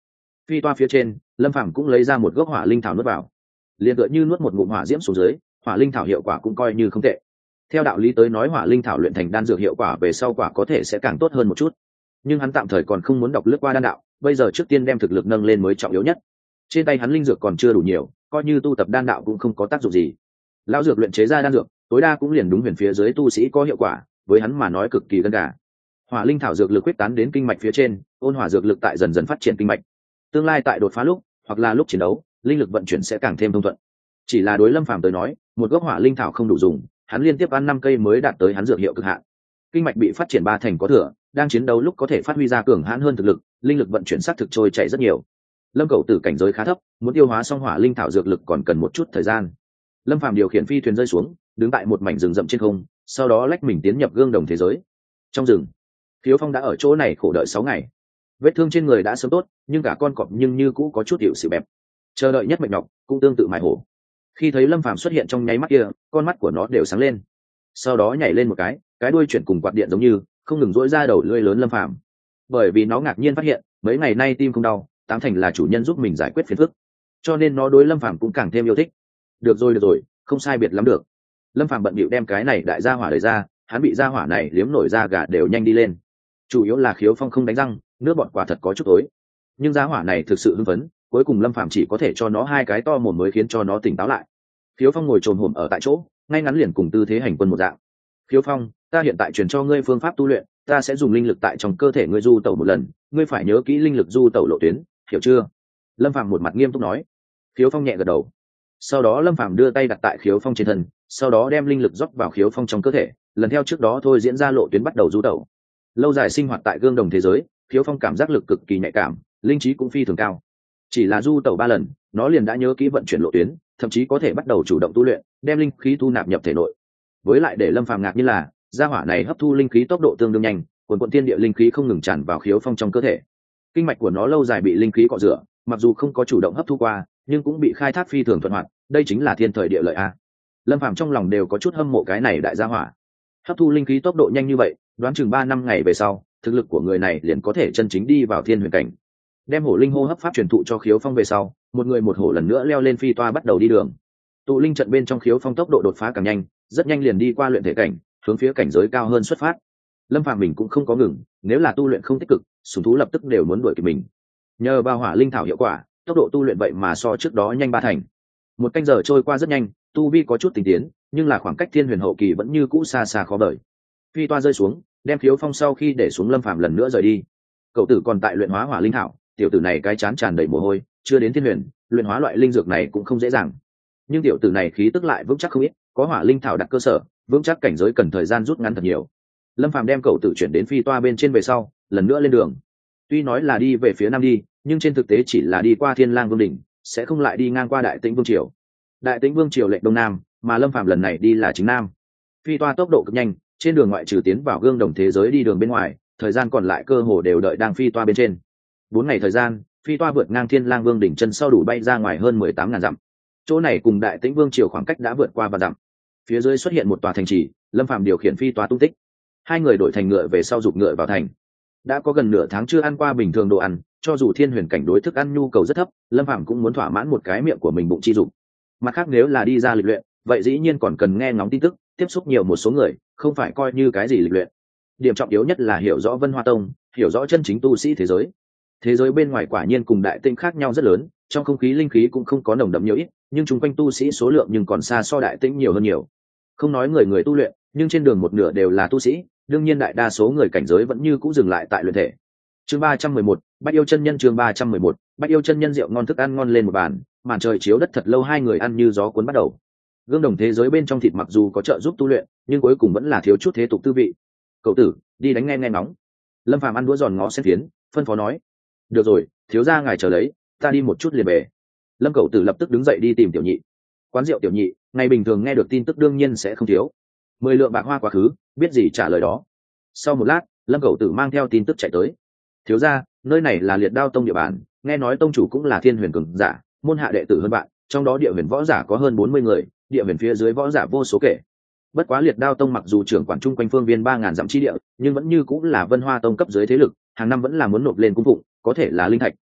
Phi toa phía trên, Lâm Phàm cũng lấy ra một gốc hỏa linh thảo nuốt vào, liền tựa như nuốt một ngụm hỏa diễm xuống dưới. Hỏa linh thảo hiệu quả cũng coi như không tệ. Theo đạo lý tới nói, hỏa linh thảo luyện thành đan dược hiệu quả về sau quả có thể sẽ càng tốt hơn một chút, nhưng hắn tạm thời còn không muốn đọc lướt qua đan đạo, bây giờ trước tiên đem thực lực nâng lên mới trọng yếu nhất. Trên tay hắn linh dược còn chưa đủ nhiều, coi như tu tập đan đạo cũng không có tác dụng gì. Lão dược luyện chế ra đan dược tối đa cũng liền đúng huyền phía dưới tu sĩ có hiệu quả, với hắn mà nói cực kỳ gần gà. Hỏa linh thảo dược lực quyết tán đến kinh mạch phía trên, ôn hỏa dược lực tại dần dần phát triển kinh mạch. Tương lai tại đột phá lúc hoặc là lúc chiến đấu, linh lực vận chuyển sẽ càng thêm thông thuận. Chỉ là đối Lâm Phàm tới nói, một gốc hỏa linh thảo không đủ dùng, hắn liên tiếp ăn năm cây mới đạt tới hắn dược hiệu cực hạn. Kinh mạch bị phát triển ba thành có thừa, đang chiến đấu lúc có thể phát huy ra cường hãn hơn thực lực, linh lực vận chuyển sát thực trôi chảy rất nhiều. Lâm Cẩu Tử cảnh giới khá thấp, muốn tiêu hóa xong hỏa linh thảo dược lực còn cần một chút thời gian. Lâm Phàm điều khiển phi thuyền rơi xuống, đứng tại một mảnh rừng rậm trên không, sau đó lách mình tiến nhập gương đồng thế giới. Trong rừng, Khiếu Phong đã ở chỗ này khổ đợi sáu ngày. Vết thương trên người đã sớm tốt, nhưng cả con cọp nhưng như cũ có chút hiệu sự bẹp. Chờ đợi nhất mệnh nhọc, cũng tương tự mài hổ. Khi thấy Lâm Phàm xuất hiện trong nháy mắt kia, con mắt của nó đều sáng lên. Sau đó nhảy lên một cái, cái đuôi chuyển cùng quạt điện giống như, không ngừng dỗi ra đầu lưỡi lớn Lâm Phàm. Bởi vì nó ngạc nhiên phát hiện, mấy ngày nay tim không đau, tám thành là chủ nhân giúp mình giải quyết phiền phức, cho nên nó đối Lâm Phàm cũng càng thêm yêu thích. Được rồi được rồi, không sai biệt lắm được. Lâm Phàm bận bịu đem cái này đại gia hỏa đẩy ra, hắn bị gia hỏa này liếm nổi da gà đều nhanh đi lên. Chủ yếu là Khiếu Phong không đánh răng, nước bọt quả thật có chút tối, nhưng gia hỏa này thực sự hưng phấn, cuối cùng Lâm Phàm chỉ có thể cho nó hai cái to mồm mới khiến cho nó tỉnh táo lại. Khiếu Phong ngồi trồm hổm ở tại chỗ, ngay ngắn liền cùng tư thế hành quân một dạng. Khiếu Phong, ta hiện tại truyền cho ngươi phương pháp tu luyện, ta sẽ dùng linh lực tại trong cơ thể ngươi du tẩu một lần, ngươi phải nhớ kỹ linh lực du tẩu lộ tuyến, hiểu chưa? Lâm Phàm một mặt nghiêm túc nói. Khiếu Phong nhẹ gật đầu. Sau đó Lâm Phàm đưa tay đặt tại Khiếu Phong trên thân, sau đó đem linh lực rót vào Khiếu Phong trong cơ thể, lần theo trước đó thôi diễn ra lộ tuyến bắt đầu du tẩu. Lâu dài sinh hoạt tại gương đồng thế giới, Khiếu Phong cảm giác lực cực kỳ nhạy cảm, linh trí cũng phi thường cao. Chỉ là du tẩu ba lần, nó liền đã nhớ kỹ vận chuyển lộ tuyến, thậm chí có thể bắt đầu chủ động tu luyện, đem linh khí thu nạp nhập thể nội. Với lại để Lâm Phàm ngạc nhiên là, gia hỏa này hấp thu linh khí tốc độ tương đương nhanh, cuồn cuộn thiên địa linh khí không ngừng tràn vào Khiếu Phong trong cơ thể. Kinh mạch của nó lâu dài bị linh khí cọ rửa, mặc dù không có chủ động hấp thu qua, nhưng cũng bị khai thác phi thường thuận hoạt, đây chính là thiên thời địa lợi a. Lâm Phàm trong lòng đều có chút hâm mộ cái này đại gia hỏa. Hấp thu linh khí tốc độ nhanh như vậy, đoán chừng ba năm ngày về sau, thực lực của người này liền có thể chân chính đi vào thiên huyền cảnh. Đem hổ linh hô hấp pháp truyền thụ cho Khiếu Phong về sau, một người một hổ lần nữa leo lên phi toa bắt đầu đi đường. Tụ linh trận bên trong Khiếu Phong tốc độ đột phá càng nhanh, rất nhanh liền đi qua luyện thể cảnh, hướng phía cảnh giới cao hơn xuất phát. Lâm Phàm mình cũng không có ngừng, nếu là tu luyện không tích cực, sủng thú lập tức đều muốn đuổi kịp mình. Nhờ vào hỏa linh thảo hiệu quả, tốc độ tu luyện vậy mà so trước đó nhanh ba thành. Một canh giờ trôi qua rất nhanh, tu vi có chút tinh tiến, nhưng là khoảng cách thiên huyền hậu kỳ vẫn như cũ xa xa khó đợi. Phi toa rơi xuống, đem Khiếu Phong sau khi để xuống Lâm Phàm lần nữa rời đi. Cậu tử còn tại luyện hóa hỏa linh thảo, tiểu tử này cái chán tràn đầy mồ hôi, chưa đến thiên huyền, luyện hóa loại linh dược này cũng không dễ dàng. Nhưng tiểu tử này khí tức lại vững chắc không ít, có hỏa linh thảo đặt cơ sở, vững chắc cảnh giới cần thời gian rút ngắn thật nhiều. Lâm Phàm đem cậu tử chuyển đến phi toa bên trên về sau, lần nữa lên đường. Tuy nói là đi về phía nam đi, nhưng trên thực tế chỉ là đi qua Thiên Lang Vương đỉnh, sẽ không lại đi ngang qua Đại Tĩnh Vương triều. Đại Tĩnh Vương triều lệch đông nam, mà Lâm Phàm lần này đi là chính nam. Phi toa tốc độ cực nhanh, trên đường ngoại trừ tiến vào gương đồng thế giới đi đường bên ngoài, thời gian còn lại cơ hồ đều đợi đang phi toa bên trên. Bốn ngày thời gian, phi toa vượt ngang Thiên Lang Vương đỉnh chân sau đủ bay ra ngoài hơn mười tám ngàn dặm. Chỗ này cùng Đại Tĩnh Vương triều khoảng cách đã vượt qua vạn dặm. Phía dưới xuất hiện một tòa thành trì, Lâm Phàm điều khiển phi toa tung tích. Hai người đổi thành ngựa về sau giục ngựa vào thành. Đã có gần nửa tháng chưa ăn qua bình thường đồ ăn, cho dù thiên huyền cảnh đối thức ăn nhu cầu rất thấp, Lâm Phàm cũng muốn thỏa mãn một cái miệng của mình bụng chi dục. Mặt khác nếu là đi ra lịch luyện, vậy dĩ nhiên còn cần nghe ngóng tin tức, tiếp xúc nhiều một số người, không phải coi như cái gì lịch luyện. Điểm trọng yếu nhất là hiểu rõ Vân Hoa Tông, hiểu rõ chân chính tu sĩ thế giới. Thế giới bên ngoài quả nhiên cùng Đại Tĩnh khác nhau rất lớn, trong không khí linh khí cũng không có nồng đậm nhiều ít, nhưng chung quanh tu sĩ số lượng nhưng còn xa so Đại Tĩnh nhiều hơn nhiều. Không nói người người tu luyện, nhưng trên đường một nửa đều là tu sĩ, đương nhiên đại đa số người cảnh giới vẫn như cũ dừng lại tại luyện thể. Chương ba trăm mười một, Bách Yêu chân nhân chương ba trăm mười một, Bách Yêu chân nhân rượu ngon thức ăn ngon lên một bàn, màn trời chiếu đất thật lâu hai người ăn như gió cuốn bắt đầu. Gương đồng thế giới bên trong thịt mặc dù có trợ giúp tu luyện, nhưng cuối cùng vẫn là thiếu chút thế tục tư vị. Cậu tử, đi đánh nghe nghe ngóng. Lâm Phàm ăn đũa giòn ngó xét phiến, phân phó nói. Được rồi, thiếu gia ngài chờ lấy, ta đi một chút liền về. Lâm Cậu tử lập tức đứng dậy đi tìm tiểu nhị. Quán rượu tiểu nhị, ngày bình thường nghe được tin tức đương nhiên sẽ không thiếu. Mười lượng bạc hoa quá khứ, biết gì trả lời đó. Sau một lát, Lâm Cẩu Tử mang theo tin tức chạy tới. Thiếu gia, nơi này là Liệt Đao Tông địa bàn, nghe nói tông chủ cũng là thiên huyền cường giả, môn hạ đệ tử hơn bạn, trong đó địa huyền võ giả có hơn bốn mươi người, địa huyền phía dưới võ giả vô số kể. Bất quá Liệt Đao Tông mặc dù trưởng quản trung quanh phương viên ba ngàn dặm chi địa, nhưng vẫn như cũng là Vân Hoa Tông cấp dưới thế lực, hàng năm vẫn là muốn nộp lên cung phụng, có thể là linh thạch,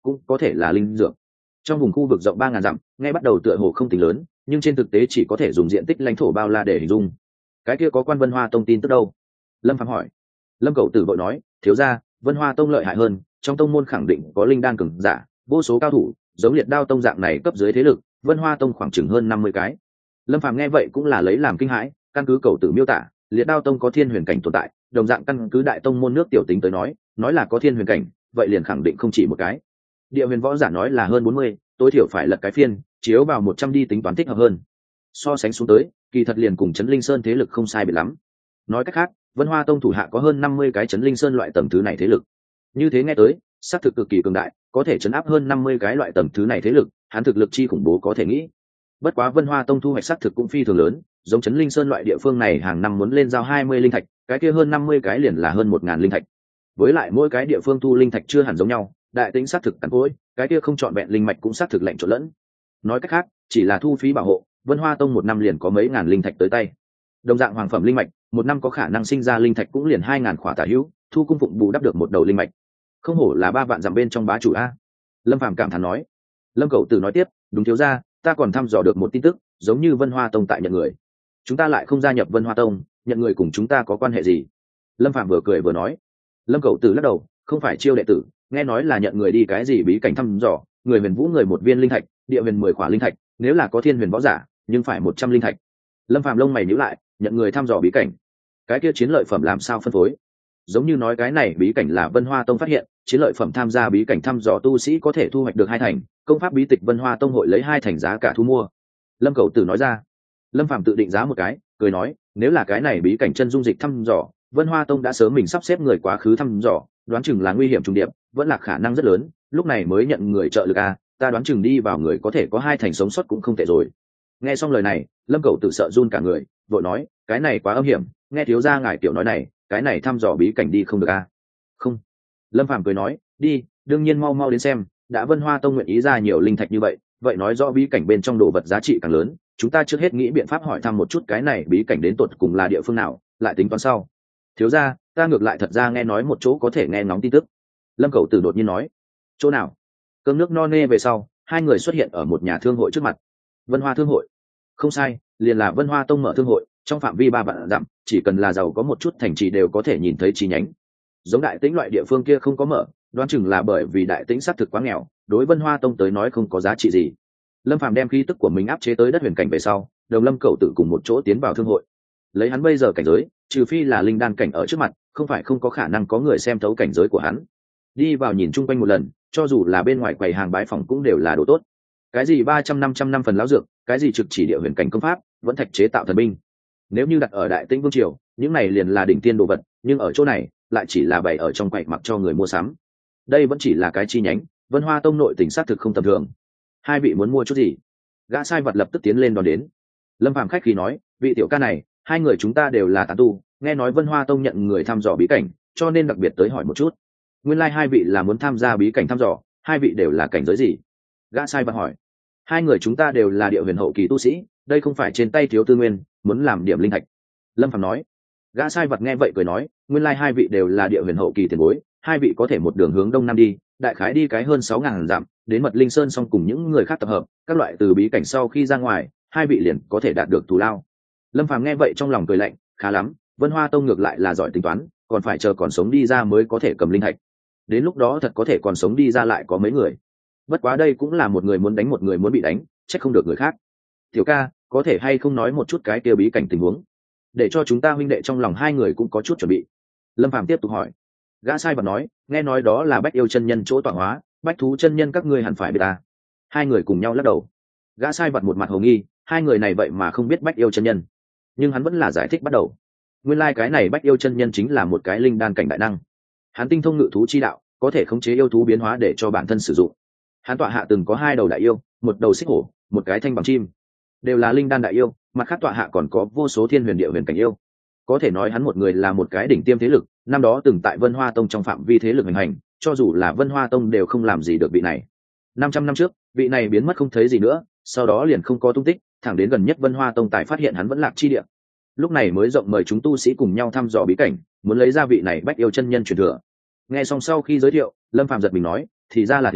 cũng có thể là linh dược. Trong vùng khu vực rộng ba ngàn dặm, ngay bắt đầu tựa hồ không tính lớn, nhưng trên thực tế chỉ có thể dùng diện tích lãnh thổ bao la để hình dung. Cái kia có quan Vân Hoa Tông tin tức đâu? Lâm Phàm hỏi. Lâm Cẩu Tử vội nói, thiếu gia, Vân Hoa Tông lợi hại hơn, trong tông môn khẳng định có linh đan cường giả, vô số cao thủ, giống Liệt Đao Tông dạng này cấp dưới thế lực, Vân Hoa Tông khoảng chừng hơn năm mươi cái. Lâm Phàm nghe vậy cũng là lấy làm kinh hãi, căn cứ Cẩu Tử miêu tả, Liệt Đao Tông có thiên huyền cảnh tồn tại, đồng dạng căn cứ Đại Tông môn nước tiểu tính tới nói, nói là có thiên huyền cảnh, vậy liền khẳng định không chỉ một cái. Địa huyền võ giả nói là hơn bốn mươi, tối thiểu phải lật cái phiên, chiếu vào một trăm đi tính toán thích hợp hơn. So sánh xuống tới, kỳ thật liền cùng Trấn Linh Sơn thế lực không sai biệt lắm. Nói cách khác, Vân Hoa Tông thủ hạ có hơn năm mươi cái Trấn Linh Sơn loại tầng thứ này thế lực. Như thế nghe tới, xác thực cực kỳ cường đại, có thể trấn áp hơn năm mươi cái loại tầng thứ này thế lực, hắn thực lực chi khủng bố có thể nghĩ. Bất quá Vân Hoa Tông thu hoạch xác thực cũng phi thường lớn, giống Trấn Linh Sơn loại địa phương này hàng năm muốn lên giao hai mươi linh thạch, cái kia hơn năm mươi cái liền là hơn một nghìn linh thạch. Với lại mỗi cái địa phương thu linh thạch chưa hẳn giống nhau, đại tính xác thực cắn cối, cái kia không chọn vẹn linh mạch cũng xác thực lệnh trộn lẫn. Nói cách khác, chỉ là thu phí bảo hộ, Vân Hoa Tông một năm liền có mấy ngàn linh thạch tới tay. Đồng dạng hoàng phẩm linh mạch, một năm có khả năng sinh ra linh thạch cũng liền hai ngàn khỏa tả hữu, thu cung phụng bù đắp được một đầu linh mạch. Không hổ là ba vạn dặm bên trong bá chủ a. Lâm Phàm cảm thán nói. Lâm Cẩu Tử nói tiếp, đúng thiếu gia, ta còn thăm dò được một tin tức, giống như Vân Hoa Tông tại nhận người. Chúng ta lại không gia nhập Vân Hoa Tông, nhận người cùng chúng ta có quan hệ gì? Lâm Phàm vừa cười vừa nói. Lâm Cẩu Tử lắc đầu, không phải chiêu đệ tử, nghe nói là nhận người đi cái gì bí cảnh thăm dò, người huyền vũ người một viên linh thạch, địa huyền mười khỏa linh thạch, nếu là có thiên huyền võ giả, nhưng phải một trăm linh thạch. Lâm Phàm lông mày nhíu lại, nhận người thăm dò bí cảnh, cái kia chiến lợi phẩm làm sao phân phối? Giống như nói cái này bí cảnh là Vân Hoa Tông phát hiện, chiến lợi phẩm tham gia bí cảnh thăm dò tu sĩ có thể thu hoạch được hai thành, công pháp bí tịch Vân Hoa Tông hội lấy hai thành giá cả thu mua. Lâm Cẩu Tử nói ra. Lâm Phàm tự định giá một cái, cười nói, nếu là cái này bí cảnh chân dung dịch thăm dò, Vân Hoa Tông đã sớm mình sắp xếp người quá khứ thăm dò, đoán chừng là nguy hiểm trùng điệp, vẫn là khả năng rất lớn, lúc này mới nhận người trợ lực a, ta đoán chừng đi vào người có thể có hai thành sống sót cũng không tệ rồi. Nghe xong lời này, Lâm Cẩu Tử sợ run cả người, vội nói, cái này quá âm hiểm, nghe thiếu gia ngài tiểu nói này, cái này thăm dò bí cảnh đi không được a. Không. Lâm Phàm cười nói, đi, đương nhiên mau mau đến xem, đã Vân Hoa Tông nguyện ý ra nhiều linh thạch như vậy, vậy nói rõ bí cảnh bên trong đồ vật giá trị càng lớn, chúng ta trước hết nghĩ biện pháp hỏi thăm một chút cái này bí cảnh đến tột cùng là địa phương nào, lại tính toán sau. Thiếu gia, ta ngược lại thật ra nghe nói một chỗ có thể nghe ngóng tin tức. Lâm Cẩu Tử đột nhiên nói. Chỗ nào? Cơm nước no nê về sau, hai người xuất hiện ở một nhà thương hội trước mặt. Vân Hoa thương hội. Không sai, liền là Vân Hoa Tông mở thương hội, trong phạm vi ba vạn dặm, chỉ cần là giàu có một chút thành trì đều có thể nhìn thấy chi nhánh. Giống Đại Tĩnh loại địa phương kia không có mở, đoán chừng là bởi vì Đại Tĩnh xác thực quá nghèo, đối Vân Hoa Tông tới nói không có giá trị gì. Lâm Phàm đem khí tức của mình áp chế tới đất huyền cảnh về sau, Đồng Lâm Cẩu Tử cùng một chỗ tiến vào thương hội. Lấy hắn bây giờ cảnh giới, trừ phi là linh đan cảnh ở trước mặt, không phải không có khả năng có người xem thấu cảnh giới của hắn. Đi vào nhìn chung quanh một lần, cho dù là bên ngoài quầy hàng bái phòng cũng đều là đồ tốt. Cái gì ba trăm năm trăm năm phần lão dược, cái gì trực chỉ địa huyền cảnh công pháp, vẫn thạch chế tạo thần binh. Nếu như đặt ở Đại Tĩnh vương triều, những này liền là đỉnh tiên đồ vật, nhưng ở chỗ này lại chỉ là bày ở trong quầy mặc cho người mua sắm. Đây vẫn chỉ là cái chi nhánh, Vân Hoa Tông nội tình sát thực không tầm thường. Hai vị muốn mua chút gì? Gã sai vật lập tức tiến lên đón đến. Lâm Phàm khách khí nói, vị tiểu ca này, hai người chúng ta đều là tán tu, nghe nói Vân Hoa Tông nhận người thăm dò bí cảnh, cho nên đặc biệt tới hỏi một chút. Nguyên lai like hai vị là muốn tham gia bí cảnh thăm dò, hai vị đều là cảnh giới gì? Gã sai vật hỏi. Hai người chúng ta đều là địa huyền hậu kỳ tu sĩ, đây không phải trên tay thiếu tư nguyên, muốn làm điểm linh thạch. Lâm Phàm nói. Gã sai vật nghe vậy cười nói, nguyên lai like hai vị đều là địa huyền hậu kỳ tiền bối, hai vị có thể một đường hướng đông nam đi, đại khái đi cái hơn sáu ngàn dặm, đến Mật Linh Sơn xong cùng những người khác tập hợp, các loại từ bí cảnh sau khi ra ngoài, hai vị liền có thể đạt được thù lao. Lâm Phàm nghe vậy trong lòng cười lạnh, khá lắm, Vân Hoa Tông ngược lại là giỏi tính toán, còn phải chờ còn sống đi ra mới có thể cầm linh thạch. Đến lúc đó thật có thể còn sống đi ra lại có mấy người. Bất quá đây cũng là một người muốn đánh một người muốn bị đánh, chắc không được người khác. Tiểu ca, có thể hay không nói một chút cái kia bí cảnh tình huống, để cho chúng ta huynh đệ trong lòng hai người cũng có chút chuẩn bị. Lâm Phàm tiếp tục hỏi. Gã sai vật nói, nghe nói đó là Bách Yêu chân nhân chỗ tọa hóa, Bách Thú chân nhân các ngươi hẳn phải biết ta. Hai người cùng nhau lắc đầu. Gã sai vật một mặt hồ nghi, hai người này vậy mà không biết Bách Yêu chân nhân, nhưng hắn vẫn là giải thích bắt đầu. Nguyên lai like cái này Bách Yêu chân nhân chính là một cái linh đan cảnh đại năng, hắn tinh thông ngự thú chi đạo, có thể khống chế yêu thú biến hóa để cho bản thân sử dụng. Hắn tọa hạ từng có hai đầu đại yêu, một đầu xích hổ, một cái thanh bằng chim, đều là linh đan đại yêu, mặt khác tọa hạ còn có vô số thiên huyền địa huyền cảnh yêu. Có thể nói hắn một người là một cái đỉnh tiêm thế lực, năm đó từng tại Vân Hoa Tông trong phạm vi thế lực hành hành, cho dù là Vân Hoa Tông đều không làm gì được vị này. năm trăm năm trước, vị này biến mất không thấy gì nữa, sau đó liền không có tung tích, thẳng đến gần nhất Vân Hoa Tông tài phát hiện hắn vẫn lạc chi địa. Lúc này mới rộng mời chúng tu sĩ cùng nhau thăm dò bí cảnh, muốn lấy ra vị này Bách Yêu chân nhân truyền thừa. Nghe xong sau khi giới thiệu, Lâm Phàm giật mình nói, thì ra là thế,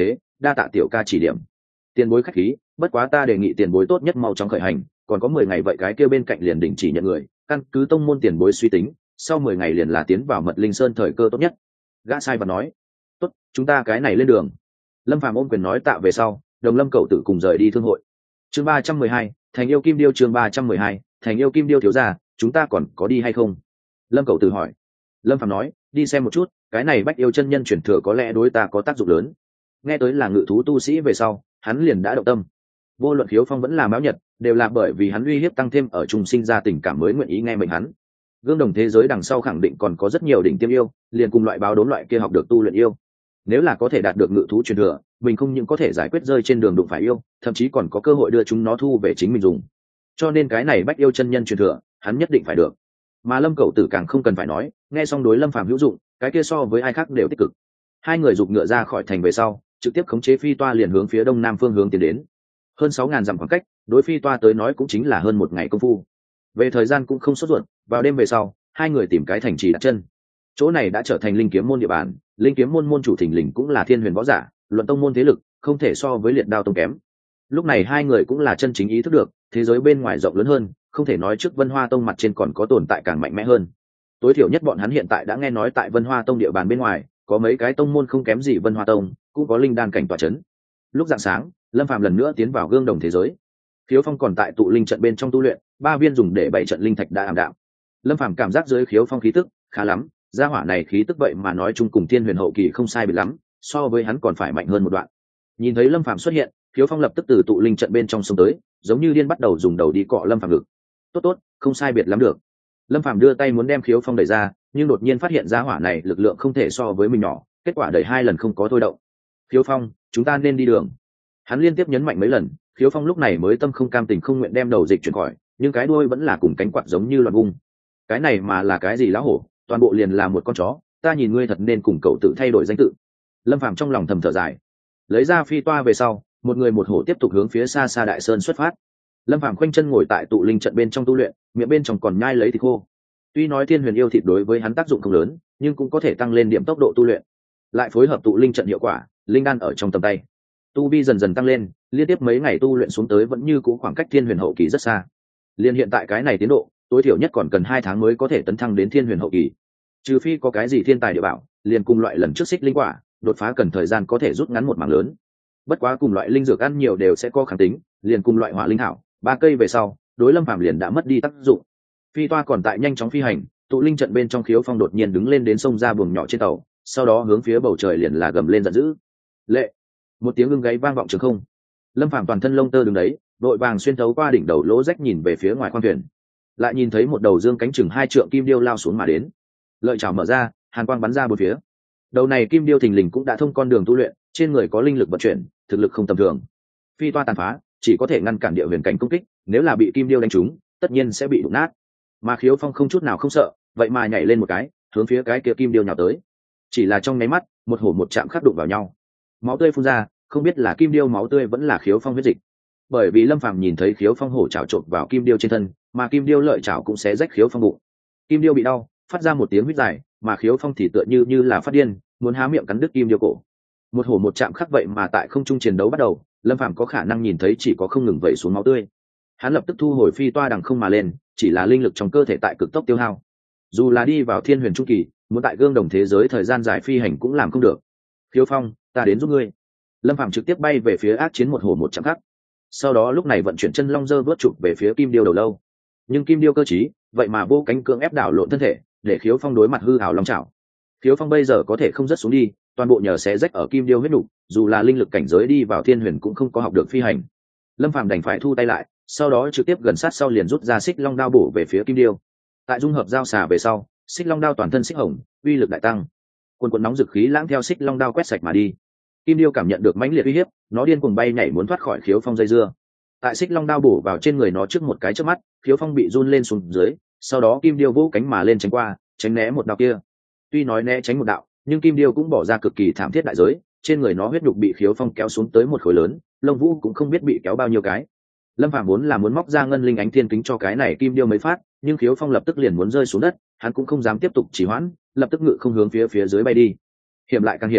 đa tạ tiểu ca chỉ điểm. Tiền bối khách khí, bất quá ta đề nghị tiền bối tốt nhất mau chóng khởi hành, còn có mười ngày vậy cái kia bên cạnh liền đình chỉ nhận người, căn cứ tông môn tiền bối suy tính, sau mười ngày liền là tiến vào Mật Linh Sơn thời cơ tốt nhất. Gã sai và nói, tốt, chúng ta cái này lên đường. Lâm Phàm ôm quyền nói tạ về sau, Đồng Lâm cậu tử cùng rời đi thương hội. Chương ba trăm mười hai, Thành yêu kim điêu. Chương ba trăm mười hai, Thành yêu kim điêu. Thiếu gia, chúng ta còn có đi hay không? Lâm cậu tử hỏi. Lâm Phàm nói, đi xem một chút, cái này bách yêu chân nhân chuyển thừa có lẽ đối ta có tác dụng lớn. Nghe tới là ngự thú tu sĩ về sau, hắn liền đã động tâm. Vô luận Khiếu Phong vẫn là Mão Nhật, đều là bởi vì hắn uy hiếp tăng thêm ở trung sinh ra tình cảm mới nguyện ý nghe mệnh hắn. Gương đồng thế giới đằng sau khẳng định còn có rất nhiều đỉnh tiêm yêu, liền cùng loại báo đốm loại kia học được tu luyện yêu. Nếu là có thể đạt được ngự thú truyền thừa, mình không những có thể giải quyết rơi trên đường đụng phải yêu, thậm chí còn có cơ hội đưa chúng nó thu về chính mình dùng. Cho nên cái này bách yêu chân nhân truyền thừa, hắn nhất định phải được. Mà Lâm Cẩu Tử càng không cần phải nói, nghe xong đối Lâm Phàm hữu dụng, cái kia so với ai khác đều tích cực. Hai người giục ngựa ra khỏi thành về sau, trực tiếp khống chế phi toa liền hướng phía đông nam phương hướng tiến đến. Hơn sáu ngàn dặm khoảng cách, đối phi toa tới nói cũng chính là hơn một ngày công phu. Về thời gian cũng không sốt ruột, vào đêm về sau, hai người tìm cái thành trì đặt chân. Chỗ này đã trở thành linh kiếm môn địa bàn, linh kiếm môn môn chủ thình lình cũng là thiên huyền võ giả, luận tông môn thế lực không thể so với liệt đao tông kém. Lúc này hai người cũng là chân chính ý thức được thế giới bên ngoài rộng lớn hơn, không thể nói trước Vân Hoa tông mặt trên còn có tồn tại càng mạnh mẽ hơn. Tối thiểu nhất bọn hắn hiện tại đã nghe nói tại Vân Hoa tông địa bàn bên ngoài có mấy cái tông môn không kém gì Vân Hoa tông, cũng có linh đan cảnh tọa chấn. Lúc rạng sáng, Lâm Phàm lần nữa tiến vào gương đồng thế giới. Khiếu Phong còn tại tụ linh trận bên trong tu luyện, ba viên dùng để bảy trận linh thạch đã ảm đạm. Lâm Phàm cảm giác dưới Khiếu Phong khí tức khá lắm, gia hỏa này khí tức vậy mà nói chung cùng thiên huyền hậu kỳ không sai biệt lắm, so với hắn còn phải mạnh hơn một đoạn. Nhìn thấy Lâm Phàm xuất hiện, Khiếu Phong lập tức từ tụ linh trận bên trong xông tới, giống như điên bắt đầu dùng đầu đi cọ Lâm Phàm ngực. Tốt tốt, không sai biệt lắm được. Lâm Phàm đưa tay muốn đem Khiếu Phong đẩy ra, nhưng đột nhiên phát hiện gia hỏa này lực lượng không thể so với mình nhỏ, kết quả đẩy hai lần không có thôi động. Khiếu Phong, chúng ta nên đi đường. Hắn liên tiếp nhấn mạnh mấy lần, Khiếu Phong lúc này mới tâm không cam tình không nguyện đem đầu dịch chuyển khỏi, nhưng cái đuôi vẫn là cùng cánh quạt giống như loạn vung. Cái này mà là cái gì lão hổ, toàn bộ liền là một con chó, ta nhìn ngươi thật nên cùng cậu tự thay đổi danh tự. Lâm Phàm trong lòng thầm thở dài, lấy ra phi toa về sau, một người một hổ tiếp tục hướng phía xa xa đại sơn xuất phát. Lâm Phàm khoanh chân ngồi tại tụ linh trận bên trong tu luyện, miệng bên trong còn nhai lấy thịt khô. Tuy nói thiên huyền yêu thịt đối với hắn tác dụng không lớn, nhưng cũng có thể tăng lên điểm tốc độ tu luyện. Lại phối hợp tụ linh trận hiệu quả, linh đan ở trong tầm tay, tu vi dần dần tăng lên, liên tiếp mấy ngày tu luyện xuống tới vẫn như cũ khoảng cách thiên huyền hậu kỳ rất xa. Liên hiện tại cái này tiến độ, tối thiểu nhất còn cần hai tháng mới có thể tấn thăng đến thiên huyền hậu kỳ. Trừ phi có cái gì thiên tài địa bảo, liền cùng loại lần trước xích linh quả, đột phá cần thời gian có thể rút ngắn một mảng lớn. Bất quá cùng loại linh dược ăn nhiều đều sẽ có kháng tính, liền cùng loại hỏa linh thảo, ba cây về sau, đối Lâm Phàm liền đã mất đi tác dụng. Phi toa còn tại nhanh chóng phi hành, tụ linh trận bên trong Khiếu Phong đột nhiên đứng lên đến sông ra buồng nhỏ trên tàu, sau đó hướng phía bầu trời liền là gầm lên giận dữ. Lệ! Một tiếng ưng gáy vang vọng trường không. Lâm Phàm toàn thân lông tơ đứng đấy, đội vàng xuyên thấu qua đỉnh đầu lỗ rách nhìn về phía ngoài khoang thuyền, lại nhìn thấy một đầu dương cánh chừng hai trượng kim điêu lao xuống mà đến. Lợi chảo mở ra, hàn quang bắn ra bốn phía. Đầu này kim điêu thình lình cũng đã thông con đường tu luyện, trên người có linh lực vận chuyển, thực lực không tầm thường. Phi toa tàn phá, chỉ có thể ngăn cản địa huyền cảnh công kích, nếu là bị kim điêu đánh trúng, tất nhiên sẽ bị đụng nát. Mà Khiếu Phong không chút nào không sợ, vậy mà nhảy lên một cái, hướng phía cái kia kim điêu nhào tới. Chỉ là trong nháy mắt, một hổ một chạm khắc đụng vào nhau, máu tươi phun ra, không biết là kim điêu máu tươi vẫn là Khiếu Phong huyết dịch. Bởi vì Lâm Phàm nhìn thấy Khiếu Phong hổ chảo trộn vào kim điêu trên thân, mà kim điêu lợi chảo cũng sẽ rách Khiếu Phong bụng. Kim điêu bị đau, phát ra một tiếng huýt dài, mà Khiếu Phong thì tựa như như là phát điên, muốn há miệng cắn đứt kim điêu cổ. Một hổ một chạm khắc vậy mà tại không trung chiến đấu bắt đầu, Lâm Phàm có khả năng nhìn thấy chỉ có không ngừng vẩy xuống máu tươi. Hắn lập tức thu hồi phi toa đằng không mà lên, chỉ là linh lực trong cơ thể tại cực tốc tiêu hao. Dù là đi vào thiên huyền trung kỳ, muốn tại gương đồng thế giới thời gian dài phi hành cũng làm không được. Khiếu Phong, ta đến giúp ngươi. Lâm Phàm trực tiếp bay về phía ác chiến một hổ một chạm khắc. Sau đó lúc này vận chuyển chân long dơ vớt chụp về phía kim điêu đầu lâu. Nhưng kim điêu cơ trí, vậy mà vô cánh cưỡng ép đảo lộn thân thể, để Khiếu Phong đối mặt hư hào long chảo. Khiếu Phong bây giờ có thể không rớt xuống đi, toàn bộ nhờ xé rách ở kim điêu huyết nục, dù là linh lực cảnh giới đi vào thiên huyền cũng không có học được phi hành. Lâm Phàm đành phải thu tay lại, sau đó trực tiếp gần sát sau liền rút ra xích long đao bổ về phía kim điêu. Tại dung hợp giao xà về sau, xích long đao toàn thân xích hồng, uy lực đại tăng. Quần quần nóng dực khí lãng theo xích long đao quét sạch mà đi. Kim điêu cảm nhận được mãnh liệt uy hiếp, nó điên cuồng bay nhảy muốn thoát khỏi Khiếu Phong dây dưa. Tại xích long đao bổ vào trên người nó trước một cái chớp mắt, Khiếu Phong bị run lên xuống dưới, sau đó kim điêu vỗ cánh mà lên tránh qua, tránh né một đạo kia. Tuy nói né tránh một đạo, nhưng kim điêu cũng bỏ ra cực kỳ thảm thiết đại giới, trên người nó huyết nhục bị Khiếu Phong kéo xuống tới một khối lớn, lông vũ cũng không biết bị kéo bao nhiêu cái. Lâm Phàm vốn là muốn móc ra ngân linh ánh thiên kính cho cái này kim điêu mấy phát, nhưng Khiếu Phong lập tức liền muốn rơi xuống đất, hắn cũng không dám tiếp tục trì hoãn, lập tức ngự không hướng phía phía dưới bay đi. Hiểm lại càng hiểm,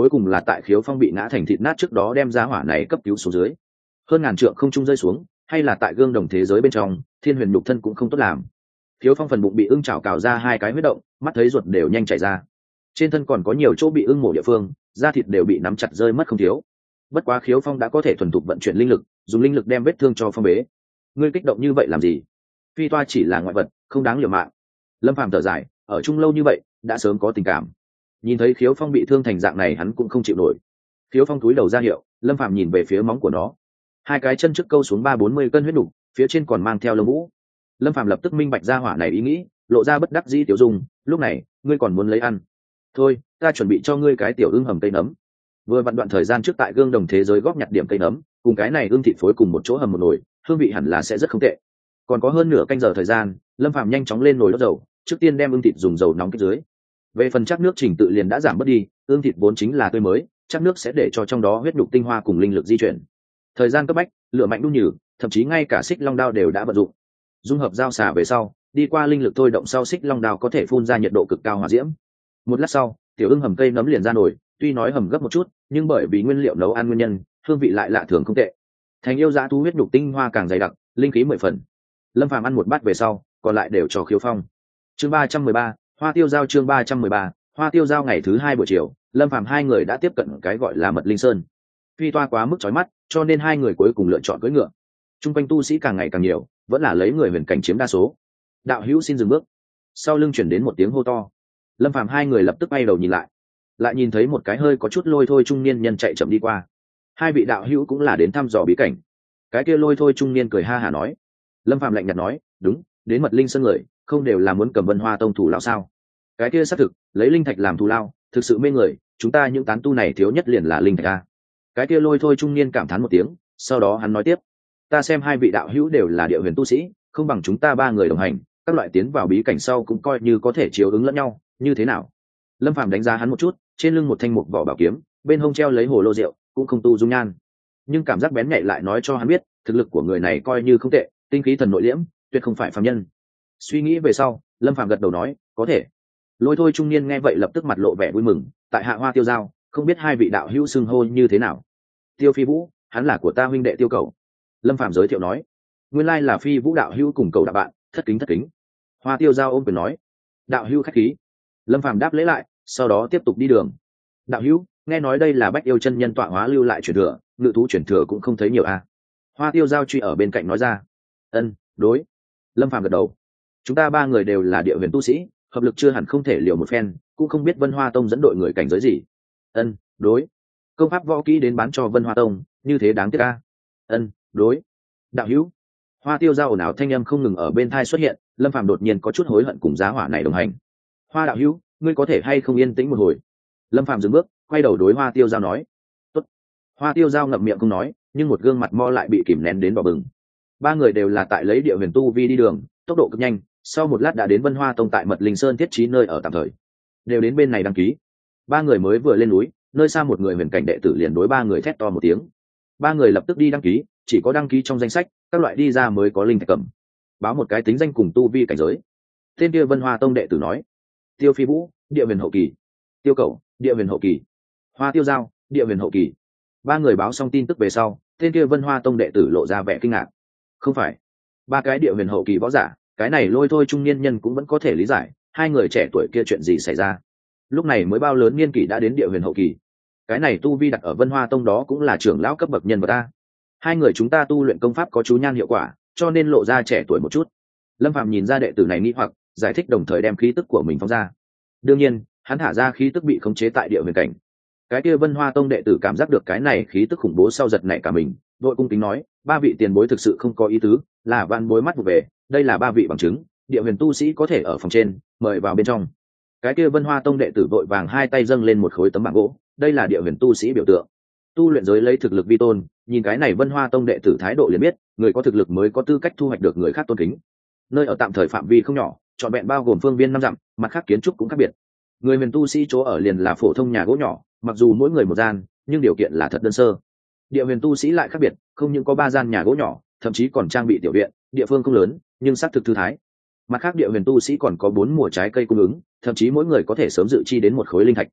cuối cùng là tại Khiếu Phong bị ngã thành thịt nát trước đó đem ra hỏa này cấp cứu xuống dưới. Hơn ngàn trượng không trung rơi xuống, hay là tại gương đồng thế giới bên trong, thiên huyền nhục thân cũng không tốt làm. Khiếu Phong phần bụng bị ưng chảo cào ra hai cái huyết động, mắt thấy ruột đều nhanh chảy ra. Trên thân còn có nhiều chỗ bị ưng mổ địa phương, da thịt đều bị nắm chặt rơi mất không thiếu. Bất quá Khiếu Phong đã có thể thuần thục vận chuyển linh lực, dùng linh lực đem vết thương cho phong bế. Ngươi kích động như vậy làm gì? Phi toa chỉ là ngoại vật, không đáng liều mạng. Lâm Phàm thở dài, ở chung lâu như vậy, đã sớm có tình cảm. Nhìn thấy Khiếu Phong bị thương thành dạng này, hắn cũng không chịu nổi. Khiếu Phong cúi đầu ra hiệu, Lâm Phàm nhìn về phía móng của nó. Hai cái chân trước câu xuống ba bốn mươi cân huyết đủ, phía trên còn mang theo lông vũ. Lâm Phàm lập tức minh bạch ra hỏa này ý nghĩ, lộ ra bất đắc dĩ tiểu dung, lúc này, ngươi còn muốn lấy ăn? Thôi, ta chuẩn bị cho ngươi cái tiểu ưng hầm cây nấm. Vừa vặn đoạn thời gian trước tại gương đồng thế giới góp nhặt điểm cây nấm, cùng cái này ương thịt phối cùng một chỗ hầm một nồi, hương vị hẳn là sẽ rất không tệ. Còn có hơn nửa canh giờ thời gian, Lâm Phàm nhanh chóng lên nồi đốt dầu, trước tiên đem ương thịt dùng dầu nóng kích dưới. Về phần chắc nước trình tự liền đã giảm bớt đi, ương thịt vốn chính là tươi mới, chắc nước sẽ để cho trong đó huyết nhục tinh hoa cùng linh lực di chuyển. Thời gian cấp bách, lửa mạnh đun nhừ, thậm chí ngay cả xích long đao đều đã vận dụng. Dung hợp giao xả về sau, đi qua linh lực thôi động sau xích long đao có thể phun ra nhiệt độ cực cao hỏa diễm. Một lát sau, tiểu ưng hầm cây nấm liền ra nồi, tuy nói hầm gấp một chút, nhưng bởi vì nguyên liệu nấu ăn nguyên nhân, hương vị lại lạ thường không tệ. Thành yêu dã thú huyết nhục tinh hoa càng dày đặc, linh khí mười phần. Lâm Phàm ăn một bát về sau, còn lại đều cho Khiếu Phong. Chương ba trăm mười ba, Hoa Tiêu Giao chương ba trăm mười ba, Hoa Tiêu Giao ngày thứ hai buổi chiều, Lâm Phàm hai người đã tiếp cận cái gọi là Mật Linh Sơn. Phi toa quá mức chói mắt, cho nên hai người cuối cùng lựa chọn cưỡi ngựa. Trung quanh tu sĩ càng ngày càng nhiều, vẫn là lấy người huyền cảnh chiếm đa số. Đạo hữu xin dừng bước. Sau lưng chuyển đến một tiếng hô to. Lâm Phàm hai người lập tức bay đầu nhìn lại, lại nhìn thấy một cái hơi có chút lôi thôi trung niên nhân chạy chậm đi qua. Hai vị đạo hữu cũng là đến thăm dò bí cảnh. Cái kia lôi thôi trung niên cười ha hả nói. Lâm Phàm lạnh nhạt nói, đúng, đến Mật Linh Sơn người, không đều là muốn cầm Vân Hoa Tông thủ lao sao? Cái kia xác thực, lấy linh thạch làm thù lao, thực sự mê người, chúng ta những tán tu này thiếu nhất liền là linh thạch a. Cái kia lôi thôi trung niên cảm thán một tiếng, sau đó hắn nói tiếp, ta xem hai vị đạo hữu đều là địa huyền tu sĩ, không bằng chúng ta ba người đồng hành, các loại tiến vào bí cảnh sau cũng coi như có thể chiếu ứng lẫn nhau, như thế nào? Lâm Phàm đánh giá hắn một chút, trên lưng một thanh mục vỏ bảo kiếm, bên hông treo lấy hồ lô rượu, cũng không tu dung nhan, nhưng cảm giác bén nhạy lại nói cho hắn biết, thực lực của người này coi như không tệ, tinh khí thần nội liễm, tuyệt không phải phàm nhân. Suy nghĩ về sau, Lâm Phàm gật đầu nói, có thể. Lôi thôi trung niên nghe vậy lập tức mặt lộ vẻ vui mừng, tại hạ Hoa Tiêu Giao, không biết hai vị đạo hữu xưng hô như thế nào? Tiêu Phi Vũ, hắn là của ta huynh đệ Tiêu Cầu. Lâm Phàm giới thiệu nói, nguyên lai là Phi Vũ đạo hữu cùng Cầu đạo bạn, thất kính thất kính. Hoa Tiêu Giao ôm quyền nói, đạo hữu khách khí. Lâm Phàm đáp lễ lại, sau đó tiếp tục đi đường. Đạo hữu, nghe nói đây là Bách Yêu chân nhân tọa hóa lưu lại truyền thừa, ngự thú truyền thừa cũng không thấy nhiều a. À. Hoa Tiêu Giao truy ở bên cạnh nói ra. Ân, đối. Lâm Phàm gật đầu. Chúng ta ba người đều là địa huyền tu sĩ, hợp lực chưa hẳn không thể liều một phen, cũng không biết Vân Hoa Tông dẫn đội người cảnh giới gì. Ân, đối. Công pháp võ kỹ đến bán cho Vân Hoa Tông, như thế đáng tiếc a. Ân, đối. Đạo hữu. Hoa Tiêu Giao ồn ào thanh âm không ngừng ở bên thai xuất hiện, Lâm Phàm đột nhiên có chút hối hận cùng giá hỏa này đồng hành. Hoa đạo hữu, ngươi có thể hay không yên tĩnh một hồi? Lâm Phàm dừng bước, quay đầu đối Hoa Tiêu Giao nói. Tốt. Hoa Tiêu Giao ngậm miệng không nói, nhưng một gương mặt mo lại bị kìm nén đến đỏ bừng. Ba người đều là tại lấy địa huyền tu vi đi đường, tốc độ cực nhanh, sau một lát đã đến Vân Hoa Tông tại Mật Linh Sơn thiết trí nơi ở tạm thời. Đều đến bên này đăng ký. Ba người mới vừa lên núi, nơi xa một người huyền cảnh đệ tử liền đối ba người thét to một tiếng. Ba người lập tức đi đăng ký, chỉ có đăng ký trong danh sách, các loại đi ra mới có linh thạch cầm. Báo một cái tính danh cùng tu vi cảnh giới. Tên kia Vân Hoa Tông đệ tử nói. Tiêu Phi Vũ, địa huyền hậu kỳ. Tiêu Cẩu, địa huyền hậu kỳ. Hoa Tiêu Giao, địa huyền hậu kỳ. Ba người báo xong tin tức về sau, tên kia Vân Hoa Tông đệ tử lộ ra vẻ kinh ngạc. Không phải, ba cái địa huyền hậu kỳ võ giả, cái này lôi thôi trung niên nhân cũng vẫn có thể lý giải, hai người trẻ tuổi kia chuyện gì xảy ra. Lúc này mới bao lớn niên kỷ đã đến địa huyền hậu kỳ. Cái này tu vi đặt ở Vân Hoa Tông đó cũng là trưởng lão cấp bậc nhân vật ta. Hai người chúng ta tu luyện công pháp có chú nhan hiệu quả, cho nên lộ ra trẻ tuổi một chút. Lâm Phàm nhìn ra đệ tử này nghi hoặc, giải thích đồng thời đem khí tức của mình phóng ra. Đương nhiên, hắn thả ra khí tức bị khống chế tại địa huyền cảnh. Cái kia Vân Hoa Tông đệ tử cảm giác được cái này khí tức khủng bố sau giật nảy cả mình, đội cung kính nói, ba vị tiền bối thực sự không có ý tứ, là van bối mắt vụ về, đây là ba vị bằng chứng, địa huyền tu sĩ có thể ở phòng trên, mời vào bên trong. Cái kia Vân Hoa Tông đệ tử vội vàng hai tay dâng lên một khối tấm bảng gỗ, đây là địa huyền tu sĩ biểu tượng. Tu luyện giới lấy thực lực vi tôn, nhìn cái này Vân Hoa Tông đệ tử thái độ liền biết, người có thực lực mới có tư cách thu hoạch được người khác tôn kính. Nơi ở tạm thời phạm vi không nhỏ, trọn vẹn bao gồm phương viên năm dặm, mặt khác kiến trúc cũng khác biệt. Người huyền tu sĩ chỗ ở liền là phổ thông nhà gỗ nhỏ, mặc dù mỗi người một gian, nhưng điều kiện là thật đơn sơ. Địa huyền tu sĩ lại khác biệt, không những có ba gian nhà gỗ nhỏ, thậm chí còn trang bị tiểu viện, địa phương không lớn, nhưng xác thực thư thái. Mặt khác địa huyền tu sĩ còn có bốn mùa trái cây cung ứng, thậm chí mỗi người có thể sớm dự chi đến một khối linh thạch.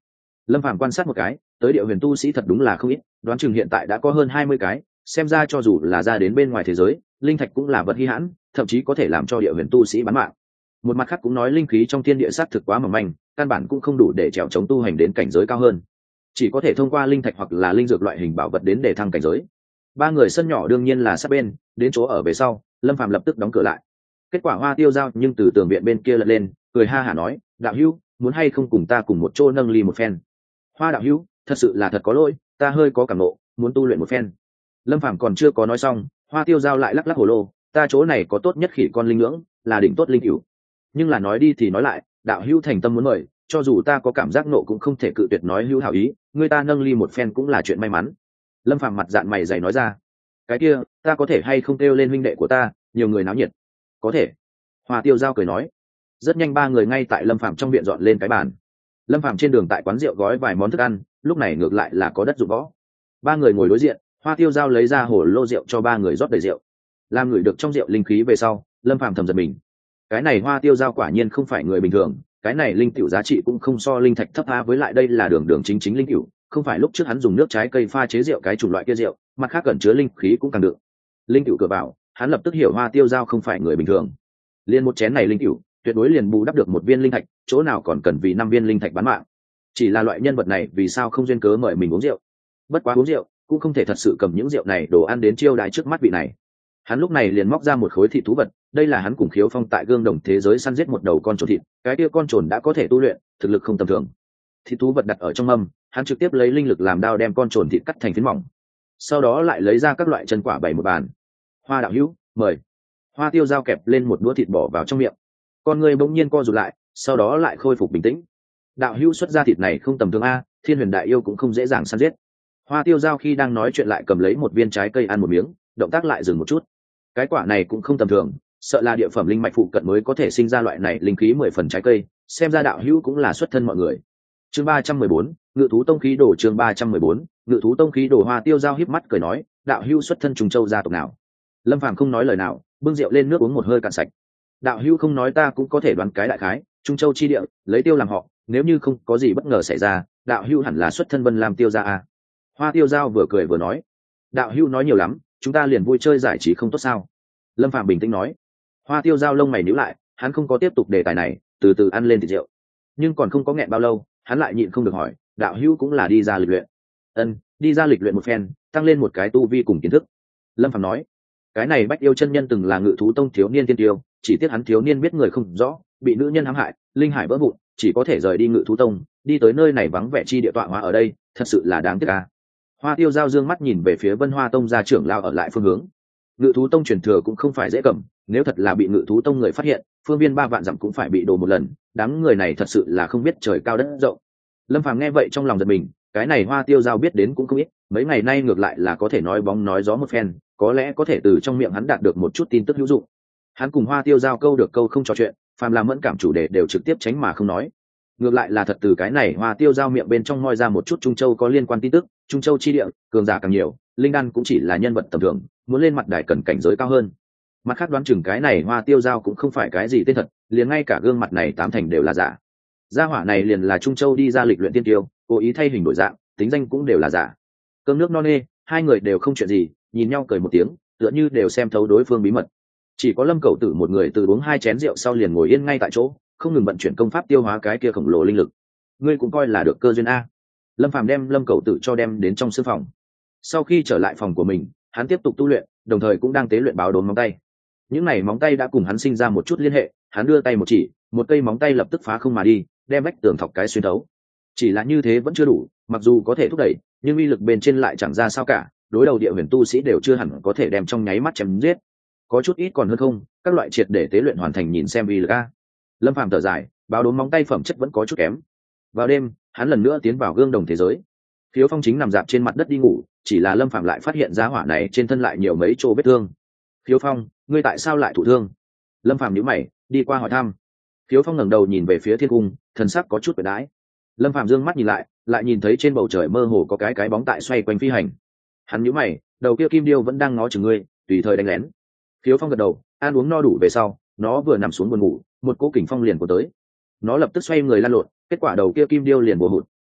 Lâm Phàm quan sát một cái, tới địa huyền tu sĩ thật đúng là không ít, đoán chừng hiện tại đã có hơn hai mươi cái, xem ra cho dù là ra đến bên ngoài thế giới, linh thạch cũng là vật hi hãn, thậm chí có thể làm cho địa huyền tu sĩ bán mạng. Một mặt khác cũng nói linh khí trong thiên địa sát thực quá mỏng manh, căn bản cũng không đủ để trèo chống tu hành đến cảnh giới cao hơn, chỉ có thể thông qua linh thạch hoặc là linh dược loại hình bảo vật đến để thăng cảnh giới. Ba người sân nhỏ đương nhiên là sát bên, đến chỗ ở về sau, Lâm Phàm lập tức đóng cửa lại. Kết quả Hoa Tiêu Giao nhưng từ tường viện bên kia lật lên, cười ha hả nói, đạo hữu, muốn hay không cùng ta cùng một chỗ nâng ly một phen? Hoa đạo hữu, thật sự là thật có lỗi, ta hơi có cảm nộ, muốn tu luyện một phen. Lâm Phàm còn chưa có nói xong, Hoa Tiêu Giao lại lắc lắc hồ lô, ta chỗ này có tốt nhất khỉ con linh ngưỡng, là đỉnh tốt linh cửu. Nhưng là nói đi thì nói lại, đạo hữu thành tâm muốn mời, cho dù ta có cảm giác nộ cũng không thể cự tuyệt, nói hữu hảo ý, người ta nâng ly một phen cũng là chuyện may mắn. Lâm Phàm mặt dạn mày dày nói ra, cái kia, ta có thể hay không kêu lên huynh đệ của ta, nhiều người náo nhiệt. Có thể. Hoa Tiêu Giao cười nói. Rất nhanh ba người ngay tại Lâm Phàm trong viện dọn lên cái bàn. Lâm Phàm trên đường tại quán rượu gói vài món thức ăn, lúc này ngược lại là có đất dụng võ. Ba người ngồi đối diện, Hoa Tiêu Giao lấy ra hồ lô rượu cho ba người rót đầy rượu. Làm người được trong rượu linh khí về sau, Lâm Phàm thầm giật mình. Cái này Hoa Tiêu Giao quả nhiên không phải người bình thường, cái này linh tiểu giá trị cũng không so linh thạch thấp a, với lại đây là đường đường chính chính linh tiểu, không phải lúc trước hắn dùng nước trái cây pha chế rượu cái chủng loại kia rượu, mặt khác cẩn chứa linh khí cũng càng được. Linh tiểu cửa vào, hắn lập tức hiểu Hoa Tiêu Giao không phải người bình thường. Liên một chén này linh tiểu, tuyệt đối liền bù đắp được một viên linh thạch, chỗ nào còn cần vì năm viên linh thạch bán mạng. Chỉ là loại nhân vật này vì sao không duyên cớ mời mình uống rượu? Bất quá uống rượu, cũng không thể thật sự cầm những rượu này đồ ăn đến chiêu đãi trước mắt vị này. Hắn lúc này liền móc ra một khối thịt thú vật, đây là hắn cùng Khiếu Phong tại gương đồng thế giới săn giết một đầu con trồn thịt, cái kia con trồn đã có thể tu luyện, thực lực không tầm thường. Thịt thú vật đặt ở trong mâm, hắn trực tiếp lấy linh lực làm đao đem con trồn thịt cắt thành phiến mỏng, sau đó lại lấy ra các loại chân quả bày một bàn. Hoa đạo hữu, mời. Hoa Tiêu Giao kẹp lên một đũa thịt bỏ vào trong miệng, con người bỗng nhiên co rụt lại, sau đó lại khôi phục bình tĩnh. Đạo hữu xuất ra thịt này không tầm thường a, Thiên Huyền Đại Yêu cũng không dễ dàng săn giết. Hoa Tiêu Giao khi đang nói chuyện lại cầm lấy một viên trái cây ăn một miếng, động tác lại dừng một chút. Cái quả này cũng không tầm thường, sợ là địa phẩm linh mạch phụ cận mới có thể sinh ra loại này linh khí mười phần trái cây, xem ra đạo hữu cũng là xuất thân mọi người. Chương ba trăm mười bốn, Ngự thú tông khí đồ. Chương ba trăm mười bốn, Ngự thú tông khí đồ. Hoa Tiêu Giao híp mắt cười nói, đạo hữu xuất thân Trùng Châu gia tộc nào? Lâm Phàm không nói lời nào, bưng rượu lên nước uống một hơi cạn sạch. Đạo hữu không nói ta cũng có thể đoán cái đại khái, Trung Châu chi địa, lấy Tiêu làm họ, nếu như không có gì bất ngờ xảy ra, đạo hữu hẳn là xuất thân Vân Lam Tiêu gia a. Hoa Tiêu Giao vừa cười vừa nói, đạo hữu nói nhiều lắm, chúng ta liền vui chơi giải trí không tốt sao? Lâm Phạm bình tĩnh nói. Hoa Tiêu Giao lông mày nhíu lại, hắn không có tiếp tục đề tài này, từ từ ăn lên thịt rượu. Nhưng còn không có nghẹn bao lâu, hắn lại nhịn không được hỏi, đạo hữu cũng là đi ra lịch luyện? Ân, đi ra lịch luyện một phen, tăng lên một cái tu vi cùng kiến thức. Lâm Phạm nói, cái này Bách Yêu chân nhân từng là Ngự thú tông thiếu niên tiên tiêu, chỉ tiếc hắn thiếu niên biết người không rõ, bị nữ nhân hãm hại, linh hải vỡ vụn, chỉ có thể rời đi Ngự thú tông, đi tới nơi này vắng vẻ chi địa tọa hóa ở đây, thật sự là đáng tiếc a. Hoa Tiêu Giao dương mắt nhìn về phía Vân Hoa tông gia trưởng lao ở lại phương hướng. Ngự thú tông truyền thừa cũng không phải dễ cầm, nếu thật là bị Ngự thú tông người phát hiện, phương viên ba vạn dặm cũng phải bị đổ một lần, đám người này thật sự là không biết trời cao đất rộng. Lâm Phàm nghe vậy trong lòng giật mình, cái này Hoa Tiêu Giao biết đến cũng không ít, mấy ngày nay ngược lại là có thể nói bóng nói gió một phen, có lẽ có thể từ trong miệng hắn đạt được một chút tin tức hữu dụng. Hắn cùng Hoa Tiêu Giao câu được câu không trò chuyện, phàm là mẫn cảm chủ đề đều trực tiếp tránh mà không nói. Ngược lại là thật từ cái này Hoa Tiêu Giao miệng bên trong moi ra một chút Trung Châu có liên quan tin tức, Trung Châu chi địa, cường giả càng nhiều, linh đan cũng chỉ là nhân vật tầm thường, muốn lên mặt đài cần cảnh giới cao hơn. Mặt khác đoán chừng cái này Hoa Tiêu Giao cũng không phải cái gì tên thật, liền ngay cả gương mặt này tám thành đều là giả. Gia hỏa này liền là Trung Châu đi ra lịch luyện tiên tiêu, cố ý thay hình đổi dạng, tính danh cũng đều là giả. Cơm nước no nê, hai người đều không chuyện gì, nhìn nhau cười một tiếng, tựa như đều xem thấu đối phương bí mật. Chỉ có Lâm Cẩu Tử một người từ uống hai chén rượu sau liền ngồi yên ngay tại chỗ, không ngừng vận chuyển công pháp tiêu hóa cái kia khổng lồ linh lực. Ngươi cũng coi là được cơ duyên a. Lâm Phàm đem Lâm Cẩu Tử cho đem đến trong sư phòng. Sau khi trở lại phòng của mình, hắn tiếp tục tu luyện, đồng thời cũng đang tế luyện báo đốn móng tay. Những này móng tay đã cùng hắn sinh ra một chút liên hệ, hắn đưa tay một chỉ, một cây móng tay lập tức phá không mà đi, đem vách tường thọc cái xuyên thấu. Chỉ là như thế vẫn chưa đủ, mặc dù có thể thúc đẩy, nhưng uy lực bên trên lại chẳng ra sao cả, đối đầu địa huyền tu sĩ đều chưa hẳn có thể đem trong nháy mắt chém giết. Có chút ít còn hơn không, các loại triệt để tế luyện hoàn thành nhìn xem uy lực a. Lâm Phàm thở dài, báo đốn móng tay phẩm chất vẫn có chút kém. Vào đêm, hắn lần nữa tiến vào gương đồng thế giới. Khiếu Phong chính nằm dạp trên mặt đất đi ngủ, chỉ là Lâm Phàm lại phát hiện ra hỏa này trên thân lại nhiều mấy chỗ vết thương. Khiếu Phong, ngươi tại sao lại thụ thương? Lâm Phàm nhíu mày, đi qua hỏi thăm. Khiếu Phong ngẩng đầu nhìn về phía thiên cung, thần sắc có chút bề đãi. Lâm Phàm dương mắt nhìn lại, lại nhìn thấy trên bầu trời mơ hồ có cái cái bóng tại xoay quanh phi hành. Hắn nhíu mày, đầu kia kim điêu vẫn đang ngó chừng ngươi, tùy thời đánh lén. Khiếu Phong gật đầu, ăn uống no đủ về sau, nó vừa nằm xuống buồn ngủ, một cỗ kình phong liền của tới. Nó lập tức xoay người lăn lộn, kết quả đầu kia kim điêu liền bổ hụt,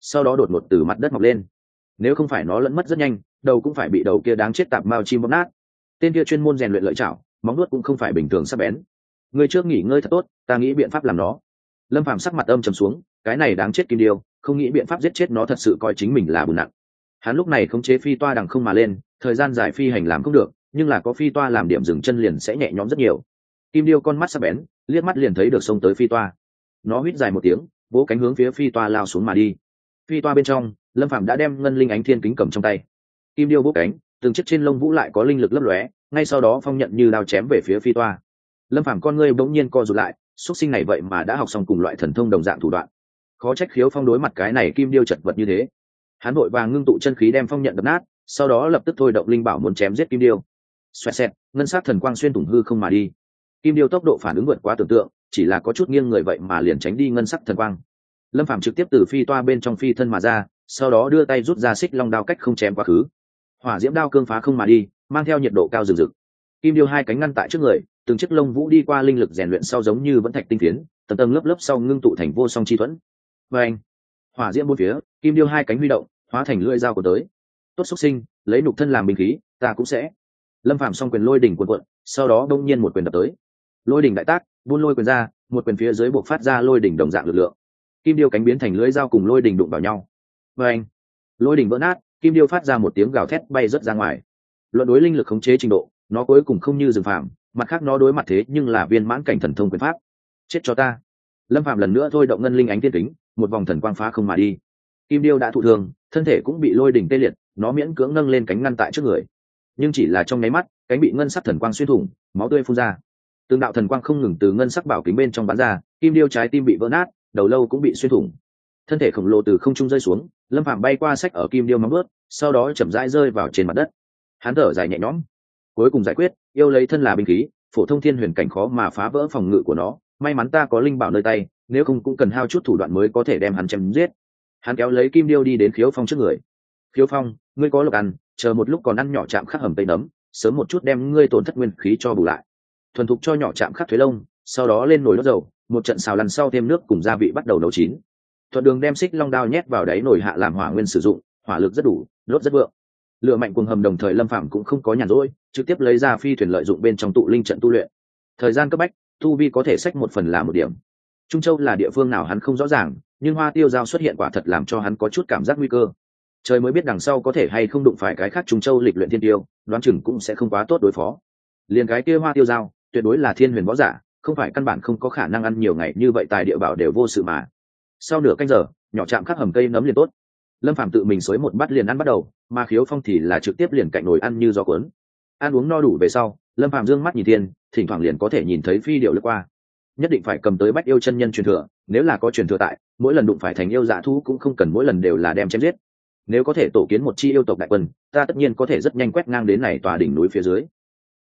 sau đó đột ngột từ mặt đất mọc lên. Nếu không phải nó lẫn mất rất nhanh, đầu cũng phải bị đầu kia đáng chết tạp mao chim bóp nát. Tên kia chuyên môn rèn luyện lợi chảo, móng nuốt cũng không phải bình thường sắc bén. Người trước nghỉ ngơi thật tốt, ta nghĩ biện pháp làm nó. Lâm Phàm sắc mặt âm trầm xuống, cái này đáng chết kim điêu, không nghĩ biện pháp giết chết nó, thật sự coi chính mình là bùn nặng. Hắn lúc này khống chế phi toa đằng không mà lên, thời gian dài phi hành làm không được, nhưng là có phi toa làm điểm dừng chân liền sẽ nhẹ nhõm rất nhiều. Kim điêu con mắt sắc bén, liếc mắt liền thấy được xông tới phi toa. Nó huýt dài một tiếng, vỗ cánh hướng phía phi toa lao xuống mà đi. Phi toa bên trong, Lâm Phàm đã đem ngân linh ánh thiên kính cầm trong tay. Kim điêu vỗ cánh, từng chiếc trên lông vũ lại có linh lực lấp lóe, ngay sau đó phong nhận như đao chém về phía phi toa. Lâm Phàm con ngươi bỗng nhiên co rụt lại, xuất sinh này vậy mà đã học xong cùng loại thần thông đồng dạng thủ đoạn. Khó trách Khiếu Phong đối mặt cái này kim điêu chật vật như thế. Hắn vội vàng ngưng tụ chân khí đem phong nhận đập nát, sau đó lập tức thôi động linh bảo muốn chém giết kim điêu. Xoẹt xẹt, ngân sắc thần quang xuyên thủng hư không mà đi. Kim điêu tốc độ phản ứng vượt quá tưởng tượng, chỉ là có chút nghiêng người vậy mà liền tránh đi ngân sắc thần quang. Lâm Phàm trực tiếp từ phi toa bên trong phi thân mà ra, sau đó đưa tay rút ra xích long đao cách không chém quá khứ. Hỏa diễm đao cương phá không mà đi, mang theo nhiệt độ cao rực rực. Kim điêu hai cánh ngăn tại trước người, từng chiếc lông vũ đi qua linh lực rèn luyện sau giống như vẫn thạch tinh phiến, tầng tầng lớp lớp sau ngưng tụ thành vô song chi thuẫn. Và anh, hỏa diễm bốn phía, kim điêu hai cánh huy động, hóa thành lưỡi dao của tới. Tốt xúc sinh, lấy nục thân làm binh khí, ta cũng sẽ. Lâm Phàm song quyền lôi đỉnh cuộn cuộn, sau đó đông nhiên một quyền đập tới. Lôi đỉnh đại tác, buôn lôi quyền ra, một quyền phía dưới buộc phát ra lôi đỉnh đồng dạng lực lượng. Kim điêu cánh biến thành lưỡi dao cùng lôi đỉnh đụng vào nhau. Và anh, lôi đỉnh vỡ nát, kim điêu phát ra một tiếng gào thét bay rất ra ngoài. Luận đối linh lực khống chế trình độ, nó cuối cùng không như rừng phàm, mặt khác nó đối mặt thế nhưng là viên mãn cảnh thần thông quyền pháp. Chết cho ta. Lâm Phàm lần nữa thôi động ngân linh ánh tiên kính, một vòng thần quang phá không mà đi. Kim điêu đã thụ thương, thân thể cũng bị lôi đỉnh tê liệt, nó miễn cưỡng nâng lên cánh ngăn tại trước người, nhưng chỉ là trong nháy mắt, cánh bị ngân sắc thần quang xuyên thủng, máu tươi phun ra. Từng đạo thần quang không ngừng từ ngân sắc bảo kính bên trong bắn ra, kim điêu trái tim bị vỡ nát, đầu lâu cũng bị xuyên thủng. Thân thể khổng lồ từ không trung rơi xuống, Lâm Phàm bay qua sách ở kim điêu móng vuốt, sau đó chậm rãi rơi vào trên mặt đất. Hắn thở dài nhẹ nhõm, cuối cùng giải quyết, yêu lấy thân là binh khí, phổ thông thiên huyền cảnh khó mà phá vỡ phòng ngự của nó, may mắn ta có linh bảo nơi tay, nếu không cũng cần hao chút thủ đoạn mới có thể đem hắn chém giết. Hắn kéo lấy kim điêu đi đến Khiếu Phong trước người. Khiếu Phong, ngươi có lộc ăn, chờ một lúc còn ăn nhỏ chạm khắc hầm tây nấm, sớm một chút đem ngươi tổn thất nguyên khí cho bù lại. Thuần thục cho nhỏ chạm khắc thuế lông, sau đó lên nồi đốt dầu, một trận xào lăn sau thêm nước cùng gia vị bắt đầu nấu chín. Thuận đường đem xích long đao nhét vào đáy nồi hạ làm hỏa nguyên sử dụng, hỏa lực rất đủ, đốt rất vượng. Lửa mạnh cuồng hầm, đồng thời Lâm Phàm cũng không có nhàn rỗi, trực tiếp lấy ra phi thuyền lợi dụng bên trong tụ linh trận tu luyện. Thời gian cấp bách, tu vi có thể xách một phần là một điểm. Trung Châu là địa phương nào hắn không rõ ràng, nhưng Hoa Tiêu Giao xuất hiện quả thật làm cho hắn có chút cảm giác nguy cơ. Trời mới biết đằng sau có thể hay không đụng phải cái khác Trung Châu lịch luyện thiên tiêu, đoán chừng cũng sẽ không quá tốt đối phó. Liền cái kia Hoa Tiêu Giao, tuyệt đối là thiên huyền võ giả, không phải căn bản không có khả năng ăn nhiều ngày như vậy, tài địa bảo đều vô sự mà. Sau nửa canh giờ, nhỏ chạm khắc hầm cây nấm liền tốt. Lâm Phàm tự mình xới một bát liền ăn bắt đầu, mà Khiếu Phong thì là trực tiếp liền cạnh nồi ăn như gió cuốn. Ăn uống no đủ về sau, Lâm Phàm dương mắt nhìn thiên, thỉnh thoảng liền có thể nhìn thấy phi điệu lướt qua. Nhất định phải cầm tới Bách Yêu chân nhân truyền thừa, nếu là có truyền thừa tại, mỗi lần đụng phải thành yêu dạ thú cũng không cần mỗi lần đều là đem chém giết. Nếu có thể tổ kiến một chi yêu tộc đại quân, ta tất nhiên có thể rất nhanh quét ngang đến này tòa đỉnh núi phía dưới.